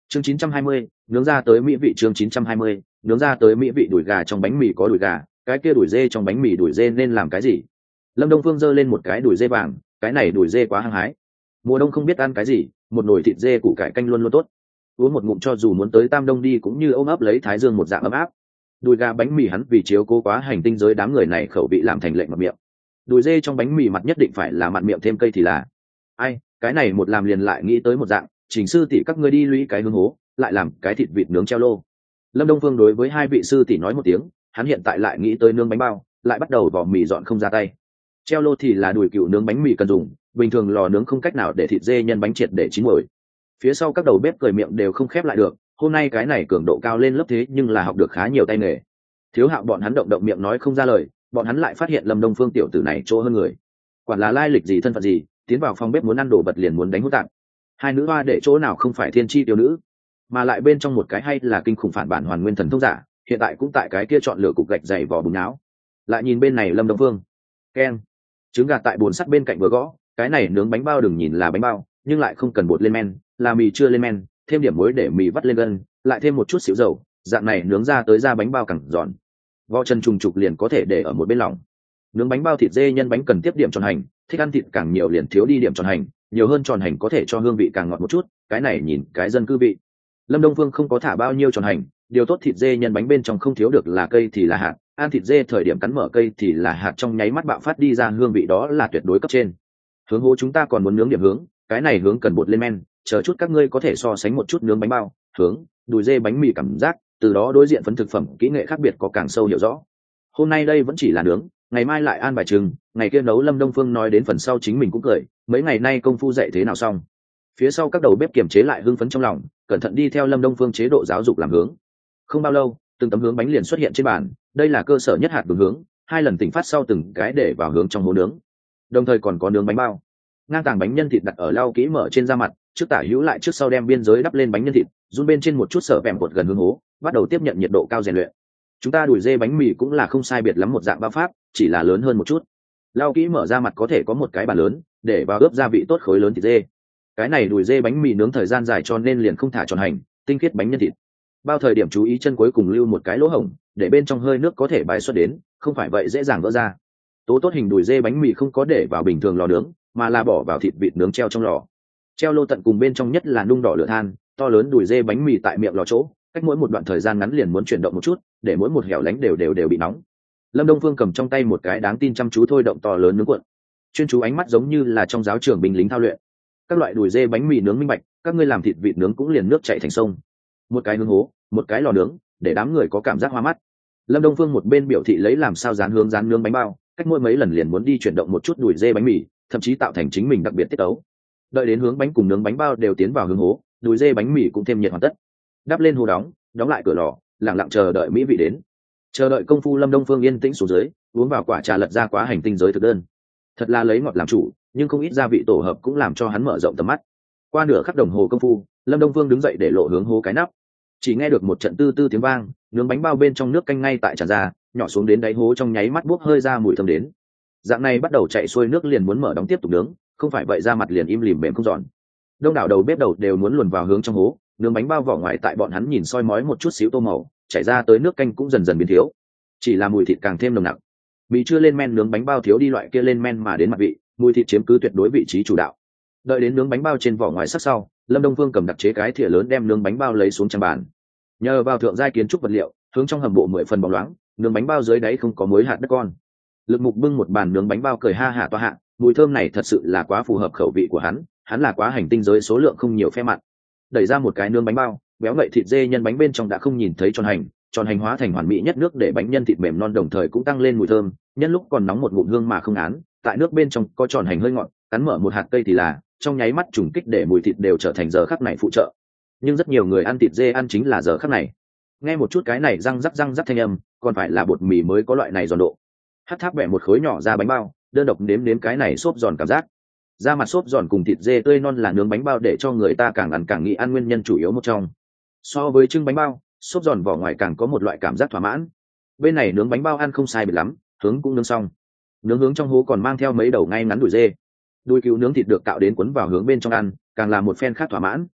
Chương 920, nướng ra tới mỹ vị. Chương 920, nướng ra tới mỹ vị. Đùi gà trong bánh mì có đùi gà, cái kia đùi dê trong bánh mì đùi dê nên làm cái gì? Lâm Đông Phương giơ lên một cái đùi dê vàng, cái này đùi dê quá hăng hái. Mùa đông không biết ăn cái gì, một nồi thịt dê củ cải canh luôn luôn tốt. Uống một ngụm cho dù muốn tới Tam Đông đi cũng như ôm ấp lấy thái dương một dạng ấm áp. Đùi gà bánh mì hắn vì chiếu cố quá hành tinh giới đám người này khẩu vị làm thành lệnh mặn miệng. Đùi dê trong bánh mì mặt nhất định phải là mặn miệng thêm cây thì là. Ai, cái này một làm liền lại nghĩ tới một dạng, Trình sư tỷ các ngươi đi lũy cái hương hố, lại làm cái thịt vịt nướng treo lô. Lâm Đông Phương đối với hai vị sư tỷ nói một tiếng, hắn hiện tại lại nghĩ tới nướng bánh bao, lại bắt đầu vỏ mì dọn không ra tay. Treo lô thì là đùi cừu nướng bánh mì cần dùng, bình thường lò nướng không cách nào để thịt dê nhân bánh triệt để chín mùi. Phía sau các đầu bếp cười miệng đều không khép lại được, hôm nay cái này cường độ cao lên lớp thế nhưng là học được khá nhiều tay nghề. Thiếu Hạo bọn hắn động động miệng nói không ra lời, bọn hắn lại phát hiện Lâm Đông Phương tiểu tử này chỗ hơn người. Quản là lai lịch gì thân phận gì, tiến vào phòng bếp muốn ăn đồ bật liền muốn đánh hút tạm. Hai nữ hoa để chỗ nào không phải thiên chi tiểu nữ, mà lại bên trong một cái hay là kinh khủng phản bản hoàn nguyên thần thông giả, hiện tại cũng tại cái kia chọn lựa cục gạch dày vỏ bùn áo. Lại nhìn bên này Lâm Đông Phương, keng, trứng gà tại bồn sắt bên cạnh vừa gõ, cái này nướng bánh bao đừng nhìn là bánh bao, nhưng lại không cần bột lên men, là mì chưa lên men, thêm điểm muối để mì vắt lên gân, lại thêm một chút xíu dầu, dạng này nướng ra tới ra bánh bao càng giòn. Vỏ chân trùng trục liền có thể để ở một bên lỏng. Nướng bánh bao thịt dê nhân bánh cần tiếp điểm tròn hành, thích ăn thịt càng nhiều liền thiếu đi điểm tròn hành, nhiều hơn tròn hành có thể cho hương vị càng ngọt một chút, cái này nhìn cái dân cư vị. Lâm Đông Phương không có thả bao nhiêu tròn hành, điều tốt thịt dê nhân bánh bên trong không thiếu được là cây thì là hạt, ăn thịt dê thời điểm cắn mở cây thì là hạt trong nháy mắt bạo phát đi ra hương vị đó là tuyệt đối cấp trên. Hướng hố chúng ta còn muốn nướng điểm hướng, cái này hướng cần bột lên men, chờ chút các ngươi có thể so sánh một chút nướng bánh bao, hướng, đùi dê bánh mì cảm giác, từ đó đối diện phấn thực phẩm kỹ nghệ khác biệt có càng sâu hiểu rõ. Hôm nay đây vẫn chỉ là nướng, ngày mai lại an bài chừng, ngày kia nấu. Lâm Đông Phương nói đến phần sau chính mình cũng cười, mấy ngày nay công phu dạy thế nào xong. Phía sau các đầu bếp kiềm chế lại hưng phấn trong lòng, cẩn thận đi theo Lâm Đông Phương chế độ giáo dục làm hướng. Không bao lâu, từng tấm hướng bánh liền xuất hiện trên bàn, đây là cơ sở nhất hạt đường hướng, 2 lần tỉnh phát sau từng cái để vào hướng trong hố nướng. Đồng thời còn có nướng bánh bao, ngang tàng bánh nhân thịt đặt ở lau kỹ mở trên da mặt, trước tả hữu lại trước sau đem biên giới đắp lên bánh nhân thịt, run bên trên một chút sở vẹm cột gần hướng hố, bắt đầu tiếp nhận nhiệt độ cao rèn luyện. Chúng ta đùi dê bánh mì cũng là không sai biệt lắm một dạng bao pháp, chỉ là lớn hơn một chút. Lau kỹ mở ra mặt có thể có một cái bàn lớn để vào ướp gia vị tốt khối lớn thịt dê. Cái này đùi dê bánh mì nướng thời gian dài cho nên liền không thả tròn hành, tinh khiết bánh nhân thịt. Bao thời điểm chú ý chân cuối cùng lưu một cái lỗ hổng để bên trong hơi nước có thể bài xuất đến, không phải vậy dễ dàng vỡ ra. Tố tốt hình đùi dê bánh mì không có để vào bình thường lò nướng, mà là bỏ vào thịt vịt nướng treo trong lò. Treo lô tận cùng bên trong nhất là nung đỏ lửa than, to lớn đùi dê bánh mì tại miệng lò chỗ, cách mỗi một đoạn thời gian ngắn liền muốn chuyển động một chút, để mỗi một hẻo lánh đều bị nóng. Lâm Đông Phương cầm trong tay một cái đáng tin chăm chú thôi động to lớn nướng cuộn, chuyên chú ánh mắt giống như là trong giáo trường binh lính thao luyện. Các loại đùi dê bánh mì nướng minh bạch, các ngươi làm thịt vịt nướng cũng liền nước chảy thành sông. Một cái hương hố, một cái lò nướng, để đám người có cảm giác hoa mắt. Lâm Đông Phương một bên biểu thị lấy làm sao dán nướng bánh bao, cách mỗi mấy lần liền muốn đi chuyển động một chút đùi dê bánh mì, thậm chí tạo thành chính mình đặc biệt tiết tấu. Đợi đến hướng bánh cùng nướng bánh bao đều tiến vào hương hố, đùi dê bánh mì cũng thêm nhiệt hoàn tất. Đắp lên hố đóng lại cửa lò, lặng lặng chờ đợi mỹ vị đến. Chờ đợi công phu Lâm Đông Phương yên tĩnh xuống dưới, uống vào quả trà lật ra quá hành tinh giới thực đơn. Thật là lấy ngọt làm chủ, nhưng không ít gia vị tổ hợp cũng làm cho hắn mở rộng tầm mắt. Qua nửa khắc đồng hồ công phu, Lâm Đông Phương đứng dậy để lộ hướng hố cái nắp. Chỉ nghe được một trận tư tư tiếng vang, nướng bánh bao bên trong nước canh ngay tại tràn ra, nhỏ xuống đến đáy hố trong nháy mắt bốc hơi ra mùi thơm đến. Dạng này bắt đầu chạy xuôi nước liền muốn mở đóng tiếp tục nướng, không phải vậy ra mặt liền im lìm mềm không giòn. Đông đảo đầu bếp đầu đều muốn luồn vào hướng trong hố, nướng bánh bao vỏ ngoài tại bọn hắn nhìn soi mói một chút xíu tô màu, chảy ra tới nước canh cũng dần dần biến thiếu, chỉ là mùi thịt càng thêm nồng nặc. Mì chưa lên men nướng bánh bao thiếu đi loại kia lên men mà đến mặt vị, mùi thịt chiếm cứ tuyệt đối vị trí chủ đạo. Đợi đến nướng bánh bao trên vỏ ngoài sắc sau, Lâm Đông Phương cầm đặc chế cái thìa lớn đem nướng bánh bao lấy xuống trang bàn. Nhờ vào thượng giai kiến trúc vật liệu, hướng trong hầm bộ 10 phần bóng loáng, nướng bánh bao dưới đáy không có muối hạt đất con. Lực Mục bưng một bàn nướng bánh bao cười ha hả toa hạ, mùi thơm này thật sự là quá phù hợp khẩu vị của hắn là quá hành tinh giới số lượng không nhiều phe mặn. Đẩy ra một cái nướng bánh bao, béo ngậy thịt dê nhân bánh bên trong đã không nhìn thấy tròn hành hóa thành hoàn mỹ nhất nước để bánh nhân thịt mềm non đồng thời cũng tăng lên mùi thơm, nhân lúc còn nóng một ngụm hương mà không án, tại nước bên trong có tròn hành hơi ngọt, cắn mở một hạt cây thì là trong nháy mắt trùng kích để mùi thịt đều trở thành giờ khắc này phụ trợ. Nhưng rất nhiều người ăn thịt dê ăn chính là giờ khắc này. Nghe một chút cái này răng rắc thanh âm, còn phải là bột mì mới có loại này giòn độ. Hắt tháp bẻ một khối nhỏ ra bánh bao, đơn độc nếm cái này xốp giòn cảm giác. Da mặt xốp giòn cùng thịt dê tươi non là nướng bánh bao để cho người ta càng ăn càng nghĩ ăn nguyên nhân chủ yếu một trong. So với trưng bánh bao, xốp giòn vỏ ngoài càng có một loại cảm giác thỏa mãn. Bên này nướng bánh bao ăn không sai biệt lắm, hướng cũng nướng xong. Nướng hướng trong hố còn mang theo mấy đầu ngay ngắn đùi dê. Đùi cừu nướng thịt được cạo đến cuốn vào hướng bên trong ăn, càng là một phen khác thỏa mãn.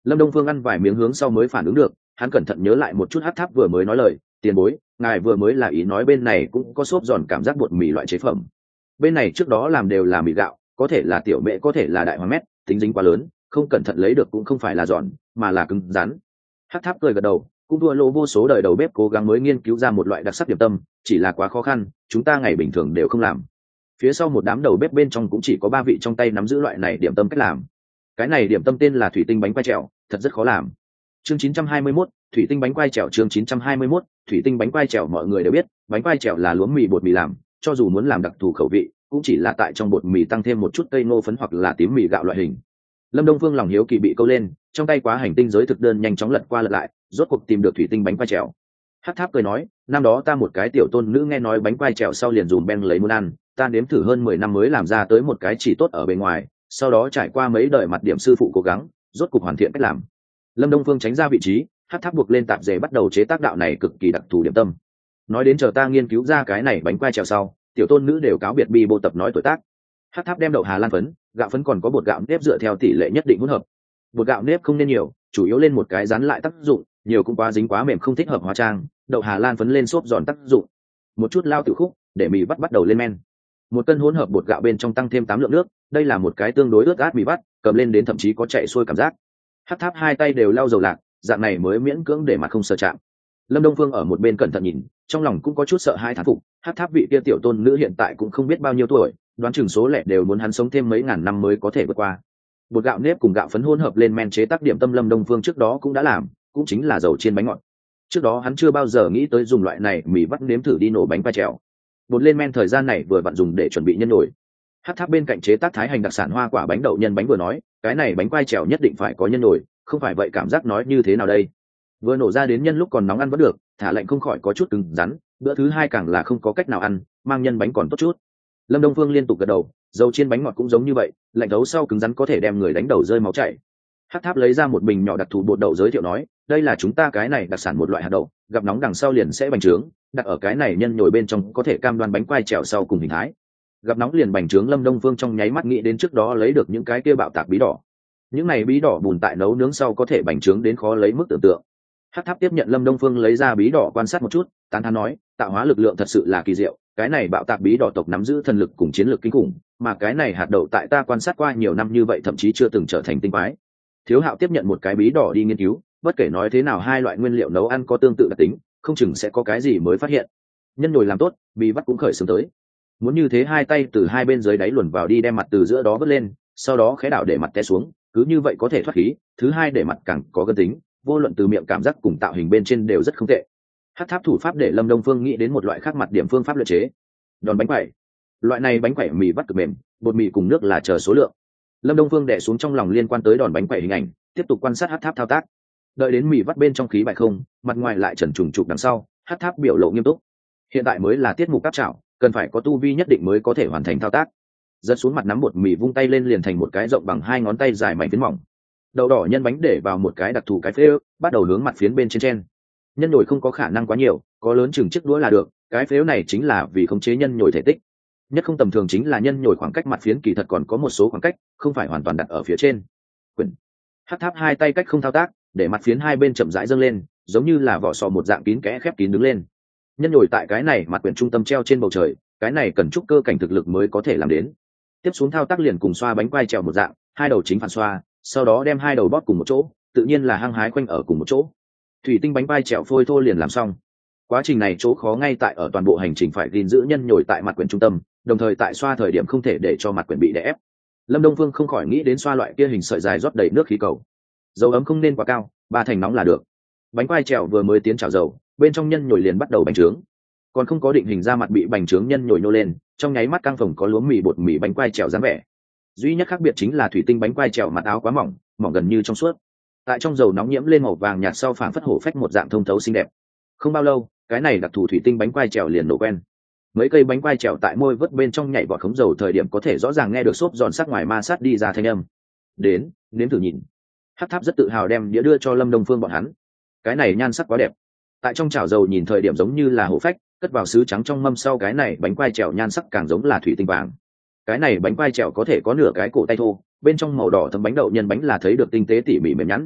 Lâm Đông Phương ăn vài miếng hướng sau mới phản ứng được, hắn cẩn thận nhớ lại một chút Hắc Tháp vừa mới nói lời, tiền bối, ngài vừa mới là ý nói bên này cũng có xốp giòn cảm giác bột mì loại chế phẩm. Bên này trước đó làm đều là mì gạo, có thể là tiểu mễ, có thể là đại hoàng mét, tính dính quá lớn, không cẩn thận lấy được cũng không phải là giòn, mà là cứng rắn. Hắc Tháp cười gật đầu, cũng thua lỗ vô số đời đầu bếp cố gắng mới nghiên cứu ra một loại đặc sắc điểm tâm, chỉ là quá khó khăn, chúng ta ngày bình thường đều không làm. Phía sau một đám đầu bếp bên trong cũng chỉ có 3 vị trong tay nắm giữ loại này điểm tâm cách làm. Cái này điểm tâm tên là thủy tinh bánh quai trèo, thật rất khó làm. Chương 921, thủy tinh bánh quai trèo. Chương 921, thủy tinh bánh quai trèo. Mọi người đều biết, bánh quai trèo là lúa mì bột mì làm, cho dù muốn làm đặc thù khẩu vị, cũng chỉ là tại trong bột mì tăng thêm một chút cây ngô phấn hoặc là tím mì gạo loại hình. Lâm Đông Phương lòng hiếu kỳ bị câu lên, trong tay quá hành tinh giới thực đơn nhanh chóng lật qua lật lại, rốt cuộc tìm được thủy tinh bánh quai trèo. Hắc Tháp cười nói, năm đó ta một cái tiểu tôn nữ nghe nói bánh quai trèo sau liền dùm ben lấy muốn ăn, ta nếm thử hơn 10 năm mới làm ra tới một cái chỉ tốt ở bên ngoài, sau đó trải qua mấy đời mặt điểm sư phụ cố gắng, rốt cuộc hoàn thiện cách làm. Lâm Đông Phương tránh ra vị trí, Hắc Tháp buộc lên tạp dề bắt đầu chế tác đạo này cực kỳ đặc thù điểm tâm. Nói đến chờ ta nghiên cứu ra cái này bánh quai trèo sau, tiểu tôn nữ đều cáo biệt bi bô tập nói tuổi tác. Hắc Tháp đem đậu Hà Lan phấn, gạo phấn còn có bột gạo nếp dựa theo tỷ lệ nhất định hỗn hợp. Bột gạo nếp không nên nhiều, chủ yếu lên một cái dán lại tác dụng, nhiều cũng quá dính quá mềm không thích hợp hóa trang. Đậu Hà Lan phấn lên xốp giòn tác dụng. Một chút lao tự khúc, để mì bắt đầu lên men. Một cân hỗn hợp bột gạo bên trong tăng thêm 8 lượng nước, đây là một cái tương đối ướt át mì bắt, cầm lên đến thậm chí có chạy xuôi cảm giác. Hắc Tháp hai tay đều lau dầu lạc, dạng này mới miễn cưỡng để mặt không sờ chạm. Lâm Đông Phương ở một bên cẩn thận nhìn, trong lòng cũng có chút sợ hai thán phục. Hắc Tháp vị kia tiểu tôn nữ hiện tại cũng không biết bao nhiêu tuổi, đoán chừng số lẻ đều muốn hắn sống thêm mấy ngàn năm mới có thể vượt qua. Bột gạo nếp cùng gạo phấn hỗn hợp lên men chế tác điểm tâm Lâm Đông Phương trước đó cũng đã làm, cũng chính là dầu chiên bánh ngọt. Trước đó hắn chưa bao giờ nghĩ tới dùng loại này mì vắt nếm thử đi nổ bánh quai trèo. Bột lên men thời gian này vừa vặn dùng để chuẩn bị nhân nổi. Hắc Tháp bên cạnh chế tác thái hành đặc sản hoa quả bánh đậu nhân bánh vừa nói, cái này bánh quai trèo nhất định phải có nhân nổi, không phải vậy cảm giác nói như thế nào đây? Vừa nổ ra đến nhân lúc còn nóng ăn vẫn được, thả lạnh không khỏi có chút cứng rắn, bữa thứ hai càng là không có cách nào ăn, mang nhân bánh còn tốt chút. Lâm Đông Phương liên tục gật đầu, dầu chiên bánh ngọt cũng giống như vậy, lạnh thấu sau cứng rắn có thể đem người đánh đầu rơi máu chảy. Hắc Tháp lấy ra một bình nhỏ đặc thù bột đậu giới thiệu nói, đây là chúng ta cái này đặc sản một loại hạt đậu, gặp nóng đằng sau liền sẽ bành trướng, đặt ở cái này nhân nhồi bên trong có thể cam đoan bánh quai trèo sau cùng hình thái. Gặp nóng liền bành trướng. Lâm Đông Phương trong nháy mắt nghĩ đến trước đó lấy được những cái kia bạo tạc bí đỏ. Những này bí đỏ bùn tại nấu nướng sau có thể bành trướng đến khó lấy mức tưởng tượng. Hắc Tháp tiếp nhận Lâm Đông Phương lấy ra bí đỏ quan sát một chút, tán thán nói, tạo hóa lực lượng thật sự là kỳ diệu, cái này bạo tạc bí đỏ tộc nắm giữ thần lực cùng chiến lược kinh khủng, mà cái này hạt đậu tại ta quan sát qua nhiều năm như vậy thậm chí chưa từng trở thành tinh quái. Thiếu Hạo tiếp nhận một cái bí đỏ đi nghiên cứu, bất kể nói thế nào hai loại nguyên liệu nấu ăn có tương tự đặc tính, không chừng sẽ có cái gì mới phát hiện. Nhân nhồi làm tốt, mì vắt cũng khởi xướng tới. Muốn như thế hai tay từ hai bên dưới đáy luồn vào đi đem mặt từ giữa đó vớt lên, sau đó khẽ đảo để mặt té xuống, cứ như vậy có thể thoát khí. Thứ hai để mặt càng có gân tính, vô luận từ miệng cảm giác cùng tạo hình bên trên đều rất không tệ. Hắc Tháp thủ pháp để Lâm Đông Phương nghĩ đến một loại khác mặt điểm phương pháp luyện chế, đòn bánh quẩy. Loại này bánh quẩy mì vắt cực mềm, bột mì cùng nước là chờ số lượng. Lâm Đông Phương đè xuống trong lòng liên quan tới đòn bánh quẩy hình ảnh, tiếp tục quan sát Hắc Tháp thao tác. Đợi đến mì vắt bên trong khí bại không, mặt ngoài lại trần trùng trục đằng sau, Hắc Tháp biểu lộ nghiêm túc. Hiện tại mới là tiết mục cáp chảo, cần phải có tu vi nhất định mới có thể hoàn thành thao tác. Giật xuống mặt nắm bột mì vung tay lên liền thành một cái rộng bằng 2 ngón tay dài mảnh phiến mỏng. Đậu đỏ nhân bánh để vào một cái đặc thù cái phễu, bắt đầu hướng mặt phiến bên trên chen. Nhân nhồi không có khả năng quá nhiều, có lớn chừng chiếc đũa là được, cái phễu này chính là vì khống chế nhân nhồi thể tích. Nhất không tầm thường chính là nhân nhồi khoảng cách mặt phiến kỳ thật còn có một số khoảng cách, không phải hoàn toàn đặt ở phía trên. Quyển. Hắc Tháp hai tay cách không thao tác, để mặt phiến hai bên chậm rãi dâng lên, giống như là vỏ sò một dạng kín kẽ khép kín đứng lên. Nhân nhồi tại cái này mặt quyển trung tâm treo trên bầu trời, cái này cần trúc cơ cảnh thực lực mới có thể làm đến. Tiếp xuống thao tác liền cùng xoa bánh quai trèo một dạng, hai đầu chính phản xoa, sau đó đem hai đầu bóp cùng một chỗ, tự nhiên là hăng hái quanh ở cùng một chỗ. Thủy tinh bánh quai trèo phôi thô liền làm xong. Quá trình này chỗ khó ngay tại ở toàn bộ hành trình phải gìn giữ nhân nhồi tại mặt quyển trung tâm, đồng thời tại xoa thời điểm không thể để cho mặt quyển bị đè ép. Lâm Đông Phương không khỏi nghĩ đến xoa loại kia hình sợi dài rót đầy nước khí cầu. Dầu ấm không nên quá cao, 3 thành nóng là được. Bánh quai trèo vừa mới tiến chảo dầu, bên trong nhân nhồi liền bắt đầu bành trướng. Còn không có định hình ra mặt bị bành trướng nhân nhồi nô lên, trong nháy mắt căng phồng có lúa mì bột mì bánh quai trèo dáng vẻ. Duy nhất khác biệt chính là thủy tinh bánh quai trèo mặt áo quá mỏng, mỏng gần như trong suốt. Tại trong dầu nóng nhiễm lên màu vàng nhạt sau phảng phất hổ phách một dạng thông thấu xinh đẹp. Không bao lâu, cái này đặc thù thủy tinh bánh quai trèo liền nổ quen. Mấy cây bánh quai trèo tại môi vớt bên trong nhảy vọt khống dầu thời điểm có thể rõ ràng nghe được xốp giòn sắc ngoài ma sát đi ra thanh âm. Đến, nếm thử nhìn. Hắc Tháp rất tự hào đem đĩa đưa cho Lâm Đông Phương bọn hắn. Cái này nhan sắc quá đẹp. Tại trong chảo dầu nhìn thời điểm giống như là hổ phách, cất vào sứ trắng trong mâm sau cái này bánh quai trèo nhan sắc càng giống là thủy tinh vàng. Cái này bánh quai trèo có thể có nửa cái cổ tay thô, bên trong màu đỏ thấm bánh đậu nhân bánh là thấy được tinh tế tỉ mỉ mềm nhẵn.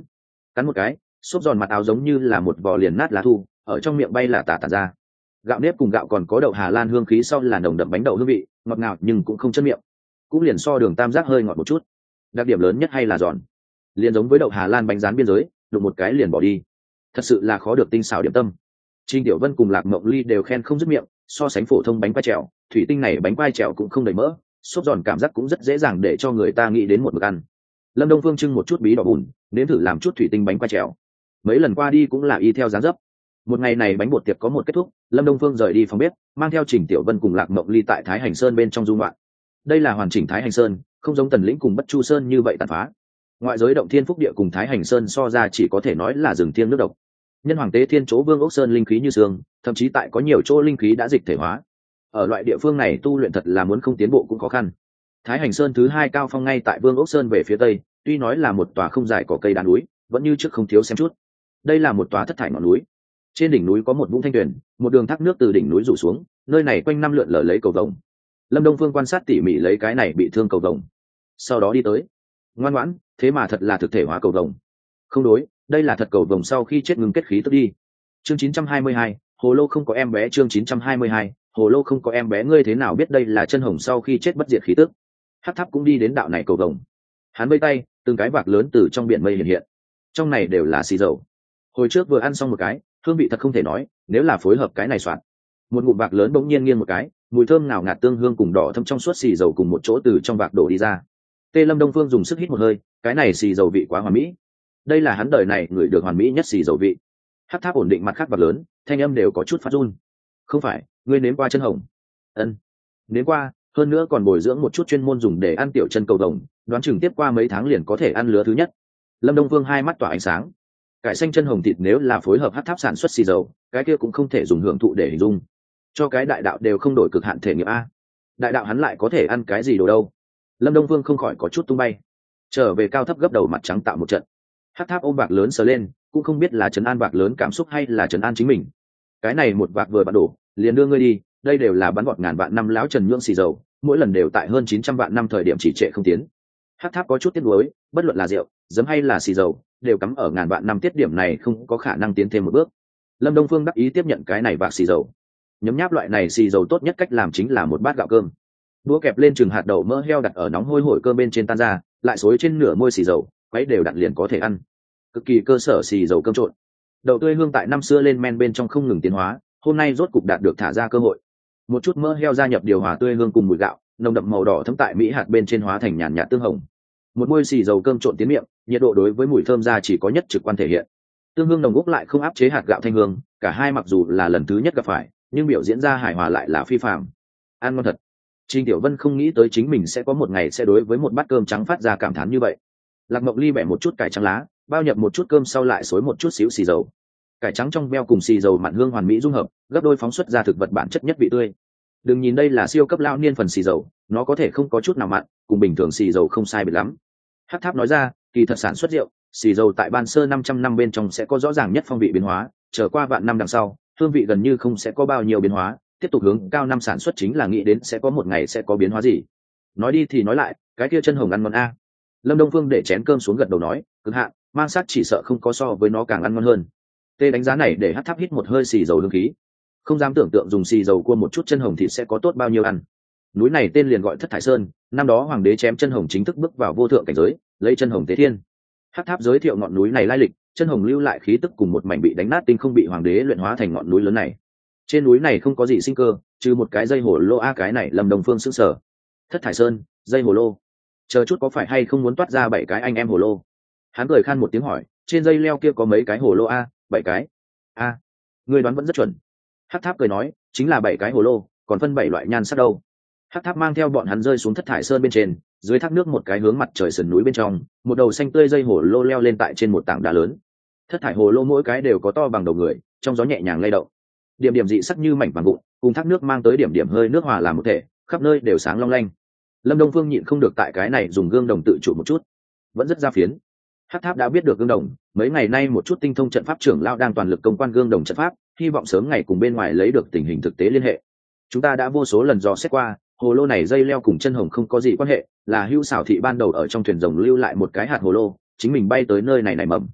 cắn một cái, xốp giòn mặt áo giống như là một vò liền nát lá thu, ở trong miệng bay là tả tả ra. Gạo nếp cùng gạo còn có đậu Hà Lan hương khí, sau là nồng đậm bánh đậu hương vị, ngọt ngào nhưng cũng không chân miệng, cũng liền so đường tam giác hơi ngọt một chút. Đặc điểm lớn nhất hay là giòn, liền giống với đậu Hà Lan bánh rán biên giới, đụng một cái liền bỏ đi, thật sự là khó được tinh xảo điểm tâm. Trình Tiểu Vân cùng Lạc Mộng Ly đều khen không dứt miệng, so sánh phổ thông bánh quai trèo, thủy tinh này bánh quai trèo cũng không đầy mỡ, xốp giòn cảm giác cũng rất dễ dàng để cho người ta nghĩ đến một mực ăn. Lâm Đông Phương trưng một chút bí đỏ bùn, nếm thử làm chút thủy tinh bánh quai trèo. Mấy lần qua đi cũng là y theo dáng dấp. Một ngày này bánh bột tiệc có một kết thúc, Lâm Đông Phương rời đi phòng bếp, mang theo Trình Tiểu Vân cùng Lạc Mộng Ly tại Thái Hành Sơn bên trong du ngoạn. Đây là hoàn chỉnh Thái Hành Sơn, không giống Tần Lĩnh cùng Bất Chu Sơn như vậy tàn phá. Ngoại giới động thiên phúc địa cùng Thái Hành Sơn so ra chỉ có thể nói là rừng thiêng nước độc. Nhân hoàng tế thiên chỗ Vương Ốc Sơn linh khí như sương, thậm chí tại có nhiều chỗ linh khí đã dịch thể hóa. Ở loại địa phương này tu luyện thật là muốn không tiến bộ cũng khó khăn. Thái Hành Sơn thứ hai cao phong ngay tại Vương Ốc Sơn về phía tây, tuy nói là một tòa không dài có cây đá núi, vẫn như trước không thiếu xem chút. Đây là một tòa thất thải ngọn núi. Trên đỉnh núi có một vũng thanh tuyền, một đường thác nước từ đỉnh núi rủ xuống, nơi này quanh năm lượn lờ lấy cầu vồng. Lâm Đông Phương quan sát tỉ mỉ lấy cái này bị thương cầu vồng, sau đó đi tới. Ngoan ngoãn, thế mà thật là thực thể hóa cầu vồng. Không đối, đây là thật cầu vồng sau khi chết ngừng kết khí tức đi. Chương 922, Hồ Lô không có em bé. Chương 922, Hồ Lô không có em bé. Ngươi thế nào biết đây là chân hồng sau khi chết bất diệt khí tức? Hắc Tháp cũng đi đến đạo này cầu vồng. Hắn vây tay, từng cái vạc lớn từ trong biển mây hiện hiện. Trong này đều là xì dầu. Hồi trước vừa ăn xong một cái, hương vị thật không thể nói, nếu là phối hợp cái này soạn. Một ngụm vạc lớn bỗng nhiên nghiêng một cái, mùi thơm ngào ngạt tương hương cùng đỏ thâm trong suốt xì dầu cùng một chỗ từ trong vạc đổ đi ra. Tê Lâm Đông Phương dùng sức hít một hơi, cái này xì dầu vị quá hoàn mỹ. Đây là hắn đời này người được hoàn mỹ nhất xì dầu vị. Hắc Tháp ổn định mặt khác vạc lớn, thanh âm đều có chút phát run. Không phải, ngươi nếm qua chân hồng? Ân, nếm qua, hơn nữa còn bồi dưỡng một chút chuyên môn dùng để ăn tiểu chân cầu vồng, đoán chừng tiếp qua mấy tháng liền có thể ăn lứa thứ nhất. Lâm Đông Phương hai mắt tỏa ánh sáng. Cải xanh chân hồng thịt nếu là phối hợp Hắc Tháp sản xuất xì dầu, cái kia cũng không thể dùng hưởng thụ để hình dung. Cho cái đại đạo đều không đổi cực hạn thể nghiệm a. Đại đạo hắn lại có thể ăn cái gì đồ đâu? Lâm Đông Phương không khỏi có chút tung bay. Trở về cao thấp gấp đầu mặt trắng tạo một trận. Hắc Tháp ôm vạc lớn sờ lên, cũng không biết là trấn an vạc lớn cảm xúc hay là trấn an chính mình. Cái này một vạc vừa bắt đổ, liền đưa ngươi đi, đây đều là bắn vọt ngàn vạn năm lão Trần Nhưỡng xì dầu, mỗi lần đều tại hơn 900 vạn năm thời điểm chỉ trệ không tiến. Hắc Tháp có chút tiếc nuối, bất luận là rượu, giấm hay là xì dầu, đều cắm ở ngàn vạn năm tiết điểm này không có khả năng tiến thêm một bước. Lâm Đông Phương đắc ý tiếp nhận cái này vạc xì dầu. Nhấm nháp loại này xì dầu tốt nhất cách làm chính là một bát gạo cơm. Đũa kẹp lên chừng hạt đậu mỡ heo đặt ở nóng hôi hổi cơm bên trên tan ra, lại xối trên nửa môi xì dầu, quấy đều đặn liền có thể ăn. Cực kỳ cơ sở xì dầu cơm trộn. Đậu tươi hương tại năm xưa lên men bên trong không ngừng tiến hóa, hôm nay rốt cục đạt được thả ra cơ hội. Một chút mỡ heo gia nhập điều hòa tươi hương cùng mùi gạo, nồng đậm màu đỏ thấm tại mỹ hạt bên trên hóa thành nhàn nhạt tương hồng. Một môi xì dầu cơm trộn tiến miệng, nhiệt độ đối với mùi thơm ra chỉ có nhất trực quan thể hiện. Tương hương nồng úc lại không áp chế hạt gạo thanh hương, cả hai mặc dù là lần thứ nhất gặp phải, nhưng biểu diễn ra hài hòa lại là phi phàm. Ăn ngon thật. Trình Tiểu Vân không nghĩ tới chính mình sẽ có một ngày sẽ đối với một bát cơm trắng phát ra cảm thán như vậy. Lạc Mộng Ly bẻ một chút cải trắng lá, bao nhập một chút cơm sau lại xối một chút xíu xì dầu. Cải trắng trong beo cùng xì dầu mặn hương hoàn mỹ dung hợp, gấp đôi phóng xuất ra thực vật bản chất nhất vị tươi. Đừng nhìn đây là siêu cấp lao niên phần xì dầu, nó có thể không có chút nào mặn, cùng bình thường xì dầu không sai biệt lắm. Hắc Tháp nói ra, kỳ thật sản xuất rượu, xì dầu tại ban sơ 500 năm bên trong sẽ có rõ ràng nhất phong vị biến hóa, trở qua vạn năm đằng sau, hương vị gần như không sẽ có bao nhiêu biến hóa, tiếp tục hướng cao năm sản xuất chính là nghĩ đến sẽ có một ngày sẽ có biến hóa gì. Nói đi thì nói lại, cái kia chân hồng ăn ngon a. Lâm Đông Phương để chén cơm xuống gật đầu nói, cực hạn, mang sát chỉ sợ không có so với nó càng ăn ngon hơn. Tê đánh giá này để Hắc Tháp hít một hơi xì dầu hương khí, không dám tưởng tượng dùng xì dầu cua một chút chân hồng thịt sẽ có tốt bao nhiêu ăn. Núi này tên liền gọi Thất Thải Sơn, năm đó hoàng đế chém chân hồng chính thức bước vào vô thượng cảnh giới, lấy chân hồng tế thiên. Hắc Tháp giới thiệu ngọn núi này lai lịch, chân hồng lưu lại khí tức cùng một mảnh bị đánh nát tinh không bị hoàng đế luyện hóa thành ngọn núi lớn này. Trên núi này không có gì sinh cơ, trừ một cái dây hồ lô a. Cái này Lâm Đông Phương sững sờ. Thất Thải Sơn, dây hồ lô, chờ chút có phải hay không muốn toát ra 7 cái anh em hồ lô? Hắn cười khan một tiếng hỏi, trên dây leo kia có mấy cái hồ lô a? 7 cái. A, người đoán vẫn rất chuẩn. Hắc Tháp cười nói, chính là 7 cái hồ lô, còn phân 7 loại nhan sắc đâu. Hắc Tháp mang theo bọn hắn rơi xuống Thất Thải Sơn bên trên, dưới thác nước một cái hướng mặt trời sườn núi bên trong, một đầu xanh tươi dây hồ lô leo lên tại trên một tảng đá lớn. Thất thải hồ lô mỗi cái đều có to bằng đầu người, trong gió nhẹ nhàng lay động. Điểm điểm dị sắc như mảnh vàng vụn, cùng thác nước mang tới điểm điểm hơi nước hòa làm một thể, khắp nơi đều sáng long lanh. Lâm Đông Phương nhịn không được tại cái này dùng gương đồng tự chủ một chút, vẫn rất ra phiến. Hắc Tháp đã biết được gương đồng, mấy ngày nay một chút tinh thông trận pháp trưởng lão đang toàn lực công quan gương đồng trận pháp, hy vọng sớm ngày cùng bên ngoài lấy được tình hình thực tế liên hệ. Chúng ta đã vô số lần dò xét qua, hồ lô này dây leo cùng chân hồng không có gì quan hệ, là Hưu Xảo thị ban đầu ở trong thuyền rồng lưu lại một cái hạt hồ lô, chính mình bay tới nơi này nảy mầm.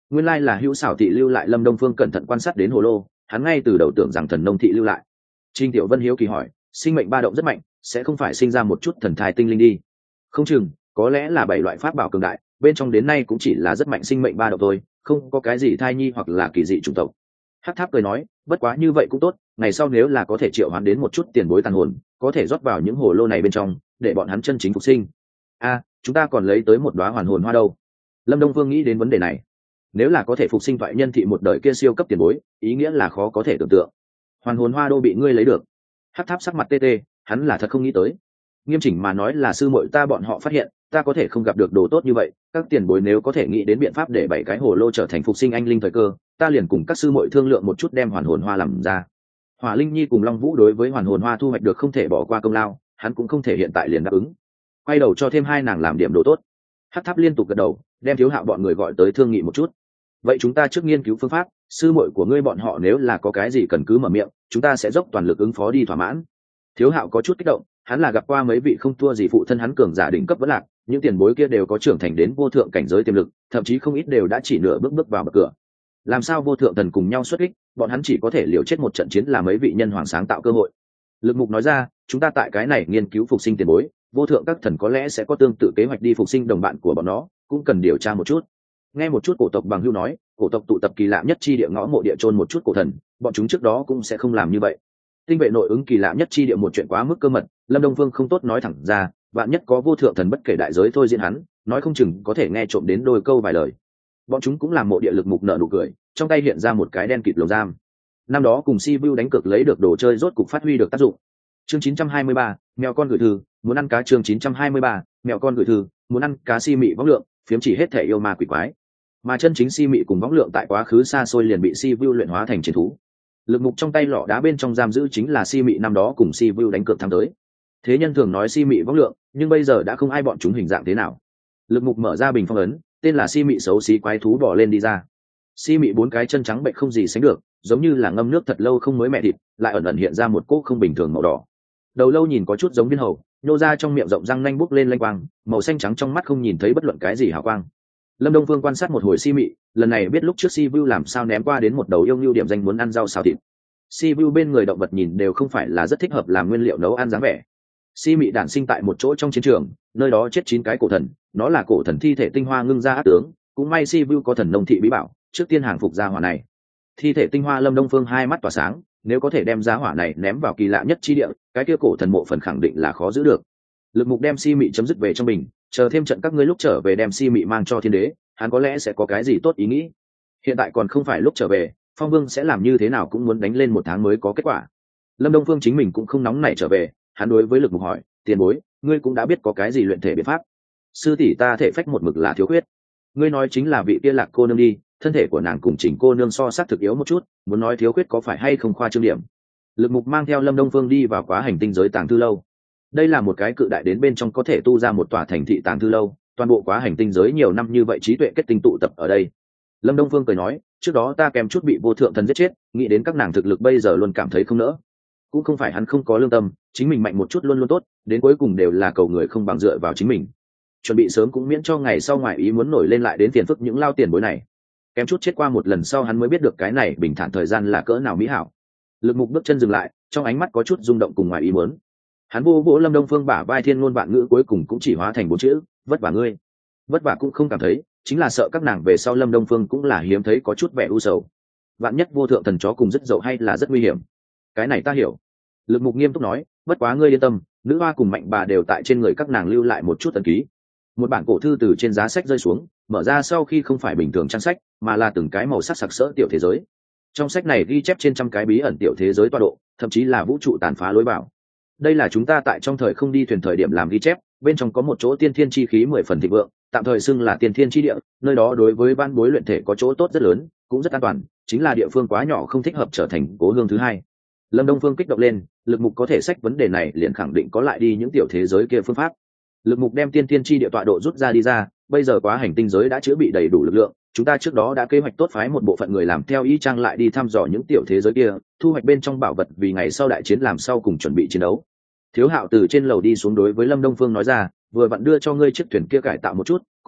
Nguyên lai là Hữu Xảo thị lưu lại. Lâm Đông Phương cẩn thận quan sát đến hồ lô, hắn ngay từ đầu tưởng rằng Thần Nông thị lưu lại. Trình Tiểu Vân hiếu kỳ hỏi, sinh mệnh ba động rất mạnh, sẽ không phải sinh ra một chút thần thai tinh linh đi? Không chừng, có lẽ là 7 loại pháp bảo cường đại, bên trong đến nay cũng chỉ là rất mạnh sinh mệnh ba động thôi, không có cái gì thai nhi hoặc là kỳ dị chủng tộc. Hắc Tháp cười nói, bất quá như vậy cũng tốt, ngày sau nếu là có thể triệu hoán đến một chút tiền bối tàn hồn, có thể rót vào những hồ lô này bên trong, để bọn hắn chân chính phục sinh. Chúng ta còn lấy tới một đóa hoàn hồn hoa đâu? Lâm Đông Phương nghĩ đến vấn đề này. Nếu là có thể phục sinh thoại nhân thị một đời kia siêu cấp tiền bối, ý nghĩa là khó có thể tưởng tượng. Hoàn hồn hoa đô bị ngươi lấy được. Hắc Tháp sắc mặt tê tê, hắn là thật không nghĩ tới. Nghiêm chỉnh mà nói là sư muội ta bọn họ phát hiện, ta có thể không gặp được đồ tốt như vậy, các tiền bối nếu có thể nghĩ đến biện pháp để 7 cái hồ lô trở thành phục sinh anh linh thời cơ, ta liền cùng các sư muội thương lượng một chút đem hoàn hồn hoa làm ra. Hỏa Linh Nhi cùng Long Vũ đối với hoàn hồn hoa thu hoạch được không thể bỏ qua công lao, hắn cũng không thể hiện tại liền đáp ứng. Quay đầu cho thêm 2 nàng làm điểm đồ tốt. Hắc Tháp liên tục gật đầu, đem Thiếu Hạo bọn người gọi tới thương nghị một chút. Vậy chúng ta trước nghiên cứu phương pháp, sư muội của ngươi bọn họ nếu là có cái gì cần cứ mở miệng, chúng ta sẽ dốc toàn lực ứng phó đi thỏa mãn. Thiếu Hạo có chút kích động, hắn là gặp qua mấy vị không thua gì phụ thân hắn cường giả đỉnh cấp vẫn lạc, những tiền bối kia đều có trưởng thành đến vô thượng cảnh giới tiềm lực, thậm chí không ít đều đã chỉ nửa bước vào bậc cửa. Làm sao vô thượng thần cùng nhau xuất kích, bọn hắn chỉ có thể liều chết một trận chiến là mấy vị nhân hoàng sáng tạo cơ hội. Lực Mục nói ra, chúng ta tại cái này nghiên cứu phục sinh tiền bối, vô thượng các thần có lẽ sẽ có tương tự kế hoạch đi phục sinh đồng bạn của bọn nó, cũng cần điều tra một chút. Nghe một chút cổ tộc bằng hưu nói, cổ tộc tụ tập kỳ lạ nhất chi địa ngõ mộ địa chôn một chút cổ thần, bọn chúng trước đó cũng sẽ không làm như vậy. Tinh vệ nội ứng kỳ lạ nhất chi địa một chuyện quá mức cơ mật, Lâm Đông Phương không tốt nói thẳng ra, vạn nhất có vô thượng thần bất kể đại giới thôi diễn hắn, nói không chừng có thể nghe trộm đến đôi câu vài lời. Bọn chúng cũng làm mộ địa Lực Mục nợ nụ cười, trong tay hiện ra một cái đen kịt lồng giam. Năm đó cùng Si Vu đánh cược lấy được đồ chơi rốt cục phát huy được tác dụng. Chương 923, mèo con gửi thư, muốn ăn cá. Chương 923, mèo con gửi thư, muốn ăn cá. Si mị võng lượng, phiếm chỉ hết thể yêu ma quỷ quái. Mà chân chính Si mị cùng võng lượng tại quá khứ xa xôi liền bị Si Vu luyện hóa thành chiến thú. Lực Mục trong tay lọ đá bên trong giam giữ chính là Si mị năm đó cùng Si Vu đánh cược thắng tới. Thế nhân thường nói Si mị võng lượng, nhưng bây giờ đã không ai bọn chúng hình dạng thế nào. Lực Mục mở ra bình phong ấn, tên là Si mị xấu xí quái thú bò lên đi ra. Si mị 4 cái chân trắng bệnh không gì sánh được, giống như là ngâm nước thật lâu không mới mẹ thịt, lại ẩn ẩn hiện ra một cỗ không bình thường màu đỏ. Đầu lâu nhìn có chút giống viên hầu, nhô ra trong miệng rộng răng nanh bút lên lanh quang, màu xanh trắng trong mắt không nhìn thấy bất luận cái gì hào quang. Lâm Đông Phương quan sát một hồi Si mị, lần này biết lúc trước Si Vu làm sao ném qua đến một đầu yêu nhu điểm danh muốn ăn rau xào thịt. Si Vu bên người động vật nhìn đều không phải là rất thích hợp làm nguyên liệu nấu ăn dáng vẻ. Si mị đản sinh tại một chỗ trong chiến trường, nơi đó chết 9 cái cổ thần, nó là cổ thần thi thể tinh hoa ngưng ra ác tướng, cũng may Si Vu có thần nông thị bí bảo, trước tiên hàng phục gia hỏa này. Thi thể tinh hoa, Lâm Đông Phương hai mắt tỏa sáng, nếu có thể đem gia hỏa này ném vào kỳ lạ nhất chi địa, cái kia cổ thần mộ phần khẳng định là khó giữ được. Lực Mục đem Si mị chấm dứt về trong mình, chờ thêm trận các ngươi lúc trở về đem Si mị mang cho thiên đế, hắn có lẽ sẽ có cái gì tốt ý nghĩ. Hiện tại còn không phải lúc trở về, Phong Vương sẽ làm như thế nào cũng muốn đánh lên 1 tháng mới có kết quả. Lâm Đông Phương chính mình cũng không nóng nảy trở về, hắn đối với Lực Mục hỏi, tiền bối, ngươi cũng đã biết có cái gì luyện thể biện pháp? Sư tỷ ta thể phách một mực là thiếu khuyết. Ngươi nói chính là vị kia Lạc cô nương đi, thân thể của nàng cùng Chỉnh cô nương so sắc thực yếu một chút, muốn nói thiếu khuyết có phải hay không khoa trương điểm. Lực Mục mang theo Lâm Đông Phương đi vào Quá Hành Tinh giới tàng thư lâu. Đây là một cái cự đại đến bên trong có thể tu ra một tòa thành thị tàng thư lâu, toàn bộ Quá Hành Tinh giới nhiều năm như vậy trí tuệ kết tinh tụ tập ở đây. Lâm Đông Phương cười nói, trước đó ta kèm chút bị vô thượng thần giết chết, nghĩ đến các nàng thực lực bây giờ luôn cảm thấy không nỡ. Cũng không phải hắn không có lương tâm, chính mình mạnh một chút luôn luôn tốt, đến cuối cùng đều là cầu người không bằng dựa vào chính mình. Chuẩn bị sớm cũng miễn cho ngày sau ngoài ý muốn nổi lên lại đến phiền phức những lao tiền bối này. Kém chút chết qua một lần sau hắn mới biết được cái này bình thản thời gian là cỡ nào mỹ hảo. Lực Mục bước chân dừng lại, trong ánh mắt có chút rung động cùng ngoài ý muốn. Hắn vô vỗ Lâm Đông Phương bả vai, thiên ngôn vạn ngữ cuối cùng cũng chỉ hóa thành 4 chữ, vất vả ngươi. Vất vả cũng không cảm thấy, chính là sợ các nàng về sau Lâm Đông Phương cũng là hiếm thấy có chút vẻ u sầu. Vạn nhất vô thượng thần chó cùng rất dậu hay là rất nguy hiểm. Cái này ta hiểu. Lực Mục nghiêm túc nói, bất quá ngươi yên tâm, nữ hoa cùng mạnh bà đều tại trên người các nàng lưu lại một chút ấn ký. Một bản cổ thư từ trên giá sách rơi xuống, mở ra sau khi không phải bình thường trang sách, mà là từng cái màu sắc sặc sỡ tiểu thế giới. Trong sách này ghi chép trên trăm cái bí ẩn tiểu thế giới tọa độ, thậm chí là vũ trụ tàn phá lối vào. Đây là chúng ta tại trong thời không đi thuyền thời điểm làm ghi chép, bên trong có một chỗ tiên thiên chi khí 10 phần thịnh vượng, tạm thời xưng là tiên thiên chi địa, nơi đó đối với ban bối luyện thể có chỗ tốt rất lớn, cũng rất an toàn, chính là địa phương quá nhỏ không thích hợp trở thành cố hương thứ hai. Lâm Đông Phương kích động lên, Lực Mục có thể xách vấn đề này liền khẳng định có lại đi những tiểu thế giới kia phương pháp. Lực Mục đem tiên thiên chi địa tọa độ rút ra đi ra, bây giờ Quá Hành Tinh giới đã chữa bị đầy đủ lực lượng, chúng ta trước đó đã kế hoạch tốt phái một bộ phận người làm theo y chang lại đi thăm dò những tiểu thế giới kia, thu hoạch bên trong bảo vật vì ngày sau đại chiến làm sau cùng chuẩn bị chiến đấu. Thiếu Hạo từ trên lầu đi xuống đối với Lâm Đông Phương nói ra, vừa vặn đưa cho ngươi chiếc thuyền kia cải tạo một chút,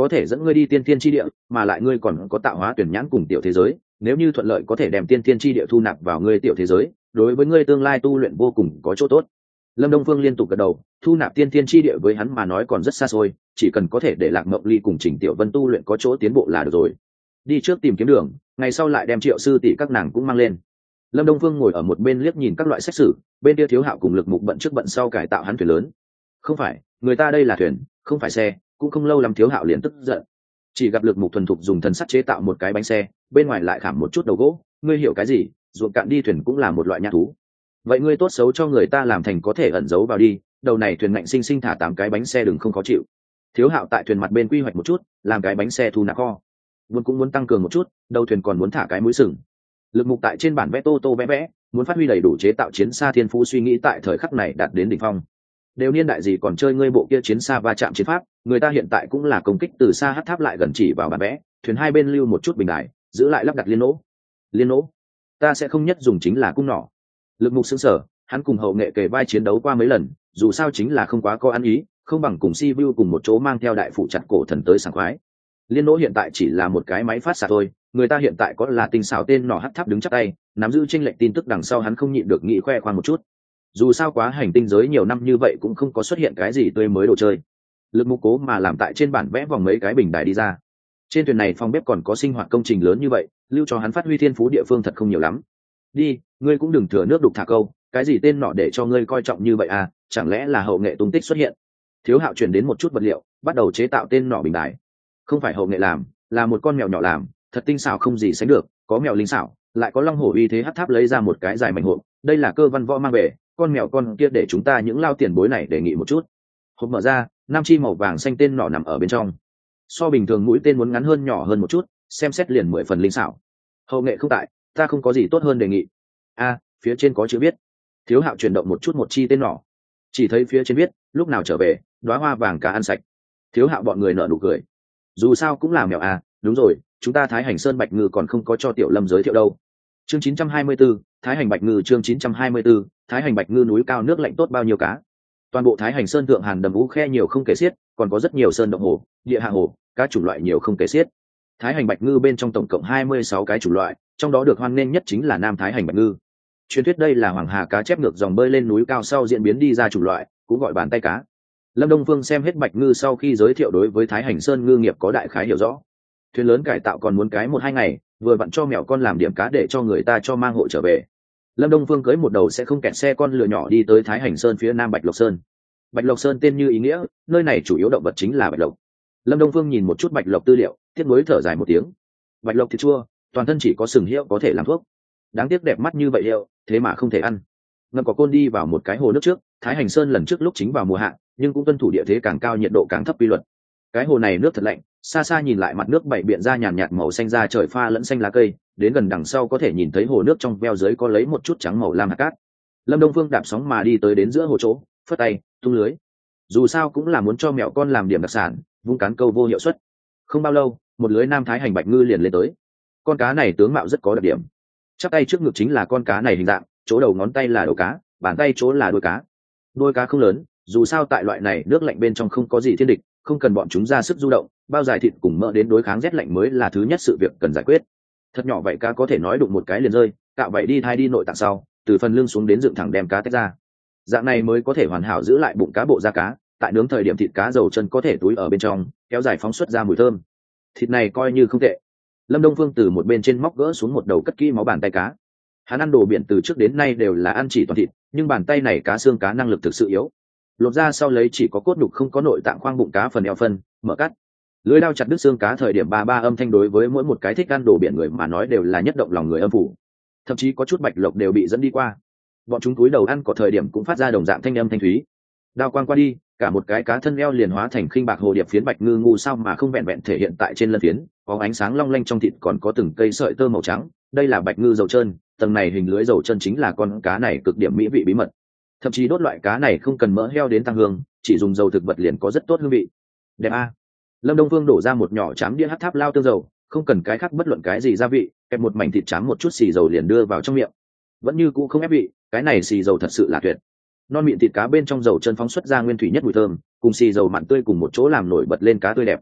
có thể dẫn ngươi đi tiên thiên chi địa, mà lại ngươi còn có tạo hóa tuyển nhãn cùng tiểu thế giới, nếu như thuận lợi có thể đem tiên thiên chi địa thu nạp vào ngươi tiểu thế giới, đối với ngươi tương lai tu luyện vô cùng có chỗ tốt. Lâm Đông Phương liên tục gật đầu, thu nạp tiên thiên chi địa với hắn mà nói còn rất xa xôi, chỉ cần có thể để Lạc Mộng Ly cùng Trình Tiểu Vân tu luyện có chỗ tiến bộ là được rồi. Đi trước tìm kiếm đường, ngày sau lại đem Triệu sư tỷ các nàng cũng mang lên. Lâm Đông Phương ngồi ở một bên liếc nhìn các loại sách sử, bên kia Thiếu Hạo cùng Lực Mục bận trước bận sau cải tạo hắn thuyền lớn. Không phải, người ta đây là thuyền, không phải xe, cũng không lâu lắm Thiếu Hạo liền tức giận. Chỉ gặp Lực Mục thuần thục dùng thần sắt chế tạo một cái bánh xe, bên ngoài lại khảm một chút đầu gỗ, ngươi hiểu cái gì? Ruộng cạn đi thuyền cũng là một loại nhã thú. Vậy ngươi tốt xấu cho người ta làm thành có thể ẩn giấu vào đi, đầu này thuyền ngạnh sinh sinh thả 8 cái bánh xe đừng không khó chịu. Thiếu Hạo tại thuyền mặt bên quy hoạch một chút, làm cái bánh xe thu nạp kho. Vốn cũng muốn tăng cường một chút, đầu thuyền còn muốn thả cái mũi sừng. Lực Mục tại trên bản vẽ tô vẽ, muốn phát huy đầy đủ chế tạo chiến xa thiên phú suy nghĩ tại thời khắc này đạt đến đỉnh phong. Đều niên đại gì còn chơi ngươi bộ kia chiến xa va chạm chiến pháp, người ta hiện tại cũng là công kích từ xa hất tháp lại gần chỉ vào bản vẽ, thuyền hai bên lưu một chút bình đài, giữ lại lắp đặt liên nỗ. Liên nỗ? Ta sẽ không nhất dùng chính là cung nỏ. Lực Mục sững sờ, hắn cùng hậu nghệ kề vai chiến đấu qua mấy lần, dù sao chính là không quá có ăn ý, không bằng cùng Si Vu cùng một chỗ mang theo đại phụ chặt cổ thần tới sảng khoái. Liên nỗ hiện tại chỉ là một cái máy phát xạ thôi, người ta hiện tại có là tinh xảo tên nỏ hắc tháp đứng chắc tay, nắm giữ chênh lệch tin tức đằng sau hắn không nhịn được nghĩ khoe khoang một chút. Dù sao quá hành tinh giới nhiều năm như vậy cũng không có xuất hiện cái gì tươi mới đồ chơi. Lực Mục cố mà làm tại trên bản vẽ vòng mấy cái bình đài đi ra. Trên thuyền này phòng bếp còn có sinh hoạt công trình lớn như vậy, lưu cho hắn phát huy thiên phú địa phương thật không nhiều lắm. Đi, ngươi cũng đừng thừa nước đục thả câu, cái gì tên nọ để cho ngươi coi trọng như vậy à, chẳng lẽ là hậu nghệ tung tích xuất hiện. Thiếu Hạo chuyển đến một chút vật liệu, bắt đầu chế tạo tên nọ bình đài. Không phải hậu nghệ làm, là một con mèo nhỏ làm, thật tinh xảo không gì sánh được, có mèo linh xảo, lại có long hổ uy thế hắc tháp lấy ra một cái dài mảnh hộp, đây là Cơ Văn Võ mang về, con mèo con kia để chúng ta những lao tiền bối này đề nghị một chút. Hộp mở ra, nam chi màu vàng xanh tên nọ nằm ở bên trong. So bình thường mũi tên muốn ngắn hơn nhỏ hơn một chút, xem xét liền 10 phần linh xảo. Hậu nghệ không tại, ta không có gì tốt hơn đề nghị. A, phía trên có chữ viết. Thiếu Hạo chuyển động một chút một chi tên nọ, chỉ thấy phía trên viết, lúc nào trở về, đóa hoa vàng cá ăn sạch. Thiếu Hạo bọn người nở nụ cười. Dù sao cũng là mèo à, đúng rồi, chúng ta Thái Hành Sơn Bạch Ngư còn không có cho Tiểu Lâm giới thiệu đâu. Chương 924, Thái Hành Bạch Ngư chương 924, Thái Hành Bạch Ngư núi cao nước lạnh tốt bao nhiêu cá. Toàn bộ Thái Hành Sơn thượng hàn đầm vũ khe nhiều không kể xiết, còn có rất nhiều sơn động hồ, địa hạ hồ, các chủng loại nhiều không kể xiết. Thái Hành Bạch Ngư bên trong tổng cộng 26 cái chủng loại, trong đó được hoan nghênh nhất chính là Nam Thái Hành Bạch Ngư. Truyền thuyết đây là hoàng hà cá chép ngược dòng bơi lên núi cao sau diễn biến đi ra chủng loại, cũng gọi bàn tay cá. Lâm Đông Phương xem hết Bạch Ngư sau khi giới thiệu đối với Thái Hành Sơn ngư nghiệp có đại khái hiểu rõ. Thuyền lớn cải tạo còn muốn cái 1-2 ngày, vừa vặn cho mèo con làm điểm cá để cho người ta cho mang hộ trở về. Lâm Đông Phương cưới một đầu sẽ không kẹt xe con lừa nhỏ đi tới Thái Hành Sơn phía nam Bạch Lộc Sơn. Bạch Lộc Sơn tên như ý nghĩa, nơi này chủ yếu động vật chính là bạch lộc. Lâm Đông Phương nhìn một chút bạch lộc tư liệu, tiếc nuối thở dài một tiếng. Bạch lộc thịt chua, toàn thân chỉ có sừng hiệu có thể làm thuốc. Đáng tiếc đẹp mắt như vậy hiệu, thế mà không thể ăn. Ngâm có côn đi vào một cái hồ nước trước, Thái Hành Sơn lần trước lúc chính vào mùa hạ, nhưng cũng tuân thủ địa thế càng cao nhiệt độ càng thấp quy luật. Cái hồ này nước thật lạnh, xa xa nhìn lại mặt nước bảy biện ra nhàn nhạt màu xanh da trời pha lẫn xanh lá cây, đến gần đằng sau có thể nhìn thấy hồ nước trong veo dưới có lấy một chút trắng màu lam hạt cát. Lâm Đông Phương đạp sóng mà đi tới đến giữa hồ chỗ, phất tay tung lưới. Dù sao cũng là muốn cho mèo con làm điểm đặc sản, vung cán câu vô hiệu suất. Không bao lâu, một lưới Nam Thái Hành Bạch Ngư liền lên tới. Con cá này tướng mạo rất có đặc điểm. Chắp tay trước ngực chính là con cá này hình dạng, chỗ đầu ngón tay là đầu cá, bàn tay chỗ là đuôi cá. Đuôi cá không lớn, dù sao tại loại này nước lạnh bên trong không có gì thiên địch, không cần bọn chúng ra sức du động, bao dài thịt cùng mỡ đến đối kháng rét lạnh mới là thứ nhất sự việc cần giải quyết. Thật nhỏ vậy cá có thể nói đụng một cái liền rơi, cạo vậy đi thai đi nội tạng sau, từ phần lưng xuống đến dựng thẳng đem cá tách ra. Dạng này mới có thể hoàn hảo giữ lại bụng cá bộ da cá, tại nướng thời điểm thịt cá dầu chân có thể túi ở bên trong, kéo dài phóng xuất ra mùi thơm. Thịt này coi như không tệ. Lâm Đông Phương từ một bên trên móc gỡ xuống một đầu cất kỹ máu bàn tay cá. Hắn ăn đồ biển từ trước đến nay đều là ăn chỉ toàn thịt, nhưng bàn tay này cá xương cá năng lực thực sự yếu. Lột ra sau lấy chỉ có cốt nhục không có nội tạng khoang bụng cá phần eo phân, mở cắt. Lưỡi dao chặt đứt xương cá thời điểm ba âm thanh đối với mỗi một cái thích ăn đồ biển người mà nói đều là nhất động lòng người âm phủ. Thậm chí có chút bạch lộc đều bị dẫn đi qua. Bọn chúng cúi đầu ăn có thời điểm cũng phát ra đồng dạng thanh âm thanh thúy. Đao quang qua đi, cả một cái cá thân eo liền hóa thành khinh bạc hồ điệp phiến bạch ngư ngu sao mà không vẹn vẹn thể hiện tại trên lân phiến, có ánh sáng long lanh trong thịt còn có từng cây sợi tơ màu trắng, đây là bạch ngư dầu trơn, tầng này hình lưới dầu chân chính là con cá này cực điểm mỹ vị bí mật. Thậm chí đốt loại cá này không cần mỡ heo đến tăng hương, chỉ dùng dầu thực vật liền có rất tốt hương vị. Đẹp a. Lâm Đông Phương đổ ra một nhỏ chám đĩa hắc tháp lao tương dầu, không cần cái khác bất luận cái gì gia vị, kẹp một mảnh thịt chám một chút xì dầu liền đưa vào trong miệng. Vẫn như cũ không ép vị, cái này xì dầu thật sự là tuyệt. Non mịn thịt cá bên trong dầu chân phóng xuất ra nguyên thủy nhất mùi thơm, cùng xì dầu mặn tươi cùng một chỗ làm nổi bật lên cá tươi đẹp.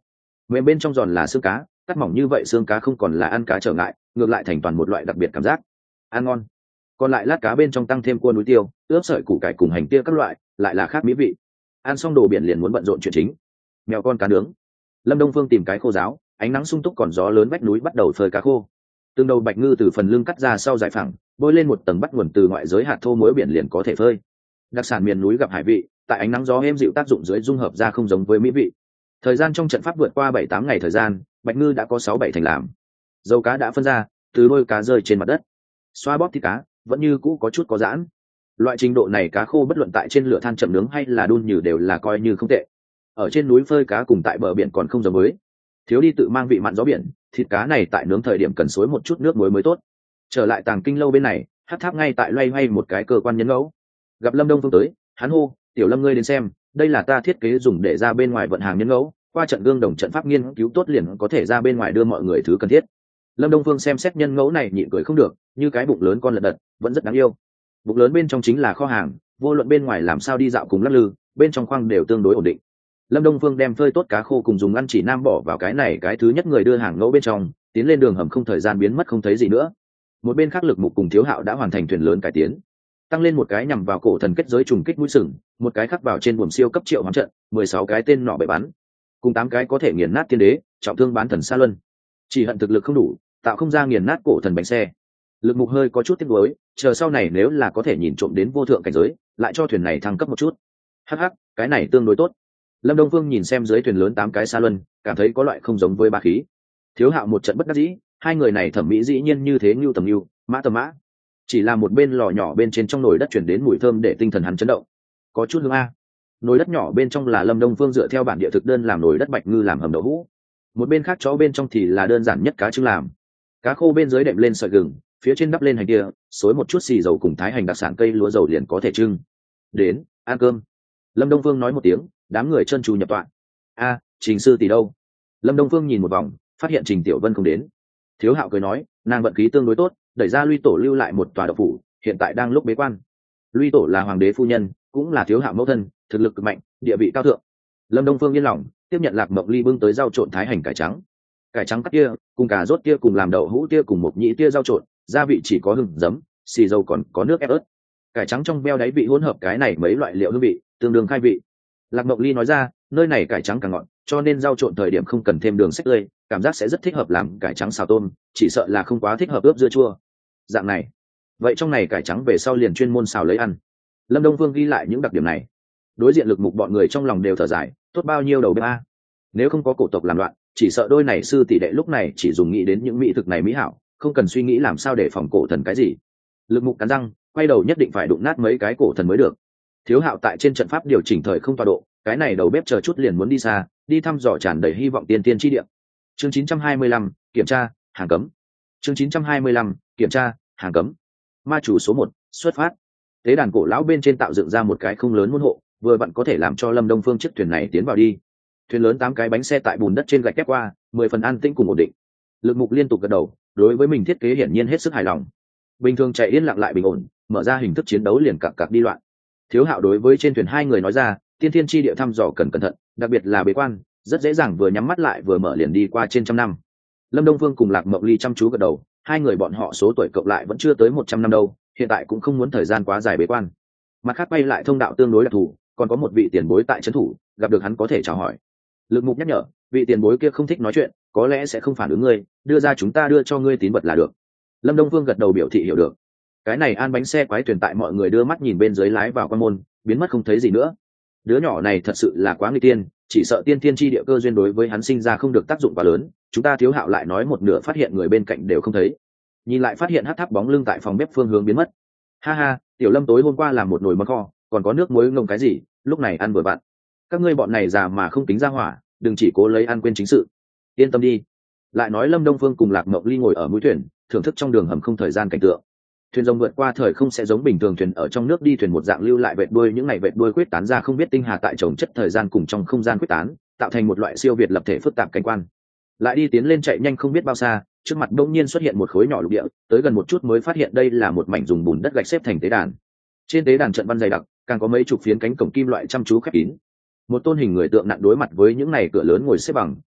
mềm bên trong giòn là xương cá, cắt mỏng như vậy xương cá không còn là ăn cá trở ngại, ngược lại thành toàn một loại đặc biệt cảm giác ăn ngon. Còn lại lát cá bên trong tăng thêm cua núi tiêu, ướp sợi củ cải cùng hành tia các loại, lại là khác mỹ vị. Ăn xong đồ biển liền muốn bận rộn chuyện chính. Mèo con cá nướng. Lâm Đông Phương tìm cái khô giáo, ánh nắng sung túc còn gió lớn vách núi bắt đầu phơi cá khô. Từng đầu bạch ngư từ phần lưng cắt ra sau giải phẳng, bôi lên một tầng bắt nguồn từ ngoại giới hạt thô muối biển liền có thể phơi. Đặc sản miền núi gặp hải vị, tại ánh nắng gió êm dịu tác dụng dưới dung hợp ra không giống với mỹ vị. Thời gian trong trận pháp vượt qua 7-8 ngày thời gian, bạch ngư đã có 6-7 thành làm. Dầu cá đã phân ra, từ đôi cá rơi trên mặt đất. Xoa bóp thịt cá, vẫn như cũ có chút có giãn. Loại trình độ này cá khô bất luận tại trên lửa than chậm nướng hay là đun nhừ đều là coi như không tệ. Ở trên núi phơi cá cùng tại bờ biển còn không giống với. Thiếu đi tự mang vị mặn gió biển, thịt cá này tại nướng thời điểm cần xối một chút nước muối mới tốt. Trở lại Tàng Kinh lâu bên này, Hắc Tháp ngay tại loay hoay một cái cơ quan nhân ngẫu. Gặp Lâm Đông Phương tới, hắn hô, "Tiểu Lâm ngươi đến xem, đây là ta thiết kế dùng để ra bên ngoài vận hàng nhân ngẫu, qua trận gương đồng trận pháp nghiên cứu tốt liền có thể ra bên ngoài đưa mọi người thứ cần thiết." Lâm Đông Phương xem xét nhân ngẫu này nhịn cười không được, như cái bụng lớn con lật đật, vẫn rất đáng yêu. Bụng lớn bên trong chính là kho hàng, vô luận bên ngoài làm sao đi dạo cùng lắc lư, bên trong khoang đều tương đối ổn định. Lâm Đông Phương đem phơi tốt cá khô cùng dùng ăn chỉ nam bỏ vào cái này cái thứ nhất người đưa hàng ngẫu bên trong, tiến lên đường hầm không thời gian biến mất không thấy gì nữa. Một bên khác Lực Mục cùng Thiếu Hạo đã hoàn thành thuyền lớn cải tiến, tăng lên một cái nhằm vào cổ thần kết giới trùng kích mũi sừng, một cái khắc vào trên buồm siêu cấp triệu hoán trận, 16 cái tên nỏ bậy bắn, cùng 8 cái có thể nghiền nát tiên đế, trọng thương bán thần Sa Luân. Chỉ hận thực lực không đủ, tạo không ra nghiền nát cổ thần bánh xe. Lực Mục hơi có chút tiếc nuối, chờ sau này nếu là có thể nhìn trộm đến vô thượng cảnh giới, lại cho thuyền này thăng cấp một chút. Hắc hắc, cái này tương đối tốt. Lâm Đông Phương nhìn xem dưới thuyền lớn 8 cái Sa Luân, cảm thấy có loại không giống với bá khí. Thiếu Hạo một trận bất đắc dĩ, hai người này thẩm mỹ dĩ nhiên như thế như tầm như, mã tầm mã. Chỉ là một bên lò nhỏ bên trên trong nồi đất chuyển đến mùi thơm để tinh thần hắn chấn động. Có chút hương a. Nồi đất nhỏ bên trong là Lâm Đông Phương dựa theo bản địa thực đơn làm nồi đất bạch ngư làm hầm đậu hũ. Một bên khác chó bên trong thì là đơn giản nhất cá trứng làm. Cá khô bên dưới đệm lên sợi gừng, phía trên đắp lên hành kia, xối một chút xì dầu cùng thái hành đặc sản cây lúa dầu liền có thể trưng. Đến, ăn cơm. Lâm Đông Phương nói một tiếng, đám người chân trù nhập tọa. A, Trình sư tỷ đâu? Lâm Đông Phương nhìn một vòng, phát hiện Trình Tiểu Vân không đến. Thiếu Hạo cười nói, nàng vận khí tương đối tốt, đẩy ra Luy Tổ lưu lại một tòa đậu phủ, hiện tại đang lúc bế quan. Luy Tổ là hoàng đế phu nhân, cũng là Thiếu Hạo mẫu thân, thực lực cực mạnh, địa vị cao thượng. Lâm Đông Phương yên lòng, tiếp nhận Lạc Mộng Ly bưng tới rau trộn thái hành cải trắng. Cải trắng cắt kia, cùng cà rốt kia cùng làm đậu hũ kia cùng một nhĩ tia rau trộn, gia vị chỉ có hừng, giấm, xì dầu còn có nước ép ớt. Cải trắng trong beo đáy vị hỗn hợp cái này mấy loại liệu hương vị, tương đương khai vị. Lạc Mộng Ly nói ra, nơi này cải trắng càng ngọt, cho nên rau trộn thời điểm không cần thêm đường xách tươi, cảm giác sẽ rất thích hợp làm cải trắng xào tôm, chỉ sợ là không quá thích hợp ướp dưa chua. Dạng này, vậy trong này cải trắng về sau liền chuyên môn xào lấy ăn. Lâm Đông Phương ghi lại những đặc điểm này. Đối diện Lực Mục bọn người trong lòng đều thở dài, tốt bao nhiêu đầu bếp a. Nếu không có cổ tộc làm loạn, chỉ sợ đôi này sư tỷ đệ lúc này chỉ dùng nghĩ đến những mỹ thực này mỹ hảo, không cần suy nghĩ làm sao để phòng cổ thần cái gì. Lực Mục cắn răng, quay đầu nhất định phải đụng nát mấy cái cổ thần mới được. Thiếu Hạo tại trên trận pháp điều chỉnh thời không tọa độ, cái này đầu bếp chờ chút liền muốn đi xa, đi thăm dò tràn đầy hy vọng tiên tiên chi địa. Chương 925, kiểm tra, hàng cấm. Chương 925, kiểm tra, hàng cấm. Ma chủ số 1, xuất phát. Tế đàn cổ lão bên trên tạo dựng ra một cái không lớn môn hộ, vừa vặn có thể làm cho Lâm Đông Phương chiếc thuyền này tiến vào đi. Thuyền lớn 8 cái bánh xe tại bùn đất trên gạch ép qua, 10 phần an tĩnh cùng ổn định. Lực Mục liên tục gật đầu, đối với mình thiết kế hiển nhiên hết sức hài lòng. Bình thường chạy yên lặng lại bình ổn, mở ra hình thức chiến đấu liền cặc cặc đi loạn. Thiếu Hạo đối với trên thuyền hai người nói ra, tiên thiên chi địa thăm dò cần cẩn thận, đặc biệt là bế quan, rất dễ dàng vừa nhắm mắt lại vừa mở liền đi qua trên trăm năm. Lâm Đông Phương cùng Lạc Mộng Ly chăm chú gật đầu, hai người bọn họ số tuổi cộng lại vẫn chưa tới 100 năm đâu, hiện tại cũng không muốn thời gian quá dài bế quan. Mặt khác bay lại thông đạo tương đối đặc thù, còn có một vị tiền bối tại trấn thủ, gặp được hắn có thể chào hỏi. Lực Mục nhắc nhở, vị tiền bối kia không thích nói chuyện, có lẽ sẽ không phản ứng ngươi, đưa ra chúng ta đưa cho ngươi tín vật là được. Lâm Đông Phương gật đầu biểu thị hiểu được. Cái này an bánh xe quái thuyền tại mọi người đưa mắt nhìn bên dưới lái vào quan môn, biến mất không thấy gì nữa. Đứa nhỏ này thật sự là quá nguy tiên, chỉ sợ tiên thiên chi địa cơ duyên đối với hắn sinh ra không được tác dụng quá lớn. Chúng ta Thiếu Hạo lại nói một nửa phát hiện người bên cạnh đều không thấy, nhìn lại phát hiện Hắc Tháp bóng lưng tại phòng bếp phương hướng biến mất. Ha ha, Tiểu Lâm tối hôm qua làm một nồi món kho, còn có nước muối ngông cái gì, lúc này ăn vừa vặn. Các ngươi bọn này già mà không tính ra hỏa, đừng chỉ cố lấy ăn quên chính sự. Yên tâm đi. Lại nói Lâm Đông Phương cùng Lạc Mộng Ly ngồi ở mũi thuyền, thưởng thức trong đường hầm không thời gian cảnh tượng. Thuyền rồng vượt qua thời không sẽ giống bình thường thuyền ở trong nước đi thuyền một dạng lưu lại vệt đuôi, những ngày vệt đuôi quyết tán ra không biết tinh hà tại trồng chất thời gian cùng trong không gian quyết tán, tạo thành một loại siêu việt lập thể phức tạp cảnh quan. Lại đi tiến lên chạy nhanh không biết bao xa, trước mặt đông nhiên xuất hiện một khối nhỏ lục địa, tới gần một chút mới phát hiện đây là một mảnh dùng bùn đất gạch xếp thành tế đàn. Trên tế đàn trận văn dày đặc, càng có mấy chục phiến cánh cổng kim loại chăm chú khép kín. Một tôn hình người tượng nặng đối mặt với những này cửa lớn ngồi xếp bằng,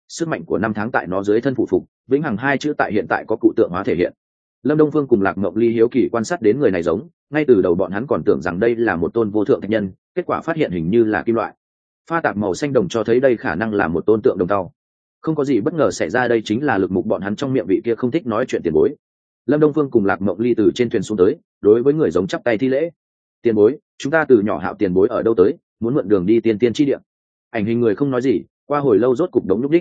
sức mạnh của năm tháng tại nó dưới thân phụ phục, vĩnh hằng hai chữ tại hiện tại có cụ tượng hóa thể hiện. Lâm Đông Phương cùng Lạc Mộng Ly hiếu kỳ quan sát đến người này giống, ngay từ đầu bọn hắn còn tưởng rằng đây là một tôn vô thượng thạch nhân, kết quả phát hiện hình như là kim loại. Pha tạp màu xanh đồng cho thấy đây khả năng là một tôn tượng đồng tàu. Không có gì bất ngờ xảy ra, đây chính là lực mục bọn hắn trong miệng vị kia không thích nói chuyện tiền bối. Lâm Đông Phương cùng Lạc Mộng Ly từ trên thuyền xuống tới, đối với người giống chắp tay thi lễ. Tiền bối, chúng ta từ nhỏ Hạo tiền bối ở đâu tới, muốn mượn đường đi tiên tiên chi địa. Ảnh hình người không nói gì, qua hồi lâu rốt cục đống lúc đích.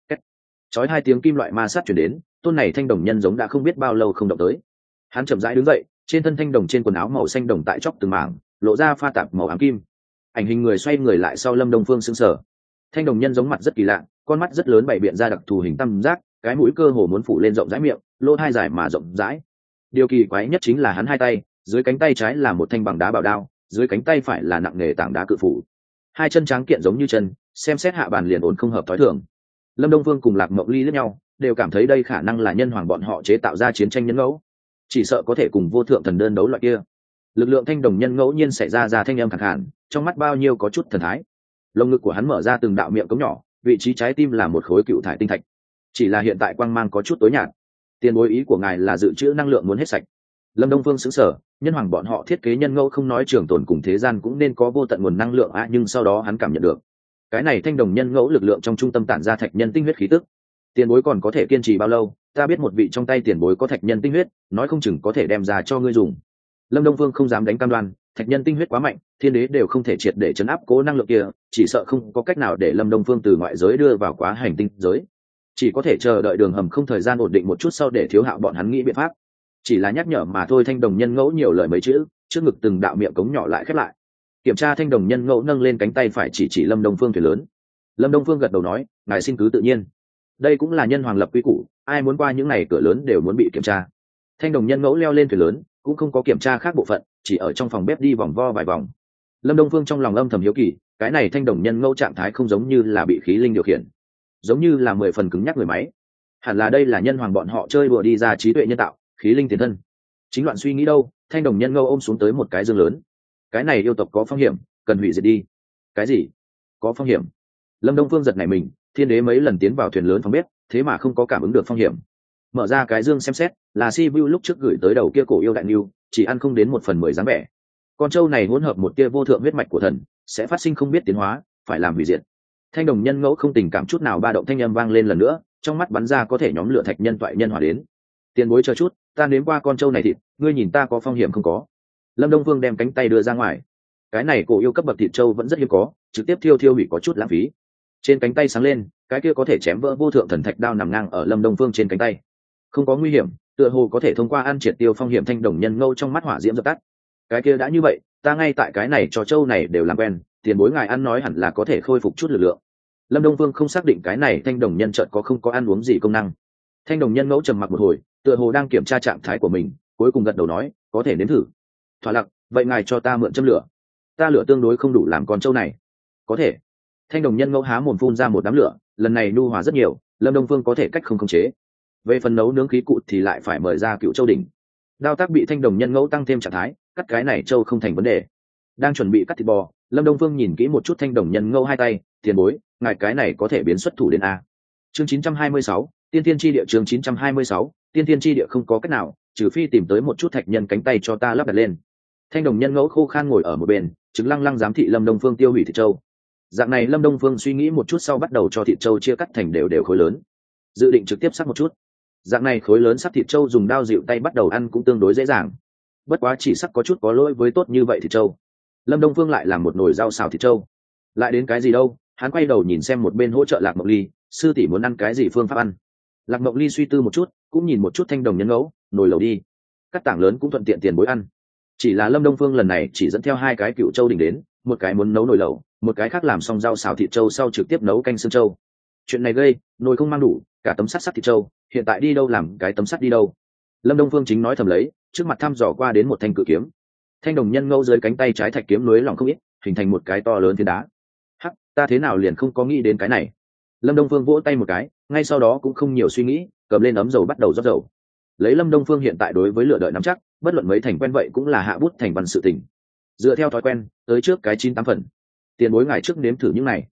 Chói hai tiếng kim loại ma sát chuyển đến, tôn này thanh đồng nhân giống đã không biết bao lâu không động tới. Hắn chậm rãi đứng dậy, trên thân thanh đồng trên quần áo màu xanh đồng tại chóc từng mảng, lộ ra pha tạp màu ám kim. Ảnh hình người xoay người lại sau Lâm Đông Phương sững sờ. Thanh đồng nhân giống mặt rất kỳ lạ, con mắt rất lớn bày biện ra đặc thù hình tam giác, cái mũi cơ hồ muốn phủ lên rộng rãi miệng, lỗ hai dài mà rộng rãi. Điều kỳ quái nhất chính là hắn hai tay, dưới cánh tay trái là một thanh bằng đá bảo đao, dưới cánh tay phải là nặng nề tảng đá cự phủ. Hai chân trắng kiện giống như chân, xem xét hạ bàn liền ổn không hợp thói thường. Lâm Đông Phương cùng Lạc Mộng Ly liếc nhau, đều cảm thấy đây khả năng là nhân hoàng bọn họ chế tạo ra chiến tranh nhân ngẫu, chỉ sợ có thể cùng vô thượng thần đơn đấu loại kia. Lực lượng thanh đồng nhân ngẫu nhiên xảy ra thanh âm khàn khàn, trong mắt bao nhiêu có chút thần thái. Lồng ngực của hắn mở ra từng đạo miệng cống nhỏ, vị trí trái tim là một khối cựu thải tinh thạch, chỉ là hiện tại quang mang có chút tối nhạt. Tiền bối ý của ngài là dự trữ năng lượng muốn hết sạch. Lâm Đông Phương sững sờ, nhân hoàng bọn họ thiết kế nhân ngẫu không nói trường tồn cùng thế gian cũng nên có vô tận nguồn năng lượng nhưng sau đó hắn cảm nhận được cái này thanh đồng nhân ngẫu lực lượng trong trung tâm tản ra thạch nhân tinh huyết khí tức. Tiền bối còn có thể kiên trì bao lâu? Ta biết một vị trong tay tiền bối có thạch nhân tinh huyết, nói không chừng có thể đem ra cho ngươi dùng. Lâm Đông Phương không dám đánh cam đoan, thạch nhân tinh huyết quá mạnh, thiên đế đều không thể triệt để chấn áp cố năng lượng kia, chỉ sợ không có cách nào để Lâm Đông Phương từ ngoại giới đưa vào quá hành tinh giới, chỉ có thể chờ đợi đường hầm không thời gian ổn định một chút sau để Thiếu Hạo bọn hắn nghĩ biện pháp. Chỉ là nhắc nhở mà thôi. Thanh đồng nhân ngẫu nhiều lời mấy chữ, trước ngực từng đạo miệng cống nhỏ lại khép lại. Kiểm tra, thanh đồng nhân ngẫu nâng lên cánh tay phải chỉ Lâm Đông Phương thuyền lớn. Lâm Đông Phương gật đầu nói, ngài xin cứ tự nhiên, đây cũng là nhân hoàng lập quy củ, ai muốn qua những này cửa lớn đều muốn bị kiểm tra. Thanh đồng nhân ngẫu leo lên thuyền lớn, cũng không có kiểm tra khác bộ phận, chỉ ở trong phòng bếp đi vòng vo vài vòng. Lâm Đông Phương trong lòng âm thầm hiếu kỳ, cái này thanh đồng nhân ngẫu trạng thái không giống như là bị khí linh điều khiển, giống như là 10 phần cứng nhắc người máy. Hẳn là đây là nhân hoàng bọn họ chơi đùa đi ra trí tuệ nhân tạo, khí linh tiền thân. Chính loạn suy nghĩ đâu, thanh đồng nhân ngẫu ôm xuống tới một cái dương lớn. Cái này yêu tộc có phong hiểm, cần hủy diệt đi. Cái gì? Có phong hiểm? Lâm Đông Phương giật nảy mình, thiên đế mấy lần tiến vào thuyền lớn phòng bếp, thế mà không có cảm ứng được phong hiểm. Mở ra cái dương xem xét, là Sibiu lúc trước gửi tới đầu kia cổ yêu đại niu, chỉ ăn không đến 1/10 dáng vẻ. Con trâu này hỗn hợp một tia vô thượng huyết mạch của thần, sẽ phát sinh không biết tiến hóa, phải làm hủy diệt. Thanh đồng nhân ngẫu không tình cảm chút nào, ba động thanh âm vang lên lần nữa, trong mắt bắn ra có thể nhóm lửa thạch nhân toại nhân hỏa đến. Tiền bối chờ chút, ta nếm qua con trâu này thịt, ngươi nhìn ta có phong hiểm không có? Lâm Đông Phương đem cánh tay đưa ra ngoài. Cái này cổ yêu cấp bậc thịt trâu vẫn rất hiếm có, trực tiếp thiêu hủy có chút lãng phí. Trên cánh tay sáng lên, cái kia có thể chém vỡ vô thượng thần thạch đao nằm ngang ở Lâm Đông Phương trên cánh tay. Không có nguy hiểm, tựa hồ có thể thông qua ăn triệt tiêu phong hiểm. Thanh đồng nhân ngẫu trong mắt hỏa diễm dập tắt. Cái kia đã như vậy, ta ngay tại cái này cho trâu này đều làm quen, tiền bối ngài ăn nói hẳn là có thể khôi phục chút lực lượng. Lâm Đông Phương không xác định cái này thanh đồng nhân chợt có không có ăn uống gì công năng. Thanh đồng nhân ngẫu trầm mặc một hồi, tựa hồ đang kiểm tra trạng thái của mình, cuối cùng gật đầu nói, có thể nếm thử. Thỏa lặc, vậy ngài cho ta mượn châm lửa. Ta lửa tương đối không đủ làm con trâu này. Có thể. Thanh đồng nhân ngẫu há mồm phun ra một đám lửa, lần này nhu hòa rất nhiều, Lâm Đông Phương có thể cách không khống chế. Về phần nấu nướng khí cụ thì lại phải mời ra Cựu Châu đỉnh. Đao tác bị thanh đồng nhân ngẫu tăng thêm trạng thái, cắt cái này châu không thành vấn đề. Đang chuẩn bị cắt thịt bò, Lâm Đông Phương nhìn kỹ một chút thanh đồng nhân ngẫu hai tay, tiền bối, ngài cái này có thể biến xuất thủ đến a. Chương 926, Tiên Tiên chi địa. Chương 926, Tiên Tiên chi địa không có cách nào, trừ phi tìm tới một chút thạch nhân cánh tay cho ta lắp đặt lên. Thanh đồng nhân ngẫu khô khan ngồi ở một bên, chứng lăng lăng giám thị Lâm Đông Phương tiêu hủy thịt châu. Dạng này Lâm Đông Phương suy nghĩ một chút sau bắt đầu cho thịt châu chia cắt thành đều đều khối lớn, dự định trực tiếp sắc một chút. Dạng này khối lớn sắc thịt châu dùng đao dịu tay bắt đầu ăn cũng tương đối dễ dàng, bất quá chỉ sắc có chút có lỗi với tốt như vậy thịt châu. Lâm Đông Phương lại làm một nồi rau xào thịt châu. Lại đến cái gì đâu, hắn quay đầu nhìn xem một bên hỗ trợ Lạc Mộng Ly, sư tỷ muốn ăn cái gì phương pháp ăn. Lạc Mộng Ly suy tư một chút, cũng nhìn một chút thanh đồng nhân ngẫu, nồi lẩu đi, cắt tảng lớn cũng thuận tiện tiền bối ăn. Chỉ là Lâm Đông Phương lần này chỉ dẫn theo 2 cái Cựu Châu đỉnh đến, một cái muốn nấu nồi lẩu, một cái khác làm xong rau xào thịt châu sau trực tiếp nấu canh xương châu. Chuyện này gây, nồi không mang đủ, cả tấm sắt thịt châu, hiện tại đi đâu làm cái tấm sắt đi đâu? Lâm Đông Phương chính nói thầm lấy, trước mặt thăm dò qua đến một thanh cự kiếm. Thanh đồng nhân ngẫu dưới cánh tay trái thạch kiếm núi lỏng không ít, hình thành một cái to lớn phiến đá. Hắc, ta thế nào liền không có nghĩ đến cái này? Lâm Đông Phương vỗ tay một cái, ngay sau đó cũng không nhiều suy nghĩ, cầm lên ấm dầu bắt đầu rót dầu. Lấy Lâm Đông Phương hiện tại đối với lửa đợi nắm chắc, bất luận mấy thành quen vậy cũng là hạ bút thành văn sự tình. Dựa theo thói quen, tới trước cái 9-8 phần. Tiền bối ngài trước nếm thử những này.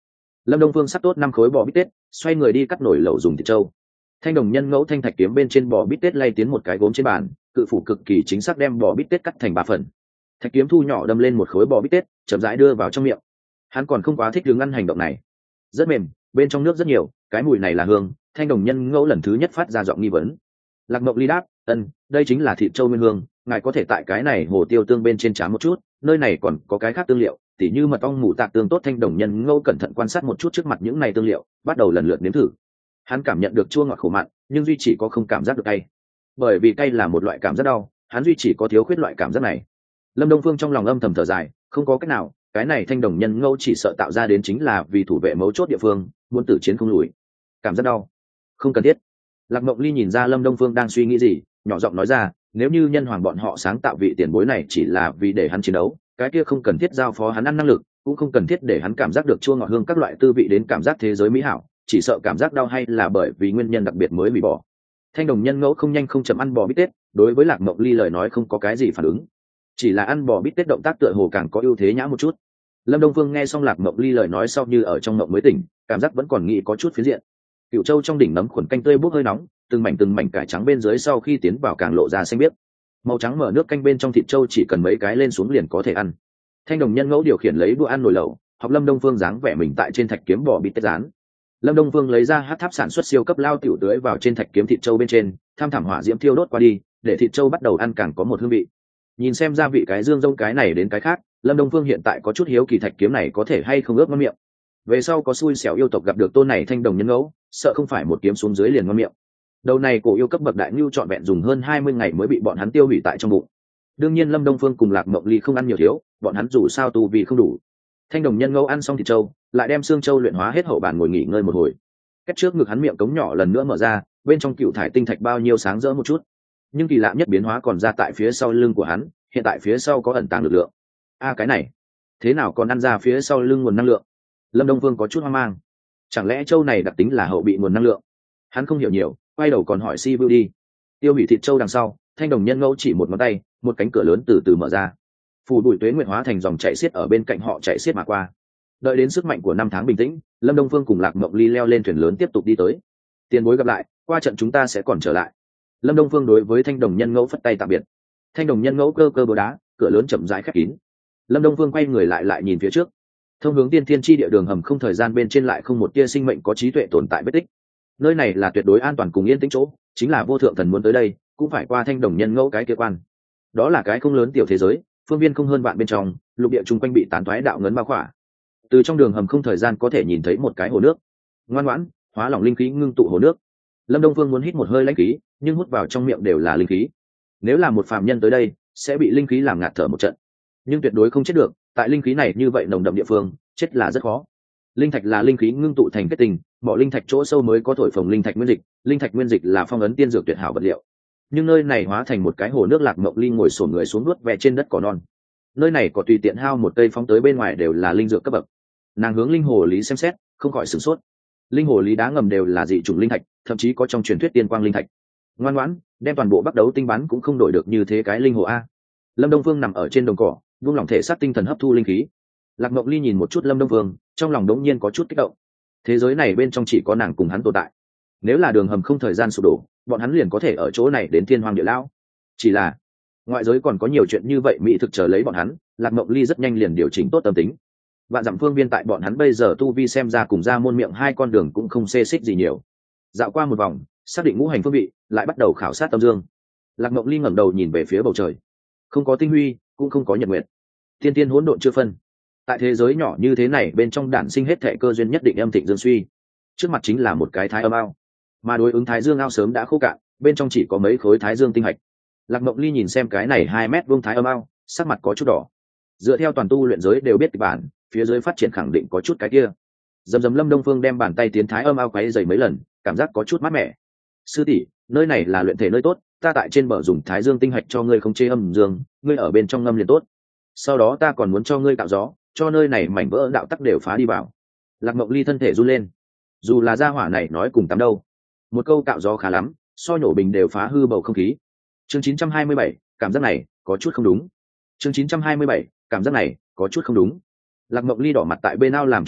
Lâm Đông Phương sắp tốt 5 khối bò bít tết, xoay người đi cắt nồi lẩu dùng thịt trâu. Thanh đồng nhân ngẫu thanh thạch kiếm bên trên bò bít tết lay tiến một cái gốm trên bàn, cự phủ cực kỳ chính xác đem bò bít tết cắt thành 3 phần. Thạch kiếm thu nhỏ đâm lên một khối bò bít tết, chậm rãi đưa vào trong miệng. Hắn còn không quá thích đứng ăn hành động này. Rất mềm, bên trong nước rất nhiều, cái mùi này là hương. Thanh đồng nhân ngẫu lần thứ nhất phát ra giọng nghi vấn. Lạc Mộng Ly đáp, đây chính là thịt trâu nguyên hương, ngài có thể tại cái này hồ tiêu tương bên trên trám một chút, nơi này còn có cái khác tương liệu, tỉ như mật ong mù tạc tương tốt. Thanh đồng nhân ngẫu cẩn thận quan sát một chút trước mặt những này tương liệu, bắt đầu lần lượt nếm thử. Hắn cảm nhận được chua ngọt khổ mặn, nhưng duy chỉ có không cảm giác được cay. Bởi vì cay là một loại cảm giác đau, hắn duy chỉ có thiếu khuyết loại cảm giác này. Lâm Đông Phương trong lòng âm thầm thở dài, không có cách nào, cái này thanh đồng nhân ngẫu chỉ sợ tạo ra đến chính là vì thủ vệ mấu chốt địa phương, muốn tử chiến không lùi. Cảm giác đau, không cần thiết. Lạc Mộng Ly nhìn ra Lâm Đông Phương đang suy nghĩ gì, nhỏ giọng nói ra, nếu như nhân hoàng bọn họ sáng tạo vị tiền bối này chỉ là vì để hắn chiến đấu, cái kia không cần thiết giao phó hắn ăn năng lực, cũng không cần thiết để hắn cảm giác được chua ngọt hương các loại tư vị đến cảm giác thế giới mỹ hảo, chỉ sợ cảm giác đau hay là bởi vì nguyên nhân đặc biệt mới bị bỏ. Thanh đồng nhân ngẫu không nhanh không chậm ăn bò bít tết, đối với Lạc Mộng Ly lời nói không có cái gì phản ứng, chỉ là ăn bò bít tết động tác tựa hồ càng có ưu thế nhã một chút. Lâm Đông Phương nghe xong Lạc Mộng Ly lời nói sau như ở trong mộng mới tỉnh, cảm giác vẫn còn nghĩ có chút phiến diện. Cựu châu trong đỉnh nấm khuẩn canh tươi bốc hơi nóng, từng mảnh cải trắng bên dưới sau khi tiến vào càng lộ ra xanh biếc. Màu trắng mở nước canh bên trong thịt trâu chỉ cần mấy cái lên xuống liền có thể ăn. Thanh đồng nhân ngẫu điều khiển lấy đũa ăn nồi lẩu, học Lâm Đông Phương dáng vẻ mình tại trên thạch kiếm bò bít tết rán. Lâm Đông Phương lấy ra hát tháp sản xuất siêu cấp lao tiểu tưới vào trên thạch kiếm thịt trâu bên trên, tham thảm hỏa diễm thiêu đốt qua đi, để thịt trâu bắt đầu ăn càng có một hương vị. Nhìn xem gia vị cái dương rông cái này đến cái khác, Lâm Đông Phương hiện tại có chút hiếu kỳ thạch kiếm này có thể hay không ướp ngon miệng. Về sau có xui xẻo yêu tộc gặp được tôn này thanh đồng nhân ngẫu, sợ không phải một kiếm xuống dưới liền ngon miệng. Đầu này cổ yêu cấp bậc đại nhu trọn vẹn dùng hơn 20 ngày mới bị bọn hắn tiêu hủy tại trong bụng. Đương nhiên Lâm Đông Phương cùng Lạc Mộng Ly không ăn nhiều thiếu, bọn hắn dù sao tu vì không đủ. Thanh đồng nhân ngẫu ăn xong thịt trâu, lại đem xương trâu luyện hóa hết hậu bàn ngồi nghỉ ngơi một hồi. Cách trước ngực hắn miệng cống nhỏ lần nữa mở ra, bên trong cựu thải tinh thạch bao nhiêu sáng rỡ một chút. Nhưng kỳ lạ nhất biến hóa còn ra tại phía sau lưng của hắn, hiện tại phía sau có ẩn tàng lực lượng. Cái này, thế nào còn ăn ra phía sau lưng nguồn năng lượng? Lâm Đông Phương có chút hoang mang. Chẳng lẽ trâu này đặc tính là hậu bị nguồn năng lượng? Hắn không hiểu nhiều, quay đầu còn hỏi Si Vu đi. Tiêu hủy thịt trâu đằng sau, thanh đồng nhân ngẫu chỉ một ngón tay, một cánh cửa lớn từ từ mở ra. Phù Bụi Tuế Nguyệt hóa thành dòng chảy xiết ở bên cạnh họ chảy xiết mà qua. Đợi đến sức mạnh của 5 tháng bình tĩnh, Lâm Đông Phương cùng Lạc Mộng Ly leo lên thuyền lớn tiếp tục đi tới. Tiền bối gặp lại, qua trận chúng ta sẽ còn trở lại. Lâm Đông Phương đối với thanh đồng nhân ngẫu phất tay tạm biệt. Thanh đồng nhân ngẫu cơ cơ búa đá, cửa lớn chậm rãi khép kín. Lâm Đông Phương quay người lại nhìn phía trước. Thông hướng tiên thiên chi địa đường hầm không thời gian bên trên lại không một tia sinh mệnh có trí tuệ tồn tại vết tích. Nơi này là tuyệt đối an toàn cùng yên tĩnh chỗ, chính là vô thượng thần muốn tới đây, cũng phải qua thanh đồng nhân ngẫu cái kia quan. Đó là cái không lớn tiểu thế giới, phương viên không hơn vạn bên trong, lục địa chung quanh bị tán thoái đạo ngấn bao khỏa. Từ trong đường hầm không thời gian có thể nhìn thấy một cái hồ nước. Ngoan ngoãn, hóa lỏng linh khí ngưng tụ hồ nước. Lâm Đông Phương muốn hít một hơi lãnh khí, nhưng hút vào trong miệng đều là linh khí. Nếu là một phàm nhân tới đây, sẽ bị linh khí làm ngạt thở một trận. Nhưng tuyệt đối không chết được, tại linh khí này như vậy nồng đậm địa phương, chết là rất khó. Linh thạch là linh khí ngưng tụ thành kết tinh, bỏ linh thạch chỗ sâu mới có thổi phồng linh thạch nguyên dịch, linh thạch nguyên dịch là phong ấn tiên dược tuyệt hảo vật liệu. Nhưng nơi này hóa thành một cái hồ nước. Lạc Mộng Ly ngồi xổm người xuống nuốt ve trên đất cỏ non. Nơi này có tùy tiện hao một cây phóng tới bên ngoài đều là linh dược cấp bậc. Nàng hướng linh hồ lý xem xét, không khỏi sửng sốt. Linh hồ lý đá ngầm đều là dị chủng linh thạch, thậm chí có trong truyền thuyết tiên quang linh thạch. Ngoan ngoãn, đem toàn bộ bắt đấu tinh bắn cũng không đổi được như thế cái linh hồ a. Lâm Đông Phương nằm ở trên đồng cỏ, vung lòng thể xác tinh thần hấp thu linh khí. Lạc Mộng Ly nhìn một chút Lâm Đông Phương, trong lòng đống nhiên có chút kích động. Thế giới này bên trong chỉ có nàng cùng hắn tồn tại. Nếu là đường hầm không thời gian sụp đổ, bọn hắn liền có thể ở chỗ này đến thiên hoàng địa lão. Chỉ là ngoại giới còn có nhiều chuyện như vậy mỹ thực chờ lấy bọn hắn. Lạc Mộng Ly rất nhanh liền điều chỉnh tốt tâm tính. Vạn dặm phương viên tại bọn hắn bây giờ tu vi xem ra cùng ra môn miệng hai con đường cũng không xê xích gì nhiều. Dạo qua một vòng, xác định ngũ hành phương vị, lại bắt đầu khảo sát tâm dương. Lạc Mộng Ly ngẩng đầu nhìn về phía bầu trời, không có tinh huy, cũng không có nhật nguyệt, thiên tiên hỗn độn chưa phân. Tại thế giới nhỏ như thế này bên trong đản sinh hết thệ cơ duyên nhất định âm thịnh dương suy. Trước mặt chính là một cái thái âm ao, mà đối ứng thái dương ao sớm đã khô cạn, bên trong chỉ có mấy khối thái dương tinh hạch. Lạc Mộng Ly nhìn xem cái này 2 mét vuông thái âm ao, sắc mặt có chút đỏ. Dựa theo toàn tu luyện giới đều biết kịch bản, phía dưới phát triển khẳng định có chút cái kia. Dầm dầm Lâm Đông Phương đem bàn tay tiến thái âm ao quấy dày mấy lần, cảm giác có chút mát mẻ. Sư tỷ, nơi này là luyện thể nơi tốt, ta tại trên bờ dùng thái dương tinh hạch cho ngươi không chê âm dương, ngươi ở bên trong ngâm liền tốt. Sau đó ta còn muốn cho ngươi tạo gió, cho nơi này mảnh vỡ đạo tắc đều phá đi vào. Lạc Mộng Ly thân thể run lên. Dù là gia hỏa này nói cùng tắm đâu, một câu tạo gió khá lắm, so nhổ bình đều phá hư bầu không khí. Chương 927, cảm giác này có chút không đúng. Chương 927, cảm giác này có chút không đúng. Lạc Mộng Ly đỏ mặt tại bên ao làm chuẩn bị,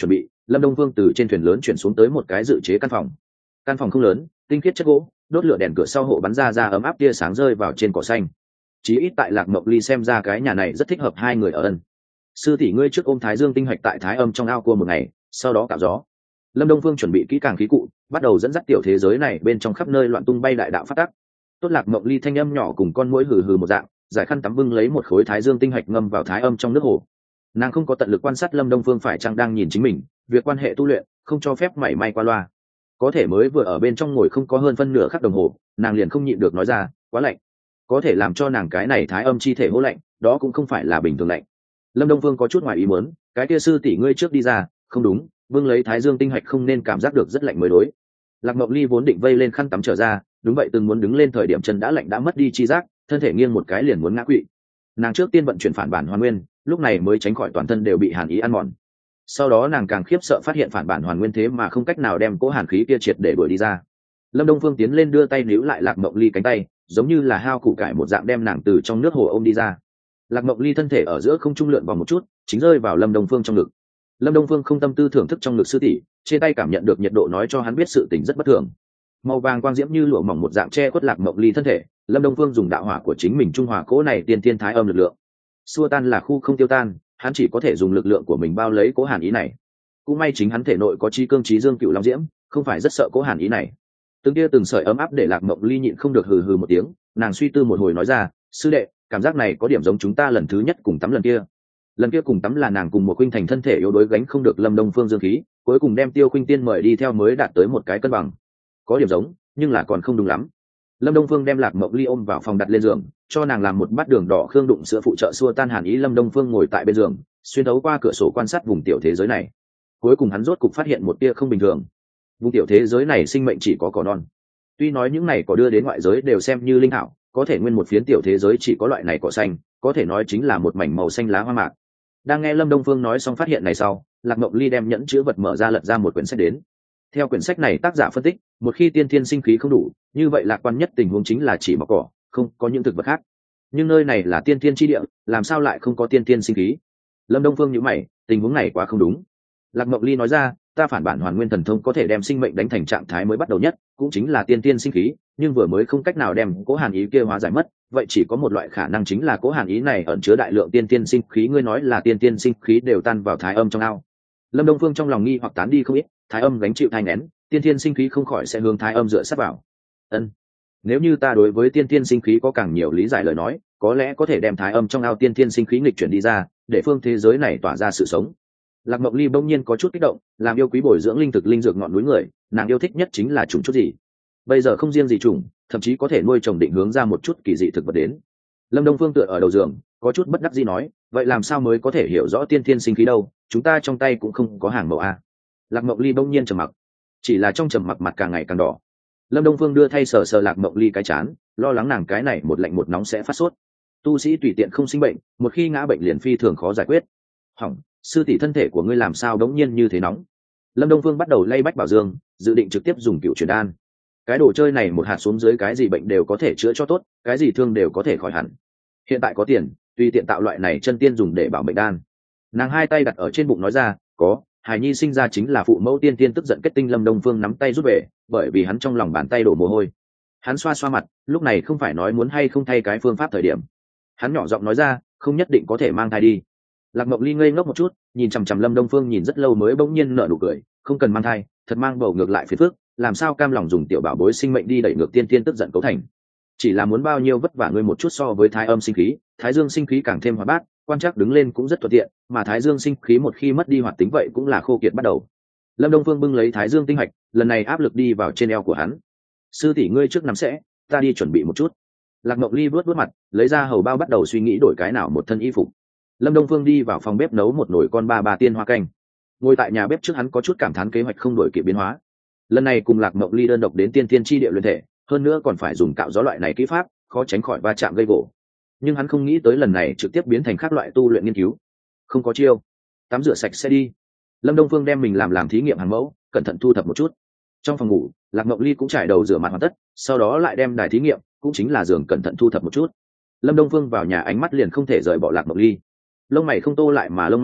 Lâm Đông Vương từ trên thuyền lớn chuyển xuống tới một cái dự chế căn phòng không lớn, tinh khiết chất gỗ, đốt lửa đèn cửa sau hộ bắn ra ấm áp tia sáng rơi vào trên cỏ xanh. Chí ít tại Lạc Mộng Ly xem ra cái nhà này rất thích hợp hai người ở ân. Sư tỷ ngươi trước ôm Thái Dương tinh hạch tại Thái Âm trong ao cua một ngày, sau đó cạo gió. Lâm Đông Phương chuẩn bị kỹ càng khí cụ, bắt đầu dẫn dắt tiểu thế giới này bên trong khắp nơi loạn tung bay đại đạo phát tắc. Tốt Lạc Mộng Ly thanh âm nhỏ cùng con muỗi hừ hừ một dạng, giải khăn tắm bưng lấy một khối Thái Dương tinh hạch ngâm vào Thái Âm trong nước hồ. Nàng không có tận lực quan sát Lâm Đông Phương phải chăng đang nhìn chính mình, việc quan hệ tu luyện không cho phép mảy may qua loa. Có thể mới vừa ở bên trong ngồi không có hơn phân nửa khắc đồng hồ, nàng liền không nhịn được nói ra, quá lạnh. Có thể làm cho nàng cái này Thái Âm chi thể hô lạnh, đó cũng không phải là bình thường lạnh. Lâm Đông Phương có chút ngoài ý muốn, cái kia sư tỷ ngươi trước đi ra, không đúng, vương lấy Thái Dương tinh hạch không nên cảm giác được rất lạnh mới đối. Lạc Mộng Ly vốn định vây lên khăn tắm trở ra, đúng vậy từng muốn đứng lên thời điểm chân đã lạnh đã mất đi chi giác, thân thể nghiêng một cái liền muốn ngã quỵ. Nàng trước tiên vận chuyển phản bản hoàn nguyên, lúc này mới tránh khỏi toàn thân đều bị hàn ý ăn mòn. Sau đó nàng càng khiếp sợ phát hiện phản bản hoàn nguyên thế mà không cách nào đem cỗ hàn khí kia triệt để đuổi đi ra. Lâm Đông Phương tiến lên đưa tay níu lại Lạc Mộng Ly cánh tay, giống như là hao củ cải một dạng đem nàng từ trong nước hồ ôm đi ra. Lạc Mộng Ly thân thể ở giữa không trung lượn vòng một chút, chính rơi vào Lâm Đông Phương trong ngực. Lâm Đông Phương không tâm tư thưởng thức trong ngực sư tỷ, trên tay cảm nhận được nhiệt độ nói cho hắn biết sự tình rất bất thường. Màu vàng quang diễm như lụa mỏng một dạng che khuất Lạc Mộng Ly thân thể, Lâm Đông Phương dùng đạo hỏa của chính mình trung hòa cỗ này tiên thiên thái âm lực lượng. Xua tan là khu không tiêu tan, hắn chỉ có thể dùng lực lượng của mình bao lấy cỗ hàn ý này. Cũng may chính hắn thể nội có chí cương chí dương cựu long diễm, không phải rất sợ cỗ hàn ý này. Từng tia từng sợi ấm áp để Lạc Mộng Ly nhịn không được hừ hừ một tiếng, nàng suy tư một hồi nói ra, sư đệ, cảm giác này có điểm giống chúng ta lần thứ nhất cùng tắm lần kia cùng tắm là nàng cùng một khuynh thành thân thể yếu đuối gánh không được Lâm Đông Phương dương khí, cuối cùng đem Tiêu Khuynh Tiên mời đi theo mới đạt tới một cái cân bằng. Có điểm giống, nhưng là còn không đúng lắm. Lâm Đông Phương đem Lạc Mộng Ly ôm vào phòng đặt lên giường, cho nàng làm một bát đường đỏ khương đụng sữa phụ trợ xua tan hàn ý. Lâm Đông Phương ngồi tại bên giường, xuyên thấu qua cửa sổ quan sát vùng tiểu thế giới này. Cuối cùng hắn rốt cục phát hiện một tia không bình thường. Vùng tiểu thế giới này sinh mệnh chỉ có cỏ non. Tuy nói những này cỏ đưa đến ngoại giới đều xem như linh thảo, có thể nguyên một phiến tiểu thế giới chỉ có loại này cỏ xanh, có thể nói chính là một mảnh màu xanh lá hoa mạc. Đang nghe Lâm Đông Phương nói xong phát hiện này sau, Lạc Mộng Ly đem nhẫn chứa vật mở ra lật ra một quyển sách đến. Theo quyển sách này tác giả phân tích, một khi tiên thiên sinh khí không đủ, như vậy lạc quan nhất tình huống chính là chỉ mọc cỏ, không có những thực vật khác. Nhưng nơi này là tiên thiên chi địa, làm sao lại không có tiên thiên sinh khí? Lâm Đông Phương nhíu mày, tình huống này quá không đúng. Lạc Mộng Ly nói ra, ta phản bản hoàn nguyên thần thông có thể đem sinh mệnh đánh thành trạng thái mới bắt đầu nhất, cũng chính là tiên thiên sinh khí, nhưng vừa mới không cách nào đem cố hàn ý kia hóa giải mất, vậy chỉ có một loại khả năng chính là cố hàn ý này ẩn chứa đại lượng tiên thiên sinh khí. Ngươi nói là tiên thiên sinh khí đều tan vào thái âm trong ao. Lâm Đông Phương trong lòng nghi hoặc tán đi không ít, thái âm gánh chịu thai nén, tiên thiên sinh khí không khỏi sẽ hướng thái âm dựa sát vào. Ân, nếu như ta đối với tiên thiên sinh khí có càng nhiều lý giải lời nói, có lẽ có thể đem thái âm trong ao tiên thiên sinh khí nghịch chuyển đi ra, để phương thế giới này tỏa ra sự sống. Lạc Mộng Ly bỗng nhiên có chút kích động, làm yêu quý bồi dưỡng linh thực linh dược ngọn núi người, nàng yêu thích nhất chính là trùng chút gì. Bây giờ không riêng gì trùng, thậm chí có thể nuôi trồng định hướng ra một chút kỳ dị thực vật đến. Lâm Đông Phương tựa ở đầu giường, có chút bất đắc dĩ nói, vậy làm sao mới có thể hiểu rõ tiên thiên sinh khí đâu? Chúng ta trong tay cũng không có hàng mẫu a. Lạc Mộng Ly bỗng nhiên trầm mặc, chỉ là trong trầm mặc mặt càng ngày càng đỏ. Lâm Đông Phương đưa thay sờ sờ Lạc Mộng Ly cái chán, lo lắng nàng cái này một lạnh một nóng sẽ phát sốt. Tu sĩ tùy tiện không sinh bệnh, một khi ngã bệnh liền phi thường khó giải quyết. Hỏng, sư tỷ thân thể của ngươi làm sao đống nhiên như thế nóng? Lâm Đông Phương bắt đầu lay bách bảo dương, dự định trực tiếp dùng cựu truyền đan. Cái đồ chơi này một hạt xuống dưới cái gì bệnh đều có thể chữa cho tốt, cái gì thương đều có thể khỏi hẳn. Hiện tại có tiền, tùy tiện tạo loại này chân tiên dùng để bảo mệnh đan. Nàng hai tay đặt ở trên bụng nói ra, có, hài nhi sinh ra chính là phụ mẫu tiên tiên tức giận kết tinh. Lâm Đông Phương nắm tay rút về, bởi vì hắn trong lòng bàn tay đổ mồ hôi. Hắn xoa xoa mặt, lúc này không phải nói muốn hay không thay cái phương pháp thời điểm. Hắn nhỏ giọng nói ra, không nhất định có thể mang thai đi. Lạc Mộng Ly ngây ngốc một chút, nhìn chằm chằm Lâm Đông Phương nhìn rất lâu mới bỗng nhiên nở nụ cười, không cần mang thai, thật mang bầu ngược lại phiền phức, làm sao cam lòng dùng tiểu bảo bối sinh mệnh đi đẩy ngược tiên tiên tức giận cấu thành. Chỉ là muốn bao nhiêu vất vả ngươi một chút so với thái âm sinh khí, thái dương sinh khí càng thêm hoạt bát, quan trắc đứng lên cũng rất thuận tiện, mà thái dương sinh khí một khi mất đi hoạt tính vậy cũng là khô kiệt bắt đầu. Lâm Đông Phương bưng lấy thái dương tinh hạch, lần này áp lực đi vào trên eo của hắn. Sư tỷ ngươi trước nắm sẽ, ta đi chuẩn bị một chút. Lạc Mộng Ly vuốt mặt, lấy ra hầu bao bắt đầu suy nghĩ đổi cái nào một thân y phục. Lâm Đông Phương đi vào phòng bếp nấu một nồi con ba tiên hoa canh. Ngồi tại nhà bếp trước hắn có chút cảm thán kế hoạch không đổi kịp biến hóa. Lần này cùng Lạc Mộng Ly đơn độc đến tiên tiên chi địa luyện thể, hơn nữa còn phải dùng cạo gió loại này kỹ pháp, khó tránh khỏi va chạm gây gỗ. Nhưng hắn không nghĩ tới lần này trực tiếp biến thành khác loại tu luyện nghiên cứu. Không có chiêu, tắm rửa sạch sẽ đi. Lâm Đông Phương đem mình làm thí nghiệm hàng mẫu, cẩn thận thu thập một chút. Trong phòng ngủ, Lạc Mộng Ly cũng trải đầu rửa mặt hoàn tất, sau đó lại đem đài thí nghiệm, cũng chính là giường cẩn thận thu thập một chút. Lâm Đông Phương vào nhà ánh mắt liền không thể rời bỏ Lạc Mộng Ly. Lông mày không tô lại mà lông mày,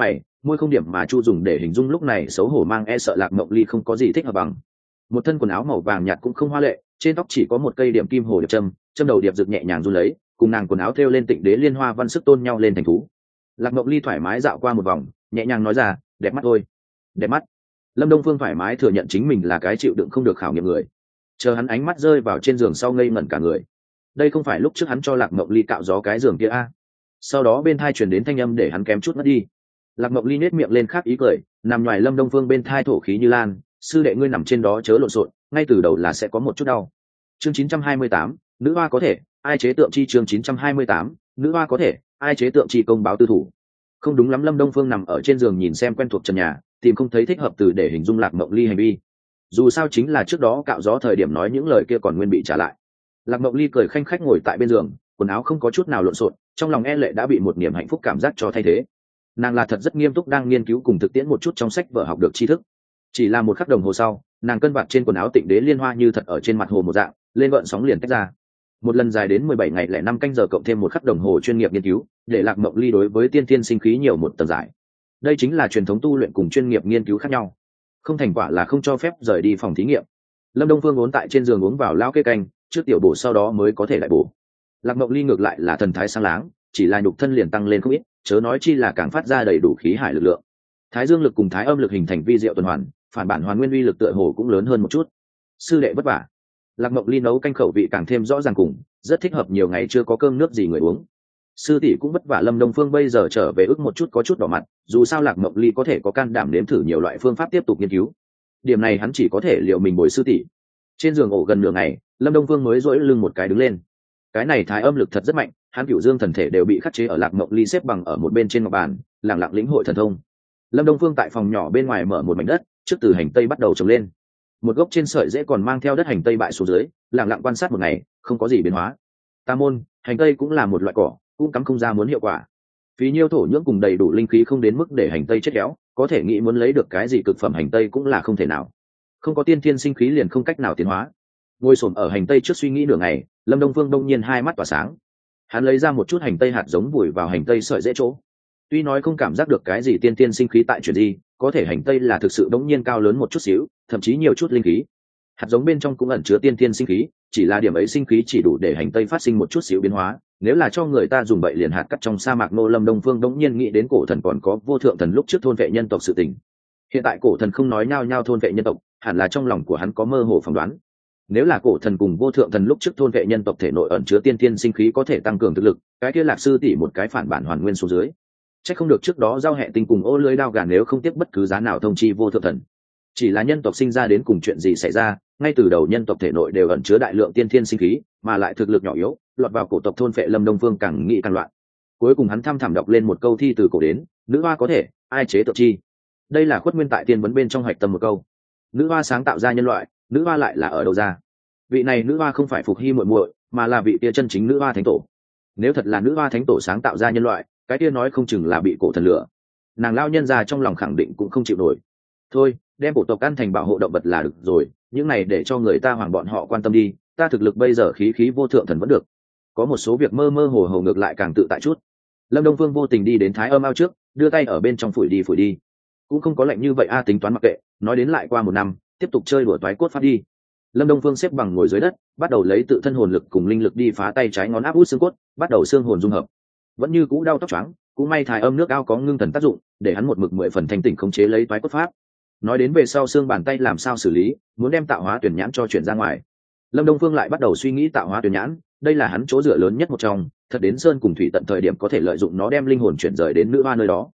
môi không điểm mà chu dùng để hình dung lúc này xấu hổ mang e sợ Lạc Mộng Ly không có gì thích hợp bằng. Một thân quần áo màu vàng nhạt cũng không hoa lệ, trên tóc chỉ có một cây điểm kim hồ điệp châm đầu điệp rực nhẹ nhàng run lấy, cùng nàng quần áo thêu lên tịnh đế liên hoa văn sức tôn nhau lên thành thú. Lạc Mộng Ly thoải mái dạo qua một vòng, nhẹ nhàng nói ra, đẹp mắt thôi. Đẹp mắt. Lâm Đông Phương thoải mái thừa nhận chính mình là cái chịu đựng không được khảo nghiệm người. Chờ hắn ánh mắt rơi vào trên giường sau ngây ngẩn cả người. Đây không phải lúc trước hắn cho Lạc Mộng Ly cạo gió cái giường kia a. Sau đó bên thai truyền đến thanh âm để hắn kém chút mất đi. Lạc Mộng Ly nét miệng lên khác ý cười, nằm ngoài Lâm Đông Phương bên thai thổ khí như lan, sư đệ ngươi nằm trên đó chớ lộn xộn, ngay từ đầu là sẽ có một chút đau. Chương 928, nữ hoa có thể, ai chế tượng chi chương 928, nữ hoa có thể, ai chế tượng chi công báo tư thủ. Không đúng lắm, Lâm Đông Phương nằm ở trên giường nhìn xem quen thuộc trần nhà, tìm không thấy thích hợp từ để hình dung Lạc Mộng Ly hành vi. Dù sao chính là trước đó cạo gió thời điểm nói những lời kia còn nguyên bị trả lại. Lạc Mộng Ly cười khanh khách ngồi tại bên giường, quần áo không có chút nào lộn xộn, trong lòng e lệ đã bị một niềm hạnh phúc cảm giác cho thay thế. Nàng là thật rất nghiêm túc đang nghiên cứu cùng thực tiễn một chút trong sách vở học được tri thức. Chỉ là một khắc đồng hồ sau, nàng cân vạt trên quần áo tịnh đế liên hoa như thật ở trên mặt hồ một dạng, lên gợn sóng liền tách ra. Một lần dài đến 17 ngày lẻ 5 canh giờ cộng thêm một khắc đồng hồ chuyên nghiệp nghiên cứu, để Lạc Mộng Ly đối với tiên thiên sinh khí nhiều một tầng giải. Đây chính là truyền thống tu luyện cùng chuyên nghiệp nghiên cứu khác nhau. Không thành quả là không cho phép rời đi phòng thí nghiệm. Lâm Đông Phương uốn tại trên giường uống vào lao kê canh, trước tiểu bổ sau đó mới có thể lại bổ. Lạc Mộng Ly ngược lại là thần thái sáng láng, chỉ là nhục thân liền tăng lên không ít, chớ nói chi là càng phát ra đầy đủ khí hải lực lượng. Thái dương lực cùng thái âm lực hình thành vi diệu tuần hoàn, phản bản hoàn nguyên uy lực tựa hồ cũng lớn hơn một chút. Sư đệ vất vả. Lạc Mộng Ly nấu canh khẩu vị càng thêm rõ ràng cùng, rất thích hợp nhiều ngày chưa có cơm nước gì người uống. Sư tỷ cũng vất vả. Lâm Đông Phương bây giờ trở về ức một chút có chút đỏ mặt, dù sao Lạc Mộng Ly có thể có can đảm nếm thử nhiều loại phương pháp tiếp tục nghiên cứu. Điểm này hắn chỉ có thể liệu mình bồi sư tỷ. Trên giường ổ gần nửa ngày, Lâm Đông Phương mới duỗi lưng một cái đứng lên. Cái này thái âm lực thật rất mạnh, hắn cửu dương thần thể đều bị khắc chế ở Lạc Mộng Ly xếp bằng ở một bên trên ngọc bàn, lặng lặng lĩnh hội thần thông. Lâm Đông Phương tại phòng nhỏ bên ngoài mở một mảnh đất, trước từ hành tây bắt đầu trồng lên. Một gốc trên sợi rễ còn mang theo đất hành tây bại xuống dưới, lặng lặng quan sát một ngày, không có gì biến hóa. Tà môn, hành tây cũng là một loại cỏ, cũng cắm không ra muốn hiệu quả. Phí nhiêu thổ nhưỡng cùng đầy đủ linh khí không đến mức để hành tây chết héo, có thể nghĩ muốn lấy được cái gì cực phẩm hành tây cũng là không thể nào. Không có tiên thiên sinh khí liền không cách nào tiến hóa. Ngồi xổm ở hành tây trước suy nghĩ nửa ngày, Lâm Đông Phương đông nhiên hai mắt tỏa sáng. Hắn lấy ra một chút hành tây hạt giống vùi vào hành tây sợi rễ chỗ. Tuy nói không cảm giác được cái gì tiên tiên sinh khí tại chuyện gì, có thể hành tây là thực sự đống nhiên cao lớn một chút xíu, thậm chí nhiều chút linh khí. Hạt giống bên trong cũng ẩn chứa tiên tiên sinh khí, chỉ là điểm ấy sinh khí chỉ đủ để hành tây phát sinh một chút xíu biến hóa. Nếu là cho người ta dùng bậy liền hạt cắt trong sa mạc nô. Lâm Đông Phương đống nhiên nghĩ đến cổ thần còn có vô thượng thần lúc trước thôn vệ nhân tộc sự tình. Hiện tại cổ thần không nói nhao nhao thôn vệ nhân tộc, hẳn là trong lòng của hắn có mơ hồ phỏng đoán. Nếu là cổ thần cùng vô thượng thần lúc trước thôn vệ nhân tộc thể nội ẩn chứa tiên tiên sinh khí có thể tăng cường thực lực, cái kia Lạc sư tỷ một cái phản bản hoàn nguyên số dưới. Chắc không được trước đó giao hệ tinh cùng ô lưới đao gà nếu không tiếp bất cứ giá nào thông chi vô thượng thần. Chỉ là nhân tộc sinh ra đến cùng chuyện gì xảy ra, ngay từ đầu nhân tộc thể nội đều ẩn chứa đại lượng tiên thiên sinh khí, mà lại thực lực nhỏ yếu, lọt vào cổ tộc thôn phệ. Lâm Đông Phương càng nghĩ càng loạn. Cuối cùng hắn thăm thẳm đọc lên một câu thi từ cổ đến, nữ hoa có thể, ai chế tượng chi. Đây là khuất nguyên tại tiên vấn bên trong hoạch tâm một câu. Nữ hoa sáng tạo ra nhân loại, nữ hoa lại là ở đâu ra? Vị này nữ hoa không phải Phục Hy muội muội, mà là vị kia chân chính nữ hoa thánh tổ. Nếu thật là nữ hoa thánh tổ sáng tạo ra nhân loại, cái kia nói không chừng là bị cổ thần lửa. Nàng lao nhân ra trong lòng khẳng định cũng không chịu nổi. Thôi, đem cổ tộc ăn thành bảo hộ động vật là được rồi, những này để cho người ta hoàng bọn họ quan tâm đi. Ta thực lực bây giờ khí khí vô thượng thần vẫn được, có một số việc mơ mơ hồ hồ ngược lại càng tự tại chút. Lâm Đông Phương vô tình đi đến thái âm ao trước, đưa tay ở bên trong phủi đi, cũng không có lạnh như vậy. Tính toán mặc kệ, nói đến lại qua một năm, tiếp tục chơi đùa toái cốt phát đi. Lâm Đông Phương xếp bằng ngồi dưới đất, bắt đầu lấy tự thân hồn lực cùng linh lực đi phá tay trái ngón áp út xương cốt, bắt đầu xương hồn dung hợp. Vẫn như cũ đau tóc choáng, cũng may thái âm nước ao có ngưng thần tác dụng, để hắn một mực 10 phần thanh tỉnh khống chế lấy toái cốt pháp. Nói đến về sau xương bàn tay làm sao xử lý, muốn đem tạo hóa tuyển nhãn cho chuyển ra ngoài. Lâm Đông Phương lại bắt đầu suy nghĩ tạo hóa tuyển nhãn, đây là hắn chỗ dựa lớn nhất một trong, thật đến sơn cùng thủy tận thời điểm có thể lợi dụng nó đem linh hồn chuyển rời đến nữ hoa nơi đó.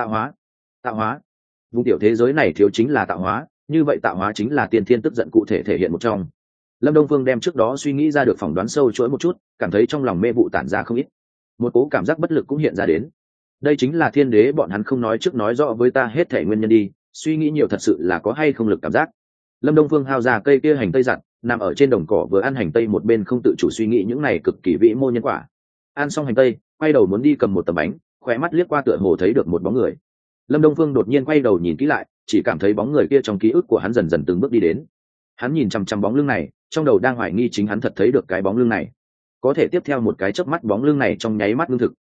Tạo hóa, vùng tiểu thế giới này thiếu chính là tạo hóa, như vậy tạo hóa chính là tiên thiên tức giận cụ thể thể hiện một trong. Lâm Đông Phương đem trước đó suy nghĩ ra được phỏng đoán sâu chuỗi một chút, cảm thấy trong lòng mê vụ tản ra không ít, một cố cảm giác bất lực cũng hiện ra đến. Đây chính là thiên đế bọn hắn không nói trước nói rõ với ta hết thể nguyên nhân đi, suy nghĩ nhiều thật sự là có hay không lực cảm giác. Lâm Đông Phương hao ra cây kia hành tây giặt, nằm ở trên đồng cỏ vừa ăn hành tây một bên không tự chủ suy nghĩ những này cực kỳ vĩ mô nhân quả. Ăn xong hành tây, quay đầu muốn đi cầm một tấm bánh, khóe mắt liếc qua tựa hồ thấy được một bóng người. Lâm Đông Phương đột nhiên quay đầu nhìn kỹ lại, chỉ cảm thấy bóng người kia trong ký ức của hắn dần dần từng bước đi đến. Hắn nhìn chằm chằm bóng lưng này, trong đầu đang hoài nghi chính hắn thật thấy được cái bóng lưng này. Có thể tiếp theo một cái chớp mắt bóng lưng này trong nháy mắt ngưng thực,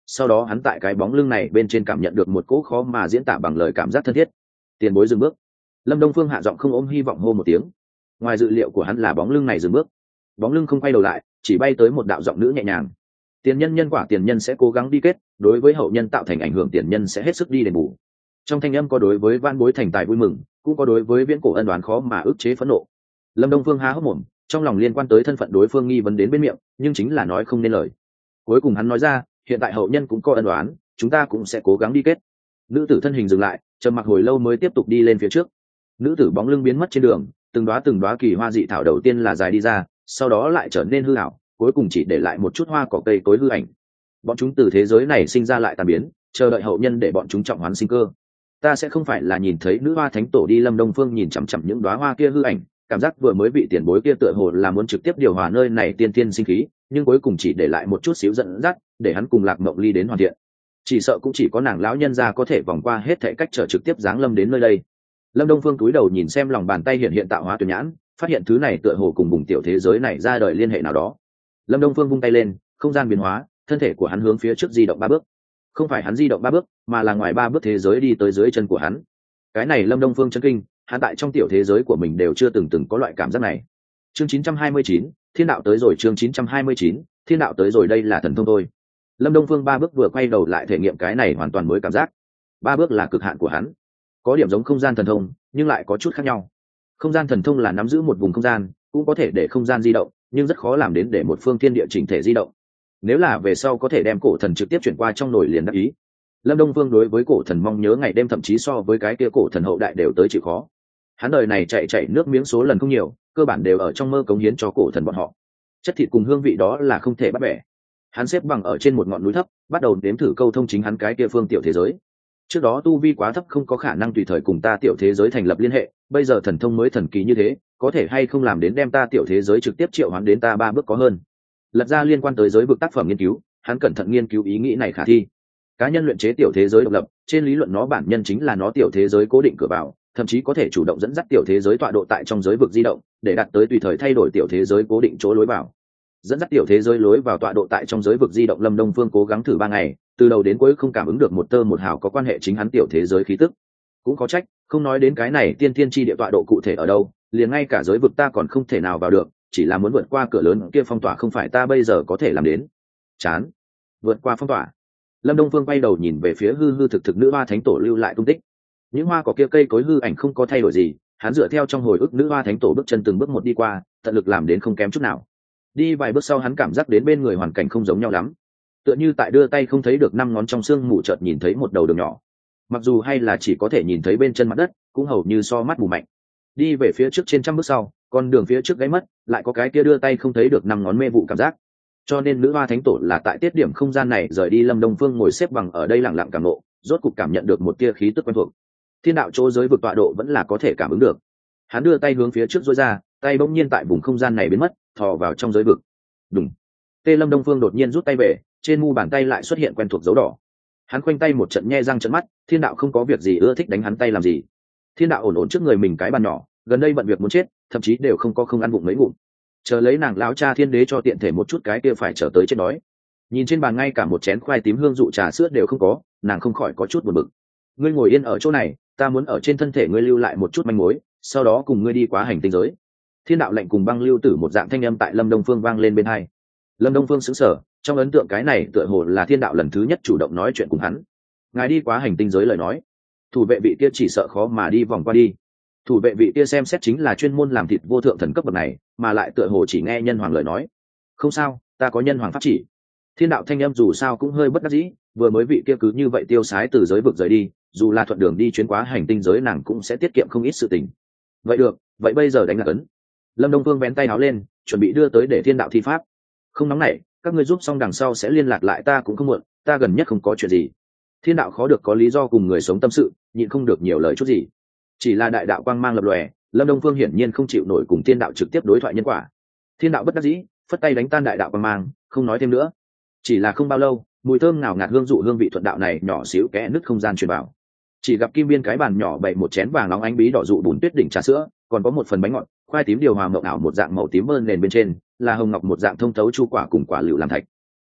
sau đó hắn tại cái bóng lưng này bên trên cảm nhận được một cỗ khó mà diễn tả bằng lời cảm giác thân thiết. Tiền bối dừng bước. Lâm Đông Phương hạ giọng không ôm hy vọng hô một tiếng. Ngoài dự liệu của hắn là bóng lưng này dừng bước. Bóng lưng không quay đầu lại, chỉ bay tới một đạo giọng nữ nhẹ nhàng. Tiền nhân nhân quả, tiền nhân sẽ cố gắng đi kết, đối với hậu nhân tạo thành ảnh hưởng, tiền nhân sẽ hết sức đi đền bù. Trong thanh âm có đối với van bối thành tài vui mừng, cũng có đối với viễn cổ ân đoán khó mà ức chế phẫn nộ. Lâm Đông Phương há hốc mồm, trong lòng liên quan tới thân phận đối phương nghi vấn đến bên miệng, nhưng chính là nói không nên lời. Cuối cùng hắn nói ra, hiện tại hậu nhân cũng có ân đoán, chúng ta cũng sẽ cố gắng đi kết. Nữ tử thân hình dừng lại, trầm mặc hồi lâu mới tiếp tục đi lên phía trước. Nữ tử bóng lưng biến mất trên đường, từng đóa kỳ hoa dị thảo đầu tiên là dài đi ra, sau đó lại trở nên hư ảo, cuối cùng chỉ để lại một chút hoa cỏ cây cối hư ảnh. Bọn chúng từ thế giới này sinh ra lại tàn biến, chờ đợi hậu nhân để bọn chúng trọng hoán sinh cơ. Ta sẽ không phải là nhìn thấy nữ hoa thánh tổ đi. Lâm Đông Phương nhìn chằm chằm những đóa hoa kia hư ảnh, cảm giác vừa mới bị tiền bối kia tựa hồ là muốn trực tiếp điều hòa nơi này tiên tiên sinh khí, nhưng cuối cùng chỉ để lại một chút xíu dẫn dắt, để hắn cùng Lạc Mộng Ly đến hoàn thiện. Chỉ sợ cũng chỉ có nàng lão nhân gia có thể vòng qua hết thảy cách trở trực tiếp giáng lâm đến nơi đây. Lâm Đông Phương cúi đầu nhìn xem lòng bàn tay hiện tạo hóa tuyển nhãn, phát hiện thứ này tựa hồ cùng vùng tiểu thế giới này ra đời liên hệ nào đó. Lâm Đông Phương vung tay lên, không gian biến hóa, thân thể của hắn hướng phía trước di động 3 bước. Không phải hắn di động 3 bước, mà là ngoài 3 bước thế giới đi tới dưới chân của hắn. Cái này Lâm Đông Phương chấn kinh, hắn tại trong tiểu thế giới của mình đều chưa từng có loại cảm giác này. Chương 929, thiên đạo tới rồi. Chương 929, thiên đạo tới rồi. Đây là thần thông thôi. Lâm Đông Phương 3 bước vừa quay đầu lại thể nghiệm cái này hoàn toàn mới cảm giác. 3 bước là cực hạn của hắn. Có điểm giống không gian thần thông, nhưng lại có chút khác nhau. Không gian thần thông là nắm giữ một vùng không gian, cũng có thể để không gian di động, nhưng rất khó làm đến để một phương thiên địa chỉnh thể di động. Nếu là về sau có thể đem cổ thần trực tiếp chuyển qua trong nồi liền đắc ý. Lâm Đông Phương đối với cổ thần mong nhớ ngày đêm, thậm chí so với cái kia cổ thần hậu đại đều tới chịu khó. Hắn đời này chạy nước miếng số lần không nhiều, cơ bản đều ở trong mơ cống hiến cho cổ thần bọn họ. Chất thịt cùng hương vị đó là không thể bắt bẻ. Hắn xếp bằng ở trên một ngọn núi thấp, bắt đầu đếm thử câu thông chính hắn cái kia phương tiểu thế giới. Trước đó tu vi quá thấp, không có khả năng tùy thời cùng ta tiểu thế giới thành lập liên hệ, bây giờ thần thông mới thần kỳ như thế, có thể hay không làm đến đem ta tiểu thế giới trực tiếp triệu hoán đến ta 3 bước có hơn. Lật ra liên quan tới giới vực tác phẩm nghiên cứu, hắn cẩn thận nghiên cứu ý nghĩ này khả thi. Cá nhân luyện chế tiểu thế giới độc lập, trên lý luận nó bản nhân chính là nó tiểu thế giới cố định cửa vào, thậm chí có thể chủ động dẫn dắt tiểu thế giới tọa độ tại trong giới vực di động, để đạt tới tùy thời thay đổi tiểu thế giới cố định chỗ lối vào. Dẫn dắt tiểu thế giới lối vào tọa độ tại trong giới vực di động, Lâm Đông Phương cố gắng thử 3 ngày, từ đầu đến cuối không cảm ứng được một tơ một hào có quan hệ chính hắn tiểu thế giới khí tức. Cũng có trách, không nói đến cái này tiên thiên chi địa tọa độ cụ thể ở đâu, liền ngay cả giới vực ta còn không thể nào vào được, chỉ là muốn vượt qua cửa lớn kia phong tỏa không phải ta bây giờ có thể làm đến. Chán. Vượt qua phong tỏa. Lâm Đông Phương quay đầu nhìn về phía hư thực nữ hoa thánh tổ lưu lại tung tích. Những hoa cỏ kia cây cối hư ảnh không có thay đổi gì, hắn dựa theo trong hồi ức nữ hoa thánh tổ bước chân từng bước một đi qua, tận lực làm đến không kém chút nào. Đi vài bước sau hắn cảm giác đến bên người hoàn cảnh không giống nhau lắm, tựa như tại đưa tay không thấy được 5 ngón trong xương mù, chợt nhìn thấy một đầu đường nhỏ. Mặc dù hay là chỉ có thể nhìn thấy bên chân mặt đất, cũng hầu như so mắt mù mạnh. Đi về phía trước trên trăm bước sau, con đường phía trước gáy mất, lại có cái kia đưa tay không thấy được 5 ngón mê vụ cảm giác. Cho nên nữ hoa thánh tổ là tại tiết điểm không gian này rời đi. Lâm Đông Phương ngồi xếp bằng ở đây lặng lặng cảm ngộ, rốt cục cảm nhận được một tia khí tức quen thuộc. Thiên đạo chỗ giới vực tọa độ vẫn là có thể cảm ứng được. Hắn đưa tay hướng phía trước duỗi ra, tay bỗng nhiên tại vùng không gian này biến mất, thò vào trong giới vực. Đùng. Tê Lâm Đông Phương đột nhiên rút tay về, trên mu bàn tay lại xuất hiện quen thuộc dấu đỏ. Hắn khoanh tay một trận nhe răng trợn mắt, thiên đạo không có việc gì ưa thích đánh hắn tay làm gì. Thiên đạo ổn trước người mình cái bàn nhỏ, gần đây bận việc muốn chết, thậm chí đều không ăn bụng mấy ngụm. Chờ lấy nàng lão cha thiên đế cho tiện thể một chút, cái kia phải chờ tới chết đói. Nhìn trên bàn ngay cả một chén khoai tím hương dụ trà sữa đều không có, nàng không khỏi có chút buồn bực. Ngươi ngồi yên ở chỗ này, ta muốn ở trên thân thể ngươi lưu lại một chút manh mối, sau đó cùng ngươi đi qua hành tinh giới. Thiên đạo lệnh cùng băng lưu tử một dạng thanh âm tại Lâm Đông Phương vang lên bên tai. Lâm Đông Phương sững sờ, trong ấn tượng cái này tựa hồ là thiên đạo lần thứ nhất chủ động nói chuyện cùng hắn. Ngài đi qua hành tinh giới lời nói, thủ vệ vị kia chỉ sợ khó mà đi vòng qua đi. Thủ vệ vị kia xem xét chính là chuyên môn làm thịt vô thượng thần cấp bậc này, mà lại tựa hồ chỉ nghe nhân hoàng lời nói. Không sao, ta có nhân hoàng pháp chỉ. Thiên đạo thanh âm dù sao cũng hơi bất đắc dĩ, vừa mới vị kia cứ như vậy tiêu sái từ giới vực rời đi, dù là thuận đường đi chuyến quá hành tinh giới nàng cũng sẽ tiết kiệm không ít sự tình. Vậy được, vậy bây giờ đánh lạc ấn. Lâm Đông Phương vén tay áo lên, chuẩn bị đưa tới để thiên đạo thi pháp. Không nóng nảy, các ngươi giúp xong đằng sau sẽ liên lạc lại ta cũng không muộn, ta gần nhất không có chuyện gì. Thiên đạo khó được có lý do cùng người sống tâm sự, nhịn không được nhiều lời chút gì. Chỉ là đại đạo quang mang lập lòe, Lâm Đông Phương hiển nhiên không chịu nổi cùng thiên đạo trực tiếp đối thoại nhân quả. Thiên đạo bất đắc dĩ, phất tay đánh tan đại đạo quang mang, không nói thêm nữa. Chỉ là không bao lâu, mùi thơm ngào ngạt hương dụ hương vị thuận đạo này nhỏ xíu kẽ nứt không gian truyền vào. Chỉ gặp kim biên cái bàn nhỏ bày một chén vàng nóng ánh bí đỏ dụ bùn tuyết đỉnh trà sữa, còn có một phần bánh ngọt, khoai tím điều hòa mộng ảo một dạng màu tím bơn nền bên trên, là hồng ngọc một dạng thông thấu chu quả cùng quả lựu làm thạch.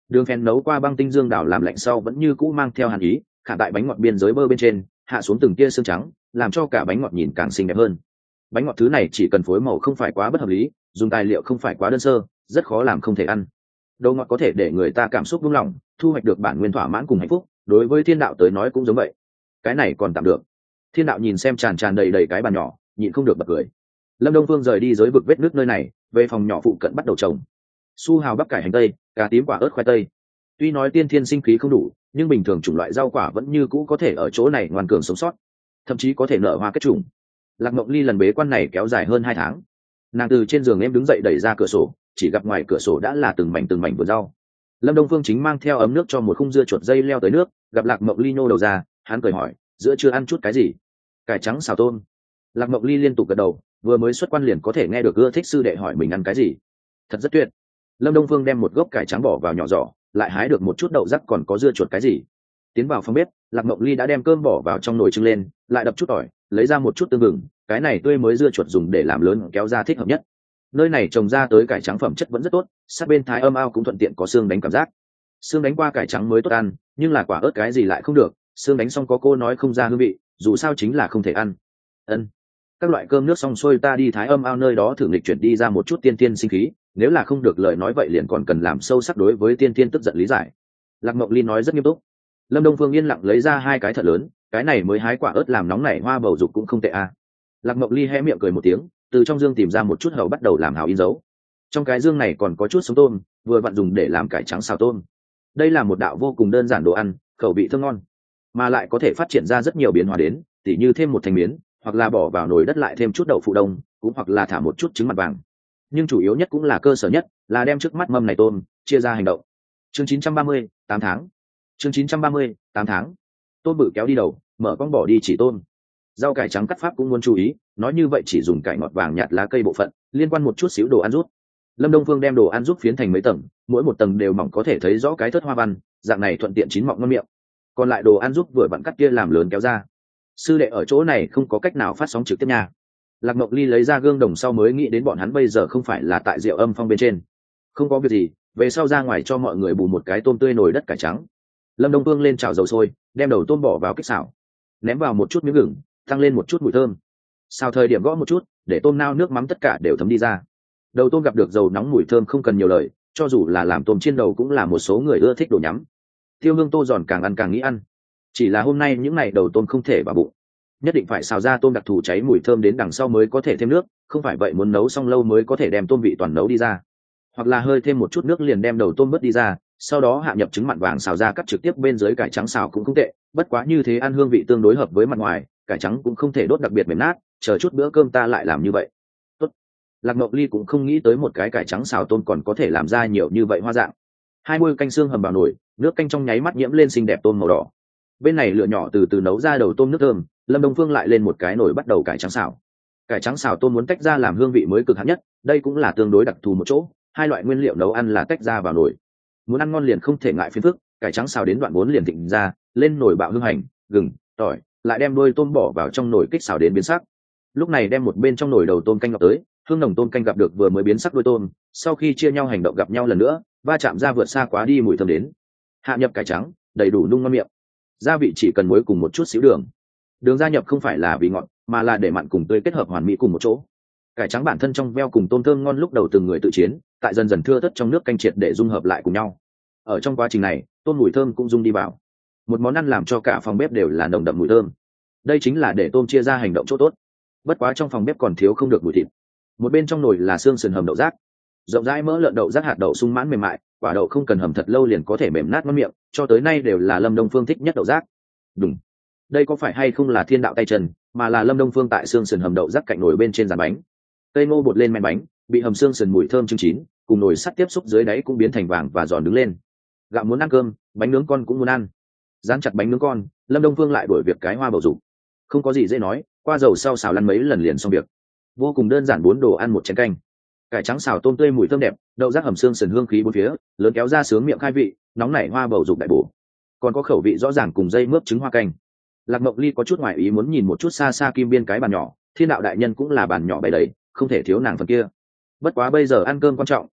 đường phèn nấu qua băng tinh dương đảo làm lạnh sau vẫn như cũ mang theo hàn ý, khả tại bánh ngọt biên giới bơ bên trên hạ xuống từng tia xương trắng, làm cho cả bánh ngọt nhìn càng xinh đẹp hơn. Bánh ngọt thứ này chỉ cần phối màu không phải quá bất hợp lý, dùng tài liệu không phải quá đơn sơ, rất khó làm không thể ăn. Đồ ngọt có thể để người ta cảm xúc buông lỏng, thu hoạch được bản nguyên thỏa mãn cùng hạnh phúc, đối với thiên đạo tới nói cũng giống vậy. Cái này còn tạm được. Thiên đạo nhìn xem tràn tràn đầy đầy cái bàn nhỏ, nhịn không được bật cười. Lâm Đông Phương rời đi giới vực vết nước nơi này, về phòng nhỏ phụ cận bắt đầu trồng su hào, bắp cải, hành tây, cà tím, quả ớt, khoai tây. Tuy nói tiên thiên sinh khí không đủ, nhưng bình thường chủng loại rau quả vẫn như cũ có thể ở chỗ này ngoan cường sống sót, thậm chí có thể nở hoa kết trùng. Lạc Mộng Ly lần bế quan này kéo dài hơn 2 tháng. Nàng từ trên giường em đứng dậy đẩy ra cửa sổ, chỉ gặp ngoài cửa sổ đã là từng mảnh vườn rau. Lâm Đông Phương chính mang theo ấm nước cho một khung dưa chuột dây leo tới nước, gặp Lạc Mộng Ly nhô đầu ra, hắn cười hỏi, giữa chưa ăn chút cái gì? Cải trắng xào tôm. Lạc Mộng Ly liên tục gật đầu, vừa mới xuất quan liền có thể nghe được ưa thích sư đệ hỏi mình ăn cái gì, thật rất tuyệt. Lâm Đông Phương đem một gốc cải trắng bỏ vào nhỏ giỏ, lại hái được một chút đậu rắc, còn có dưa chuột cái gì. Tiến vào phòng bếp, Lạc Mộng Ly đã đem cơm bỏ vào trong nồi trưng lên, lại đập chút tỏi, lấy ra một chút tương gừng, cái này tươi mới dưa chuột dùng để làm lớn kéo ra thích hợp nhất. Nơi này trồng ra tới cải trắng phẩm chất vẫn rất tốt, sát bên thái âm ao cũng thuận tiện có xương đánh cảm giác. Xương đánh qua cải trắng mới tốt ăn, nhưng là quả ớt cái gì lại không được, xương đánh xong có cô nói không ra hương vị, dù sao chính là không thể ăn. Ân. Các loại cơm nước xong xuôi ta đi thái âm ao nơi đó thử nghịch chuyển đi ra một chút tiên tiên sinh khí, nếu là không được lời nói vậy liền còn cần làm sâu sắc đối với tiên tiên tức giận lý giải. Lạc Mộng Ly nói rất nghiêm túc. Lâm Đông Phương yên lặng lấy ra 2 cái thật lớn, cái này mới hái quả ớt làm nóng nảy hoa bầu dục cũng không tệ a. Lạc Mộng Ly hé miệng cười một tiếng, từ trong dương tìm ra một chút hầu bắt đầu làm hào in dấu. Trong cái dương này còn có chút sống tôm, vừa vặn dùng để làm cải trắng xào tôm. Đây là một đạo vô cùng đơn giản đồ ăn, khẩu vị thơm ngon, mà lại có thể phát triển ra rất nhiều biến hóa đến, tỉ như thêm một thành miến, hoặc là bỏ vào nồi đất lại thêm chút đậu phụ đông, cũng hoặc là thả một chút trứng mặt vàng. Nhưng chủ yếu nhất cũng là cơ sở nhất, là đem trước mắt mâm này tôm chia ra hành động. Chương 930, 8 tháng. Chương 930, 8 tháng. Tôm bự kéo đi đầu, mở con bỏ đi chỉ tôm. Rau cải trắng cắt pháp cũng muốn chú ý, nói như vậy chỉ dùng cải ngọt vàng nhạt lá cây bộ phận, liên quan một chút xíu đồ ăn rút. Lâm Đông Phương đem đồ ăn rút phiến thành mấy tầng, mỗi một tầng đều mỏng có thể thấy rõ cái thớt hoa văn, dạng này thuận tiện chín mọng ngon miệng. Còn lại đồ ăn rút vừa vặn cắt kia làm lớn kéo ra. Sư đệ ở chỗ này không có cách nào phát sóng trực tiếp nha. Lạc Mộng Ly lấy ra gương đồng sau mới nghĩ đến bọn hắn bây giờ không phải là tại Diệu Âm Phong bên trên. Không có việc gì, về sau ra ngoài cho mọi người bù một cái tôm tươi nồi đất cải trắng. Lâm Đông Phương lên chảo dầu sôi, đem đầu tôm bỏ vào kích xào, ném vào một chút miếng gừng, tăng lên một chút mùi thơm. Xào thời điểm gõ một chút, để tôm nao nước mắm tất cả đều thấm đi ra. Đầu tôm gặp được dầu nóng mùi thơm không cần nhiều lời, cho dù là làm tôm chiên đầu cũng là một số người ưa thích đồ nhắm. Tiêu Hương Tô giòn càng ăn càng nghĩ ăn. Chỉ là hôm nay những ngày đầu tôm không thể vào bụng, nhất định phải xào ra tôm đặc thù cháy mùi thơm đến đằng sau mới có thể thêm nước, không phải vậy muốn nấu xong lâu mới có thể đem tôm vị toàn nấu đi ra. Hoặc là hơi thêm một chút nước liền đem đầu tôm bớt đi ra, sau đó hạ nhập trứng mặn vàng xào ra cắt trực tiếp bên dưới cải trắng xào cũng không tệ, bất quá như thế ăn hương vị tương đối hợp với mặt ngoài, cải trắng cũng không thể đốt đặc biệt mềm nát, chờ chút bữa cơm ta lại làm như vậy. Tốt. Lạc Mộng Ly cũng không nghĩ tới một cái cải trắng xào tôm còn có thể làm ra nhiều như vậy hoa dạng. 2 muôi canh xương hầm vào nồi, nước canh trong nháy mắt nhiễm lên xinh đẹp tôm màu đỏ. Bên này lửa nhỏ từ từ nấu ra đầu tôm nước thơm, Lâm Đông Phương lại lên một cái nồi bắt đầu cải trắng xào. Cải trắng xào tôm muốn tách ra làm hương vị mới cực hạn nhất, đây cũng là tương đối đặc thù một chỗ, 2 loại nguyên liệu nấu ăn là tách ra vào nồi. Muốn ăn ngon liền không thể ngại phiền phức, cải trắng xào đến đoạn 4 liền thịnh ra, lên nồi bạo hương hành, gừng, tỏi, lại đem đuôi tôm bỏ vào trong nồi kích xào đến biến sắc. Lúc này đem một bên trong nồi đầu tôm canh ngập tới, hương nồng tôm canh gặp được vừa mới biến sắc đuôi tôm, sau khi chia nhau hành động gặp nhau lần nữa, va chạm ra vượt xa quá đi mùi thơm đến. Hạ nhập cải trắng, đầy đủ nung ngon miệng. Gia vị chỉ cần muối cùng một chút xíu đường. Đường gia nhập không phải là vì ngọt, mà là để mặn cùng tươi kết hợp hoàn mỹ cùng một chỗ. Cải trắng bản thân trong veo cùng tôm thơm ngon lúc đầu từng người tự chiến, tại dần dần thưa thớt trong nước canh triệt để dung hợp lại cùng nhau. Ở trong quá trình này, tôm mùi thơm cũng dung đi vào. Một món ăn làm cho cả phòng bếp đều là nồng đậm mùi thơm. Đây chính là để tôm chia ra hành động chỗ tốt. Bất quá trong phòng bếp còn thiếu không được mùi thịt. Một bên trong nồi là xương sườn hầm đậu rác. Rộng rãi mỡ lợn đậu rác hạt đậu sung mãn mềm mại, quả đậu không cần hầm thật lâu liền có thể mềm nát ngon miệng, cho tới nay đều là Lâm Đông Phương thích nhất đậu rác. Đúng. Đây có phải hay không là thiên đạo tay chân, mà là Lâm Đông Phương tại xương sườn hầm đậu rác cạnh nồi bên trên dàn bánh. Cây ngô bột lên men bánh, bị hầm xương sườn mùi thơm chưng chín, cùng nồi sắt tiếp xúc dưới đáy cũng biến thành vàng và giòn đứng lên. Gạo muốn ăn cơm, bánh nướng con cũng muốn ăn. Dán chặt bánh nướng con, Lâm Đông Phương lại đổi việc cái hoa bầu dục. Không có gì dễ nói, qua dầu sau xào lăn mấy lần liền xong việc. Vô cùng đơn giản 4 đồ ăn một chén canh. Cải trắng xào tôm tươi mùi thơm đẹp, đậu rác hầm xương sườn hương khí bốn phía, lớn kéo ra sướng miệng khai vị, nóng nảy hoa bầu dục đại bổ. Còn có khẩu vị rõ ràng cùng dây mướp trứng hoa canh. Lạc Mộng Ly có chút ngoài ý muốn nhìn một chút xa xa kim biên cái bàn nhỏ, thiên đạo đại nhân cũng là bàn nhỏ bày đầy, không thể thiếu nàng phần kia. Bất quá bây giờ ăn cơm quan trọng,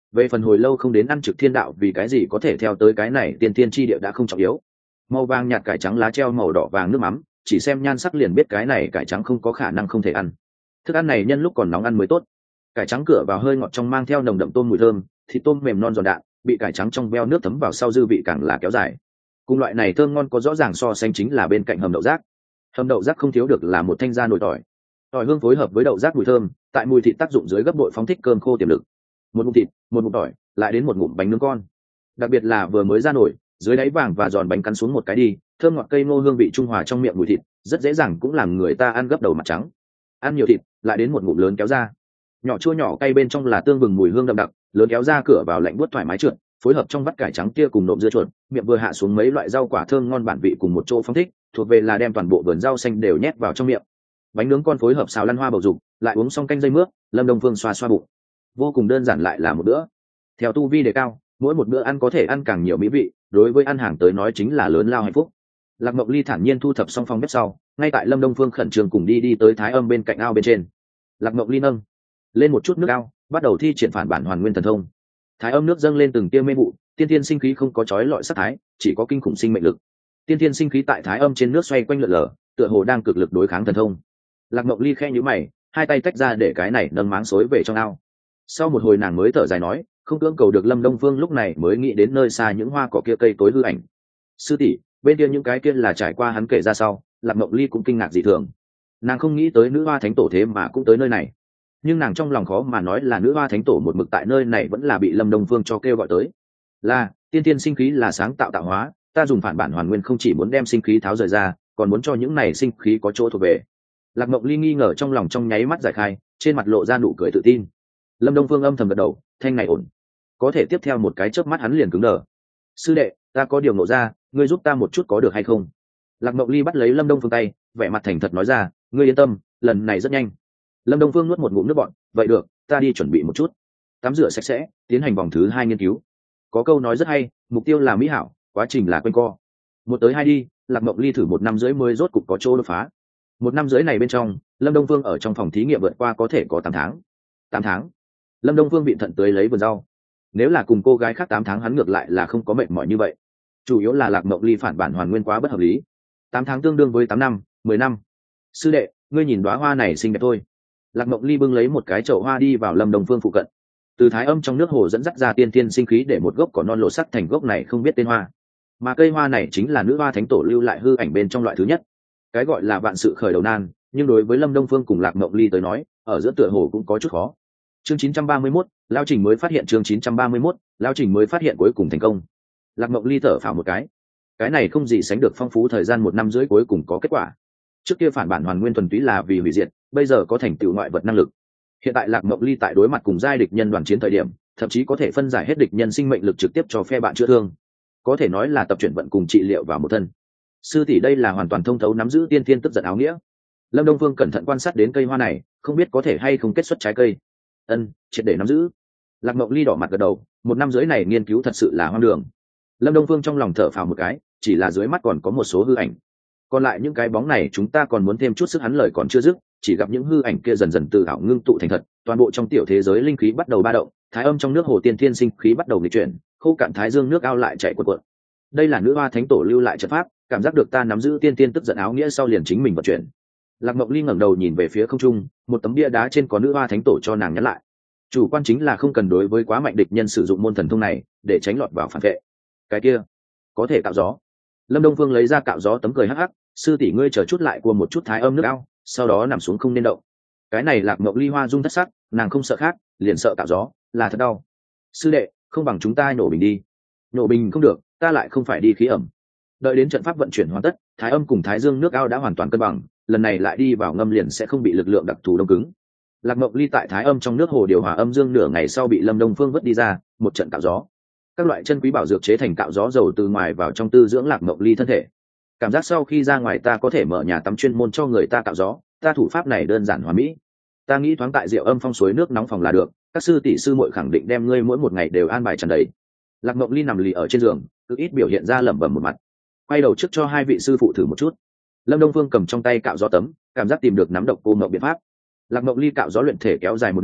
về phần hồi lâu không đến ăn trực thiên đạo vì cái gì có thể theo tới cái này tiên tiên chi địa đã không trọng yếu. Màu vàng nhạt cải trắng lá treo màu đỏ vàng nước mắm, chỉ xem nhan sắc liền biết cái này cải trắng không có khả năng không thể ăn. Thức ăn này nhân lúc còn nóng ăn mới tốt. Cải trắng cửa vào hơi ngọt trong mang theo nồng đậm tôm mùi thơm, thịt tôm mềm non giòn đạn, bị cải trắng trong veo nước thấm vào sau dư vị càng là kéo dài. Cùng loại này thơm ngon có rõ ràng so sánh chính là bên cạnh hầm đậu rác. Hầm đậu rác không thiếu được là một thanh gia nồi tỏi. Tỏi hương phối hợp với đậu rác mùi thơm, tại mùi thịt tác dụng dưới gấp bội phóng thích cơm khô tiềm lực. Một ngụm thịt, một ngụm tỏi, lại đến một ngụm bánh nướng con. Đặc biệt là vừa mới ra nồi, dưới đáy vàng và giòn bánh cắn xuống một cái đi, thơm ngọt cây ngô hương vị trung hòa trong miệng mùi thịt, rất dễ dàng cũng làm người ta ăn gấp đầu mặt trắng. Ăn nhiều thịt, lại đến một ngụm lớn kéo ra. Nhỏ chua nhỏ cay bên trong là tương vừng mùi hương đậm đặc, lớn kéo ra cửa vào lạnh buốt thoải mái trượt, phối hợp trong vắt cải trắng kia cùng nộm dưa chuột, miệng vừa hạ xuống mấy loại rau quả thơm ngon bản vị cùng một chỗ phong thích, thuộc về là đem toàn bộ vườn rau xanh đều nhét vào trong miệng. Bánh nướng con phối hợp xào lăn hoa bầu dục, lại uống xong canh dây mướp, Lâm Đông Phương xoa xoa bụng. Vô cùng đơn giản lại là một bữa. Theo tu vi đề cao, mỗi một bữa ăn có thể ăn càng nhiều mỹ vị, đối với ăn hàng tới nói chính là lớn lao hạnh phúc. Lạc Mộng Ly thản nhiên thu thập xong phòng bếp sau, ngay tại Lâm Đông Phương khẩn trương cùng đi tới Thái Âm bên cạnh ao bên trên. Lạc Mộng Ly nâng lên một chút nước ao, bắt đầu thi triển phản bản hoàn nguyên thần thông. Thái Âm nước dâng lên từng tia mê vụ, tiên thiên sinh khí không có chói lọi sắc thái, chỉ có kinh khủng sinh mệnh lực. Tiên thiên sinh khí tại Thái Âm trên nước xoay quanh lượn lờ, tựa hồ đang cực lực đối kháng thần thông. Lạc Mộng Ly khẽ nhíu mày, hai tay tách ra để cái này nâng máng xối về trong ao. Sau một hồi nàng mới thở dài nói, không cưỡng cầu được Lâm Đông Phương lúc này mới nghĩ đến nơi xa những hoa cỏ kia cây tối hư ảnh. Sư tỷ, bên kia những cái kia là trải qua hắn kể ra sau, Lạc Mộng Ly cũng kinh ngạc dị thường. Nàng không nghĩ tới nữ hoa thánh tổ thế mà cũng tới nơi này, nhưng nàng trong lòng khó mà nói là nữ hoa thánh tổ một mực tại nơi này vẫn là bị Lâm Đông Phương cho kêu gọi tới. Là tiên tiên sinh khí là sáng tạo tạo hóa, ta dùng phản bản hoàn nguyên không chỉ muốn đem sinh khí tháo rời ra, còn muốn cho những này sinh khí có chỗ thuộc về. Lạc Mộng Ly nghi ngờ trong lòng trong nháy mắt giải khai, trên mặt lộ ra nụ cười tự tin. Lâm Đông Phương âm thầm gật đầu, thanh này ổn. Có thể tiếp theo một cái chớp mắt hắn liền cứng đờ. Sư đệ, ta có điều nộ ra, ngươi giúp ta một chút có được hay không? Lạc Mộng Ly bắt lấy Lâm Đông Phương tay, vẻ mặt thành thật nói ra, ngươi yên tâm, lần này rất nhanh. Lâm Đông Phương nuốt một ngụm nước bọt, vậy được, ta đi chuẩn bị một chút. Tắm rửa sạch sẽ, tiến hành vòng thứ 2 nghiên cứu. Có câu nói rất hay, mục tiêu là mỹ hảo, quá trình là quanh co. Một tới hai đi, Lạc Mộng Ly thử 1 năm rưỡi mới rốt cục có chỗ đột phá. 1 năm rưỡi này bên trong, Lâm Đông Phương ở trong phòng thí nghiệm vượt qua có thể có 8 tháng. 8 tháng. Lâm Đông Phương bị thận tưới lấy vườn rau. Nếu là cùng cô gái khác 8 tháng hắn ngược lại là không có mệt mỏi như vậy. Chủ yếu là Lạc Mộng Ly phản bản hoàn nguyên quá bất hợp lý. 8 tháng tương đương với 8 năm, 10 năm. Sư đệ, ngươi nhìn đóa hoa này xinh đẹp thôi. Lạc Mộng Ly bưng lấy một cái chậu hoa đi vào Lâm Đông Phương phụ cận. Từ Thái Âm trong nước hồ dẫn dắt ra tiên tiên sinh khí để một gốc cỏ non lộ sắc thành gốc này không biết tên hoa. Mà cây hoa này chính là nữ hoa thánh tổ lưu lại hư ảnh bên trong loại thứ nhất. Cái gọi là vạn sự khởi đầu nan, nhưng đối với Lâm Đông Phương cùng Lạc Mộng Ly tới nói, ở giữa tựa hồ cũng có chút khó. Chương 931, Lao Trình mới phát hiện chương 931, Lao Trình mới phát hiện cuối cùng thành công. Lạc Mộng Ly thở phào một cái này không gì sánh được phong phú thời gian 1 năm rưỡi cuối cùng có kết quả. Trước kia phản bản hoàn nguyên thuần túy là vì hủy diệt, bây giờ có thành tựu ngoại vật năng lực. Hiện tại Lạc Mộng Ly tại đối mặt cùng giai địch nhân đoàn chiến thời điểm, thậm chí có thể phân giải hết địch nhân sinh mệnh lực trực tiếp cho phe bạn chữa thương. Có thể nói là tập chuyển vận cùng trị liệu vào một thân. Sư tỷ đây là hoàn toàn thông thấu nắm giữ tiên thiên tức giận áo nghĩa. Lâm Đông Phương cẩn thận quan sát đến cây hoa này, không biết có thể hay không kết xuất trái cây. Triệt để nắm giữ. Lạc Mộng Ly đỏ mặt gật đầu, 1 năm rưỡi này nghiên cứu thật sự là hoang đường. Lâm Đông Phương trong lòng thở phào một cái, chỉ là dưới mắt còn có một số hư ảnh. Còn lại những cái bóng này chúng ta còn muốn thêm chút sức, hắn lời còn chưa dứt, chỉ gặp những hư ảnh kia dần dần từ ảo ngưng tụ thành thật, toàn bộ trong tiểu thế giới linh khí bắt đầu ba động, Thái Âm trong nước hồ tiên thiên sinh khí bắt đầu nghịch chuyển, khô cạn Thái Dương nước ao lại chảy cuộn cuộn. Đây là nữ hoa thánh tổ lưu lại trận pháp, cảm giác được ta nắm giữ tiên thiên tức giận áo nghĩa sau liền chính mình vận chuyển. Lạc Mộng Ly ngẩng đầu nhìn về phía không trung, một tấm bia đá trên có nữ hoa thánh tổ cho nàng nhắn lại. Chủ quan chính là không cần đối với quá mạnh địch nhân sử dụng môn thần thông này, để tránh lọt vào phản vệ. Cái kia, có thể cạo gió. Lâm Đông Phương lấy ra cạo gió tấm cười hắc hắc, sư tỷ ngươi chờ chút lại cua một chút Thái Âm nước ao, sau đó nằm xuống không nên động. Cái này Lạc Mộng Ly hoa dung thất sắc, nàng không sợ khác, liền sợ cạo gió, là thật đau. Sư đệ, không bằng chúng ta nổ bình đi. Nổ bình không được, ta lại không phải đi khí ẩm. Đợi đến trận pháp vận chuyển hoàn tất, Thái Âm cùng Thái Dương nước ao đã hoàn toàn cân bằng, lần này lại đi vào ngâm liền sẽ không bị lực lượng đặc thù đông cứng. Lạc Mộng Ly tại Thái Âm trong nước hồ điều hòa âm dương nửa ngày sau bị Lâm Đông Phương vứt đi ra, một trận cạo gió. Các loại chân quý bảo dược chế thành cạo gió dầu từ ngoài vào trong tư dưỡng Lạc Mộng Ly thân thể. Cảm giác sau khi ra ngoài ta có thể mở nhà tắm chuyên môn cho người ta cạo gió, ta thủ pháp này đơn giản hoàn mỹ. Ta nghĩ thoáng tại Diệu Âm Phong suối nước nóng phòng là được, các sư tỷ sư muội khẳng định đem ngươi mỗi một ngày đều an bài tràn đầy. Lạc Mộng Ly nằm lì ở trên giường, cứ ít biểu hiện ra lẩm bẩm một mặt. Quay đầu trước cho hai vị sư phụ thử một chút. Lâm Đông Phương cầm trong tay cạo gió tấm, cảm giác tìm được nắm độc cô mộng biện pháp. Lạc Mộng Ly cạo gió luyện thể kéo dài 1 năm,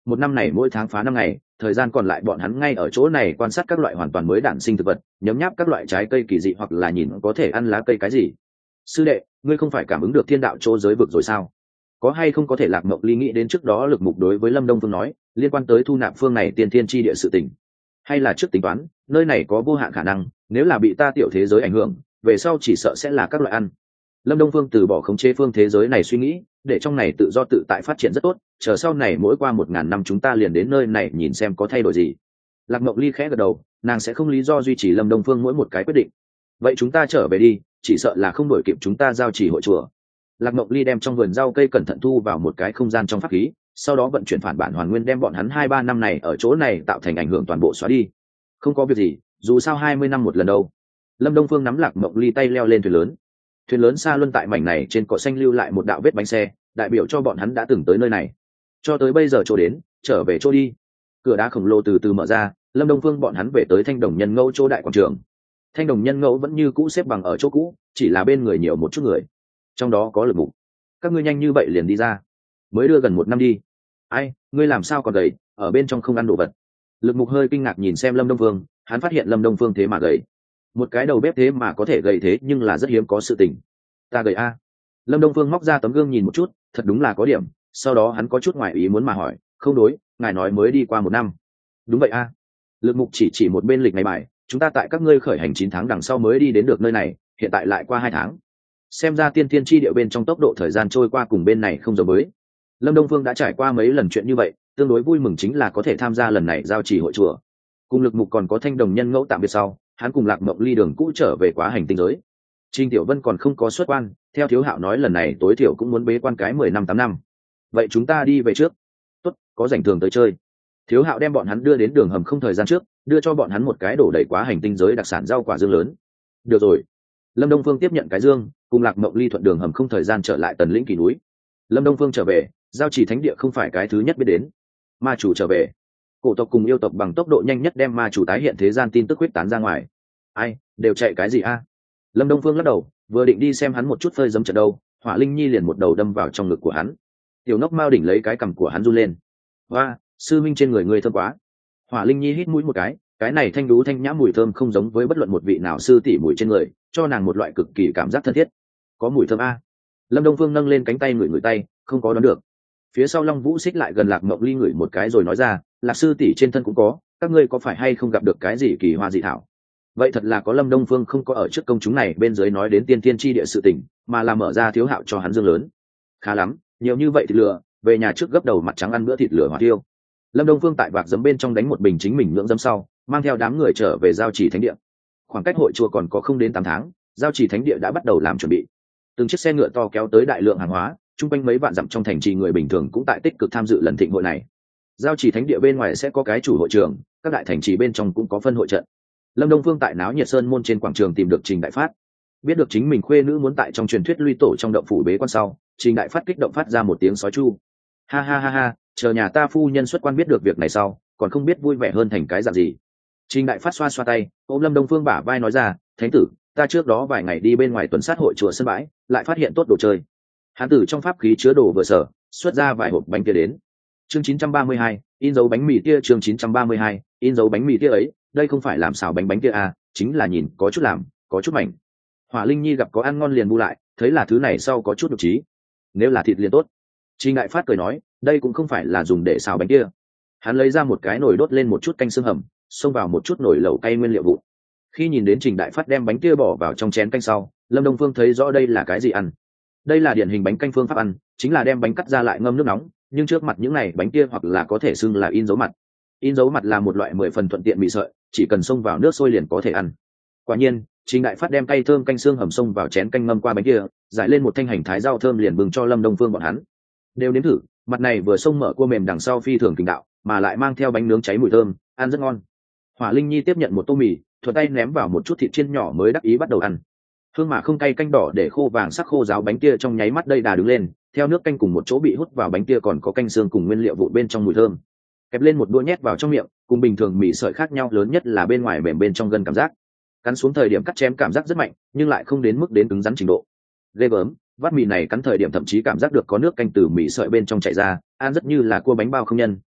một năm này mỗi tháng phá 5 ngày, thời gian còn lại bọn hắn ngay ở chỗ này quan sát các loại hoàn toàn mới đản sinh thực vật, nhấm nháp các loại trái cây kỳ dị hoặc là nhìn có thể ăn lá cây cái gì. Sư đệ, ngươi không phải cảm ứng được thiên đạo chỗ giới vực rồi sao? Có hay không có thể Lạc Mộng Ly nghĩ đến trước đó Lực Mục đối với Lâm Đông Phương nói liên quan tới thu nạp phương này tiên thiên chi địa sự tình, hay là trước tính toán nơi này có vô hạn khả năng, nếu là bị ta tiểu thế giới ảnh hưởng, về sau chỉ sợ sẽ là các loại ăn. Lâm Đông Phương từ bỏ khống chế phương thế giới này suy nghĩ, để trong này tự do tự tại phát triển rất tốt, chờ sau này mỗi qua 1000 năm chúng ta liền đến nơi này nhìn xem có thay đổi gì. Lạc Mộng Ly khẽ gật đầu, nàng sẽ không lý do duy trì Lâm Đông Phương mỗi một cái quyết định. Vậy chúng ta trở về đi, chỉ sợ là không đổi kịp chúng ta giao chỉ hội chùa. Lạc Mộng Ly đem trong vườn rau cây cẩn thận thu vào một cái không gian trong pháp khí, sau đó vận chuyển phản bản hoàn nguyên đem bọn hắn 2-3 năm này ở chỗ này tạo thành ảnh hưởng toàn bộ xóa đi. Không có việc gì, dù sao 20 năm một lần đâu. Lâm Đông Phương nắm Lạc Mộng Ly tay leo lên thuyền lớn xa luân tại mảnh này trên cỏ xanh lưu lại một đạo vết bánh xe, đại biểu cho bọn hắn đã từng tới nơi này. Cho tới bây giờ chỗ đến, trở về chỗ đi. Cửa đá khổng lồ từ từ mở ra, Lâm Đông Phương bọn hắn về tới Thanh Đồng Nhân Ngẫu chỗ đại quảng trường. Thanh Đồng Nhân Ngẫu vẫn như cũ xếp bằng ở chỗ cũ, chỉ là bên người nhiều một chút người, trong đó có Lực Mục. Các ngươi nhanh như vậy liền đi ra, mới đưa gần 1 năm đi. Ai, ngươi làm sao còn gầy, ở bên trong không ăn đồ vật? Lực Mục hơi kinh ngạc nhìn xem Lâm Đông Phương, hắn phát hiện Lâm Đông Phương thế mà gầy, một cái đầu bếp thế mà có thể gầy thế nhưng là rất hiếm có sự tình. Ta gầy a? Lâm Đông Phương móc ra tấm gương nhìn một chút, thật đúng là có điểm. Sau đó hắn có chút ngoài ý muốn mà hỏi, không đối, ngài nói mới đi qua 1 năm. Đúng vậy a. Lực Mục chỉ một bên lịch ngày bài, chúng ta tại các ngươi khởi hành 9 tháng đằng sau mới đi đến được nơi này, hiện tại lại qua 2 tháng. Xem ra tiên thiên chi địa bên trong tốc độ thời gian trôi qua cùng bên này không giống với. Lâm Đông Phương đã trải qua mấy lần chuyện như vậy, tương đối vui mừng chính là có thể tham gia lần này giao chỉ hội chùa. Cùng Lực Mục còn có Thanh Đồng Nhân Ngẫu tạm biệt sau, hắn cùng Lạc Mộng Ly đường cũ trở về quá hành tinh giới. Trình Tiểu Vân còn không có xuất quan, theo Thiếu Hạo nói lần này tối thiểu cũng muốn bế quan cái 10 năm 8 năm. Vậy chúng ta đi về trước. Tốt, có rảnh thường tới chơi. Thiếu Hạo đem bọn hắn đưa đến đường hầm không thời gian trước, đưa cho bọn hắn một cái đổ đầy quá hành tinh giới đặc sản rau quả dương lớn. Được rồi. Lâm Đông Phương tiếp nhận cái dương, cùng Lạc Mộng Ly thuận đường hầm không thời gian trở lại Tần Lĩnh Kỳ núi. Lâm Đông Phương trở về, giao chỉ thánh địa không phải cái thứ nhất biết đến. Ma chủ trở về. Cổ tộc cùng yêu tộc bằng tốc độ nhanh nhất đem ma chủ tái hiện thế gian tin tức huyết tán ra ngoài. Ai, đều chạy cái gì a? Lâm Đông Phương lắc đầu, vừa định đi xem hắn một chút phơi dấm trận đâu, Hỏa Linh Nhi liền một đầu đâm vào trong ngực của hắn. Tiểu Nốc Mao đỉnh lấy cái cằm của hắn run lên. Hoa, sư minh trên người ngươi thơm quá. Hỏa Linh Nhi hít mũi một cái này thanh đú thanh nhã mùi thơm không giống với bất luận một vị nào sư tỷ mùi trên người, cho nàng một loại cực kỳ cảm giác thân thiết. Có mùi thơm a. Lâm Đông Phương nâng lên cánh tay ngửi tay, không có đoán được. Phía sau Long Vũ xích lại gần Lạc Mộng Ly ngửi một cái rồi nói ra, Lạc sư tỷ trên thân cũng có, các ngươi có phải hay không gặp được cái gì kỳ hoa dị thảo? Vậy thật là có. Lâm Đông Phương không có ở trước công chúng này bên dưới nói đến tiên thiên chi địa sự tình, mà là mở ra Thiếu Hạo cho hắn dương lớn. Khá lắm, nhiều như vậy thịt lửa, về nhà trước gấp đầu mặt trắng ăn bữa thịt lửa hỏa tiêu. Lâm Đông Phương tại vạc giấm bên trong đánh một bình chính mình nhưỡng giấm sau, mang theo đám người trở về giao chỉ thánh địa. Khoảng cách hội chùa còn có không đến 8 tháng, giao chỉ thánh địa đã bắt đầu làm chuẩn bị. Từng chiếc xe ngựa to kéo tới đại lượng hàng hóa, chung quanh mấy vạn dặm trong thành trì người bình thường cũng tại tích cực tham dự lần thịnh hội này. Giao chỉ thánh địa bên ngoài sẽ có cái chủ hội trường, các đại thành trì bên trong cũng có phân hội trận. Lâm Đông Phương tại náo nhiệt sơn môn trên quảng trường tìm được Trình Đại Phát, biết được chính mình khuê nữ muốn tại trong truyền thuyết Luy Tổ trong động phủ bế quan sau, Trình Đại Phát kích động phát ra một tiếng sói chu. Ha ha ha ha, chờ nhà ta phu nhân xuất quan biết được việc này sau, còn không biết vui vẻ hơn thành cái dạng gì. Trình Đại Phát xoa xoa tay, ôm Lâm Đông Phương bả vai nói ra, thánh tử, ta trước đó vài ngày đi bên ngoài tuần sát hội chùa sân bãi, lại phát hiện tốt đồ chơi. Hán tử trong pháp khí chứa đồ vừa sở, xuất ra vài hộp bánh kia đến. Chương 932, in dấu bánh mì kia. Chương 932, in dấu bánh mì kia ấy, đây không phải làm xào bánh kia à, chính là nhìn có chút làm, có chút mảnh. Hỏa Linh Nhi gặp có ăn ngon liền bu lại, thấy là thứ này sau có chút độc trí. Nếu là thịt liền tốt. Trình Đại Phát cười nói, đây cũng không phải là dùng để xào bánh kia. Hắn lấy ra một cái nồi đốt lên một chút canh xương hầm, xông vào một chút nồi lẩu cay nguyên liệu vụn. Khi nhìn đến Trình Đại Phát đem bánh kia bỏ vào trong chén canh sau, Lâm Đông Phương thấy rõ đây là cái gì ăn. Đây là điển hình bánh canh phương pháp ăn, chính là đem bánh cắt ra lại ngâm nước nóng, nhưng trước mặt những này bánh kia hoặc là có thể xưng là in dấu mặt. In dấu mặt là một loại 10 phần thuận tiện mì sợi, chỉ cần xông vào nước sôi liền có thể ăn. Quả nhiên, Trình Đại Phát đem cay thơm canh xương hầm xông vào chén canh ngâm qua bánh kia, giải lên một thanh hành thái rau thơm liền bừng cho Lâm Đông Phương bọn hắn. Đều nếm thử, mặt này vừa xông mở cua mềm đằng sau phi thường kinh đạo, mà lại mang theo bánh nướng cháy mùi thơm, ăn rất ngon. Hỏa Linh Nhi tiếp nhận một tô mì, thuận tay ném vào một chút thịt chiên nhỏ mới đắc ý bắt đầu ăn. Hương mà không cay canh đỏ để khô vàng sắc khô ráo bánh kia trong nháy mắt đây đà đứng lên, theo nước canh cùng một chỗ bị hút vào bánh kia còn có canh xương cùng nguyên liệu vụn bên trong mùi thơm. Kẹp lên một đũa nhét vào trong miệng, cùng bình thường mì sợi khác nhau lớn nhất là bên ngoài mềm bên trong gân cảm giác. Cắn xuống thời điểm cắt chém cảm giác rất mạnh, nhưng lại không đến mức đến cứng rắn trình độ. Ghê gớm, vắt mì này cắn thời điểm thậm chí cảm giác được có nước canh từ mì sợi bên trong chảy ra, ăn rất như là cua bánh bao không nhân,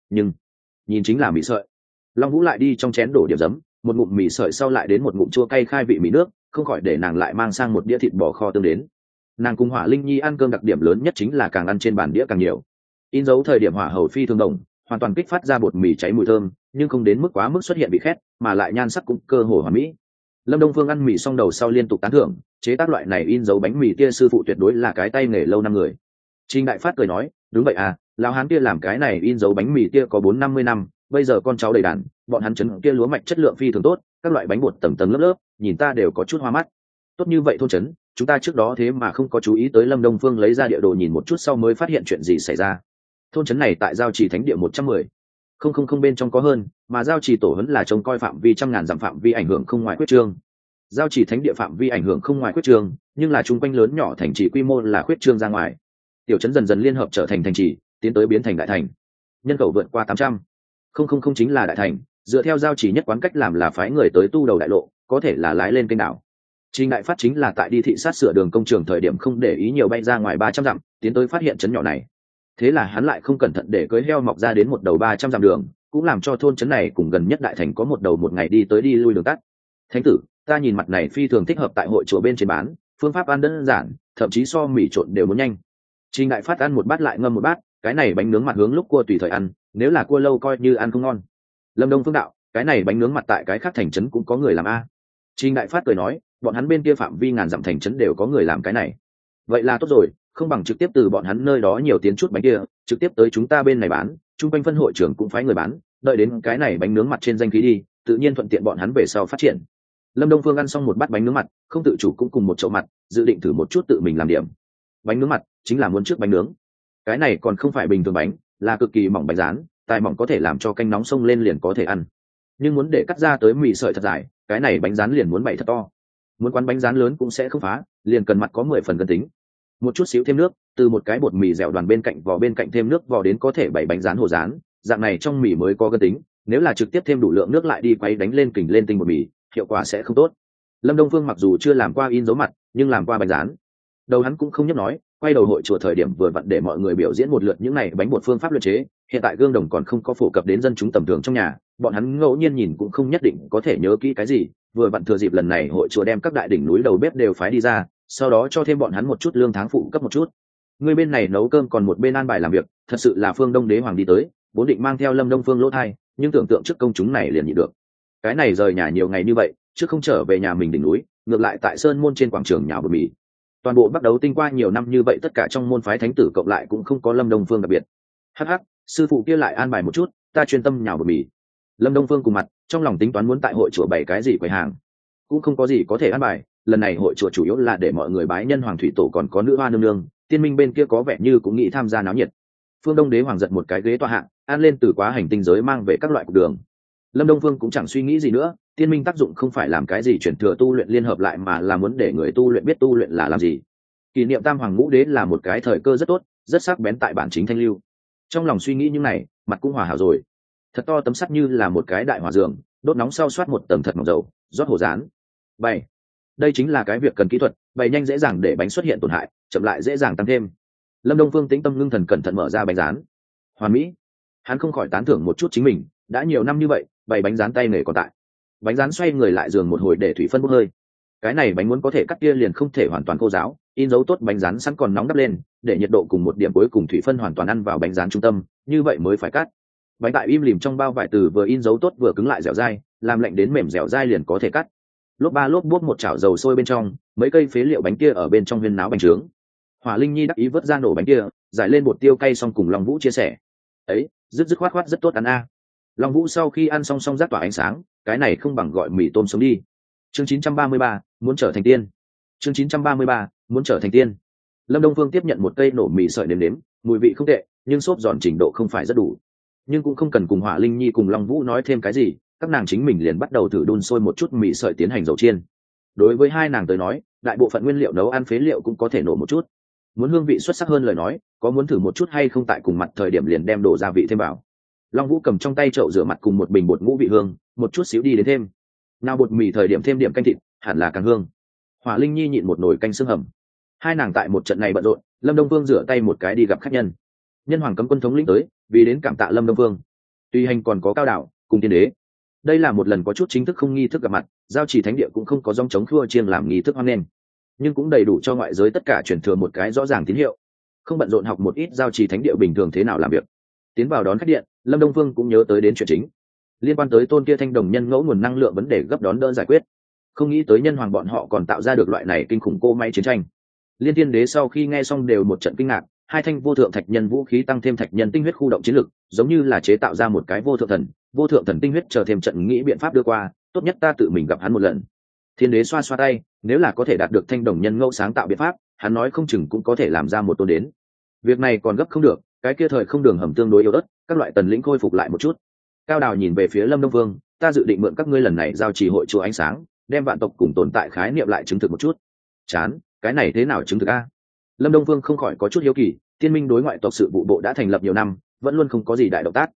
nhưng nhìn chính là mì sợi. Long Vũ lại đi trong chén đổ điểm giấm, một ngụm mì sợi sau lại đến một ngụm chua cay khai vị mì nước, không khỏi để nàng lại mang sang một đĩa thịt bò kho tương đến. Nàng cùng Hỏa Linh Nhi ăn cơm đặc điểm lớn nhất chính là càng ăn trên bàn đĩa càng nhiều. In dấu thời điểm hỏa hầu phi thường đồng, hoàn toàn kích phát ra bột mì cháy mùi thơm, nhưng không đến mức quá mức xuất hiện vị khét, mà lại nhan sắc cũng cơ hồ hoàn mỹ. Lâm Đông Phương ăn mì xong đầu sau liên tục tán thưởng, chế tác loại này in dấu bánh mì tia sư phụ tuyệt đối là cái tay nghề lâu năm người. Trình Đại Phát cười nói, đúng vậy à, lão hán kia làm cái này in dấu bánh mì tia có 4-50 năm, bây giờ con cháu đầy đàn, bọn hắn trấn kia lúa mạch chất lượng phi thường tốt, các loại bánh bột tầng tầng lớp lớp, nhìn ta đều có chút hoa mắt. Tốt như vậy thôn trấn, chúng ta trước đó thế mà không có chú ý tới. Lâm Đông Phương lấy ra địa đồ nhìn một chút sau mới phát hiện chuyện gì xảy ra. Thôn trấn này tại Giao Trì Thánh địa 110 không bên trong có hơn, mà Giao Trì tổ huấn là trông coi phạm vi trăm ngàn dặm phạm vi ảnh hưởng không ngoài quyết trương. Giao Trì Thánh địa phạm vi ảnh hưởng không ngoài quyết trương, nhưng là chung quanh lớn nhỏ thành trì quy mô là quyết trương ra ngoài. Tiểu trấn dần dần liên hợp trở thành thành trì, tiến tới biến thành đại thành. Nhân khẩu vượt qua 800 không chính là đại thành. Dựa theo Giao Trì nhất quán cách làm là phái người tới tu đầu đại lộ, có thể là lái lên kênh đảo. Trình Đại Phát chính là tại đi thị sát sửa đường công trường thời điểm không để ý nhiều bay ra ngoài 300 dặm, tiến tới phát hiện trấn nhỏ này. Thế là hắn lại không cẩn thận để cưới heo mọc ra đến một đầu 300 dặm đường, cũng làm cho thôn trấn này cùng gần nhất đại thành có một đầu một ngày đi tới đi lui đường tắt. Thánh tử, ta nhìn mặt này phi thường thích hợp tại hội chùa bên trên bán, phương pháp ăn đơn giản, thậm chí so mì trộn đều muốn nhanh. Trình Đại Phát ăn một bát lại ngâm một bát, cái này bánh nướng mặt hướng lúc cua tùy thời ăn, nếu là cua lâu coi như ăn không ngon. Lâm Đông Phương đạo, cái này bánh nướng mặt tại cái khác thành trấn cũng có người làm a. Trình Đại Phát cười nói, bọn hắn bên kia phạm vi ngàn dặm thành trấn đều có người làm cái này. Vậy là tốt rồi, không bằng trực tiếp từ bọn hắn nơi đó nhiều tiến chút bánh kia, trực tiếp tới chúng ta bên này bán, trung quanh phân hội trưởng cũng phái người bán, đợi đến cái này bánh nướng mặt trên danh khí đi, tự nhiên thuận tiện bọn hắn về sau phát triển. Lâm Đông Phương ăn xong một bát bánh nướng mặt, không tự chủ cũng cùng một chậu mặt, dự định thử một chút tự mình làm điểm. Bánh nướng mặt chính là muốn trước bánh nướng. Cái này còn không phải bình thường bánh, là cực kỳ mỏng bánh rán, tài mỏng có thể làm cho canh nóng sông lên liền có thể ăn. Nhưng muốn để cắt ra tới mì sợi thật dài, cái này bánh rán liền muốn bày thật to. Muốn quán bánh rán lớn cũng sẽ không phá, liền cần mặt có 10 phần cân tính. Một chút xíu thêm nước, từ một cái bột mì dẻo đoàn bên cạnh vò bên cạnh thêm nước vò đến có thể bày bánh rán hồ rán, dạng này trong mì mới có cân tính. Nếu là trực tiếp thêm đủ lượng nước lại đi quay đánh lên kình lên tinh bột mì, hiệu quả sẽ không tốt. Lâm Đông Phương mặc dù chưa làm qua in dấu mặt, nhưng làm qua bánh rán. Đầu hắn cũng không nhấp nói, quay đầu hội chùa thời điểm vừa vặn để mọi người biểu diễn một lượt những này bánh bột phương pháp luyện chế. Hiện tại gương đồng còn không có phổ cập đến dân chúng tầm thường trong nhà, bọn hắn ngẫu nhiên nhìn cũng không nhất định có thể nhớ kỹ cái gì. Vừa vặn thừa dịp lần này hội chùa đem các đại đỉnh núi đầu bếp đều phái đi ra, sau đó cho thêm bọn hắn một chút lương tháng phụ cấp một chút. Người bên này nấu cơm còn một bên an bài làm việc, thật sự là Phương Đông Đế Hoàng đi tới, vốn định mang theo Lâm Đông Phương lỗ thai, nhưng tưởng tượng trước công chúng này liền nhịn được. Cái này rời nhà nhiều ngày như vậy, trước không trở về nhà mình đỉnh núi, ngược lại tại sơn môn trên quảng trường nhào bột mì. Toàn bộ bắt đầu tinh qua nhiều năm như vậy, tất cả trong môn phái thánh tử cộng lại cũng không có Lâm Đông Phương đặc biệt. Hắc hắc, sư phụ kia lại an bài một chút, ta chuyên tâm nhào bột mì. Lâm Đông Phương cùng mặt, trong lòng tính toán muốn tại hội chùa bày cái gì quầy hàng, cũng không có gì có thể an bài. Lần này hội chùa chủ yếu là để mọi người bái nhân hoàng thủy tổ, còn có nữ hoa nương nương, tiên minh bên kia có vẻ như cũng nghĩ tham gia náo nhiệt. Phương Đông Đế Hoàng giật một cái ghế tọa hạng, ăn lên từ quá hành tinh giới mang về các loại cục đường. Lâm Đông Phương cũng chẳng suy nghĩ gì nữa, tiên minh tác dụng không phải làm cái gì chuyển thừa tu luyện liên hợp lại, mà là muốn để người tu luyện biết tu luyện là làm gì. Kỷ niệm tam hoàng ngũ đế là một cái thời cơ rất tốt, rất sắc bén tại bản chính thanh lưu. Trong lòng suy nghĩ những này, mặt cũng hòa hảo rồi. Thật to tấm sắt như là một cái đại hỏa giường, đốt nóng sau xoát một tầng thật mỏng dầu, rót hồ rán. Bày. Đây chính là cái việc cần kỹ thuật, bày nhanh dễ dàng để bánh xuất hiện tổn hại, chậm lại dễ dàng tăng thêm. Lâm Đông Phương tĩnh tâm ngưng thần cẩn thận mở ra bánh rán. Hoàn mỹ. Hắn không khỏi tán thưởng một chút chính mình, đã nhiều năm như vậy, bày bánh rán tay nghề còn tại. Bánh rán xoay người lại giường một hồi để thủy phân bốc hơi. Cái này bánh muốn có thể cắt kia liền không thể hoàn toàn khô ráo, in dấu tốt bánh rán sẵn còn nóng đắp lên, để nhiệt độ cùng một điểm cuối cùng thủy phân hoàn toàn ăn vào bánh rán trung tâm, như vậy mới phải cắt. Bánh tại im lìm trong bao vải từ vừa in dấu tốt vừa cứng lại dẻo dai, làm lạnh đến mềm dẻo dai liền có thể cắt. Lốp ba lốp bút một chảo dầu sôi bên trong, mấy cây phế liệu bánh kia ở bên trong huyên náo bánh trướng. Hỏa Linh Nhi đắc ý vớt ra nổ bánh kia, giải lên bột tiêu cay xong cùng Long Vũ chia sẻ. Ấy, dứt khoát khoát rất tốt ăn a. Long Vũ sau khi ăn xong rát tỏa ánh sáng, cái này không bằng gọi mì tôm sống đi. Chương 933, muốn trở thành tiên. Chương 933, muốn trở thành tiên. Lâm Đông Phương tiếp nhận một cây nổ mì sợi nếm nếm, mùi vị không tệ, nhưng xốp giòn trình độ không phải rất đủ. Nhưng cũng không cần cùng Hỏa Linh Nhi cùng Long Vũ nói thêm cái gì, các nàng chính mình liền bắt đầu thử đun sôi một chút mì sợi tiến hành dầu chiên. Đối với hai nàng tới nói, đại bộ phận nguyên liệu nấu ăn phế liệu cũng có thể nổ một chút. Muốn hương vị xuất sắc hơn lời nói, có muốn thử một chút hay không tại cùng mặt thời điểm liền đem đổ gia vị thêm vào. Long Vũ cầm trong tay chậu rửa mặt cùng một bình bột ngũ vị hương, một chút xíu đi đến thêm. Nào bột mì thời điểm thêm điểm canh thịt, hẳn là càng hương. Hỏa Linh Nhi nhịn một nồi canh xương hầm. Hai nàng tại một trận này bận rộn, Lâm Đông Phương rửa tay một cái đi gặp khách nhân. Nhân hoàng cấm quân thống lĩnh tới, vì đến cảm tạ Lâm Đông Phương, Tùy hành còn có Cao Đảo cùng Tiên Đế. Đây là một lần có chút chính thức không nghi thức gặp mặt, giao chỉ thánh địa cũng không có dòng chống khua chiêng làm nghi thức hoan nghênh, nhưng cũng đầy đủ cho ngoại giới tất cả truyền thừa một cái rõ ràng tín hiệu, không bận rộn học một ít giao chỉ thánh địa bình thường thế nào làm việc. Tiến vào đón khách điện, Lâm Đông Phương cũng nhớ tới đến chuyện chính, liên quan tới tôn kia thanh đồng nhân ngẫu nguồn năng lượng vấn đề gấp đón đỡ giải quyết. Không nghĩ tới nhân hoàng bọn họ còn tạo ra được loại này kinh khủng cô máy chiến tranh. Liên Tiên Đế sau khi nghe xong đều một trận kinh ngạc, hai thanh vô thượng thạch nhân vũ khí tăng thêm thạch nhân tinh huyết khu động chiến lực, giống như là chế tạo ra một cái vô thượng thần tinh huyết chờ thêm trận nghĩ biện pháp đưa qua, tốt nhất ta tự mình gặp hắn một lần. Thiên Đế xoa xoa tay, nếu là có thể đạt được thanh đồng nhân ngẫu sáng tạo biện pháp, hắn nói không chừng cũng có thể làm ra một tôn đến. Việc này còn gấp không được, cái kia thời không đường hầm tương đối yếu ớt, các loại tần lĩnh khôi phục lại một chút. Cao Đào nhìn về phía Lâm Đông Vương, ta dự định mượn các ngươi lần này giao trì hội chùa ánh sáng, đem vạn tộc cùng tồn tại khái niệm lại chứng thực một chút. Chán, cái này thế nào chứng thực a? Lâm Đông Vương không khỏi có chút hiếu kỳ, Tiên Minh đối ngoại tộc sự vụ bộ đã thành lập nhiều năm, vẫn luôn không có gì đại động tác.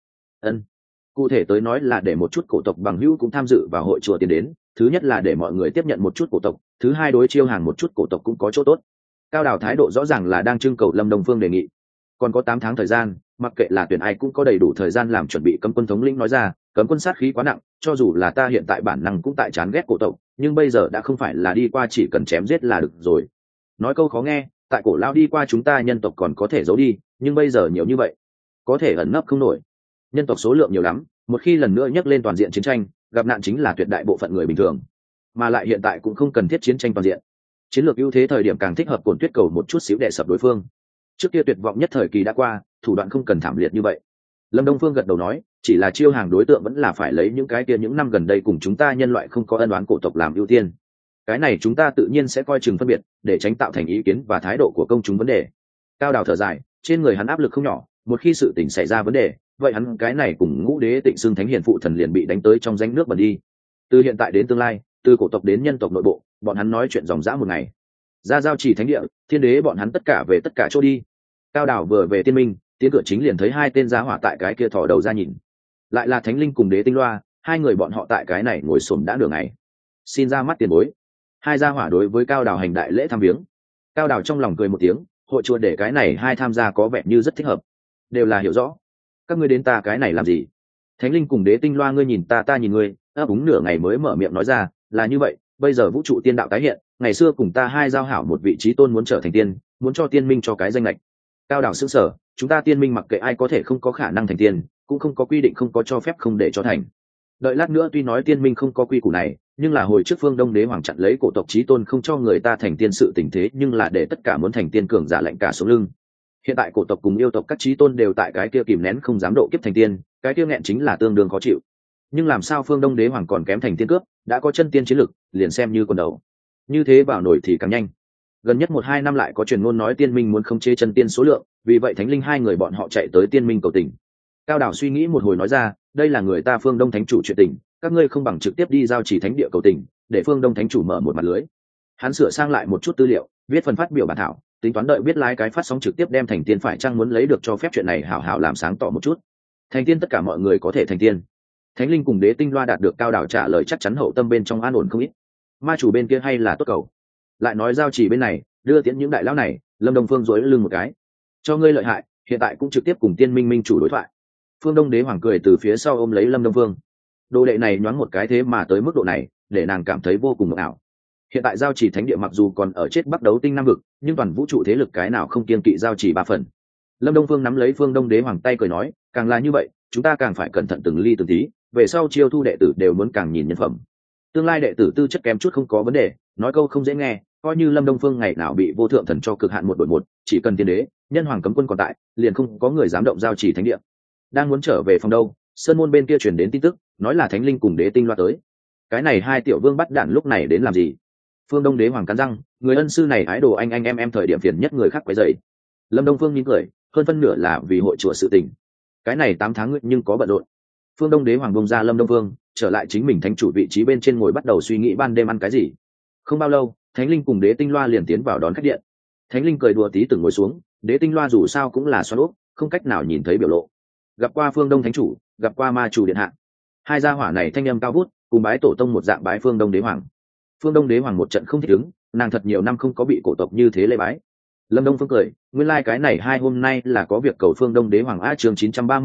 Cụ thể tới nói là để một chút cổ tộc bằng hữu cũng tham dự vào hội chùa tiến đến, thứ nhất là để mọi người tiếp nhận một chút cổ tộc, thứ hai đối chiêu hàng một chút cổ tộc cũng có chỗ tốt. Cao Đào thái độ rõ ràng là đang trưng cầu Lâm Đông Phương đề nghị. Còn có 8 tháng thời gian, mặc kệ là tuyển ai cũng có đầy đủ thời gian làm chuẩn bị. Cấm quân thống lĩnh nói ra, cấm quân sát khí quá nặng, cho dù là ta hiện tại bản năng cũng tại chán ghét cổ tộc, nhưng bây giờ đã không phải là đi qua chỉ cần chém giết là được rồi. Nói câu khó nghe, tại cổ lao đi qua chúng ta nhân tộc còn có thể giấu đi, nhưng bây giờ nhiều như vậy, có thể ẩn nấp không nổi. Nhân tộc số lượng nhiều lắm, một khi lần nữa nhắc lên toàn diện chiến tranh, gặp nạn chính là tuyệt đại bộ phận người bình thường, mà lại hiện tại cũng không cần thiết chiến tranh toàn diện. Chiến lược ưu thế thời điểm càng thích hợp Cổn Tuyết cầu một chút xíu đè sập đối phương. Trước kia tuyệt vọng nhất thời kỳ đã qua, thủ đoạn không cần thảm liệt như vậy. Lâm Đông Phương gật đầu nói, chỉ là chiêu hàng đối tượng vẫn là phải lấy những cái kia những năm gần đây cùng chúng ta nhân loại không có ân oán cổ tộc làm ưu tiên. Cái này chúng ta tự nhiên sẽ coi chừng phân biệt, để tránh tạo thành ý kiến và thái độ của công chúng vấn đề. Cao Đào thở dài, trên người hắn áp lực không nhỏ, một khi sự tình xảy ra vấn đề, vậy hắn cái này cùng Ngũ Đế Tịnh Xưng Thánh Hiền phụ thần liền bị đánh tới trong danh nước bẩn đi. Từ hiện tại đến tương lai, từ cổ tộc đến nhân tộc nội bộ, bọn hắn nói chuyện dòng dã một ngày. Ra giao chỉ thánh địa, Thiên Đế bọn hắn tất cả về tất cả chỗ đi. Cao Đào vừa về Tiên Minh, tiến cửa chính liền thấy hai tên giá hỏa tại cái kia thò đầu ra nhìn. Lại là Thánh Linh cùng Đế Tinh Loa, hai người bọn họ tại cái này ngồi xổm đã nửa ngày. Xin ra mắt tiền bối. Hai gia hỏa đối với Cao Đào hành đại lễ thăm viếng. Cao Đào trong lòng cười một tiếng, hội chùa để cái này hai tham gia có vẻ như rất thích hợp, đều là hiểu rõ. Các ngươi đến ta cái này làm gì? Thánh Linh cùng Đế Tinh Loa ngươi nhìn ta ta nhìn ngươi, ấp úng nửa ngày mới mở miệng nói ra, là như vậy, bây giờ vũ trụ tiên đạo tái hiện, ngày xưa cùng ta hai giao hảo một vị trí tôn muốn trở thành tiên, muốn cho tiên minh cho cái danh lệch. Cao Đào sững sờ, chúng ta tiên minh mặc kệ ai có thể không có khả năng thành tiên, cũng không có quy định không có cho phép không để cho thành. Đợi lát nữa tuy nói tiên minh không có quy củ này, nhưng là hồi trước Phương Đông Đế hoàng chặn lấy cổ tộc chí tôn không cho người ta thành tiên sự tình thế, nhưng là để tất cả muốn thành tiên cường giả lạnh cả sống lưng. Hiện tại cổ tộc cùng yêu tộc các chí tôn đều tại cái kia kìm nén không dám độ kiếp thành tiên, cái kia nghẹn chính là tương đương khó chịu. Nhưng làm sao Phương Đông Đế hoàng còn kém thành tiên cướp, đã có chân tiên chiến lực, liền xem như con đầu. Như thế vào nổi thì càng nhanh. Gần nhất 1-2 năm lại có truyền ngôn nói tiên minh muốn khống chế chân tiên số lượng, vì vậy Thánh Linh hai người bọn họ chạy tới tiên minh cầu tình. Cao Đào suy nghĩ một hồi nói ra, đây là người ta Phương Đông thánh chủ chuyện tình, các ngươi không bằng trực tiếp đi giao chỉ thánh địa cầu tình, để Phương Đông thánh chủ mở một mặt lưới. Hắn sửa sang lại một chút tư liệu, viết phần phát biểu bản thảo, tính toán đợi biết lái cái phát sóng trực tiếp đem thành tiên phải chăng muốn lấy được cho phép chuyện này hảo hảo làm sáng tỏ một chút. Thành tiên tất cả mọi người có thể thành tiên. Thánh Linh cùng Đế Tinh Loa đạt được Cao Đào trả lời chắc chắn hậu tâm bên trong an ổn không ít. Ma chủ bên kia hay là tốt cầu. Lại nói giao chỉ bên này, đưa tiễn những đại lão này, Lâm Đông Phương duỗi lưng một cái. Cho ngươi lợi hại, hiện tại cũng trực tiếp cùng Tiên Minh minh chủ đối thoại. Phương Đông Đế hoàng cười từ phía sau ôm lấy Lâm Đông Phương. Đồ đệ này nhoáng một cái thế mà tới mức độ này, để nàng cảm thấy vô cùng ngượng ảo. Hiện tại giao chỉ thánh địa mặc dù còn ở chết bắc đấu tinh nam vực, nhưng toàn vũ trụ thế lực cái nào không kiên kỵ giao chỉ 3 phần. Lâm Đông Phương nắm lấy Phương Đông Đế hoàng tay cười nói, càng là như vậy, chúng ta càng phải cẩn thận từng ly từng tí, về sau chiêu thu đệ tử đều muốn càng nhìn nhân phẩm. Tương lai đệ tử tư chất kém chút không có vấn đề, nói câu không dễ nghe, coi như Lâm Đông Phương ngày nào bị vô thượng thần cho cực hạn 1/1, chỉ cần tiên đế, nhân hoàng cấm quân còn tại, liền không có người dám động giao chỉ thánh địa. Đang muốn trở về phòng đâu, sơn môn bên kia truyền đến tin tức, nói là Thánh Linh cùng Đế Tinh Loa tới. Cái này hai tiểu vương bắt đạn lúc này đến làm gì? Phương Đông Đế hoàng cắn răng, người ân sư này ái đồ anh em thời điểm phiền nhất người khác quấy rầy. Lâm Đông Phương mỉm cười, hơn phân nửa là vì hội chùa sự tình. Cái này 8 tháng nhưng có bận rộn. Phương Đông Đế hoàng bông ra Lâm Đông Phương, trở lại chính mình thánh chủ vị trí bên trên ngồi bắt đầu suy nghĩ ban đêm ăn cái gì. Không bao lâu, Thánh Linh cùng Đế Tinh Loa liền tiến vào đón khách điện. Thánh Linh cười đùa tí từng ngồi xuống, Đế Tinh Loa dù sao cũng là xoắn úp, không cách nào nhìn thấy biểu lộ. Gặp qua Phương Đông thánh chủ, gặp qua ma chủ điện hạ. Hai gia hỏa này thanh âm cao vút, cùng bái tổ tông một dạng bái Phương Đông Đế hoàng. Phương Đông Đế hoàng một trận không thích ứng, nàng thật nhiều năm không có bị cổ tộc như thế lễ bái. Lâm Đông Phương cười, nguyên lai cái này hai hôm nay là có việc cầu Phương Đông Đế hoàng a chương 934,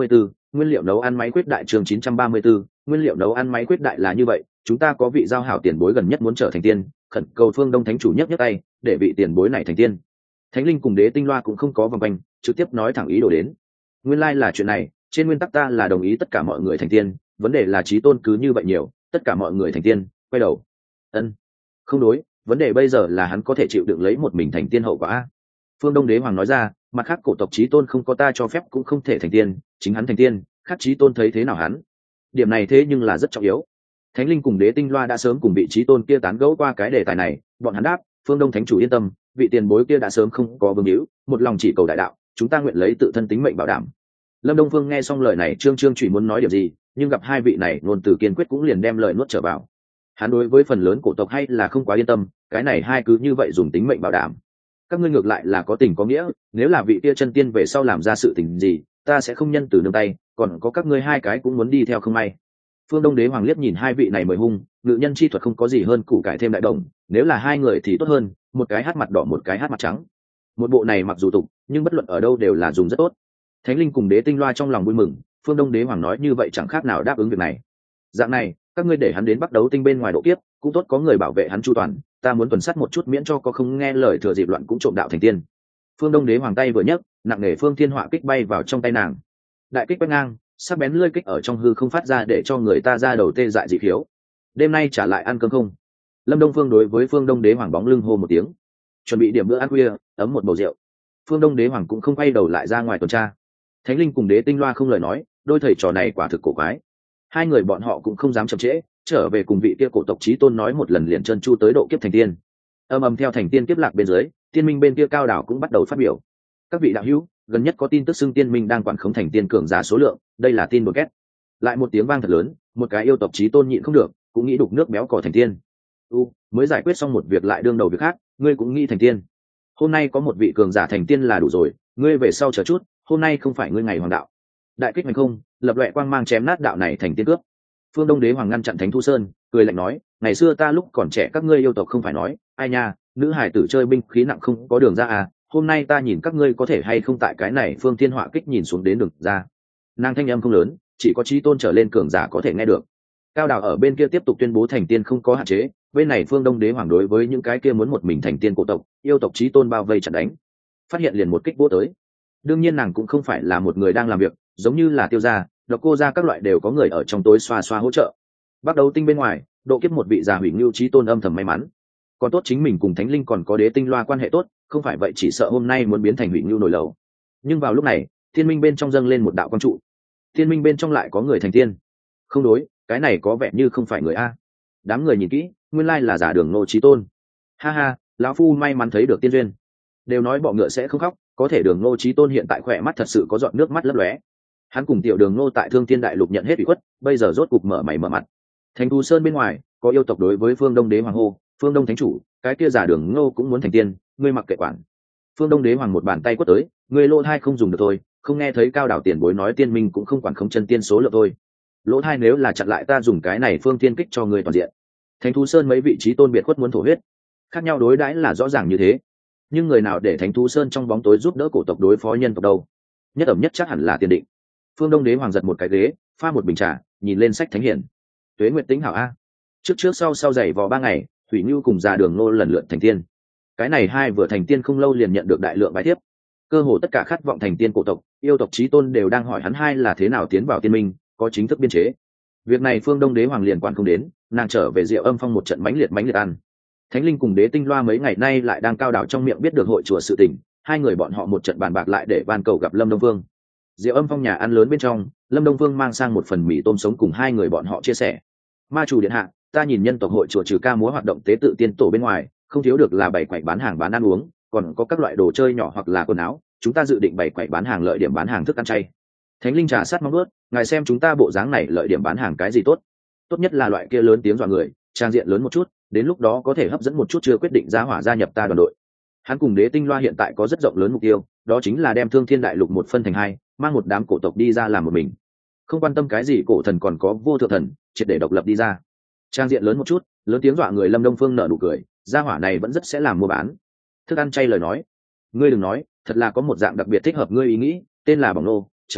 nguyên liệu nấu ăn máy quyết đại chương 934, nguyên liệu nấu ăn máy quyết đại là như vậy, chúng ta có vị giao hảo tiền bối gần nhất muốn trở thành tiên, khẩn cầu Phương Đông thánh chủ nhấc tay để vị tiền bối này thành tiên. Thánh linh cùng đế tinh loa cũng không có vòng quanh, trực tiếp nói thẳng ý đồ đến. Nguyên lai là chuyện này, trên nguyên tắc ta là đồng ý tất cả mọi người thành tiên, vấn đề là chí tôn cứ như vậy nhiều, tất cả mọi người thành tiên, quay đầu. Ân, không đối, vấn đề bây giờ là hắn có thể chịu đựng lấy một mình thành tiên hậu quả a. Phương Đông đế hoàng nói ra, mặt khác cổ tộc chí tôn không có ta cho phép cũng không thể thành tiên, chính hắn thành tiên, khác chí tôn thấy thế nào hắn. Điểm này thế nhưng là rất trọng yếu. Thánh linh cùng đế tinh loa đã sớm cùng vị chí tôn kia tán gẫu qua cái đề tài này, bọn hắn đáp, Phương Đông thánh chủ yên tâm, vị tiền bối kia đã sớm không có vương hữu, một lòng chỉ cầu đại đạo, chúng ta nguyện lấy tự thân tính mệnh bảo đảm. Lâm Đông Phương nghe xong lời này trương chỉ muốn nói điều gì, nhưng gặp hai vị này ngôn từ kiên quyết cũng liền đem lời nuốt trở vào. Hắn đối với phần lớn cổ tộc hay là không quá yên tâm, cái này hai cứ như vậy dùng tính mệnh bảo đảm. Các ngươi ngược lại là có tình có nghĩa, nếu là vị kia chân tiên về sau làm ra sự tình gì, ta sẽ không nhân từ nương tay, còn có các ngươi hai cái cũng muốn đi theo không may. Phương Đông đế hoàng liếc nhìn hai vị này mời hung, ngự nhân chi thuật không có gì hơn củ cải thêm đại đồng, nếu là hai người thì tốt hơn, một cái hát mặt đỏ một cái hát mặt trắng. Một bộ này mặc dù tục, nhưng bất luận ở đâu đều là dùng rất tốt. Thánh linh cùng đế tinh loa trong lòng vui mừng, Phương Đông đế hoàng nói như vậy chẳng khác nào đáp ứng việc này. Dạng này, các ngươi để hắn đến bắt đấu tinh bên ngoài độ kiếp, cũng tốt có người bảo vệ hắn chu toàn, ta muốn tuần sát một chút miễn cho có không nghe lời thừa dịp loạn cũng trộm đạo thành tiên. Phương Đông đế hoàng tay vừa nhấc, nặng nề phương thiên họa kích bay vào trong tay nàng. Đại kích quét ngang, sắc bén lưỡi kích ở trong hư không phát ra để cho người ta ra đầu tê dại dị khiếu. Đêm nay trả lại ăn cơm không? Lâm Đông Phương đối với Phương Đông đế hoàng bóng lưng hô một tiếng, chuẩn bị điểm bữa ăn khuya, ấm một bầu rượu. Phương Đông đế hoàng cũng không quay đầu lại ra ngoài tuần tra. Thánh linh cùng đế tinh loa không lời nói, đôi thầy trò này quả thực cổ quái. Hai người bọn họ cũng không dám chậm trễ, trở về cùng vị kia cổ tộc chí tôn nói một lần liền chân chu tới độ kiếp thành tiên. Âm theo thành tiên kiếp lạc bên dưới, tiên minh bên kia cao đảo cũng bắt đầu phát biểu. Các vị đạo hữu, gần nhất có tin tức xưng tiên minh đang quản khống thành tiên cường giả số lượng, đây là tin đồn két. Lại một tiếng vang thật lớn, một cái yêu tộc chí tôn nhịn không được, cũng nghĩ đục nước béo cò thành tiên. Mới giải quyết xong một việc lại đương đầu việc khác, ngươi cũng nghĩ thành tiên. Hôm nay có một vị cường giả thành tiên là đủ rồi, ngươi về sau chờ chút, hôm nay không phải ngươi ngày hoàng đạo. Đại kích hành không, lập loè quang mang chém nát đạo này thành tiên cướp. Phương Đông đế hoàng ngăn chặn Thánh Thu Sơn, cười lạnh nói, ngày xưa ta lúc còn trẻ các ngươi yêu tộc không phải nói, ai nha, nữ hải tử chơi binh khí nặng không có đường ra à, hôm nay ta nhìn các ngươi có thể hay không tại cái này phương thiên họa kích nhìn xuống đến đường ra. Nàng thanh âm không lớn, chỉ có chí tôn trở lên cường giả có thể nghe được. Cao đào ở bên kia tiếp tục tuyên bố thành tiên không có hạn chế, bên này Phương Đông đế hoàng đối với những cái kia muốn một mình thành tiên cổ tộc, yêu tộc chí tôn bao vây chặn đánh. Phát hiện liền một kích vô tới. Đương nhiên nàng cũng không phải là một người đang làm việc, giống như là Tiêu gia, Độc Cô gia các loại đều có người ở trong tối xoa xoa hỗ trợ. Bắt đầu tinh bên ngoài, độ kiếp một vị già hủy ngưu chí tôn âm thầm may mắn. Còn tốt chính mình cùng Thánh Linh còn có đế tinh loa quan hệ tốt, không phải vậy chỉ sợ hôm nay muốn biến thành hủy ngưu nổi lầu. Nhưng vào lúc này, thiên minh bên trong dâng lên một đạo quang trụ. Thiên minh bên trong lại có người thành tiên. Không đối, cái này có vẻ như không phải người a. Đám người nhìn kỹ, nguyên lai là giả Đường Ngô chí tôn. Ha ha, lão phu may mắn thấy được tiên duyên. Đều nói bọ ngựa sẽ không khóc, có thể Đường Ngô chí tôn hiện tại khỏe mắt thật sự có giọt nước mắt lấp lóe. Hắn cùng tiểu Đường Ngô tại Thương Thiên Đại Lục nhận hết ủy khuất, bây giờ rốt cục mở mày mở mặt. Thành Thu Sơn bên ngoài, có yêu tộc đối với Phương Đông đế hoàng hô, Phương Đông thánh chủ, cái kia giả Đường Ngô cũng muốn thành tiên, ngươi mặc kệ quản. Phương Đông đế hoàng một bàn tay quất tới, ngươi lỗ thai không dùng được thôi, không nghe thấy cao đảo tiền bối nói tiên minh cũng không quản không chân tiên số lượng thôi. Lỗ thai nếu là chặn lại ta dùng cái này phương thiên kích cho ngươi toàn diện. Thánh Thu Sơn mấy vị trí tôn biệt khuất muốn thổ huyết, khác nhau đối đãi là rõ ràng như thế, nhưng người nào để Thánh Thu Sơn trong bóng tối giúp đỡ cổ tộc đối phó nhân tộc đâu? Nhất ẩm nhất chắc hẳn là Tiên Định. Phương Đông đế hoàng giật một cái ghế, pha một bình trà, nhìn lên sách thánh hiển. Tuế Nguyệt Tĩnh hảo a. Trước sau dày vò 3 ngày, Thủy Nưu cùng già Đường Ngô lần lượt thành tiên. Cái này hai vừa thành tiên không lâu liền nhận được đại lượng bái thiếp. Cơ hồ tất cả khát vọng thành tiên cổ tộc, yêu tộc chí tôn đều đang hỏi hắn hai là thế nào tiến vào tiên minh, có chính thức biên chế. Việc này Phương Đông đế hoàng liền quản không đến, nàng trở về Diệu Âm Phong một trận mãnh liệt ăn. Thánh Linh cùng Đế Tinh Loa mấy ngày nay lại đang cao đảo trong miệng biết được hội chùa sự tình, hai người bọn họ một trận bàn bạc lại để van cầu gặp Lâm Đông Vương. Diệu Âm Phong nhà ăn lớn bên trong, Lâm Đông Vương mang sang một phần mì tôm sống cùng hai người bọn họ chia sẻ. Ma chủ điện hạ, ta nhìn nhân tộc hội chùa trừ ca múa hoạt động tế tự tiên tổ bên ngoài, không thiếu được là bày quầy bán hàng bán ăn uống, còn có các loại đồ chơi nhỏ hoặc là quần áo, chúng ta dự định bày quầy bán hàng lợi điểm bán hàng thức ăn chay. Thánh Linh trà sát mong ướt, ngài xem chúng ta bộ dáng này lợi điểm bán hàng cái gì tốt? Tốt nhất là loại kia lớn tiếng dọa người, trang diện lớn một chút, đến lúc đó có thể hấp dẫn một chút chưa quyết định giá hỏa gia nhập ta đoàn đội. Hắn cùng Đế Tinh Loa hiện tại có rất rộng lớn mục tiêu, đó chính là đem Thương Thiên Đại Lục một phân thành hai, mang một đám cổ tộc đi ra làm một mình. Không quan tâm cái gì cổ thần còn có vô thượng thần, triệt để độc lập đi ra. Trang diện lớn một chút, lớn tiếng dọa người. Lâm Đông Phương nở nụ cười, gia hỏa này vẫn rất sẽ làm mua bán. Thức ăn chay lời nói, ngươi đừng nói, thật là có một dạng đặc biệt thích hợp ngươi ý nghĩ, tên là bỏng nô, chờ lấy,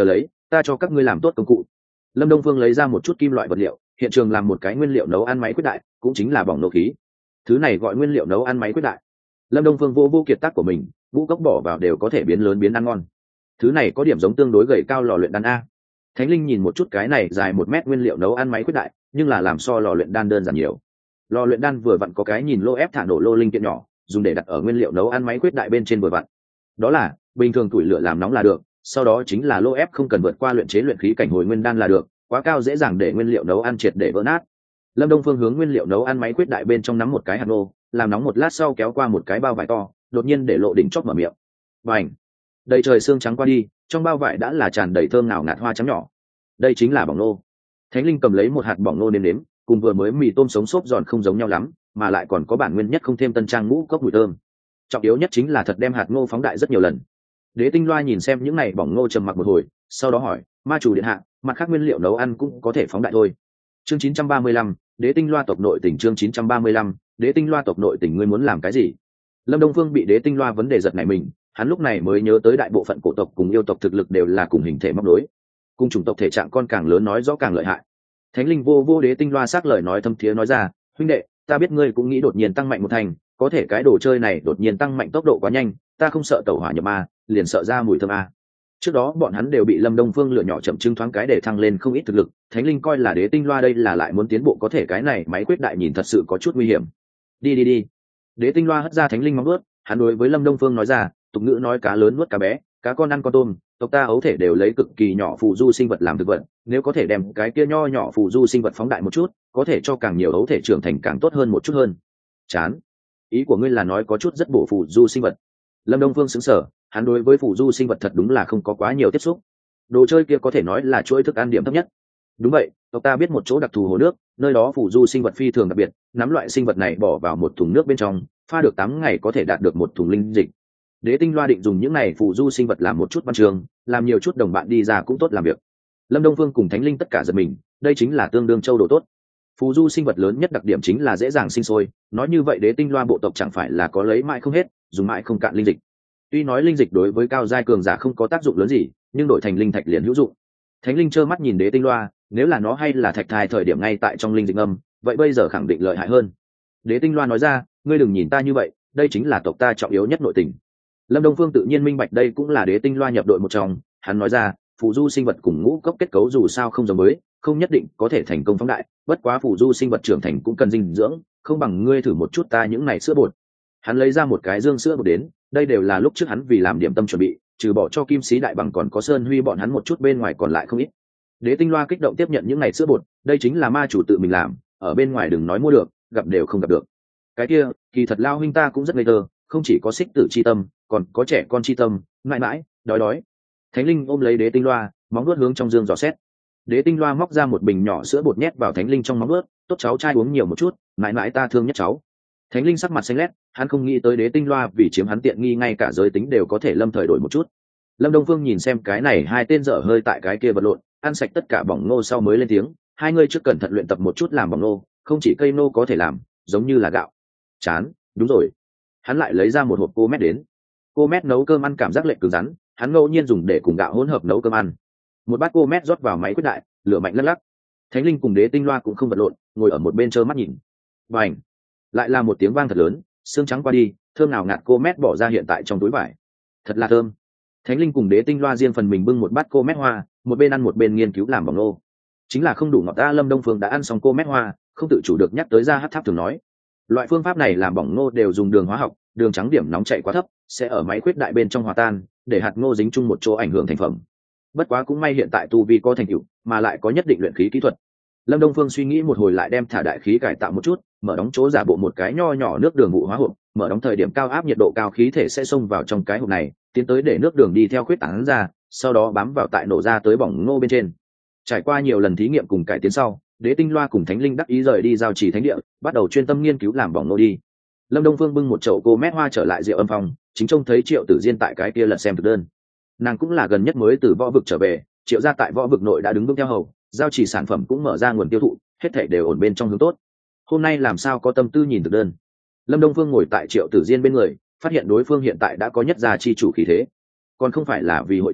ta cho các ngươi làm tốt công cụ. Lâm Đông Phương lấy ra một chút kim loại vật liệu, hiện trường làm một cái nguyên liệu nấu ăn máy quyết đại, cũng chính là bỏng nổ khí. Thứ này gọi nguyên liệu nấu ăn máy quyết đại. Lâm Đông Phương vô kiệt tác của mình, ngũ cốc bỏ vào đều có thể biến lớn biến ăn ngon. Thứ này có điểm giống tương đối gầy cao lò luyện đan a. Thánh Linh nhìn một chút cái này dài 1 mét nguyên liệu nấu ăn máy quyết đại, nhưng là làm so lò luyện đan đơn giản nhiều. Lò luyện đan vừa vặn có cái nhìn lô ép thả nổ lô linh kiện nhỏ, dùng để đặt ở nguyên liệu nấu ăn máy quyết đại bên trên vừa vặn. Đó là bình thường tuổi lửa làm nóng là được, sau đó chính là lô ép không cần vượt qua luyện chế luyện khí cảnh hồi nguyên đan là được, quá cao dễ dàng để nguyên liệu nấu ăn triệt để vỡ nát. Lâm Đông Phương hướng nguyên liệu nấu ăn máy quyết đại bên trong nắm một cái hạt nô, làm nóng một lát sau kéo qua một cái bao vải to, đột nhiên để lộ đỉnh chóp mở miệng. Bành! Đầy trời xương trắng qua đi, trong bao vải đã là tràn đầy thơm ngào ngạt hoa trắng nhỏ. Đây chính là bỏng nô. Thánh Linh cầm lấy một hạt bỏng nô nếm, cùng vừa mới mì tôm sống xốp giòn không giống nhau lắm, mà lại còn có bản nguyên nhất không thêm tân trang ngũ cốc mùi thơm. Trọng yếu nhất chính là thật đem hạt ngô phóng đại rất nhiều lần. Đế Tinh Loa nhìn xem những này bỏng ngô trầm mặc một hồi, sau đó hỏi, ma chủ điện hạ, mặt khác nguyên liệu nấu ăn cũng có thể phóng đại thôi. Chương 935, Đế Tinh Loa tộc nội tỉnh. Chương 935, Đế Tinh Loa tộc nội tỉnh. Ngươi muốn làm cái gì? Lâm Đông Phương bị Đế Tinh Loa vấn đề giật nảy mình, hắn lúc này mới nhớ tới đại bộ phận cổ tộc cùng yêu tộc thực lực đều là cùng hình thể móc đối, cùng chủng tộc thể trạng con càng lớn nói rõ càng lợi hại. Thánh Linh vô Đế Tinh Loa xác lời nói thâm thiế nói ra, huynh đệ, ta biết ngươi cũng nghĩ đột nhiên tăng mạnh một thành, có thể cái đồ chơi này đột nhiên tăng mạnh tốc độ quá nhanh, ta không sợ tẩu hỏa nhập ma, liền sợ ra mùi thơm a. Trước đó bọn hắn đều bị Lâm Đông Phương lựa nhỏ chậm trưng thoáng cái để thăng lên không ít thực lực, Thánh Linh coi là Đế Tinh Loa đây là lại muốn tiến bộ, có thể cái này máy quyết đại nhìn thật sự có chút nguy hiểm. Đi. Đế Tinh Loa hất ra Thánh Linh móng vuốt, hắn đối với Lâm Đông Phương nói ra, tục ngữ nói cá lớn nuốt cá bé, cá con ăn con tôm, tộc ta ấu thể đều lấy cực kỳ nhỏ phù du sinh vật làm thực vật, nếu có thể đem cái kia nho nhỏ phù du sinh vật phóng đại một chút, có thể cho càng nhiều ấu thể trưởng thành càng tốt hơn một chút hơn. Chán. Ý của ngươi là nói có chút rất bổ phù du sinh vật? Lâm Đông Phương sững sờ, hắn đối với phù du sinh vật thật đúng là không có quá nhiều tiếp xúc. Đồ chơi kia có thể nói là chuỗi thức ăn điểm thấp nhất. Đúng vậy, tộc ta biết một chỗ đặc thù hồ nước, nơi đó phù du sinh vật phi thường đặc biệt, nắm loại sinh vật này bỏ vào một thùng nước bên trong, pha được 8 ngày có thể đạt được một thùng linh dịch. Đế Tinh Loa định dùng những này phù du sinh vật làm một chút văn trường, làm nhiều chút đồng bạn đi ra cũng tốt làm việc. Lâm Đông Phương cùng Thánh Linh tất cả giật mình, đây chính là tương đương châu đồ tốt. Phù du sinh vật lớn nhất đặc điểm chính là dễ dàng sinh sôi, nói như vậy Đế Tinh Loa bộ tộc chẳng phải là có lấy mãi không hết, dùng mãi không cạn linh dịch. Tuy nói linh dịch đối với cao giai cường giả không có tác dụng lớn gì, nhưng đổi thành linh thạch liền hữu dụng. Thánh Linh trơ mắt nhìn Đế Tinh Loa, nếu là nó hay là thạch thai thời điểm ngay tại trong linh dịch âm, vậy bây giờ khẳng định lợi hại hơn. Đế Tinh Loa nói ra, ngươi đừng nhìn ta như vậy, đây chính là tộc ta trọng yếu nhất nội tình. Lâm Đông Phương tự nhiên minh bạch đây cũng là Đế Tinh Loa nhập đội một trong, hắn nói ra, phù du sinh vật cùng ngũ cốc kết cấu dù sao không giống mới, không nhất định có thể thành công phóng đại, bất quá phù du sinh vật trưởng thành cũng cần dinh dưỡng, không bằng ngươi thử một chút ta những này sữa bột. Hắn lấy ra một cái dương sữa bột đến, đây đều là lúc trước hắn vì làm điểm tâm chuẩn bị, trừ bỏ cho Kim Sĩ Đại Bằng còn có Sơn Huy bọn hắn một chút bên ngoài còn lại không ít. Đế Tinh Loa kích động tiếp nhận những này sữa bột, đây chính là ma chủ tự mình làm, ở bên ngoài đừng nói mua được, gặp đều không gặp được. Cái kia, kỳ thật lao huynh ta cũng rất ngây thơ, không chỉ có xích tử chi tâm, còn có trẻ con chi tâm, mãi mãi đói. Thánh Linh ôm lấy Đế Tinh Loa, móng nuốt hướng trong dương dò xét. Đế Tinh Loa móc ra một bình nhỏ sữa bột nhét vào Thánh Linh trong móng nuốt, tốt cháu trai uống nhiều một chút, mãi mãi ta thương nhất cháu. Thánh Linh sắc mặt xanh lét, hắn không nghĩ tới Đế Tinh Loa vì chiếm hắn tiện nghi ngay cả giới tính đều có thể lâm thời đổi một chút. Lâm Đông Phương nhìn xem cái này hai tên dở hơi tại cái kia vật lộn, ăn sạch tất cả bỏng ngô sau mới lên tiếng, hai người trước cẩn thận luyện tập một chút làm bỏng ngô, không chỉ cây nô có thể làm, giống như là gạo. Chán, đúng rồi. Hắn lại lấy ra một hộp cô mét đến. Cô mét nấu cơm ăn cảm giác lệch cứng rắn, hắn ngẫu nhiên dùng để cùng gạo hỗn hợp nấu cơm ăn. Một bát cô mét rót vào máy quyết đại, lửa mạnh lắc lắc. Thánh Linh cùng Đế Tinh Loa cũng không vật lộn, ngồi ở một bên trơ mắt nhìn. Bành! Lại là một tiếng vang thật lớn, xương trắng qua đi, thơm nào ngạt cô mét bỏ ra hiện tại trong túi vải. Thật là thơm. Thánh Linh cùng Đế Tinh Loa riêng phần mình bưng một bát cô mét hoa, một bên ăn một bên nghiên cứu làm bỏng nô. Chính là không đủ ngọt ta. Lâm Đông Phương đã ăn xong cô mét hoa, không tự chủ được nhắc tới ra hát tháp thường nói. Loại phương pháp này làm bỏng ngô đều dùng đường hóa học, đường trắng điểm nóng chạy quá thấp, sẽ ở máy quyết đại bên trong hòa tan, để hạt ngô dính chung một chỗ ảnh hưởng thành phẩm. Bất quá cũng may hiện tại tu vi có thành tựu, mà lại có nhất định luyện khí kỹ thuật. Lâm Đông Phương suy nghĩ một hồi lại đem thả đại khí cải tạo một chút, mở đóng chỗ giả bộ một cái nho nhỏ nước đường vụ hóa hộp, mở đóng thời điểm cao áp nhiệt độ cao khí thể sẽ xông vào trong cái hộp này, tiến tới để nước đường đi theo khuyết tán ra, sau đó bám vào tại nổ ra tới bỏng ngô bên trên. Trải qua nhiều lần thí nghiệm cùng cải tiến sau, Đế Tinh Loa cùng Thánh Linh đắc ý rời đi giao trì thánh địa, bắt đầu chuyên tâm nghiên cứu làm bỏng ngô đi. Lâm Đông Phương bưng một chậu cô mét hoa trở lại rượu âm phòng, chính trông thấy Triệu Tử Diên tại cái kia lật xem thực đơn. Nàng cũng là gần nhất mới từ võ vực trở về, Triệu gia tại võ vực nội đã đứng vững theo hầu, giao trì sản phẩm cũng mở ra nguồn tiêu thụ, hết thảy đều ổn bên trong hướng tốt. Hôm nay làm sao có tâm tư nhìn thực đơn. Lâm Đông Phương ngồi tại Triệu Tử Diên bên người, phát hiện đối phương hiện tại đã có nhất gia chi chủ khí thế, còn không phải là vì hội chùa,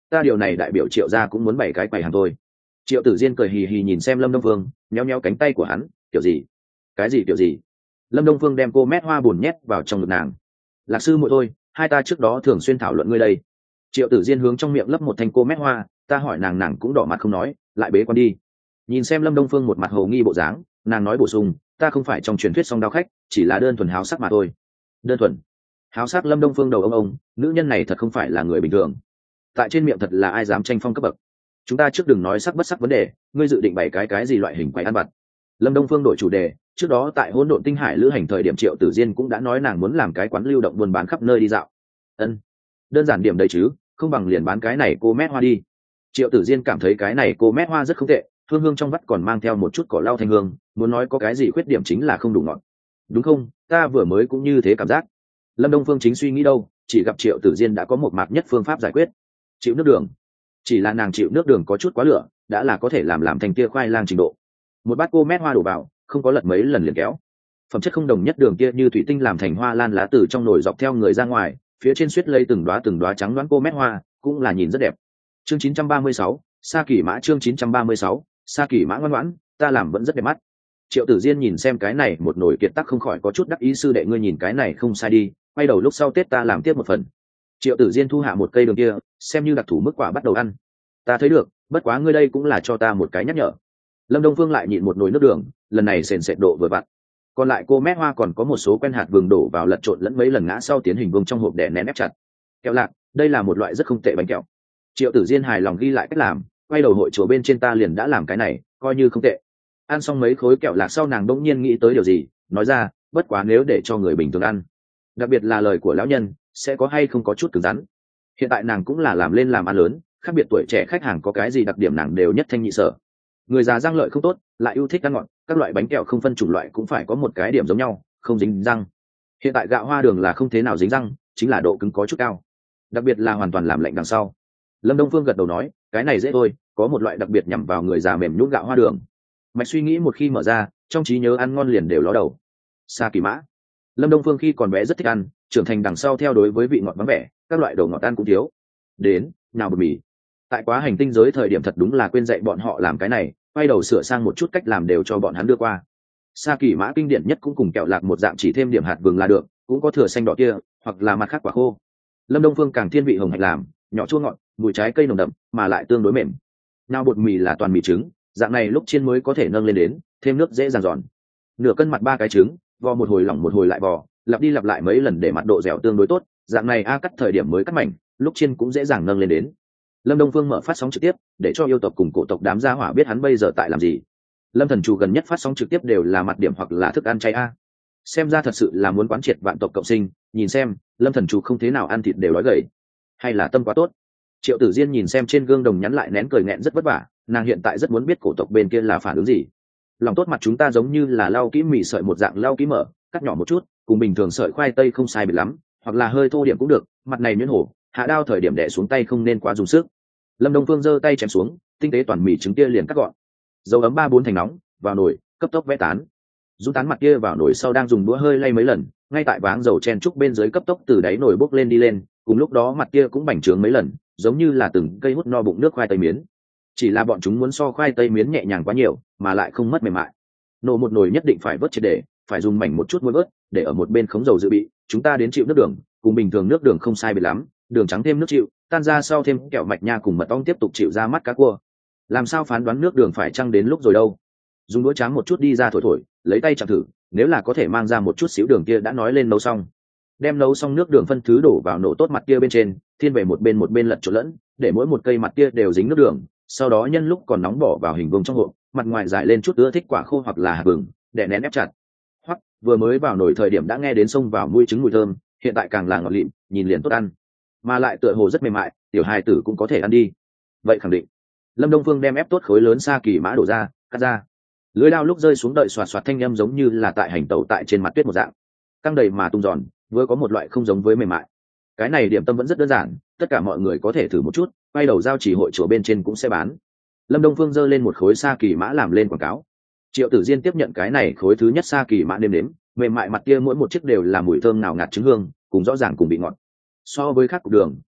ta điều này đại biểu Triệu gia cũng muốn bày cái quầy hàng thôi. Triệu Tử Diên cười hì hì nhìn xem Lâm Đông Phương, nhéo nhéo cánh tay của hắn, kiểu gì? Cái gì kiểu gì? Lâm Đông Phương đem cô mét hoa bùn nhét vào trong ngực nàng. Lạc sư muội thôi, hai ta trước đó thường xuyên thảo luận ngươi đây. Triệu Tử Diên hướng trong miệng lấp một thanh cô mét hoa, ta hỏi nàng, nàng cũng đỏ mặt không nói, lại bế quan đi. Nhìn xem Lâm Đông Phương một mặt hồ nghi bộ dáng, nàng nói bổ sung, ta không phải trong truyền thuyết song đao khách, chỉ là đơn thuần háo sắc mà thôi. Đơn thuần háo sắc? Lâm Đông Phương đầu ông, nữ nhân này thật không phải là người bình thường. Tại trên miệng thật là ai dám tranh phong cấp bậc. Chúng ta trước đừng nói sắc bất sắc vấn đề, ngươi dự định bày cái gì loại hình quầy ăn vặt? Lâm Đông Phương đổi chủ đề, trước đó tại Hỗn Độn Tinh Hải lữ hành thời điểm Triệu Tử Diên cũng đã nói nàng muốn làm cái quán lưu động buôn bán khắp nơi đi dạo. Đơn giản điểm đấy chứ, không bằng liền bán cái này cô mét hoa đi. Triệu Tử Diên cảm thấy cái này cô mét hoa rất không tệ, hương hương trong vắt còn mang theo một chút cỏ lau thanh hương, muốn nói có cái gì khuyết điểm chính là không đủ ngọt. Đúng không? Ta vừa mới cũng như thế cảm giác. Lâm Đông Phương chính suy nghĩ đâu, chỉ gặp Triệu Tử Diên đã có một mạc nhất phương pháp giải quyết. Chịu nước đường. Chỉ là nàng chịu nước đường có chút quá lửa, đã là có thể làm thành tia khoai lang trình độ. Một bát cô mét hoa đổ vào, không có lật mấy lần liền kéo. Phẩm chất không đồng nhất đường kia như thủy tinh làm thành hoa lan lá từ trong nồi dọc theo người ra ngoài, phía trên suýt lây từng đóa trắng đoán cô mét hoa, cũng là nhìn rất đẹp. Chương 936, Sa Kỳ Mã. Chương 936, Sa Kỳ Mã ngoan ngoãn, ta làm vẫn rất đẹp mắt. Triệu Tử Diên nhìn xem cái này một nồi kiệt tác không khỏi có chút đắc ý, sư đệ ngươi nhìn cái này không sai đi, quay đầu lúc sau Tết ta làm tiếp một phần. Triệu Tử Diên thu hạ một cây đường kia, xem như đặc thủ mức quả bắt đầu ăn. Ta thấy được, bất quá ngươi đây cũng là cho ta một cái nhắc nhở. Lâm Đông Phương lại nhịn một nồi nước đường, lần này sền sệt độ vừa vặn. Còn lại cô mét hoa còn có một số quen hạt vừng đổ vào lật trộn lẫn mấy lần ngã sau tiến hình vuông trong hộp đè nén ép chặt. Kẹo lạc, đây là một loại rất không tệ bánh kẹo. Triệu Tử Diên hài lòng ghi lại cách làm, quay đầu hội chùa bên trên ta liền đã làm cái này, coi như không tệ. Ăn xong mấy khối kẹo lạc sau nàng đỗng nhiên nghĩ tới điều gì, nói ra, bất quá nếu để cho người bình thường ăn, đặc biệt là lời của lão nhân, sẽ có hay không có chút cứng rắn. Hiện tại nàng cũng là làm lên làm ăn lớn, khác biệt tuổi trẻ khách hàng có cái gì đặc điểm nàng đều nhất thanh nhị sở. Người già răng lợi không tốt, lại yêu thích ăn ngọt, các loại bánh kẹo không phân chủng loại cũng phải có một cái điểm giống nhau, không dính răng. Hiện tại gạo hoa đường là không thế nào dính răng, chính là độ cứng có chút cao, đặc biệt là hoàn toàn làm lạnh đằng sau. Lâm Đông Phương gật đầu nói, cái này dễ thôi, có một loại đặc biệt nhằm vào người già mềm nhũn gạo hoa đường. Mạch suy nghĩ một khi mở ra, trong trí nhớ ăn ngon liền đều ló đầu. Sa Kỳ Mã. Lâm Đông Phương khi còn bé rất thích ăn, trưởng thành đằng sau theo đối với vị ngọt vắng vẻ, các loại đồ ngọt ăn cũng thiếu. Đến, nào bột mì. Tại quá hành tinh giới thời điểm thật đúng là quên dạy bọn họ làm cái này, quay đầu sửa sang một chút cách làm đều cho bọn hắn đưa qua. Sa Kỳ Mã kinh điển nhất cũng cùng kẹo lạc một dạng, chỉ thêm điểm hạt vừng là được, cũng có thừa xanh đỏ kia, hoặc là mặt khác quả khô. Lâm Đông Phương càng thiên vị hồng hạch làm, nhỏ chua ngọt, mùi trái cây nồng đậm, mà lại tương đối mềm. Nào bột mì là toàn mì trứng, dạng này lúc chiên mới có thể nâng lên đến, thêm nước dễ dàng giòn. Nửa cân mặt 3 cái trứng, vò một hồi lỏng một hồi lại vò, lặp đi lặp lại mấy lần để mặt độ dẻo tương đối tốt, dạng này cắt thời điểm mới cắt mảnh, lúc chiên cũng dễ dàng nâng lên đến. Lâm Đông Phương mở phát sóng trực tiếp, để cho yêu tộc cùng cổ tộc đám gia hỏa biết hắn bây giờ tại làm gì. Lâm Thần Chủ gần nhất phát sóng trực tiếp đều là mặt điểm hoặc là thức ăn chay xem ra thật sự là muốn quán triệt vạn tộc cộng sinh. Nhìn xem, Lâm Thần Chủ không thế nào ăn thịt đều đói gầy, hay là tâm quá tốt. Triệu Tử Diên nhìn xem trên gương đồng nhắn lại nén cười nghẹn rất vất vả, nàng hiện tại rất muốn biết cổ tộc bên kia là phản ứng gì. Lòng tốt mặt chúng ta giống như là lau kỹ mì sợi một dạng, lau kỹ mở, cắt nhỏ một chút, cùng bình thường sợi khoai tây không sai biệt lắm, hoặc là hơi thô điểm cũng được, mặt này nhuyễn hổ, hạ đao thời điểm đè xuống tay không nên quá dùng sức. Lâm Đông Phương giơ tay chém xuống, tinh tế toàn mì trứng kia liền cắt gọn. Dầu ấm 3-4 thành nóng, vào nồi, cấp tốc vẽ tán. Rút tán mặt kia vào nồi sau đang dùng đũa hơi lay mấy lần, ngay tại váng dầu chen trúc bên dưới cấp tốc từ đáy nồi bốc lên đi lên, cùng lúc đó mặt kia cũng bành trướng mấy lần, giống như là từng cây hút no bụng nước khoai tây miến. Chỉ là bọn chúng muốn so khoai tây miến nhẹ nhàng quá nhiều, mà lại không mất mềm mại. Nổ một nồi nhất định phải vớt triệt để, phải dùng mảnh một chút muối vớt, để ở một bên khống dầu dự bị. Chúng ta đến chịu nước đường, cùng bình thường nước đường không sai biệt lắm, đường trắng thêm nước chịu, tan ra sau thêm kẹo mạch nha cùng mật ong tiếp tục chịu ra mắt cá cua. Làm sao phán đoán nước đường phải chăng đến lúc rồi đâu? Dùng đũa tráng một chút đi ra thổi thổi, lấy tay chạm thử, nếu là có thể mang ra một chút xíu đường kia đã nói lên nấu xong. Đem nấu xong nước đường phân thứ đổ vào nổ tốt mặt kia bên trên, thiên về một bên lật trộn lẫn, để mỗi một cây mặt kia đều dính nước đường. Sau đó nhân lúc còn nóng bỏ vào hình vuông trong hộp, mặt ngoài dải lên chút ưa thích quả khô hoặc là hạt vừng, để nén ép chặt. Hoặc vừa mới vào nồi thời điểm đã nghe đến xông vào mũi trứng mùi thơm, hiện tại càng là ngọt lịm, nhìn liền tốt ăn, mà lại tựa hồ rất mềm mại, tiểu hài tử cũng có thể ăn đi. Vậy khẳng định. Lâm Đông Phương đem ép tốt khối lớn Sa Kỳ Mã đổ ra, cắt ra. Lưỡi dao lúc rơi xuống đợi xoạt xoạt thanh âm giống như là tại hành tẩu tại trên mặt tuyết một dạng, căng đầy mà tung giòn, vừa có một loại không giống với mềm mại. Cái này điểm tâm vẫn rất đơn giản, tất cả mọi người có thể thử một chút, quay đầu giao chỉ hội chùa bên trên cũng sẽ bán. Lâm Đông Phương giơ lên một khối Sa Kỳ Mã làm lên quảng cáo. Triệu Tử Diên tiếp nhận cái này khối thứ nhất Sa Kỳ Mã nêm nếm, mềm mại mặt kia mỗi một chiếc đều là mùi thơm nào ngạt trứng hương, cùng rõ ràng cùng bị ngọt. So với khác cục đường,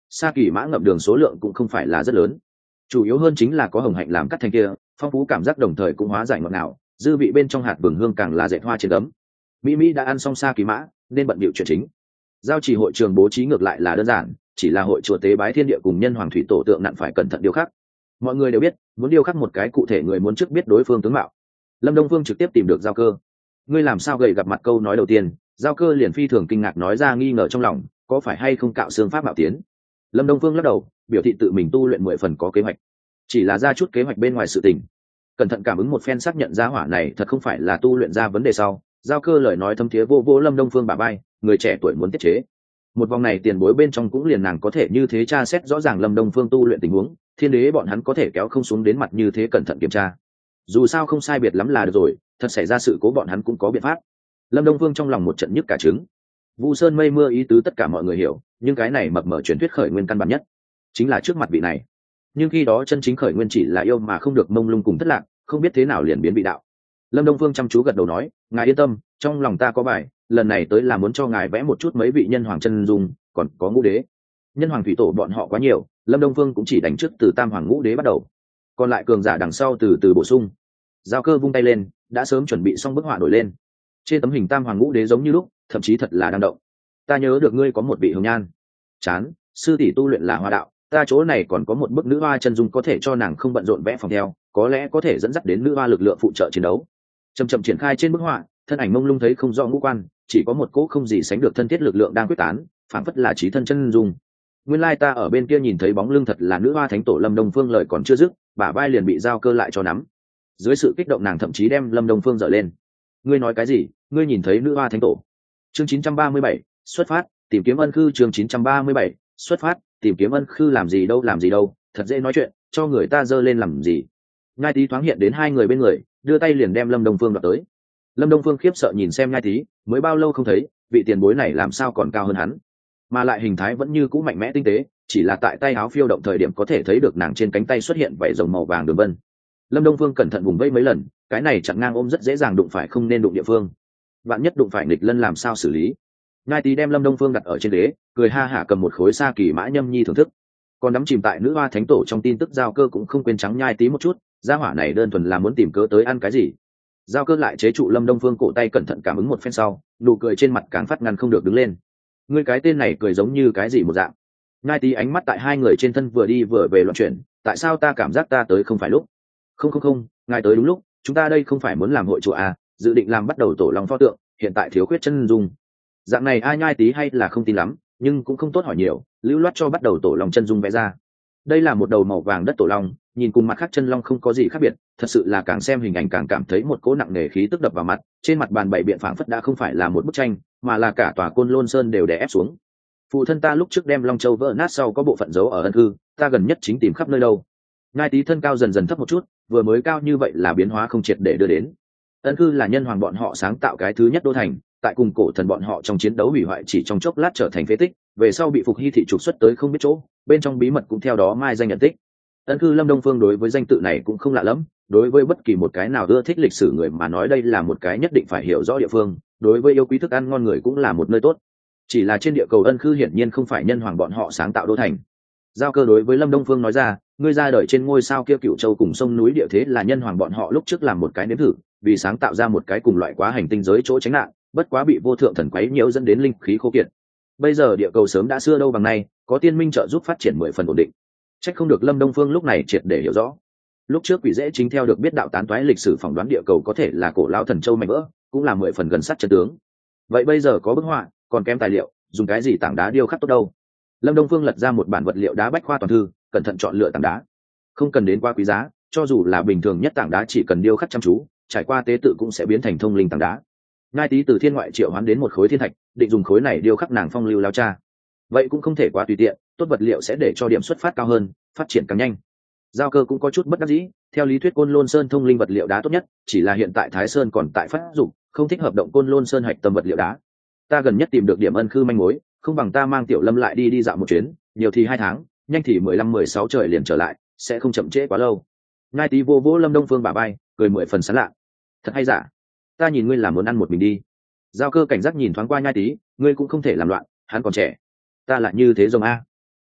sa kỳ mã ngậm đường số lượng cũng không phải là rất lớn, chủ yếu hơn chính là có hồng hạnh làm cắt thành kia phong phú cảm giác, đồng thời cũng hóa giải ngọt ngào, dư vị bên trong hạt vừng hương càng là dệt hoa trên ấm. Mỹ đã ăn xong sa kỳ mã nên bận bịu chuyện chính. Giao chỉ hội trường bố trí ngược lại là đơn giản, chỉ là hội chùa tế bái thiên địa cùng nhân hoàng thủy tổ tượng nặn phải cẩn thận điêu khắc. Mọi người đều biết, muốn điêu khắc một cái cụ thể người muốn trước biết đối phương tướng mạo. Lâm Đông Phương trực tiếp tìm được Giao Cơ. Ngươi làm sao gầy gặp mặt câu nói đầu tiên, Giao Cơ liền phi thường kinh ngạc nói ra nghi ngờ trong lòng, có phải hay không cạo xương pháp mạo tiến. Lâm Đông Phương lắc đầu, biểu thị tự mình tu luyện 10 phần có kế hoạch, chỉ là ra chút kế hoạch bên ngoài sự tình. Cẩn thận cảm ứng một phen xác nhận ra hỏa này thật không phải là tu luyện ra vấn đề sau, Giao Cơ lời nói thâm thiế vô vô Lâm Đông Phương bả vai, người trẻ tuổi muốn tiết chế. Một vòng này tiền bối bên trong cũng liền nàng có thể như thế tra xét rõ ràng Lâm Đông Phương tu luyện tình huống, thiên đế bọn hắn có thể kéo không xuống đến mặt như thế cẩn thận kiểm tra. Dù sao không sai biệt lắm là được rồi, thật xảy ra sự cố bọn hắn cũng có biện pháp. Lâm Đông Phương trong lòng một trận nhức cả trứng. Vu Sơn mây mưa ý tứ tất cả mọi người hiểu, nhưng cái này mập mờ truyền thuyết khởi nguyên căn bản nhất chính là trước mặt vị này. Nhưng khi đó chân chính khởi nguyên chỉ là yêu mà không được mông lung cùng thất lạc, không biết thế nào liền biến vị đạo. Lâm Đông Phương chăm chú gật đầu nói, ngài yên tâm, trong lòng ta có bài, lần này tới là muốn cho ngài vẽ một chút mấy vị nhân hoàng chân dung, còn có ngũ đế. Nhân hoàng thủy tổ bọn họ quá nhiều, Lâm Đông Phương cũng chỉ đánh trước từ tam hoàng ngũ đế bắt đầu, còn lại cường giả đằng sau từ từ bổ sung. Giao Cơ vung tay lên, đã sớm chuẩn bị xong bức họa nổi lên. Trên tấm hình tam hoàng ngũ đế giống như lúc, thậm chí thật là đang động. Ta nhớ được ngươi có một vị hồng nhan chán, sư tỷ tu luyện là hoa đạo, ta chỗ này còn có một bức nữ hoa chân dung có thể cho nàng không bận rộn vẽ phòng theo, có lẽ có thể dẫn dắt đến nữ hoa lực lượng phụ trợ chiến đấu. Chậm triển khai trên bức họa, thân ảnh mông lung thấy không rõ ngũ quan, chỉ có một cỗ không gì sánh được thân thiết lực lượng đang quyết tán, phảng phất là trí thân chân dung. Nguyên lai ta ở bên kia nhìn thấy bóng lưng thật là nữ hoa thánh tổ. Lâm Đông Phương lời còn chưa dứt, bả vai liền bị Giao Cơ lại cho nắm. Dưới sự kích động nàng thậm chí đem Lâm Đông Phương dở lên. Ngươi nói cái gì? Ngươi nhìn thấy nữ hoa thánh tổ? Chương 937, xuất phát, tìm kiếm ân khư. Chương 937, xuất phát, tìm kiếm ân khư. Làm gì đâu, thật dễ nói chuyện, cho người ta dơ lên làm gì? Ngai Tý thoáng hiện đến hai người bên người, đưa tay liền đem Lâm Đông Phương đoạt tới. Lâm Đông Phương khiếp sợ nhìn xem Ngai Tý, mới bao lâu không thấy, vị tiền bối này làm sao còn cao hơn hắn, mà lại hình thái vẫn như cũ mạnh mẽ tinh tế, chỉ là tại tay áo phiêu động thời điểm có thể thấy được nàng trên cánh tay xuất hiện vảy rồng màu vàng đường vân. Lâm Đông Phương cẩn thận vùng vẫy mấy lần, cái này chặn ngang ôm rất dễ dàng đụng phải không nên đụng địa phương, bạn nhất đụng phải nghịch lân làm sao xử lý. Ngai Tý đem Lâm Đông Phương đặt ở trên ghế, cười ha hả cầm một khối sa kỳ mã nhâm nhi thưởng thức. Còn đắm chìm tại nữ hoa thánh tổ trong tin tức, Giao Cơ cũng không quên trắng Nhai Tý một chút, gia hỏa này đơn thuần là muốn tìm cớ tới ăn cái gì. Giao Cơ lại chế trụ Lâm Đông Phương cổ tay, cẩn thận cảm ứng một phen sau, nụ cười trên mặt càng phát ngăn không được đứng lên. Ngươi cái tên này cười giống như cái gì một dạng. Ngai Tý ánh mắt tại hai người trên thân vừa đi vừa về loạn chuyển, tại sao ta cảm giác ta tới không phải lúc? Không, ngài tới đúng lúc, chúng ta đây không phải muốn làm hội chùa à, dự định làm bắt đầu tổ long pho tượng, hiện tại thiếu khuyết chân dung. Dạng này ai Nhai Tý hay là không tin lắm, nhưng cũng không tốt hỏi nhiều, lưu loát cho bắt đầu tổ long chân dung vẽ ra. Đây là một đầu màu vàng đất tổ long, nhìn cùng mặt khác chân long không có gì khác biệt, thật sự là càng xem hình ảnh càng cảm thấy một cỗ nặng nề khí tức đập vào mặt. Trên mặt bàn bày biện phảng phất đã không phải là một bức tranh, mà là cả tòa Côn Lôn Sơn đều đè ép xuống. Phụ thân ta lúc trước đem Long Châu vỡ nát sau có bộ phận giấu ở ân cư, ta gần nhất chính tìm khắp nơi đâu. Ngai Tý thân cao dần dần thấp một chút, vừa mới cao như vậy là biến hóa không triệt để đưa đến. Ân cư là nhân hoàng bọn họ sáng tạo cái thứ nhất đô thành, tại cùng cổ thần bọn họ trong chiến đấu hủy hoại chỉ trong chốc lát trở thành phế tích, về sau bị Phục Hy thị trục xuất tới không biết chỗ, bên trong bí mật cũng theo đó mai danh nhận tích. Ân cư Lâm Đông Phương đối với danh tự này cũng không lạ lắm, đối với bất kỳ một cái nào ưa thích lịch sử người mà nói đây là một cái nhất định phải hiểu rõ địa phương, đối với yêu quý thức ăn ngon người cũng là một nơi tốt. Chỉ là trên địa cầu Ân cư hiển nhiên không phải nhân hoàng bọn họ sáng tạo đô thành. Giao Cơ đối với Lâm Đông Phương nói ra, ngươi ra đời trên ngôi sao kia Cựu Châu cùng sông núi địa thế là nhân hoàng bọn họ lúc trước làm một cái nếm thử, vì sáng tạo ra một cái cùng loại quá hành tinh giới chỗ tránh nạn, bất quá bị vô thượng thần quấy nhiễu dẫn đến linh khí khô kiệt. Bây giờ địa cầu sớm đã xưa đâu bằng nay, có tiên minh trợ giúp phát triển 10 phần ổn định. Trách không được Lâm Đông Phương lúc này triệt để hiểu rõ. Lúc trước Quỷ Dễ chính theo được biết đạo tán toái lịch sử phỏng đoán địa cầu có thể là cổ lao thần châu mảnh vỡ, cũng là 10 phần gần sát chân tướng. Vậy bây giờ có bức họa, còn kém tài liệu, dùng cái gì tảng đá điêu khắc tốt đâu? Lâm Đông Phương lật ra một bản vật liệu đá bách khoa toàn thư, cẩn thận chọn lựa tảng đá. Không cần đến quá quý giá, cho dù là bình thường nhất tảng đá chỉ cần điêu khắc chăm chú, trải qua tế tự cũng sẽ biến thành thông linh tảng đá. Ngai Tý từ thiên ngoại triệu hoán đến một khối thiên thạch, định dùng khối này điêu khắc nàng phong lưu lao cha. Vậy cũng không thể quá tùy tiện, tốt vật liệu sẽ để cho điểm xuất phát cao hơn, phát triển càng nhanh. Giao Cơ cũng có chút bất đắc dĩ, theo lý thuyết Côn Lôn Sơn thông linh vật liệu đá tốt nhất, chỉ là hiện tại Thái Sơn còn tại phát dụng, không thích hợp động Côn Lôn Sơn hạch tâm vật liệu đá. Ta gần nhất tìm được điểm ân khư manh mối, không bằng ta mang Tiểu Lâm lại đi dạo một chuyến, nhiều thì 2 tháng, nhanh thì 15-16 trời liền trở lại, sẽ không chậm trễ quá lâu. Ngai Tý vô vỗ Lâm Đông Phương bả vai, cười 10 phần sán lạ. Thật hay giả? Ta nhìn ngươi là muốn ăn một mình đi. Giao Cơ cảnh giác nhìn thoáng qua Nhai Tý, ngươi cũng không thể làm loạn, hắn còn trẻ. Ta lại như thế rồng a.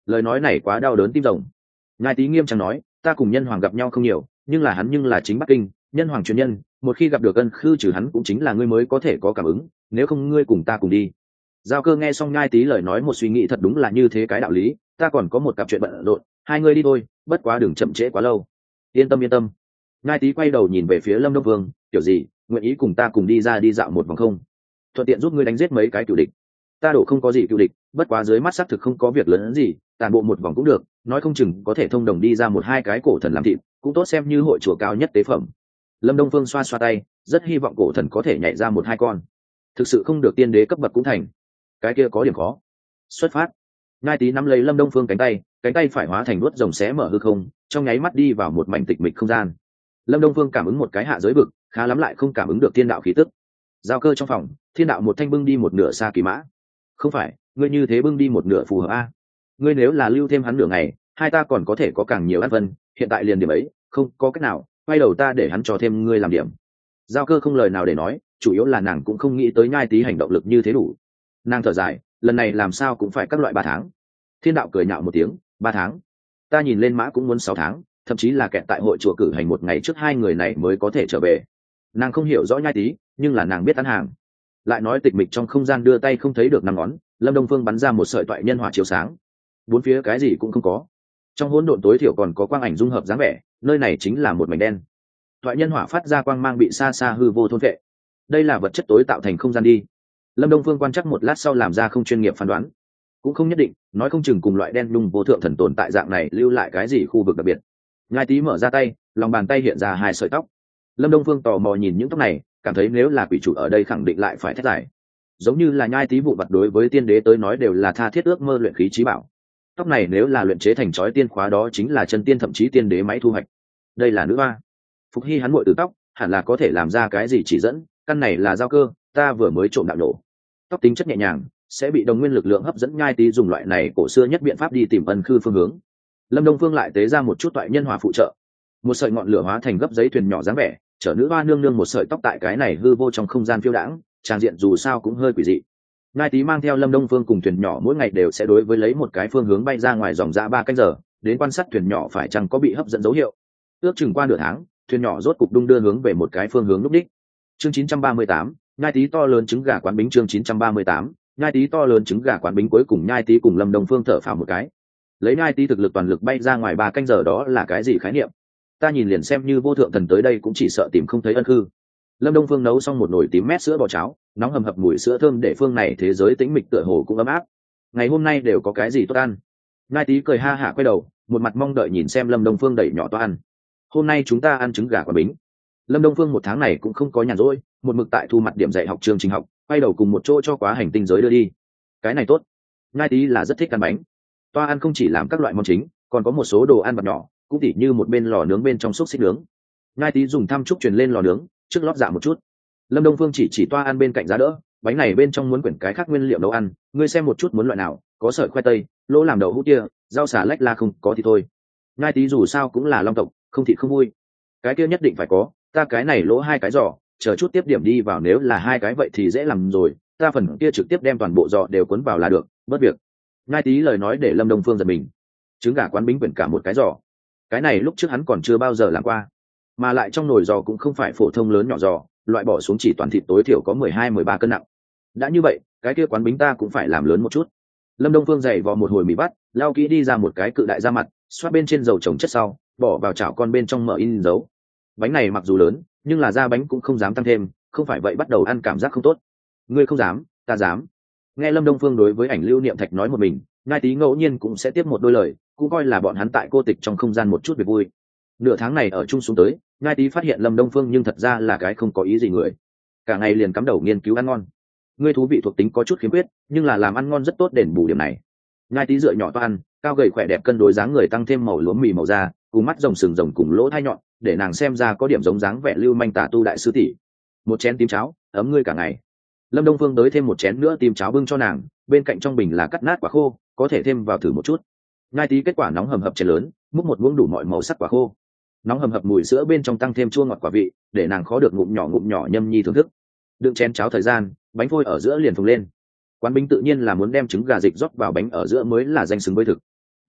Lời nói này quá đau đớn tim rồng. Ngài Tý nghiêm trang nói, ta cùng nhân hoàng gặp nhau không nhiều, nhưng là hắn nhưng là chính Bắc Kinh nhân hoàng truyền nhân, một khi gặp được ân khư trừ hắn cũng chính là ngươi mới có thể có cảm ứng, nếu không ngươi cùng ta cùng đi. Giao Cơ nghe xong Nhai Tý lời nói một suy nghĩ, thật đúng là như thế cái đạo lý, ta còn có một cặp chuyện bận rộn, hai ngươi đi thôi, bất quá đừng chậm trễ quá lâu. Yên tâm. Nhai Tý quay đầu nhìn về phía Lâm Đông Vương, kiểu gì nguyện ý cùng ta cùng đi ra đi dạo một vòng không, thuận tiện giúp ngươi đánh giết mấy cái cựu địch. Ta đổ không có gì cựu địch, bất quá dưới mắt xác thực không có việc lớn hơn gì, tàn bộ một vòng cũng được, nói không chừng có thể thông đồng đi ra một hai cái cổ thần làm thịt, cũng tốt xem như hội chùa cao nhất tế phẩm. Lâm Đông Phương xoa xoa tay, rất hy vọng cổ thần có thể nhảy ra một hai con, thực sự không được tiên đế cấp bậc cũng thành, cái kia có điểm khó. Xuất phát. Ngai Tý nắm lấy Lâm Đông Phương cánh tay phải hóa thành nuốt rồng xé mở hư không, trong nháy mắt đi vào một mảnh tịch mịch không gian. Lâm Đông Phương cảm ứng một cái hạ giới vực, khá lắm lại không cảm ứng được thiên đạo khí tức. Giao Cơ trong phòng, thiên đạo một thanh bưng đi một nửa xa kỳ mã. Không phải, ngươi như thế bưng đi một nửa phù hợp a? Ngươi nếu là lưu thêm hắn nửa ngày, hai ta còn có thể có càng nhiều ăn vân, hiện tại liền điểm ấy, không có cách nào, quay đầu ta để hắn cho thêm ngươi làm điểm. Giao Cơ không lời nào để nói, chủ yếu là nàng cũng không nghĩ tới Nhai Tý hành động lực như thế đủ. Nàng thở dài, lần này làm sao cũng phải các loại 3 tháng. Thiên đạo cười nhạo một tiếng, 3 tháng? Ta nhìn lên mã cũng muốn 6 tháng, thậm chí là kẹt tại hội chùa cử hành một ngày trước hai người này mới có thể trở về. Nàng không hiểu rõ Nhai Tý, nhưng là nàng biết ăn hàng. Lại nói tịch mịch trong không gian đưa tay không thấy được 5 ngón, Lâm Đông Phương bắn ra một sợi toại nhân hỏa chiếu sáng. Bốn phía cái gì cũng không có. Trong hỗn độn tối thiểu còn có quang ảnh dung hợp dáng vẻ, nơi này chính là một mảnh đen. Toại nhân hỏa phát ra quang mang bị xa xa hư vô thôn vệ. Đây là vật chất tối tạo thành không gian đi. Lâm Đông Phương quan chắc một lát sau làm ra không chuyên nghiệp phán đoán, cũng không nhất định, nói không chừng cùng loại đen lung vô thượng thần tồn tại dạng này lưu lại cái gì khu vực đặc biệt. Nhai Tý mở ra tay, lòng bàn tay hiện ra 2 sợi tóc. Lâm Đông Phương tò mò nhìn những tóc này, cảm thấy nếu là quỷ chủ ở đây khẳng định lại phải thét giải. Giống như là Nhai Tý vụ vặt đối với tiên đế tới nói đều là tha thiết ước mơ luyện khí chí bảo. Tóc này nếu là luyện chế thành chói tiên khóa đó chính là chân tiên thậm chí tiên đế máy thu hoạch. Đây là nữ hoa. Phục Hy hắn muội từ tóc, hẳn là có thể làm ra cái gì chỉ dẫn, căn này là Giao Cơ, ta vừa mới trộm đạo nổ. Tóc tính chất nhẹ nhàng, sẽ bị đồng nguyên lực lượng hấp dẫn. Nhai Tý dùng loại này cổ xưa nhất biện pháp đi tìm ân khư phương hướng. Lâm Đông Phương lại tế ra một chút toại nhân hỏa phụ trợ, một sợi ngọn lửa hóa thành gấp giấy thuyền nhỏ dáng vẻ, chở nữ hoa nương nương một sợi tóc tại cái này hư vô trong không gian phiêu đãng, trang diện dù sao cũng hơi quỷ dị. Nhai Tý mang theo Lâm Đông Phương cùng thuyền nhỏ mỗi ngày đều sẽ đối với lấy một cái phương hướng bay ra ngoài dòng ra 3 canh giờ, đến quan sát thuyền nhỏ phải chăng có bị hấp dẫn dấu hiệu. Ước chừng qua nửa tháng, thuyền nhỏ rốt cục đung đưa hướng về một cái phương hướng lúc đích. Chương 938, Nhai Tý to lớn trứng gà quán bính. Chương 938, Nhai Tý to lớn trứng gà quán bính. Cuối cùng Nhai Tý cùng Lâm Đông Phương thở phào một cái. Lấy Nhai Tý thực lực toàn lực bay ra ngoài 3 canh giờ đó là cái gì khái niệm? Ta nhìn liền xem như vô thượng thần tới đây cũng chỉ sợ tìm không thấy ân khư. Lâm Đông Phương nấu xong một nồi tím mét sữa bò cháo, nóng hầm hập mùi sữa thơm để phương này thế giới tĩnh mịch tựa hồ cũng ấm áp. Ngày hôm nay đều có cái gì tốt ăn? Nhai Tý cười ha hả quay đầu, một mặt mong đợi nhìn xem Lâm Đông Phương đẩy nhỏ to ăn. Hôm nay chúng ta ăn trứng gà quả bính. Lâm Đông Phương một tháng này cũng không có nhàn rỗi, một mực tại thu mặt điểm dạy học chương trình học, quay đầu cùng một chỗ cho quá hành tinh giới đưa đi. Cái này tốt. Nhai Tý là rất thích ăn bánh. Toa ăn không chỉ làm các loại món chính, còn có một số đồ ăn vặt nhỏ, cũng tỉ như một bên lò nướng bên trong xúc xích nướng. Nhai Tý dùng tham trúc truyền lên lò nướng, trước lót dạ một chút. Lâm Đông Phương chỉ toa ăn bên cạnh giá đỡ, bánh này bên trong muốn quyển cái khác nguyên liệu nấu ăn, ngươi xem một chút muốn loại nào, có sợi khoai tây, lỗ làm đậu hũ tia, rau xà lách la không có thì thôi. Nhai Tý dù sao cũng là long tộc, không thịt không vui. Cái kia nhất định phải có, ta cái này lỗ 2 cái giò, chờ chút tiếp điểm đi vào, nếu là 2 cái vậy thì dễ làm rồi, ta phần kia trực tiếp đem toàn bộ giò đều cuốn vào là được, bất việc. Nhai Tý lời nói để Lâm Đông Phương giật mình. Trứng gà quán bính quyển cả một cái giò. Cái này lúc trước hắn còn chưa bao giờ làm qua, mà lại trong nồi giò cũng không phải phổ thông lớn nhỏ giò, loại bỏ xuống chỉ toàn thịt tối thiểu có 12-13 cân nặng. Đã như vậy, cái kia quán bính ta cũng phải làm lớn một chút. Lâm Đông Phương dày vò một hồi mì vắt, lao kỹ đi ra một cái cự đại ra mặt, xoát bên trên dầu trồng chất sau, bỏ vào chảo con bên trong mở in dấu. Bánh này mặc dù lớn, nhưng là da bánh cũng không dám tăng thêm, không phải vậy bắt đầu ăn cảm giác không tốt. Ngươi không dám, ta dám. Nghe Lâm Đông Phương đối với ảnh lưu niệm thạch nói một mình, Nhai Tý ngẫu nhiên cũng sẽ tiếp một đôi lời, cũng coi là bọn hắn tại cô tịch trong không gian một chút việc vui. Nửa tháng này ở chung xuống tới, Nhai Tý phát hiện Lâm Đông Phương nhưng thật ra là cái không có ý gì người, cả ngày liền cắm đầu nghiên cứu ăn ngon. Ngươi thú vị thuộc tính có chút khiếm khuyết, nhưng là làm ăn ngon rất tốt đền bù điểm này. Nhai Tý dựa nhỏ to ăn, cao gầy khỏe đẹp cân đối dáng người tăng thêm màu lúa mì màu da, cùng mắt rồng sừng rồng cùng lỗ thai nhọn, để nàng xem ra có điểm giống dáng vẻ lưu manh tả tu đại sư tỷ. Một chén tím cháo, ấm ngươi cả ngày. Lâm Đông Phương tới thêm một chén nữa tím cháo bưng cho nàng, bên cạnh trong bình là cắt nát quả khô, có thể thêm vào thử một chút. Nhai Tý kết quả nóng hầm hập chén lớn, múc một muỗng đủ mọi màu sắc quả khô. Nóng hầm hập mùi sữa bên trong tăng thêm chua ngọt quả vị, để nàng khó được ngụm nhỏ nhâm nhi thưởng thức. Đựng chén cháo thời gian, bánh phôi ở giữa liền phồng lên. Quán bính tự nhiên là muốn đem trứng gà dịch rót vào bánh ở giữa mới là danh xứng với thực.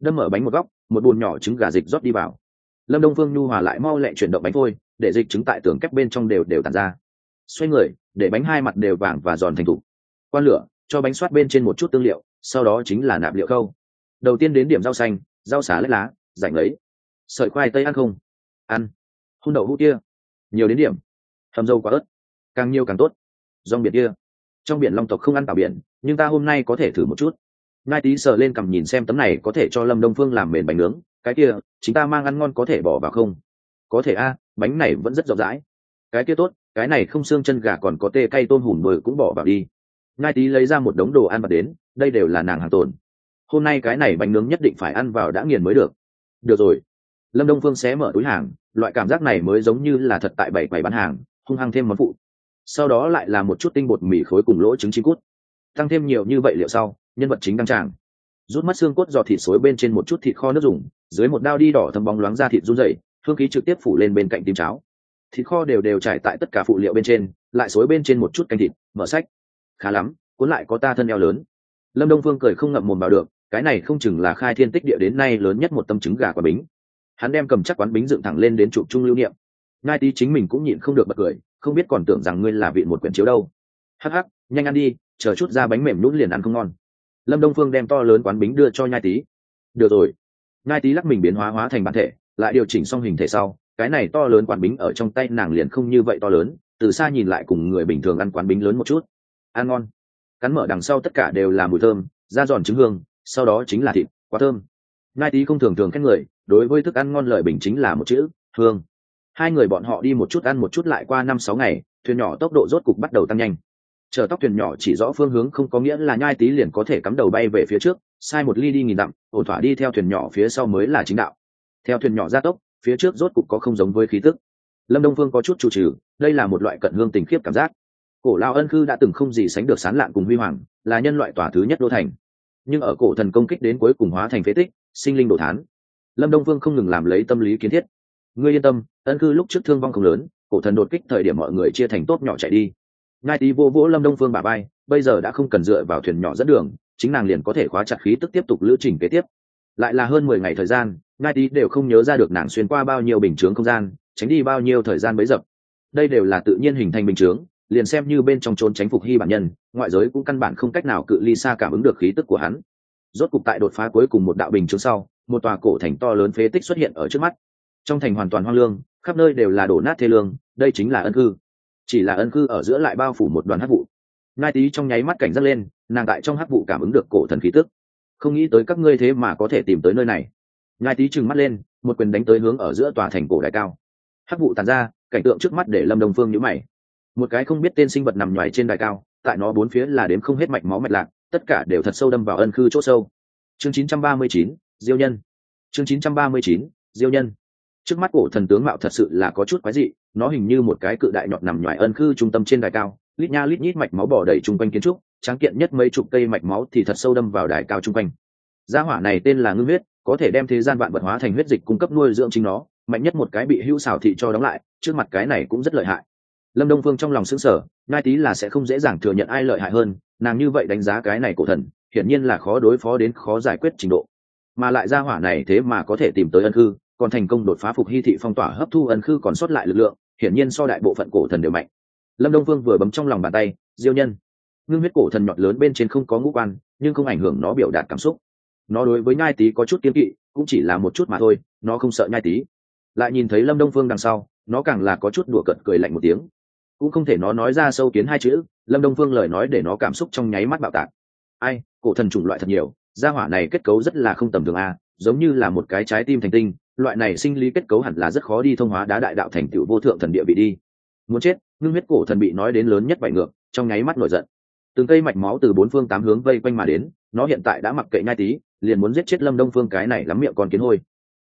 đâm mở bánh một góc, một bùn nhỏ trứng gà dịch rót đi vào. Lâm Đông Phương nhu hòa lại mau lẹ chuyển động bánh phôi, để dịch trứng tại tường kép bên trong đều đều tản ra. Xoay người, để bánh hai mặt đều vàng và giòn thành thục. Quan lửa, cho bánh xoát bên trên một chút tương liệu, sau đó chính là nạp liệu khâu. Đầu tiên đến điểm rau xanh, rau xá lách lá, rảnh lấy. Sợi khoai tây ăn không? Ăn. Hun đậu hũ kia. Nhiều đến điểm. Hầm dâu quả ớt. Càng nhiều càng tốt. Rong biển kia. Trong biển long tộc không ăn tảo biển, nhưng ta hôm nay có thể thử một chút. Ngai Tý sờ lên cầm nhìn xem tấm này có thể cho Lâm Đông Phương làm mền bánh nướng, cái kia chính ta mang ăn ngon có thể bỏ vào không? Có thể a, bánh này vẫn rất rộng rãi. Cái kia tốt, cái này không xương chân gà còn có tê cay tôm hùm bờ cũng bỏ vào đi. Ngai Tý lấy ra một đống đồ ăn vặt đến, đây đều là nàng hàng tồn. Hôm nay cái này bánh nướng nhất định phải ăn vào đã nghiền mới được. Được rồi. Lâm Đông Phương xé mở túi hàng, loại cảm giác này mới giống như là thật tại bảy quầy bán hàng, hung hăng thêm món phụ. Sau đó lại là một chút tinh bột mì khối cùng lỗ trứng chim cút. Tăng thêm nhiều như vậy liệu sau, nhân vật chính đăng tràng. Rút mất xương cốt giò thịt xối bên trên một chút thịt kho nước dùng, dưới một đao đi đỏ thấm bóng loáng ra thịt run rẩy, hương khí trực tiếp phủ lên bên cạnh tím cháo. Thịt kho đều đều trải tại tất cả phụ liệu bên trên, lại xối bên trên một chút canh thịt, mở sách. Khá lắm, cuốn lại có ta thân eo lớn. Lâm Đông Phương cười không ngậm mồm vào được, cái này không chừng là khai thiên tích địa đến nay lớn nhất một tâm trứng gà quả bính. Hắn đem cầm chắc quán bính dựng thẳng lên đến chụp trung lưu niệm. Ngai Tý chính mình cũng nhịn không được bật cười, không biết còn tưởng rằng ngươi là vị một quyển chiếu đâu. Hắc hắc, nhanh ăn đi, chờ chút ra bánh mềm nhũn liền ăn không ngon. Lâm Đông Phương đem to lớn quán bính đưa cho Nhai Tý. Được rồi. Nhai Tý lắc mình biến hóa thành bản thể, lại điều chỉnh xong hình thể sau, cái này to lớn quán bính ở trong tay nàng liền không như vậy to lớn, từ xa nhìn lại cùng người bình thường ăn quán bính lớn một chút. Ăn ngon. Cắn mở đằng sau tất cả đều là mùi thơm, da giòn trứng hương, sau đó chính là thịt, quá thơm. Nhai Tý không thường khen người, đối với thức ăn ngon lời bình chính là một chữ, hương. Hai người bọn họ đi một chút ăn một chút lại qua 5-6 ngày, thuyền nhỏ tốc độ rốt cục bắt đầu tăng nhanh. Chở tóc thuyền nhỏ chỉ rõ phương hướng không có nghĩa là Nhai Tý liền có thể cắm đầu bay về phía trước, sai một ly đi nghìn dặm, ổn thỏa đi theo thuyền nhỏ phía sau mới là chính đạo. Theo thuyền nhỏ gia tốc, phía trước rốt cục có không giống với khí tức. Lâm Đông Phương có chút chủ trừ, đây là một loại cận hương tình khiếp cảm giác. Cổ lao Ân Khư đã từng không gì sánh được sán lạn cùng huy hoàng, là nhân loại tỏa thứ nhất đô thành. Nhưng ở cổ thần công kích đến cuối cùng hóa thành phế tích, sinh linh đổ thán. Lâm Đông Phương không ngừng làm lấy tâm lý kiến thiết. Ngươi yên tâm, Ân Khư lúc trước thương vong không lớn, cổ thần đột kích thời điểm mọi người chia thành tốt nhỏ chạy đi. Ngai Tý vô vỗ Lâm Đông Phương bả vai, bây giờ đã không cần dựa vào thuyền nhỏ dẫn đường, chính nàng liền có thể khóa chặt khí tức tiếp tục lữ trình kế tiếp. Lại là hơn 10 ngày thời gian, Ngai Tý đều không nhớ ra được nàng xuyên qua bao nhiêu bình chướng không gian, tránh đi bao nhiêu thời gian bấy dập. Đây đều là tự nhiên hình thành bình chướng, liền xem như bên trong trốn tránh phục hy bản nhân, ngoại giới cũng căn bản không cách nào cự ly xa cảm ứng được khí tức của hắn. Rốt cục tại đột phá cuối cùng một đạo bình chướng sau, một tòa cổ thành to lớn phế tích xuất hiện ở trước mắt. Trong thành hoàn toàn hoang lương, khắp nơi đều là đổ nát thê lương, đây chính là Ân Khư. Chỉ là Ân Khư ở giữa lại bao phủ một đoàn hắc vụ. Ngai Tý trong nháy mắt cảnh giác lên, nàng tại trong hắc vụ cảm ứng được cổ thần khí tức. Không nghĩ tới các ngươi thế mà có thể tìm tới nơi này. Ngai Tý trừng mắt lên, một quyền đánh tới hướng ở giữa tòa thành cổ đại cao. Hắc vụ tàn ra, cảnh tượng trước mắt để Lâm Đông Phương nhíu mày. Một cái không biết tên sinh vật nằm nhoài trên đài cao, tại nó bốn phía là đếm không hết mạch máu mạch lạc, tất cả đều thật sâu đâm vào Ân Khư chỗ sâu. Chương 939, Diêu Nhân. Chương 939, Diêu Nhân. Trước mắt cổ thần tướng mạo thật sự là có chút quái dị, nó hình như một cái cự đại nhọn nằm nhoài Ân Khư trung tâm trên đài cao, lít nha lít nhít mạch máu bò đầy trung quanh kiến trúc, tráng kiện nhất mấy chục cây mạch máu thì thật sâu đâm vào đài cao trung quanh. Gia hỏa này tên là Ngưng Huyết, có thể đem thế gian vạn vật hóa thành huyết dịch cung cấp nuôi dưỡng chính nó, mạnh nhất một cái bị hữu xảo thị cho đóng lại, trước mặt cái này cũng rất lợi hại. Lâm Đông Phương trong lòng sững sờ, Ngai Tý là sẽ không dễ dàng thừa nhận ai lợi hại hơn, nàng như vậy đánh giá cái này cổ thần, hiển nhiên là khó đối phó đến khó giải quyết trình độ. Mà lại gia hỏa này thế mà có thể tìm tới Ân Khư, còn thành công đột phá phục hy thị phong tỏa hấp thu Ân Khư còn sót lại lực lượng, hiển nhiên so đại bộ phận cổ thần đều mạnh. Lâm Đông Phương vừa bấm trong lòng bàn tay, Diêu Nhân. Ngưng huyết cổ thần nhọt lớn bên trên không có ngũ quan, nhưng không ảnh hưởng nó biểu đạt cảm xúc. Nó đối với Nhai Tý có chút kiêng kỵ, cũng chỉ là một chút mà thôi, nó không sợ Nhai Tý. Lại nhìn thấy Lâm Đông Phương đằng sau, nó càng là có chút đùa cợt cười lạnh một tiếng. Cũng không thể nó nói ra sâu kiến hai chữ, Lâm Đông Phương lời nói để nó cảm xúc trong nháy mắt bạo tạc. Ai, cổ thần chủng loại thật nhiều, gia hỏa này kết cấu rất là không tầm thường a, giống như là một cái trái tim thành tinh, loại này sinh lý kết cấu hẳn là rất khó đi thông hóa đá đại đạo thành tựu vô thượng thần địa vị đi. Muốn chết, Ngưng huyết cổ thần bị nói đến lớn nhất vậy ngược, trong nháy mắt nổi giận. Từng cây mạch máu từ bốn phương tám hướng vây quanh mà đến, nó hiện tại đã mặc kệ Nhai Tý, liền muốn giết chết Lâm Đông Phương cái này lắm miệng con kiến hôi.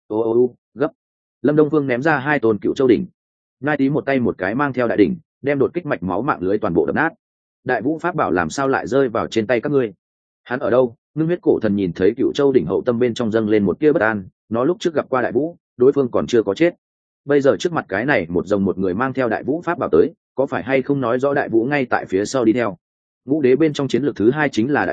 Ô gấp. Lâm Đông Phương ném ra hai tôn cựu châu đỉnh. Nhai Tý một tay một cái mang theo đại đỉnh, đem đột kích mạch máu mạng lưới toàn bộ đập nát. Đại vũ pháp bảo làm sao lại rơi vào trên tay các ngươi? Hắn ở đâu? Ngưng huyết cổ thần nhìn thấy cựu châu đỉnh hậu tâm bên trong dâng lên một tia bất an, nó lúc trước gặp qua đại vũ, đối phương còn chưa có chết. Bây giờ trước mặt cái này một dòng một người mang theo đại vũ pháp bảo tới, có phải hay không nói rõ đại vũ ngay tại phía sau đi theo? Ngũ đế bên trong chiến lược thứ hai chính là đại vũ,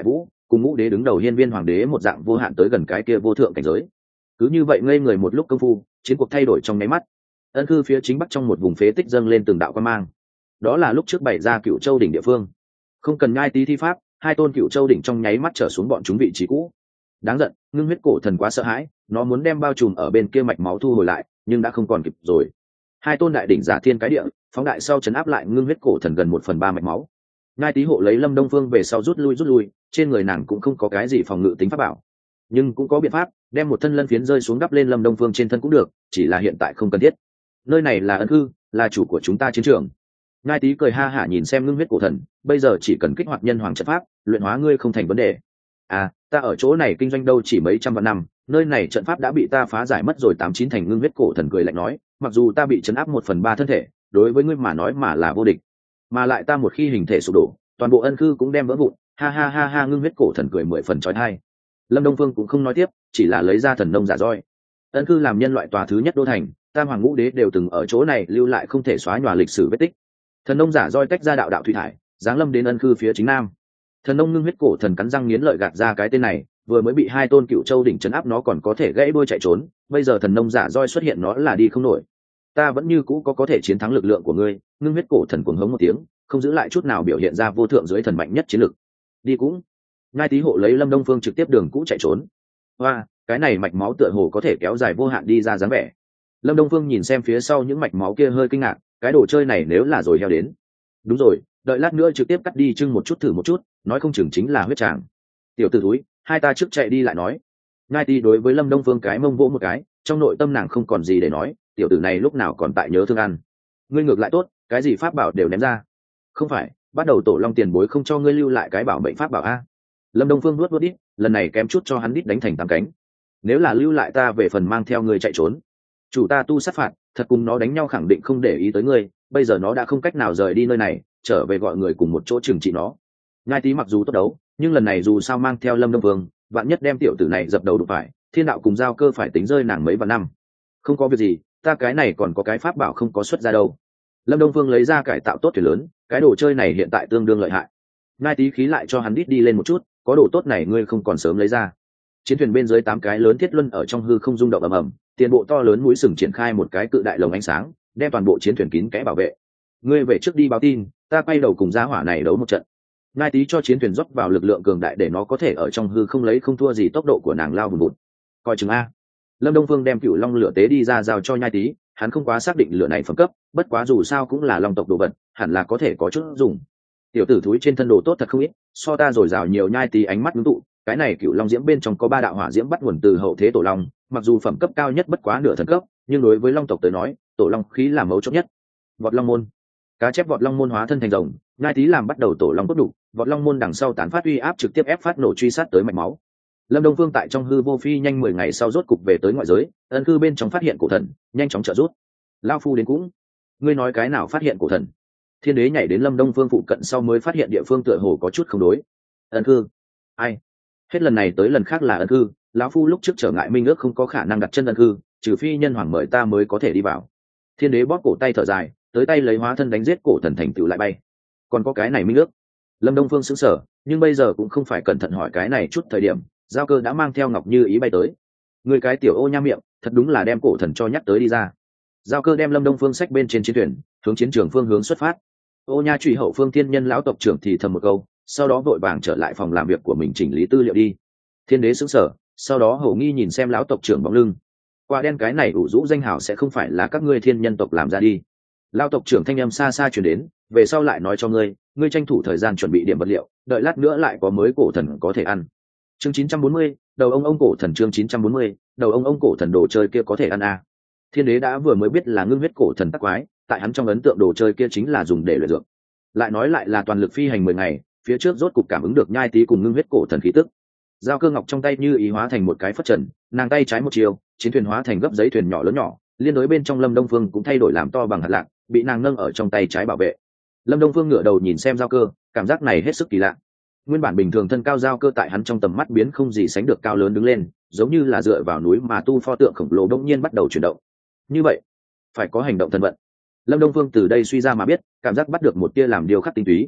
cùng ngũ đế đứng đầu hiên viên hoàng đế một dạng vô hạn tới gần cái kia vô thượng cảnh giới. Cứ như vậy ngây người một lúc công phu, chiến cuộc thay đổi trong nháy mắt. Ân Khư phía chính bắc trong một vùng phế tích dâng lên từng đạo quan mang. Đó là lúc trước bày ra Cựu Châu đỉnh địa phương. Không cần nhai tí thi pháp, hai tôn Cựu Châu đỉnh trong nháy mắt trở xuống bọn chúng vị trí cũ. Đáng giận, Ngưng Huyết Cổ Thần quá sợ hãi, nó muốn đem bao trùm ở bên kia mạch máu thu hồi lại, nhưng đã không còn kịp rồi. Hai tôn đại đỉnh giả thiên cái địa, phóng đại sau chấn áp lại Ngưng Huyết Cổ Thần gần 1/3 mạch máu. Ngai Tý hộ lấy Lâm Đông Phương về sau rút lui, trên người nàng cũng không có cái gì phòng ngự tính pháp bảo, nhưng cũng có biện pháp đem một thân lân phiến rơi xuống đắp lên Lâm Đông Phương trên thân cũng được, chỉ là hiện tại không cần thiết. Nơi này là Ân Khư, là chủ của chúng ta chiến trường. Ngai Tý cười ha hả nhìn xem Ngưng Huyết Cổ Thần, bây giờ chỉ cần kích hoạt nhân hoàng trận pháp, luyện hóa ngươi không thành vấn đề. À, ta ở chỗ này kinh doanh đâu chỉ mấy trăm vạn năm, nơi này trận pháp đã bị ta phá giải mất rồi 89 thành. Ngưng Huyết Cổ Thần cười lạnh nói, mặc dù ta bị chấn áp 1/3 thân thể, đối với ngươi mà nói mà là vô địch, mà lại ta một khi hình thể sụp đổ, toàn bộ Ân Khư cũng đem vỡ vụn. Ha ha ha ha. Ngưng Huyết Cổ Thần cười 10 phần chói tai. Lâm Đông Phương cũng không nói tiếp, chỉ là lấy ra thần nông giả roi. Ân Khư làm nhân loại tòa thứ nhất đô thành, tam hoàng ngũ đế đều từng ở chỗ này lưu lại không thể xóa nhòa lịch sử vết tích. Thần nông giả roi tách ra đạo đạo thủy thải, giáng lâm đến Ân Khư phía chính nam. Thần nông Ngưng Huyết Cổ Thần cắn răng nghiến lợi gạt ra cái tên này, vừa mới bị hai tôn Cựu Châu đỉnh chấn áp nó còn có thể gãy đuôi chạy trốn, bây giờ thần nông giả roi xuất hiện nó là đi không nổi. Ta vẫn như cũ có thể chiến thắng lực lượng của ngươi. Ngưng Huyết Cổ Thần cuồng hống một tiếng, không giữ lại chút nào biểu hiện ra vô thượng dưới thần mạnh nhất chiến lực. Đi cũng. Ngai Tý hộ lấy Lâm Đông Phương trực tiếp đường cũ chạy trốn. Hoa, cái này mạch máu tựa hồ có thể kéo dài vô hạn đi ra dáng vẻ. Lâm Đông Phương nhìn xem phía sau những mạch máu kia hơi kinh ngạc, cái đồ chơi này nếu là rồi heo đến. Đúng rồi, đợi lát nữa trực tiếp cắt đi chưng một chút thử một chút, nói không chừng chính là huyết tràng. Tiểu tử thúi, hai ta trước chạy đi lại nói. Ngai Tý đối với Lâm Đông Phương cái mông vỗ một cái, trong nội tâm nàng không còn gì để nói, tiểu tử này lúc nào còn tại nhớ thương ăn. Ngươi ngược lại tốt, cái gì pháp bảo đều ném ra. Không phải, bắt đầu Tổ Long tiền bối không cho ngươi lưu lại cái bảo mệnh pháp bảo a. Lâm Đông Phương nuốt đít, lần này kém chút cho hắn đít đánh thành tám cánh. Nếu là lưu lại ta về phần mang theo ngươi chạy trốn. Chủ ta tu sát phạt, thật cùng nó đánh nhau khẳng định không để ý tới ngươi, bây giờ nó đã không cách nào rời đi nơi này, trở về gọi người cùng một chỗ trừng trị nó. Ngai Tý mặc dù tốt đấu, nhưng lần này dù sao mang theo Lâm Đông Phương, vạn nhất đem tiểu tử này dập đầu đụng phải, thiên đạo cùng giao cơ phải tính rơi nàng mấy vạn năm. Không có việc gì, ta cái này còn có cái pháp bảo không có xuất ra đâu. Lâm Đông Phương lấy ra cải tạo tốt thuyền lớn, cái đồ chơi này hiện tại tương đương lợi hại. Ngai Tý khí lại cho hắn đít đi lên một chút, có đồ tốt này ngươi không còn sớm lấy ra. Chiến thuyền bên dưới 8 cái lớn thiết luân ở trong hư không rung động ầm ầm, tiền bộ to lớn mũi sừng triển khai một cái cự đại lồng ánh sáng, đem toàn bộ chiến thuyền kín kẽ bảo vệ. Ngươi về trước đi báo tin, ta quay đầu cùng gia hỏa này đấu một trận. Ngai Tý cho chiến thuyền rót vào lực lượng cường đại để nó có thể ở trong hư không lấy không thua gì tốc độ của nàng lao vùn vụt. Coi chừng a. Lâm Đông Phương đem Cựu Long lửa tế đi ra giao cho Ngai Tý, hắn không quá xác định lửa này phẩm cấp, bất quá dù sao cũng là long tộc đồ vật, hẳn là có thể có chút dùng. Tiểu tử thúi trên thân đồ tốt thật không ít, so ta rồi rào nhiều. Nhai Tý ánh mắt ngưng tụ, cái này Cựu Long diễm bên trong có 3 đạo hỏa diễm bắt nguồn từ hậu thế Tổ Long, mặc dù phẩm cấp cao nhất bất quá nửa thần cấp, nhưng đối với long tộc tới nói, Tổ Long khí là mấu chốt nhất. Vọt Long môn, cá chép Vọt Long môn hóa thân thành rồng, Nhai Tý làm bắt đầu Tổ Long cốt đủ, Vọt Long môn đằng sau tán phát uy áp trực tiếp ép phát nổ truy sát tới mạch máu. Lâm Đông Phương tại trong hư vô phi nhanh 10 ngày sau rốt cục về tới ngoại giới, Ân Khư bên trong phát hiện cổ thần, nhanh chóng trợ rút. Lão phu đến cũng. Ngươi nói cái nào phát hiện cổ thần? Thiên đế nhảy đến Lâm Đông Phương phụ cận sau mới phát hiện địa phương tựa hồ có chút không đối. Ân Khư? Ai? Hết lần này tới lần khác là Ân Khư, lão phu lúc trước trở ngại minh ước không có khả năng đặt chân Ân Khư, trừ phi nhân hoàng mời ta mới có thể đi vào. Thiên đế bóp cổ tay thở dài, tới tay lấy hóa thân đánh giết cổ thần thành tựu lại bay. Còn có cái này minh ước. Lâm Đông Phương sững sờ, nhưng bây giờ cũng không phải cẩn thận hỏi cái này chút thời điểm, giao cơ đã mang theo Ngọc Như Ý bay tới. Người cái tiểu ô nha miệng, thật đúng là đem cổ thần cho nhắc tới đi ra. Giao cơ đem Lâm Đông Phương xách bên trên chiến thuyền, hướng chiến trường phương hướng xuất phát. Ô nha truy hậu phương thiên nhân lão tộc trưởng thì thầm một câu, sau đó vội vàng trở lại phòng làm việc của mình chỉnh lý tư liệu đi. Thiên đế sững sờ, sau đó hổ nghi nhìn xem lão tộc trưởng bóng lưng. Quả đen cái này ủ rũ danh hào sẽ không phải là các ngươi thiên nhân tộc làm ra đi. Lão tộc trưởng thanh âm xa xa truyền đến, về sau lại nói cho ngươi, ngươi tranh thủ thời gian chuẩn bị điểm vật liệu, đợi lát nữa lại có mới cổ thần có thể ăn. Chương 940, đầu ông cổ thần. Chương 940, đầu ông cổ thần đồ chơi kia có thể ăn à. Thiên đế đã vừa mới biết là ngưng huyết cổ thần tắc quái, tại hắn trong ấn tượng đồ chơi kia chính là dùng để luyện dược. Lại nói lại là toàn lực phi hành 10 ngày, phía trước rốt cục cảm ứng được Nhai Tý cùng ngưng huyết cổ thần khí tức. Giao cơ ngọc trong tay như ý hóa thành một cái phất trần, nàng tay trái một chiều, chiến thuyền hóa thành gấp giấy thuyền nhỏ lớn nhỏ, liên đối bên trong Lâm Đông Phương cũng thay đổi làm to bằng hạt lạc, bị nàng nâng ở trong tay trái bảo vệ. Lâm Đông Phương ngửa đầu nhìn xem giao cơ, cảm giác này hết sức kỳ lạ. Nguyên bản bình thường thân cao giao cơ tại hắn trong tầm mắt biến không gì sánh được cao lớn đứng lên, giống như là dựa vào núi mà tu pho tượng khổng lồ đột nhiên bắt đầu chuyển động. Như vậy, phải có hành động thần vận. Lâm Đông Phương từ đây suy ra mà biết, cảm giác bắt được một tia làm điều khắc tinh túy.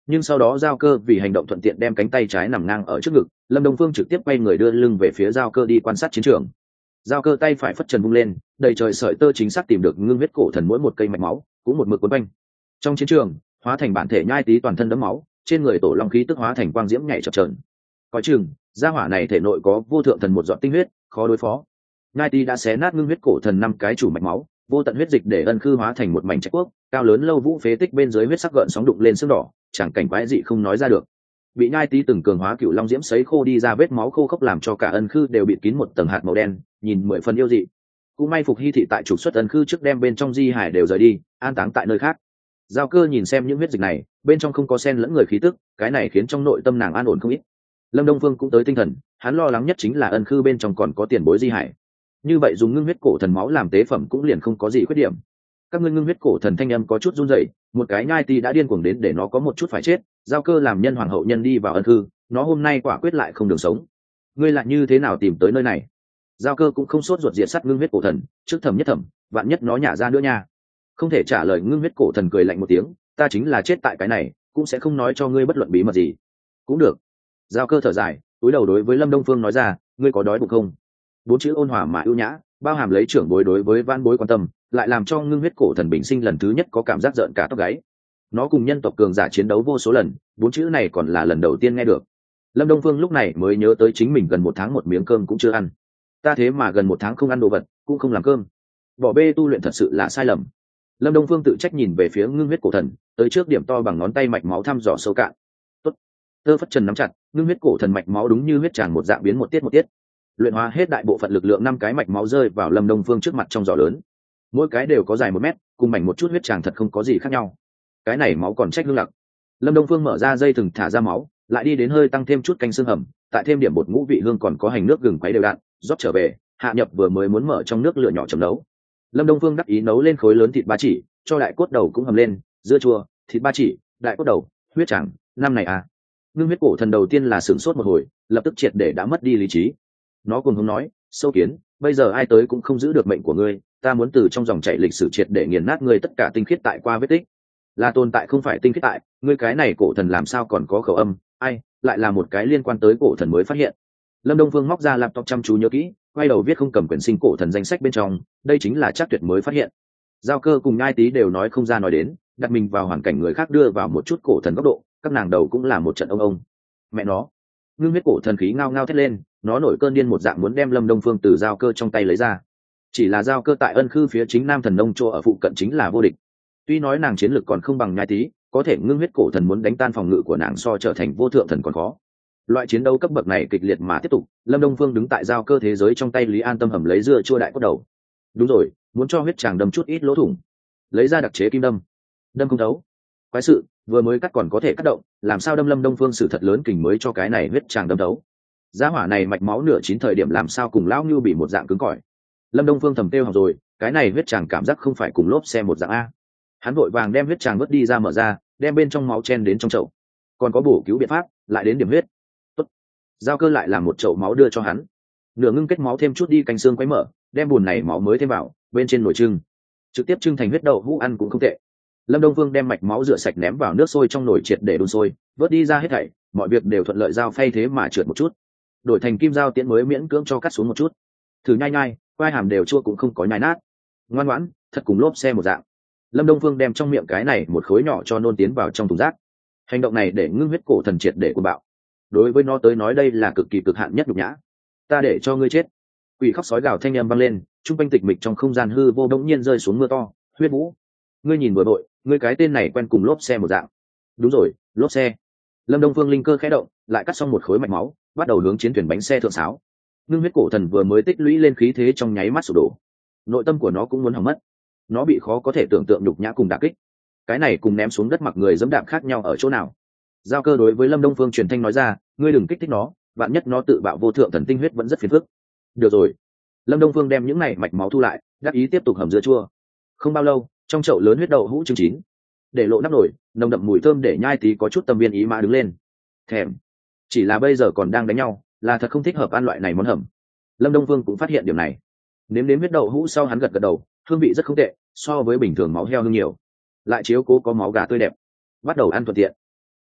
nhưng sau đó giao cơ vì hành động thuận tiện đem cánh tay trái nằm ngang ở trước ngực, lâm đông phương trực tiếp quay người đưa lưng về phía giao cơ đi quan sát chiến trường. Giao cơ tay phải phất trần vung lên, đầy trời sợi tơ chính xác tìm được ngưng huyết cổ thần mỗi một cây mạch máu cũng một mực quấn quanh trong chiến trường, hóa thành bản thể nhai tí toàn thân đẫm máu, trên người tổ long khí tức hóa thành quang diễm nhảy chập chờn. Coi chừng gia hỏa này thể nội có vô thượng thần một giọt tinh huyết, khó đối phó. Nhai tí đã xé nát ngưng huyết cổ thần 5 cái chủ mạch máu, vô tận huyết dịch để ân khư hóa thành một mảnh trạch quốc, cao lớn lâu vũ phế tích bên dưới huyết sắc gợn sóng đụng lên sương đỏ, chẳng cảnh quái dị không nói ra được. Bị nhai tí từng cường hóa cựu long diễm sấy khô đi ra vết máu khô khốc làm cho cả ân khư đều bị kín một tầng hạt màu đen, nhìn 10 phần yêu dị. Cũng may Phục Hy thị tại trục xuất ân khư trước đem bên trong di hải đều rời đi, an táng tại nơi khác. Giao cơ nhìn xem những huyết dịch này, bên trong không có sen lẫn người khí tức, cái này khiến trong nội tâm nàng an ổn không ít. Lâm Đông Phương cũng tới tinh thần, hắn lo lắng nhất chính là ân khư bên trong còn có tiền bối di hải. Như vậy dùng ngưng huyết cổ thần máu làm tế phẩm cũng liền không có gì khuyết điểm. Các ngươi ngưng huyết cổ thần thanh âm có chút run rẩy, một cái nhai ti đã điên cuồng đến để nó có một chút phải chết. Giao cơ làm nhân hoàng hậu nhân đi vào ân khư, nó hôm nay quả quyết lại không đường sống. Ngươi lại như thế nào tìm tới nơi này? Giao cơ cũng không sốt ruột diệt sát ngưng huyết cổ thần, trước thẩm nhất thẩm, vạn nhất nó nhả ra nữa nha. Không thể trả lời. Ngưng huyết cổ thần cười lạnh một tiếng, ta chính là chết tại cái này cũng sẽ không nói cho ngươi bất luận bí mật gì. Cũng được. Giao cơ thở dài, cúi đầu đối với Lâm Đông Phương nói ra, ngươi có đói bụng không? 4 chữ ôn hòa mà ưu nhã, bao hàm lấy trưởng bối đối với van bối quan tâm, lại làm cho ngưng huyết cổ thần bình sinh lần thứ nhất có cảm giác rợn cả tóc gáy. Nó cùng nhân tộc cường giả chiến đấu vô số lần, 4 chữ này còn là lần đầu tiên nghe được. Lâm Đông Phương lúc này mới nhớ tới chính mình gần 1 tháng một miếng cơm cũng chưa ăn. Ta thế mà gần 1 tháng không ăn đồ vật, cũng không làm cơm. Bỏ bê tu luyện thật sự là sai lầm. Lâm Đông Phương tự trách nhìn về phía ngưng huyết cổ thần, tới trước điểm to bằng ngón tay mạch máu thăm dò sâu cạn. Tốt. Tơ phất trần nắm chặt, ngưng huyết cổ thần mạch máu đúng như huyết tràn một dạng biến một tiết. Luyện hóa hết đại bộ phận lực lượng 5 cái mạch máu rơi vào Lâm Đông Phương trước mặt trong giỏ lớn. Mỗi cái đều có dài 1 mét, cùng mảnh một chút huyết tràn thật không có gì khác nhau. Cái này máu còn trách lương lặc. Lâm Đông Phương mở ra dây thừng thả ra máu, lại đi đến hơi tăng thêm chút canh xương hầm, tại thêm điểm bột ngũ vị hương còn có hành nước gừng quấy đều đặn, rót trở về, hạ nhập vừa mới muốn mở trong nước lửa nhỏ chấm nấu. Lâm Đông Phương đắc ý nấu lên khối lớn thịt ba chỉ, cho đại cốt đầu cũng hầm lên, dưa chua, thịt ba chỉ, đại cốt đầu, huyết tràng, năm này à. Ngưng huyết cổ thần đầu tiên là sửng sốt một hồi, lập tức triệt để đã mất đi lý trí. Nó cùng hướng nói, sâu kiến, bây giờ ai tới cũng không giữ được mệnh của ngươi, ta muốn từ trong dòng chảy lịch sử triệt để nghiền nát ngươi tất cả tinh khiết tại qua vết tích. Là tồn tại không phải tinh khiết tại, ngươi cái này cổ thần làm sao còn có khẩu âm, ai, lại là một cái liên quan tới cổ thần mới phát hiện. Lâm Đông Phương móc ra laptop chăm chú nhớ kỹ, quay đầu viết không cầm quyển sinh cổ thần danh sách bên trong, đây chính là chắc tuyệt mới phát hiện. Giao cơ cùng Ngai Tý đều nói không ra nói đến, đặt mình vào hoàn cảnh người khác đưa vào một chút cổ thần góc độ, các nàng đầu cũng là một trận ông. Mẹ nó, ngưng huyết cổ thần khí ngao ngao thét lên, nó nổi cơn điên một dạng muốn đem Lâm Đông Phương từ giao cơ trong tay lấy ra. Chỉ là giao cơ tại ân khư phía chính nam thần nông chỗ ở phụ cận chính là vô địch. Tuy nói nàng chiến lược còn không bằng Ngai Tý, có thể ngưng huyết cổ thần muốn đánh tan phòng ngự của nàng so trở thành vô thượng thần còn khó. Loại chiến đấu cấp bậc này kịch liệt mà tiếp tục, Lâm Đông Phương đứng tại giao cơ thế giới trong tay Lý An Tâm hầm lấy dưa chua đại cốt đầu. Đúng rồi, muốn cho huyết tràng đâm chút ít lỗ thủng, lấy ra đặc chế kim đâm, đâm không thấu. Quái sự, vừa mới cắt còn có thể cắt động, làm sao đâm Lâm Đông Phương sử thật lớn kình mới cho cái này huyết tràng đâm thấu. Giá hỏa này mạch máu nửa chín thời điểm làm sao cùng lão Nưu bị một dạng cứng cỏi. Lâm Đông Phương thầm tiêu học rồi, cái này huyết tràng cảm giác không phải cùng lốp xe một dạng a. Hắn vội vàng đem huyết tràng vớt đi ra mở ra, đem bên trong máu chen đến trong chậu. Còn có bổ cứu biện pháp, lại đến điểm huyết. Tốt. Giao cơ lại làm một chậu máu đưa cho hắn. Nửa ngưng kết máu thêm chút đi canh xương quấy mở, đem bùn này máu mới thêm vào, bên trên nồi trưng. Trực tiếp trưng thành huyết đậu hũ ăn cũng không tệ. Lâm Đông Phương đem mạch máu rửa sạch ném vào nước sôi trong nồi triệt để đun sôi, vớt đi ra hết thảy, mọi việc đều thuận lợi, dao phay thế mà trượt một chút. Đổi thành kim dao tiễn mới miễn cưỡng cho cắt xuống một chút. Thử nhai nhai, quai hàm đều chua cũng không có nhai nát. Ngoan ngoãn, thật cùng lốp xe một dạng. Lâm Đông Phương đem trong miệng cái này một khối nhỏ cho nôn tiến vào trong thùng rác. Hành động này để ngưng huyết cổ thần triệt để cuồng bạo. Đối với nó tới nói đây là cực kỳ cực hạn nhất nhục nhã. Ta để cho ngươi chết. Quỷ khóc sói gào thanh âm vang lên, trung quanh tịch mịch trong không gian hư vô đống nhiên rơi xuống mưa to, huyết vũ. Ngươi nhìn vừa vội, ngươi cái tên này quen cùng lốp xe một dạng. Đúng rồi, lốp xe. Lâm Đông Phương linh cơ khẽ động, lại cắt xong một khối mạch máu, bắt đầu hướng chiến thuyền bánh xe thượng sáo. Ngưng huyết cổ thần vừa mới tích lũy lên khí thế trong nháy mắt sụp đổ. Nội tâm của nó cũng muốn hỏng mất. Nó bị khó có thể tưởng tượng nhục nhã cùng đả kích. Cái này cùng ném xuống đất mặc người dẫm đạp khác nhau ở chỗ nào? Giao cơ đối với Lâm Đông Phương truyền thanh nói ra, ngươi đừng kích thích nó, vạn nhất nó tự bạo vô thượng thần tinh huyết vẫn rất phiền phức. Được rồi. Lâm Đông Phương đem những này mạch máu thu lại, đắc ý tiếp tục hầm dưa chua. Không bao lâu, trong chậu lớn huyết đậu hũ trứng chín, để lộ nắp nồi, nồng đậm mùi thơm để Nhai Tý có chút tâm viên ý mã đứng lên. Thèm. Chỉ là bây giờ còn đang đánh nhau, là thật không thích hợp ăn loại này món hầm. Lâm Đông Phương cũng phát hiện điều này. Nếm huyết đậu hũ sau hắn gật gật đầu, hương vị rất không tệ, so với bình thường máu heo hương nhiều. Lại chiếu cố có máu gà tươi đẹp, bắt đầu ăn thuận tiện.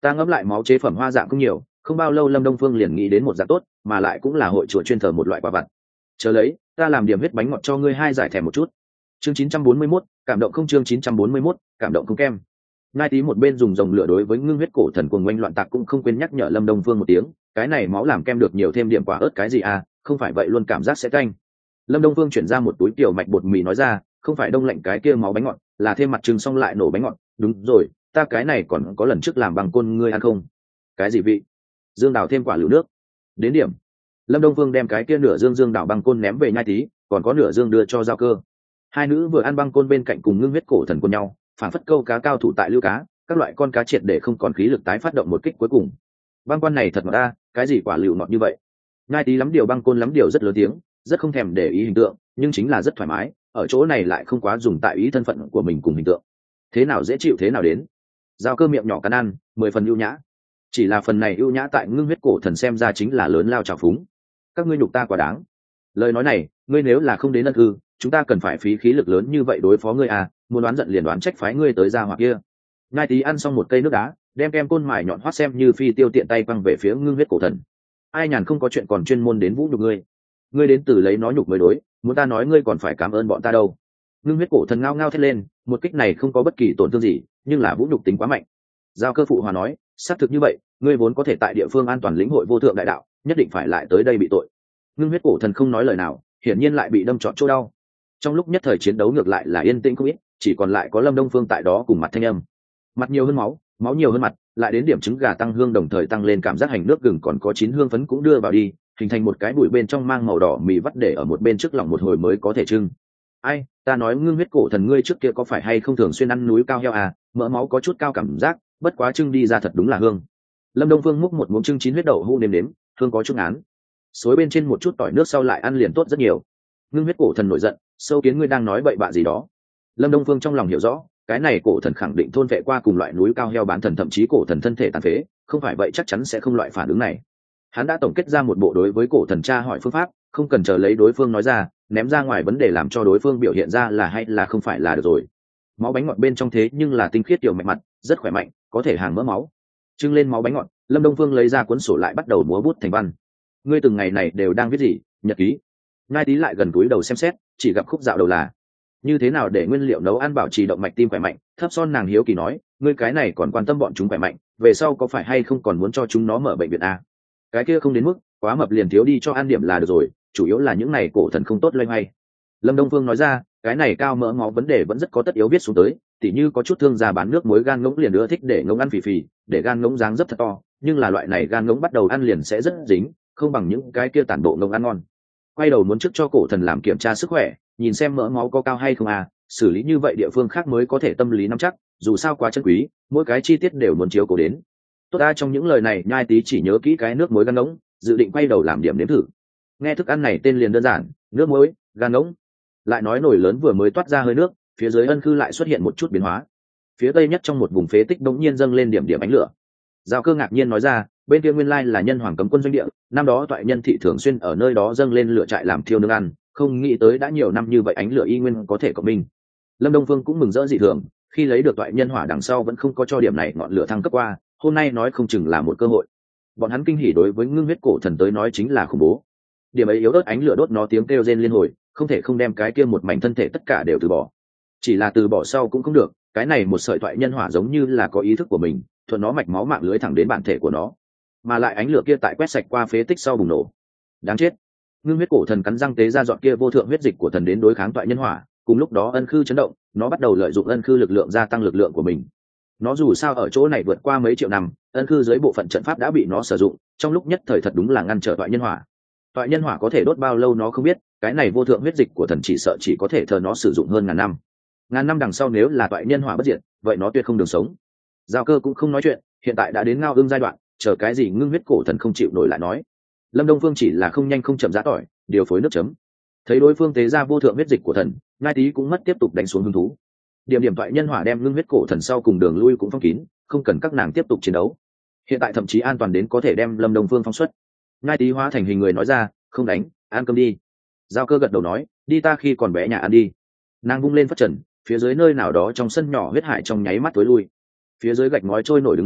Ta ngẫm lại máu chế phẩm hoa dạng cũng nhiều, không bao lâu Lâm Đông Phương liền nghĩ đến một dạng tốt, mà lại cũng là hội chùa chuyên thờ một loại quả vật. Chờ lấy, ta làm điểm huyết bánh ngọt cho ngươi hai giải thèm một chút. Chương 941, cảm động không, chương 941, cảm động không kem. Ngai Tý một bên dùng rồng lửa đối với ngưng huyết cổ thần cuồng oanh loạn tạc cũng không quên nhắc nhở Lâm Đông Phương một tiếng, cái này máu làm kem được nhiều thêm điểm quả ớt cái gì à, không phải vậy luôn cảm giác sẽ canh. Lâm Đông Phương chuyển ra một túi tiểu mạch bột mì nói ra, không phải đông lạnh cái kia máu bánh ngọt, là thêm mặt trứng xong lại nổ bánh ngọt. Đúng rồi, ta cái này còn có lần trước làm bằng côn, ngươi ăn không? Cái gì vị? Dương đào thêm quả lựu nước. Đến điểm. Lâm Đông Phương đem cái kia nửa dương đào băng côn ném về Nhai Tý, còn có nửa dương đưa cho Giao Cơ. Hai nữ vừa ăn băng côn bên cạnh cùng ngưng huyết cổ thần quân nhau, phản phất câu cá cao thủ tại lưu cá, các loại con cá triệt để không còn khí lực tái phát động một kích cuối cùng. Băng quan này thật ngọt ta, cái gì quả lựu ngọt như vậy? Nhai Tý lắm điều băng côn lắm điều rất lớn tiếng, rất không thèm để ý hình tượng, nhưng chính là rất thoải mái, ở chỗ này lại không quá dùng tại ý thân phận của mình cùng hình tượng. Thế nào dễ chịu thế nào đến. Giao Cơ miệng nhỏ cắn ăn, 10 phần ưu nhã. Chỉ là phần này ưu nhã tại ngưng huyết cổ thần xem ra chính là lớn lao trào phúng. Các ngươi nhục ta quá đáng. Lời nói này, ngươi nếu là không đến ân cư, chúng ta cần phải phí khí lực lớn như vậy đối phó ngươi à, muốn đoán giận liền đoán trách phái ngươi tới ra hoặc kia. Ngai Tý ăn xong một cây nước đá, đem kem côn mài nhọn hoắt xem như phi tiêu tiện tay quăng về phía ngưng huyết cổ thần. Ai nhàn không có chuyện còn chuyên môn đến vũ nhục ngươi. Ngươi đến từ lấy nói nhục mới đối, muốn ta nói ngươi còn phải cảm ơn bọn ta đâu. Ngưng huyết cổ thần ngao ngao thét lên, một kích này không có bất kỳ tổn thương gì, nhưng là vũ nhục tính quá mạnh. Giao Cơ phụ hòa nói, xác thực như vậy, ngươi vốn có thể tại địa phương an toàn lĩnh hội vô thượng đại đạo, nhất định phải lại tới đây bị tội. Ngưng huyết cổ thần không nói lời nào, hiển nhiên lại bị đâm trọn chỗ đau. Trong lúc nhất thời chiến đấu ngược lại là yên tĩnh không ít, chỉ còn lại có Lâm Đông Phương tại đó cùng mặt thanh âm. Mặt nhiều hơn máu, máu nhiều hơn mặt, lại đến điểm trứng gà tăng hương đồng thời tăng lên cảm giác hành nước gừng còn có 9 hương phấn cũng đưa vào đi, hình thành một cái bụi bên trong mang màu đỏ mì vắt để ở một bên trước lòng một hồi mới có thể trưng. Ai, ta nói ngưng huyết cổ thần ngươi trước kia có phải hay không thường xuyên ăn núi cao heo à, mỡ máu có chút cao cảm giác, bất quá trưng đi ra thật đúng là hương. Lâm Đông Phương múc một muỗng trưng chín huyết đậu hũ nếm, hương có chút ngán. Xối bên trên một chút tỏi nước sau lại ăn liền tốt rất nhiều. Ngưng huyết cổ thần nổi giận, sâu kiến ngươi đang nói bậy bạ gì đó. Lâm Đông Phương trong lòng hiểu rõ, cái này cổ thần khẳng định thôn vệ qua cùng loại núi cao heo bán thần, thậm chí cổ thần thân thể tàn phế, không phải vậy chắc chắn sẽ không loại phản ứng này. Hắn đã tổng kết ra một bộ đối với cổ thần tra hỏi phương pháp, không cần chờ lấy đối phương nói ra, ném ra ngoài vấn đề làm cho đối phương biểu hiện ra là hay là không phải là được rồi. Máu bánh ngọt bên trong thế nhưng là tinh khiết tiểu mạch mặt, rất khỏe mạnh, có thể hàng mỡ máu. Trưng lên máu bánh ngọt, Lâm Đông Phương lấy ra cuốn sổ lại bắt đầu múa bút thành văn. Ngươi từng ngày này đều đang viết gì? Nhật ký. Ngai Tý lại gần túi đầu xem xét, chỉ gặp khúc dạo đầu là như thế nào để nguyên liệu nấu ăn bảo trì động mạch tim khỏe mạnh. Thấp son nàng hiếu kỳ nói, ngươi cái này còn quan tâm bọn chúng khỏe mạnh, về sau có phải hay không còn muốn cho chúng nó mở bệnh viện à? Cái kia không đến mức, quá mập liền thiếu đi cho ăn điểm là được rồi, chủ yếu là những này cổ thần không tốt loay hoay. Lâm Đông Phương nói ra, cái này cao mỡ máu vấn đề vẫn rất có tất yếu viết xuống tới, tỉ như có chút thương gia bán nước muối gan ngỗng liền ưa thích để ngỗng ăn phì phì, để gan ngỗng dáng dấp thật to, nhưng là loại này gan ngỗng bắt đầu ăn liền sẽ rất dính, không bằng những cái kia tản bộ ngỗng ăn ngon. Quay đầu muốn trước cho cổ thần làm kiểm tra sức khỏe, nhìn xem mỡ máu có cao hay không à, xử lý như vậy địa phương khác mới có thể tâm lý nắm chắc, dù sao quá chân quý, mỗi cái chi tiết đều muốn chiếu cố đến. Tốt ta, trong những lời này Nhai Tý chỉ nhớ kỹ cái nước muối gan ngỗng, dự định quay đầu làm điểm nếm thử. Nghe thức ăn này tên liền đơn giản, nước muối gan ngỗng. Lại nói nồi lớn vừa mới toát ra hơi nước, phía dưới ân cư lại xuất hiện một chút biến hóa. Phía tây nhất trong một vùng phế tích đống nhiên dâng lên điểm điểm ánh lửa. Giao Cơ ngạc nhiên nói ra, bên kia nguyên lai là nhân hoàng cấm quân doanh địa, năm đó toại nhân thị thường xuyên ở nơi đó dâng lên lửa trại làm thiêu nướng ăn, không nghĩ tới đã nhiều năm như vậy ánh lửa y nguyên có thể cộng minh. Lâm Đông Phương cũng mừng rỡ dị thường, khi lấy được toại nhân hỏa đằng sau vẫn không có cho điểm này ngọn lửa thăng cấp qua, hôm nay nói không chừng là một cơ hội. Bọn hắn kinh hỉ đối với ngưng huyết cổ thần tới nói chính là khủng bố. Điểm ấy yếu ớt ánh lửa đốt nó tiếng kêu rên liên hồi, không thể không đem cái kia một mảnh thân thể tất cả đều từ bỏ. Chỉ là từ bỏ sau cũng không được, cái này một sợi thoại nhân hỏa giống như là có ý thức của mình, thuận nó mạch máu mạng lưới thẳng đến bản thể của nó, mà lại ánh lửa kia tại quét sạch qua phế tích sau bùng nổ. Đáng chết. Ngưng huyết cổ thần cắn răng tế ra dọn kia vô thượng huyết dịch của thần đến đối kháng thoại nhân hỏa, cùng lúc đó ân khư chấn động, nó bắt đầu lợi dụng ân khư lực lượng gia tăng lực lượng của mình. Nó dù sao ở chỗ này vượt qua mấy triệu năm, ân khư dưới bộ phận trận pháp đã bị nó sử dụng, trong lúc nhất thời thật đúng là ngăn trở thoại nhân hỏa. Thoại nhân hỏa có thể đốt bao lâu nó không biết, cái này vô thượng huyết dịch của thần chỉ sợ chỉ có thể thờ nó sử dụng hơn ngàn năm đằng sau nếu là thoại nhân hỏa bất diệt, vậy nó tuyệt không đường sống. Giao Cơ cũng không nói chuyện, hiện tại đã đến ngao ương giai đoạn, chờ cái gì ngưng huyết cổ thần không chịu nổi lại nói. Lâm Đông Phương chỉ là không nhanh không chậm giá tỏi, điều phối nước chấm. Thấy đối phương tế ra vô thượng huyết dịch của thần, Ngai Tý cũng mất tiếp tục đánh xuống hứng thú. Điểm thoại nhân hỏa đem ngưng huyết cổ thần sau cùng đường lui cũng phong kín, không cần các nàng tiếp tục chiến đấu. Hiện tại thậm chí an toàn đến có thể đem Lâm Đông Phương phóng xuất. Ngai Tý hóa thành hình người nói ra, không đánh, ăn cơm đi. Giao Cơ gật đầu nói, đi ta khi còn bé nhà ăn đi. Nàng vung lên phất trần, phía dưới nơi nào đó trong sân nhỏ huyết hải trong nháy mắt tối lui. Phía dưới gạch ngói trôi nổi đứng lên,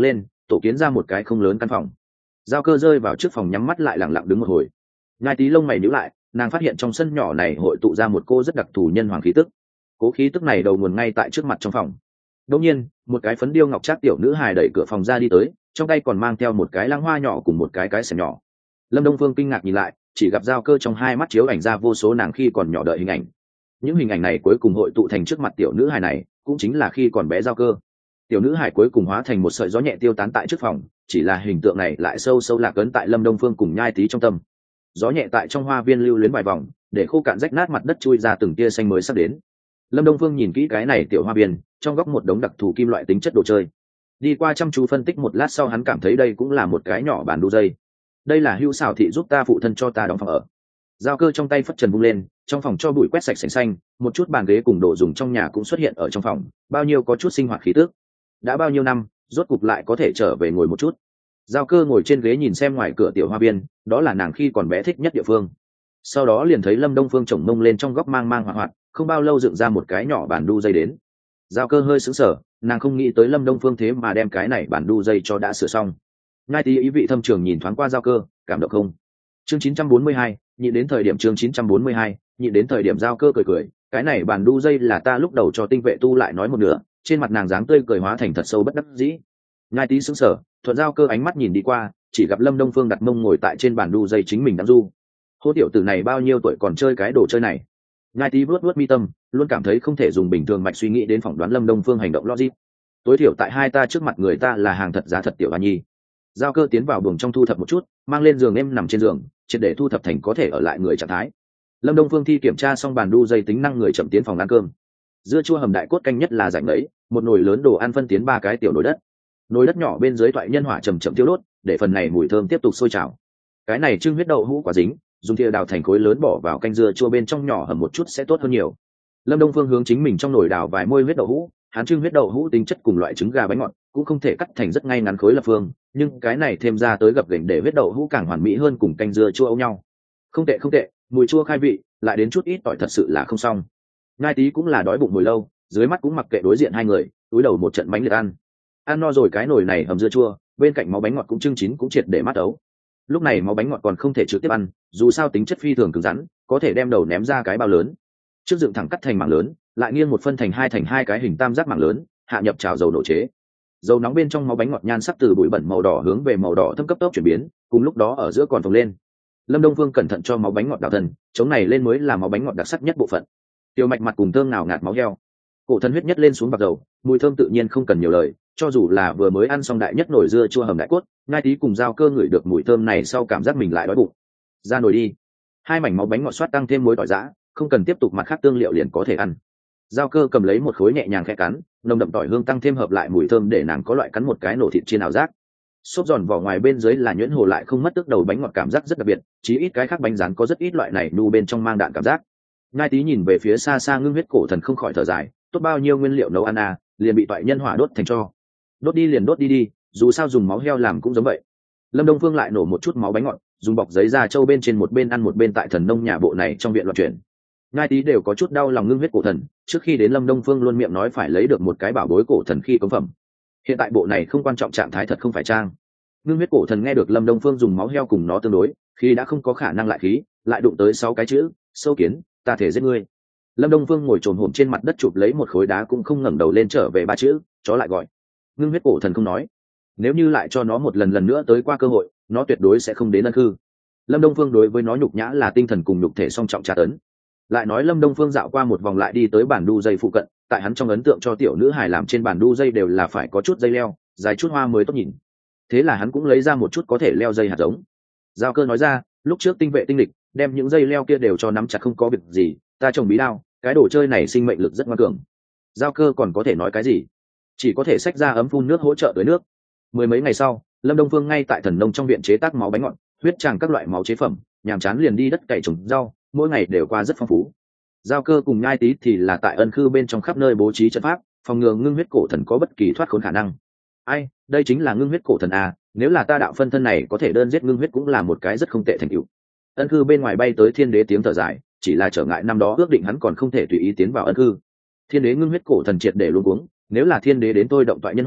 tổ kiến ra một cái không lớn căn phòng. Giao Cơ rơi vào trước phòng nhắm mắt lại lặng lặng đứng một hồi. Nhai Tý lông mày nhíu lại, nàng phát hiện trong sân nhỏ này hội tụ ra một cô rất đặc thù nhân hoàng khí tức. Cố khí tức này đầu nguồn ngay tại trước mặt trong phòng. Đột nhiên, một cái phấn điêu ngọc trác tiểu nữ hài đẩy cửa phòng ra đi tới, trong tay còn mang theo một cái lăng hoa nhỏ cùng một cái xẻng nhỏ. Lâm Đông Phương kinh ngạc nhìn lại, chỉ gặp Giao Cơ trong hai mắt chiếu ảnh ra vô số nàng khi còn nhỏ đợi hình ảnh. Những hình ảnh này cuối cùng hội tụ thành trước mặt tiểu nữ hài này, cũng chính là khi còn bé Giao Cơ. Tiểu nữ hài cuối cùng hóa thành một sợi gió nhẹ tiêu tán tại trước phòng, chỉ là hình tượng này lại sâu sâu lạc ấn tại Lâm Đông Phương cùng Nhai Tý trong tâm. Gió nhẹ tại trong hoa viên lưu luyến vài vòng, để khô cạn rách nát mặt đất chui ra từng tia xanh mới sắp đến. Lâm Đông Phương nhìn kỹ cái này tiểu hoa viên, trong góc một đống đặc thù kim loại tính chất đồ chơi. Đi qua chăm chú phân tích một lát sau hắn cảm thấy đây cũng là một cái nhỏ bàn đu dây. Đây là Hưu Xảo thị giúp ta phụ thân cho ta đóng phòng ở. Giao Cơ trong tay phất trần vung lên, trong phòng cho bụi quét sạch sành xanh, một chút bàn ghế cùng đồ dùng trong nhà cũng xuất hiện ở trong phòng, bao nhiêu có chút sinh hoạt khí tức. Đã bao nhiêu năm, rốt cục lại có thể trở về ngồi một chút. Giao Cơ ngồi trên ghế nhìn xem ngoài cửa tiểu hoa viên, đó là nàng khi còn bé thích nhất địa phương. Sau đó liền thấy Lâm Đông Phương chồng mông lên trong góc mang hoạt hoạt, không bao lâu dựng ra một cái nhỏ bàn đu dây đến. Giao Cơ hơi sững sờ, nàng không nghĩ tới Lâm Đông Phương thế mà đem cái này bàn đu dây cho đã sửa xong. Ngay tí ý vị thâm trường nhìn thoáng qua Giao Cơ, cảm động không? Chương 942, nhịn đến thời điểm chương 942, nhịn đến thời điểm Giao Cơ cười, cái này bàn đu dây là ta lúc đầu cho Tinh Vệ tu lại nói một nửa, trên mặt nàng dáng tươi cười hóa thành thật sâu bất đắc dĩ. Ngay tí sững sờ, thuận Giao Cơ ánh mắt nhìn đi qua, chỉ gặp Lâm Đông Phương đặt mông ngồi tại trên bàn đu dây chính mình đang du. Hô tiểu tử này bao nhiêu tuổi còn chơi cái đồ chơi này? Ngay tí vuốt mi tâm, luôn cảm thấy không thể dùng bình thường mạch suy nghĩ đến phỏng đoán Lâm Đông Phương hành động logic. Tối thiểu tại hai ta trước mặt người ta là hàng thật giá thật tiểu hoa nhi. Giao Cơ tiến vào buồng trong thu thập một chút, mang lên giường em nằm trên giường, triệt để thu thập thành có thể ở lại người trạng thái. Lâm Đông Phương thi kiểm tra xong bàn đu dây tính năng người chậm tiến phòng ăn cơm. Dưa chua hầm đại cốt canh nhất là rảnh ấy, một nồi lớn đồ ăn phân tiến ba cái tiểu nồi đất. Nồi đất nhỏ bên dưới thoại nhân hỏa chậm thiêu đốt, để phần này mùi thơm tiếp tục sôi trào. Cái này trưng huyết đậu hũ quả dính, dùng thìa đào thành khối lớn bỏ vào canh dưa chua bên trong nhỏ hầm một chút sẽ tốt hơn nhiều. Lâm Đông Phương hướng chính mình trong nồi đào vài môi huyết đậu hũ, hắn trưng huyết đậu hũ tính chất cùng loại trứng gà bánh ngọt, cũng không thể cắt thành rất ngay ngắn khối lập phương, nhưng cái này thêm ra tới gập ghềnh để huyết đậu hũ càng hoàn mỹ hơn cùng canh dưa chua âu nhau. Không tệ, mùi chua khai vị, lại đến chút ít tỏi thật sự là không xong. Ngai Tí cũng là đói bụng hồi lâu, dưới mắt cũng mặc kệ đối diện hai người, túi đầu một trận bánh liệt ăn no rồi cái nồi này hầm dưa chua, bên cạnh máu bánh ngọt cũng trưng chín cũng triệt để mát ấu. Lúc này máu bánh ngọt còn không thể trực tiếp ăn, dù sao tính chất phi thường cứng rắn, có thể đem đầu ném ra cái bao lớn. Trước dựng thẳng cắt thành mảng lớn, lại nghiêng một phân thành hai cái hình tam giác mảng lớn, hạ nhập chảo dầu nổ chế. Dầu nóng bên trong máu bánh ngọt nhan sắc từ bụi bẩn màu đỏ hướng về màu đỏ thâm cấp tốc chuyển biến, cùng lúc đó ở giữa còn phồng lên. Lâm Đông Phương cẩn thận cho máu bánh ngọt đảo thần, chống này lên mới là máu bánh ngọt đặc sắc nhất bộ phận. Tiêu mạch mặt cùng thơm nào ngạt máu heo, cổ thần huyết nhất lên xuống bạc dầu, mùi thơm tự nhiên không cần nhiều lời, cho dù là vừa mới ăn xong đại nhất nồi dưa chua hầm đại cốt, Ngai Tí cùng Giao Cơ ngửi được mùi thơm này sau cảm giác mình lại đói bụng. Ra nồi đi. Hai mảnh máu bánh ngọt xoát tăng thêm muối tỏi giã, không cần tiếp tục mặt khác tương liệu liền có thể ăn. Giao Cơ cầm lấy một khối nhẹ nhàng khẽ cắn, nồng đậm tỏi hương tăng thêm hợp lại mùi thơm để nàng có loại cắn một cái nổ thịt chiên ảo giác. Xốp giòn vỏ ngoài bên dưới là nhuyễn hồ lại không mất tức đầu bánh ngọt cảm giác rất đặc biệt, chí ít cái khác bánh rán có rất ít loại này nu bên trong mang đạn cảm giác. Ngai Tí nhìn về phía xa xa Ngưng Huyết Cổ Thần không khỏi thở dài, tốt bao nhiêu nguyên liệu nấu ăn à, liền bị toại nhân hỏa đốt thành tro. Đốt đi liền đốt đi, dù sao dùng máu heo làm cũng giống vậy. Lâm Đông Phương lại nổ một chút máu bánh ngọt, dùng bọc giấy da trâu bên trên một bên ăn một bên tại thần nông nhà bộ này trong viện loạn chuyển. Ngai Tí đều có chút đau lòng Ngưng Huyết Cổ Thần, trước khi đến Lâm Đông Phương luôn miệng nói phải lấy được một cái bảo bối cổ thần khi cống phẩm. Hiện tại bộ này không quan trọng trạng thái thật không phải trang. Ngưng Huyết Cổ Thần nghe được Lâm Đông Phương dùng máu heo cùng nó tương đối, khi đã không có khả năng lại khí, lại đụng tới 6 cái chữ, sâu kiến, ta thể giết ngươi. Lâm Đông Phương ngồi trồn hổm trên mặt đất chụp lấy một khối đá cũng không ngẩng đầu lên trở về 3 chữ, chó lại gọi. Ngưng Huyết Cổ Thần không nói, nếu như lại cho nó một lần nữa tới qua cơ hội, nó tuyệt đối sẽ không đến ân khư. Lâm Đông Phương đối với nó nhục nhã là tinh thần cùng nhục thể song trọng tra tấn. Lại nói Lâm Đông Phương dạo qua một vòng lại đi tới bàn đu dây phụ cận, tại hắn trong ấn tượng cho tiểu nữ hài làm trên bàn đu dây đều là phải có chút dây leo, dài chút hoa mới tốt nhìn. Thế là hắn cũng lấy ra một chút có thể leo dây hạt giống. Giao Cơ nói ra, lúc trước tinh vệ tinh lịch đem những dây leo kia đều cho nắm chặt không có việc gì, ta trồng bí đao, cái đồ chơi này sinh mệnh lực rất ngoan cường. Giao Cơ còn có thể nói cái gì? Chỉ có thể xách ra ấm phun nước hỗ trợ tưới nước. Mười mấy ngày sau, Lâm Đông Phương ngay tại thần nông trong viện chế tác máu bánh ngọt, huyết tràng các loại máu chế phẩm, nhàm chán liền đi đất cày trồng rau, mỗi ngày đều qua rất phong phú. Giao Cơ cùng Ngai Tí thì là tại ân khư bên trong khắp nơi bố trí trận pháp, phòng ngừa Ngưng Huyết Cổ Thần có bất kỳ thoát khốn khả năng. Ai, đây chính là Ngưng Huyết Cổ Thần à, nếu là ta đạo phân thân này có thể đơn giết Ngưng Huyết cũng là một cái rất không tệ thành tựu. Ân khư bên ngoài bay tới Thiên Đế tiếng thở dài, chỉ là trở ngại năm đó ước định hắn còn không thể tùy ý tiến vào ân khư. Thiên Đế Ngưng Huyết Cổ Thần triệt để luống cuống, nếu là Thiên Đế đến tôi động toại nhân hỏa,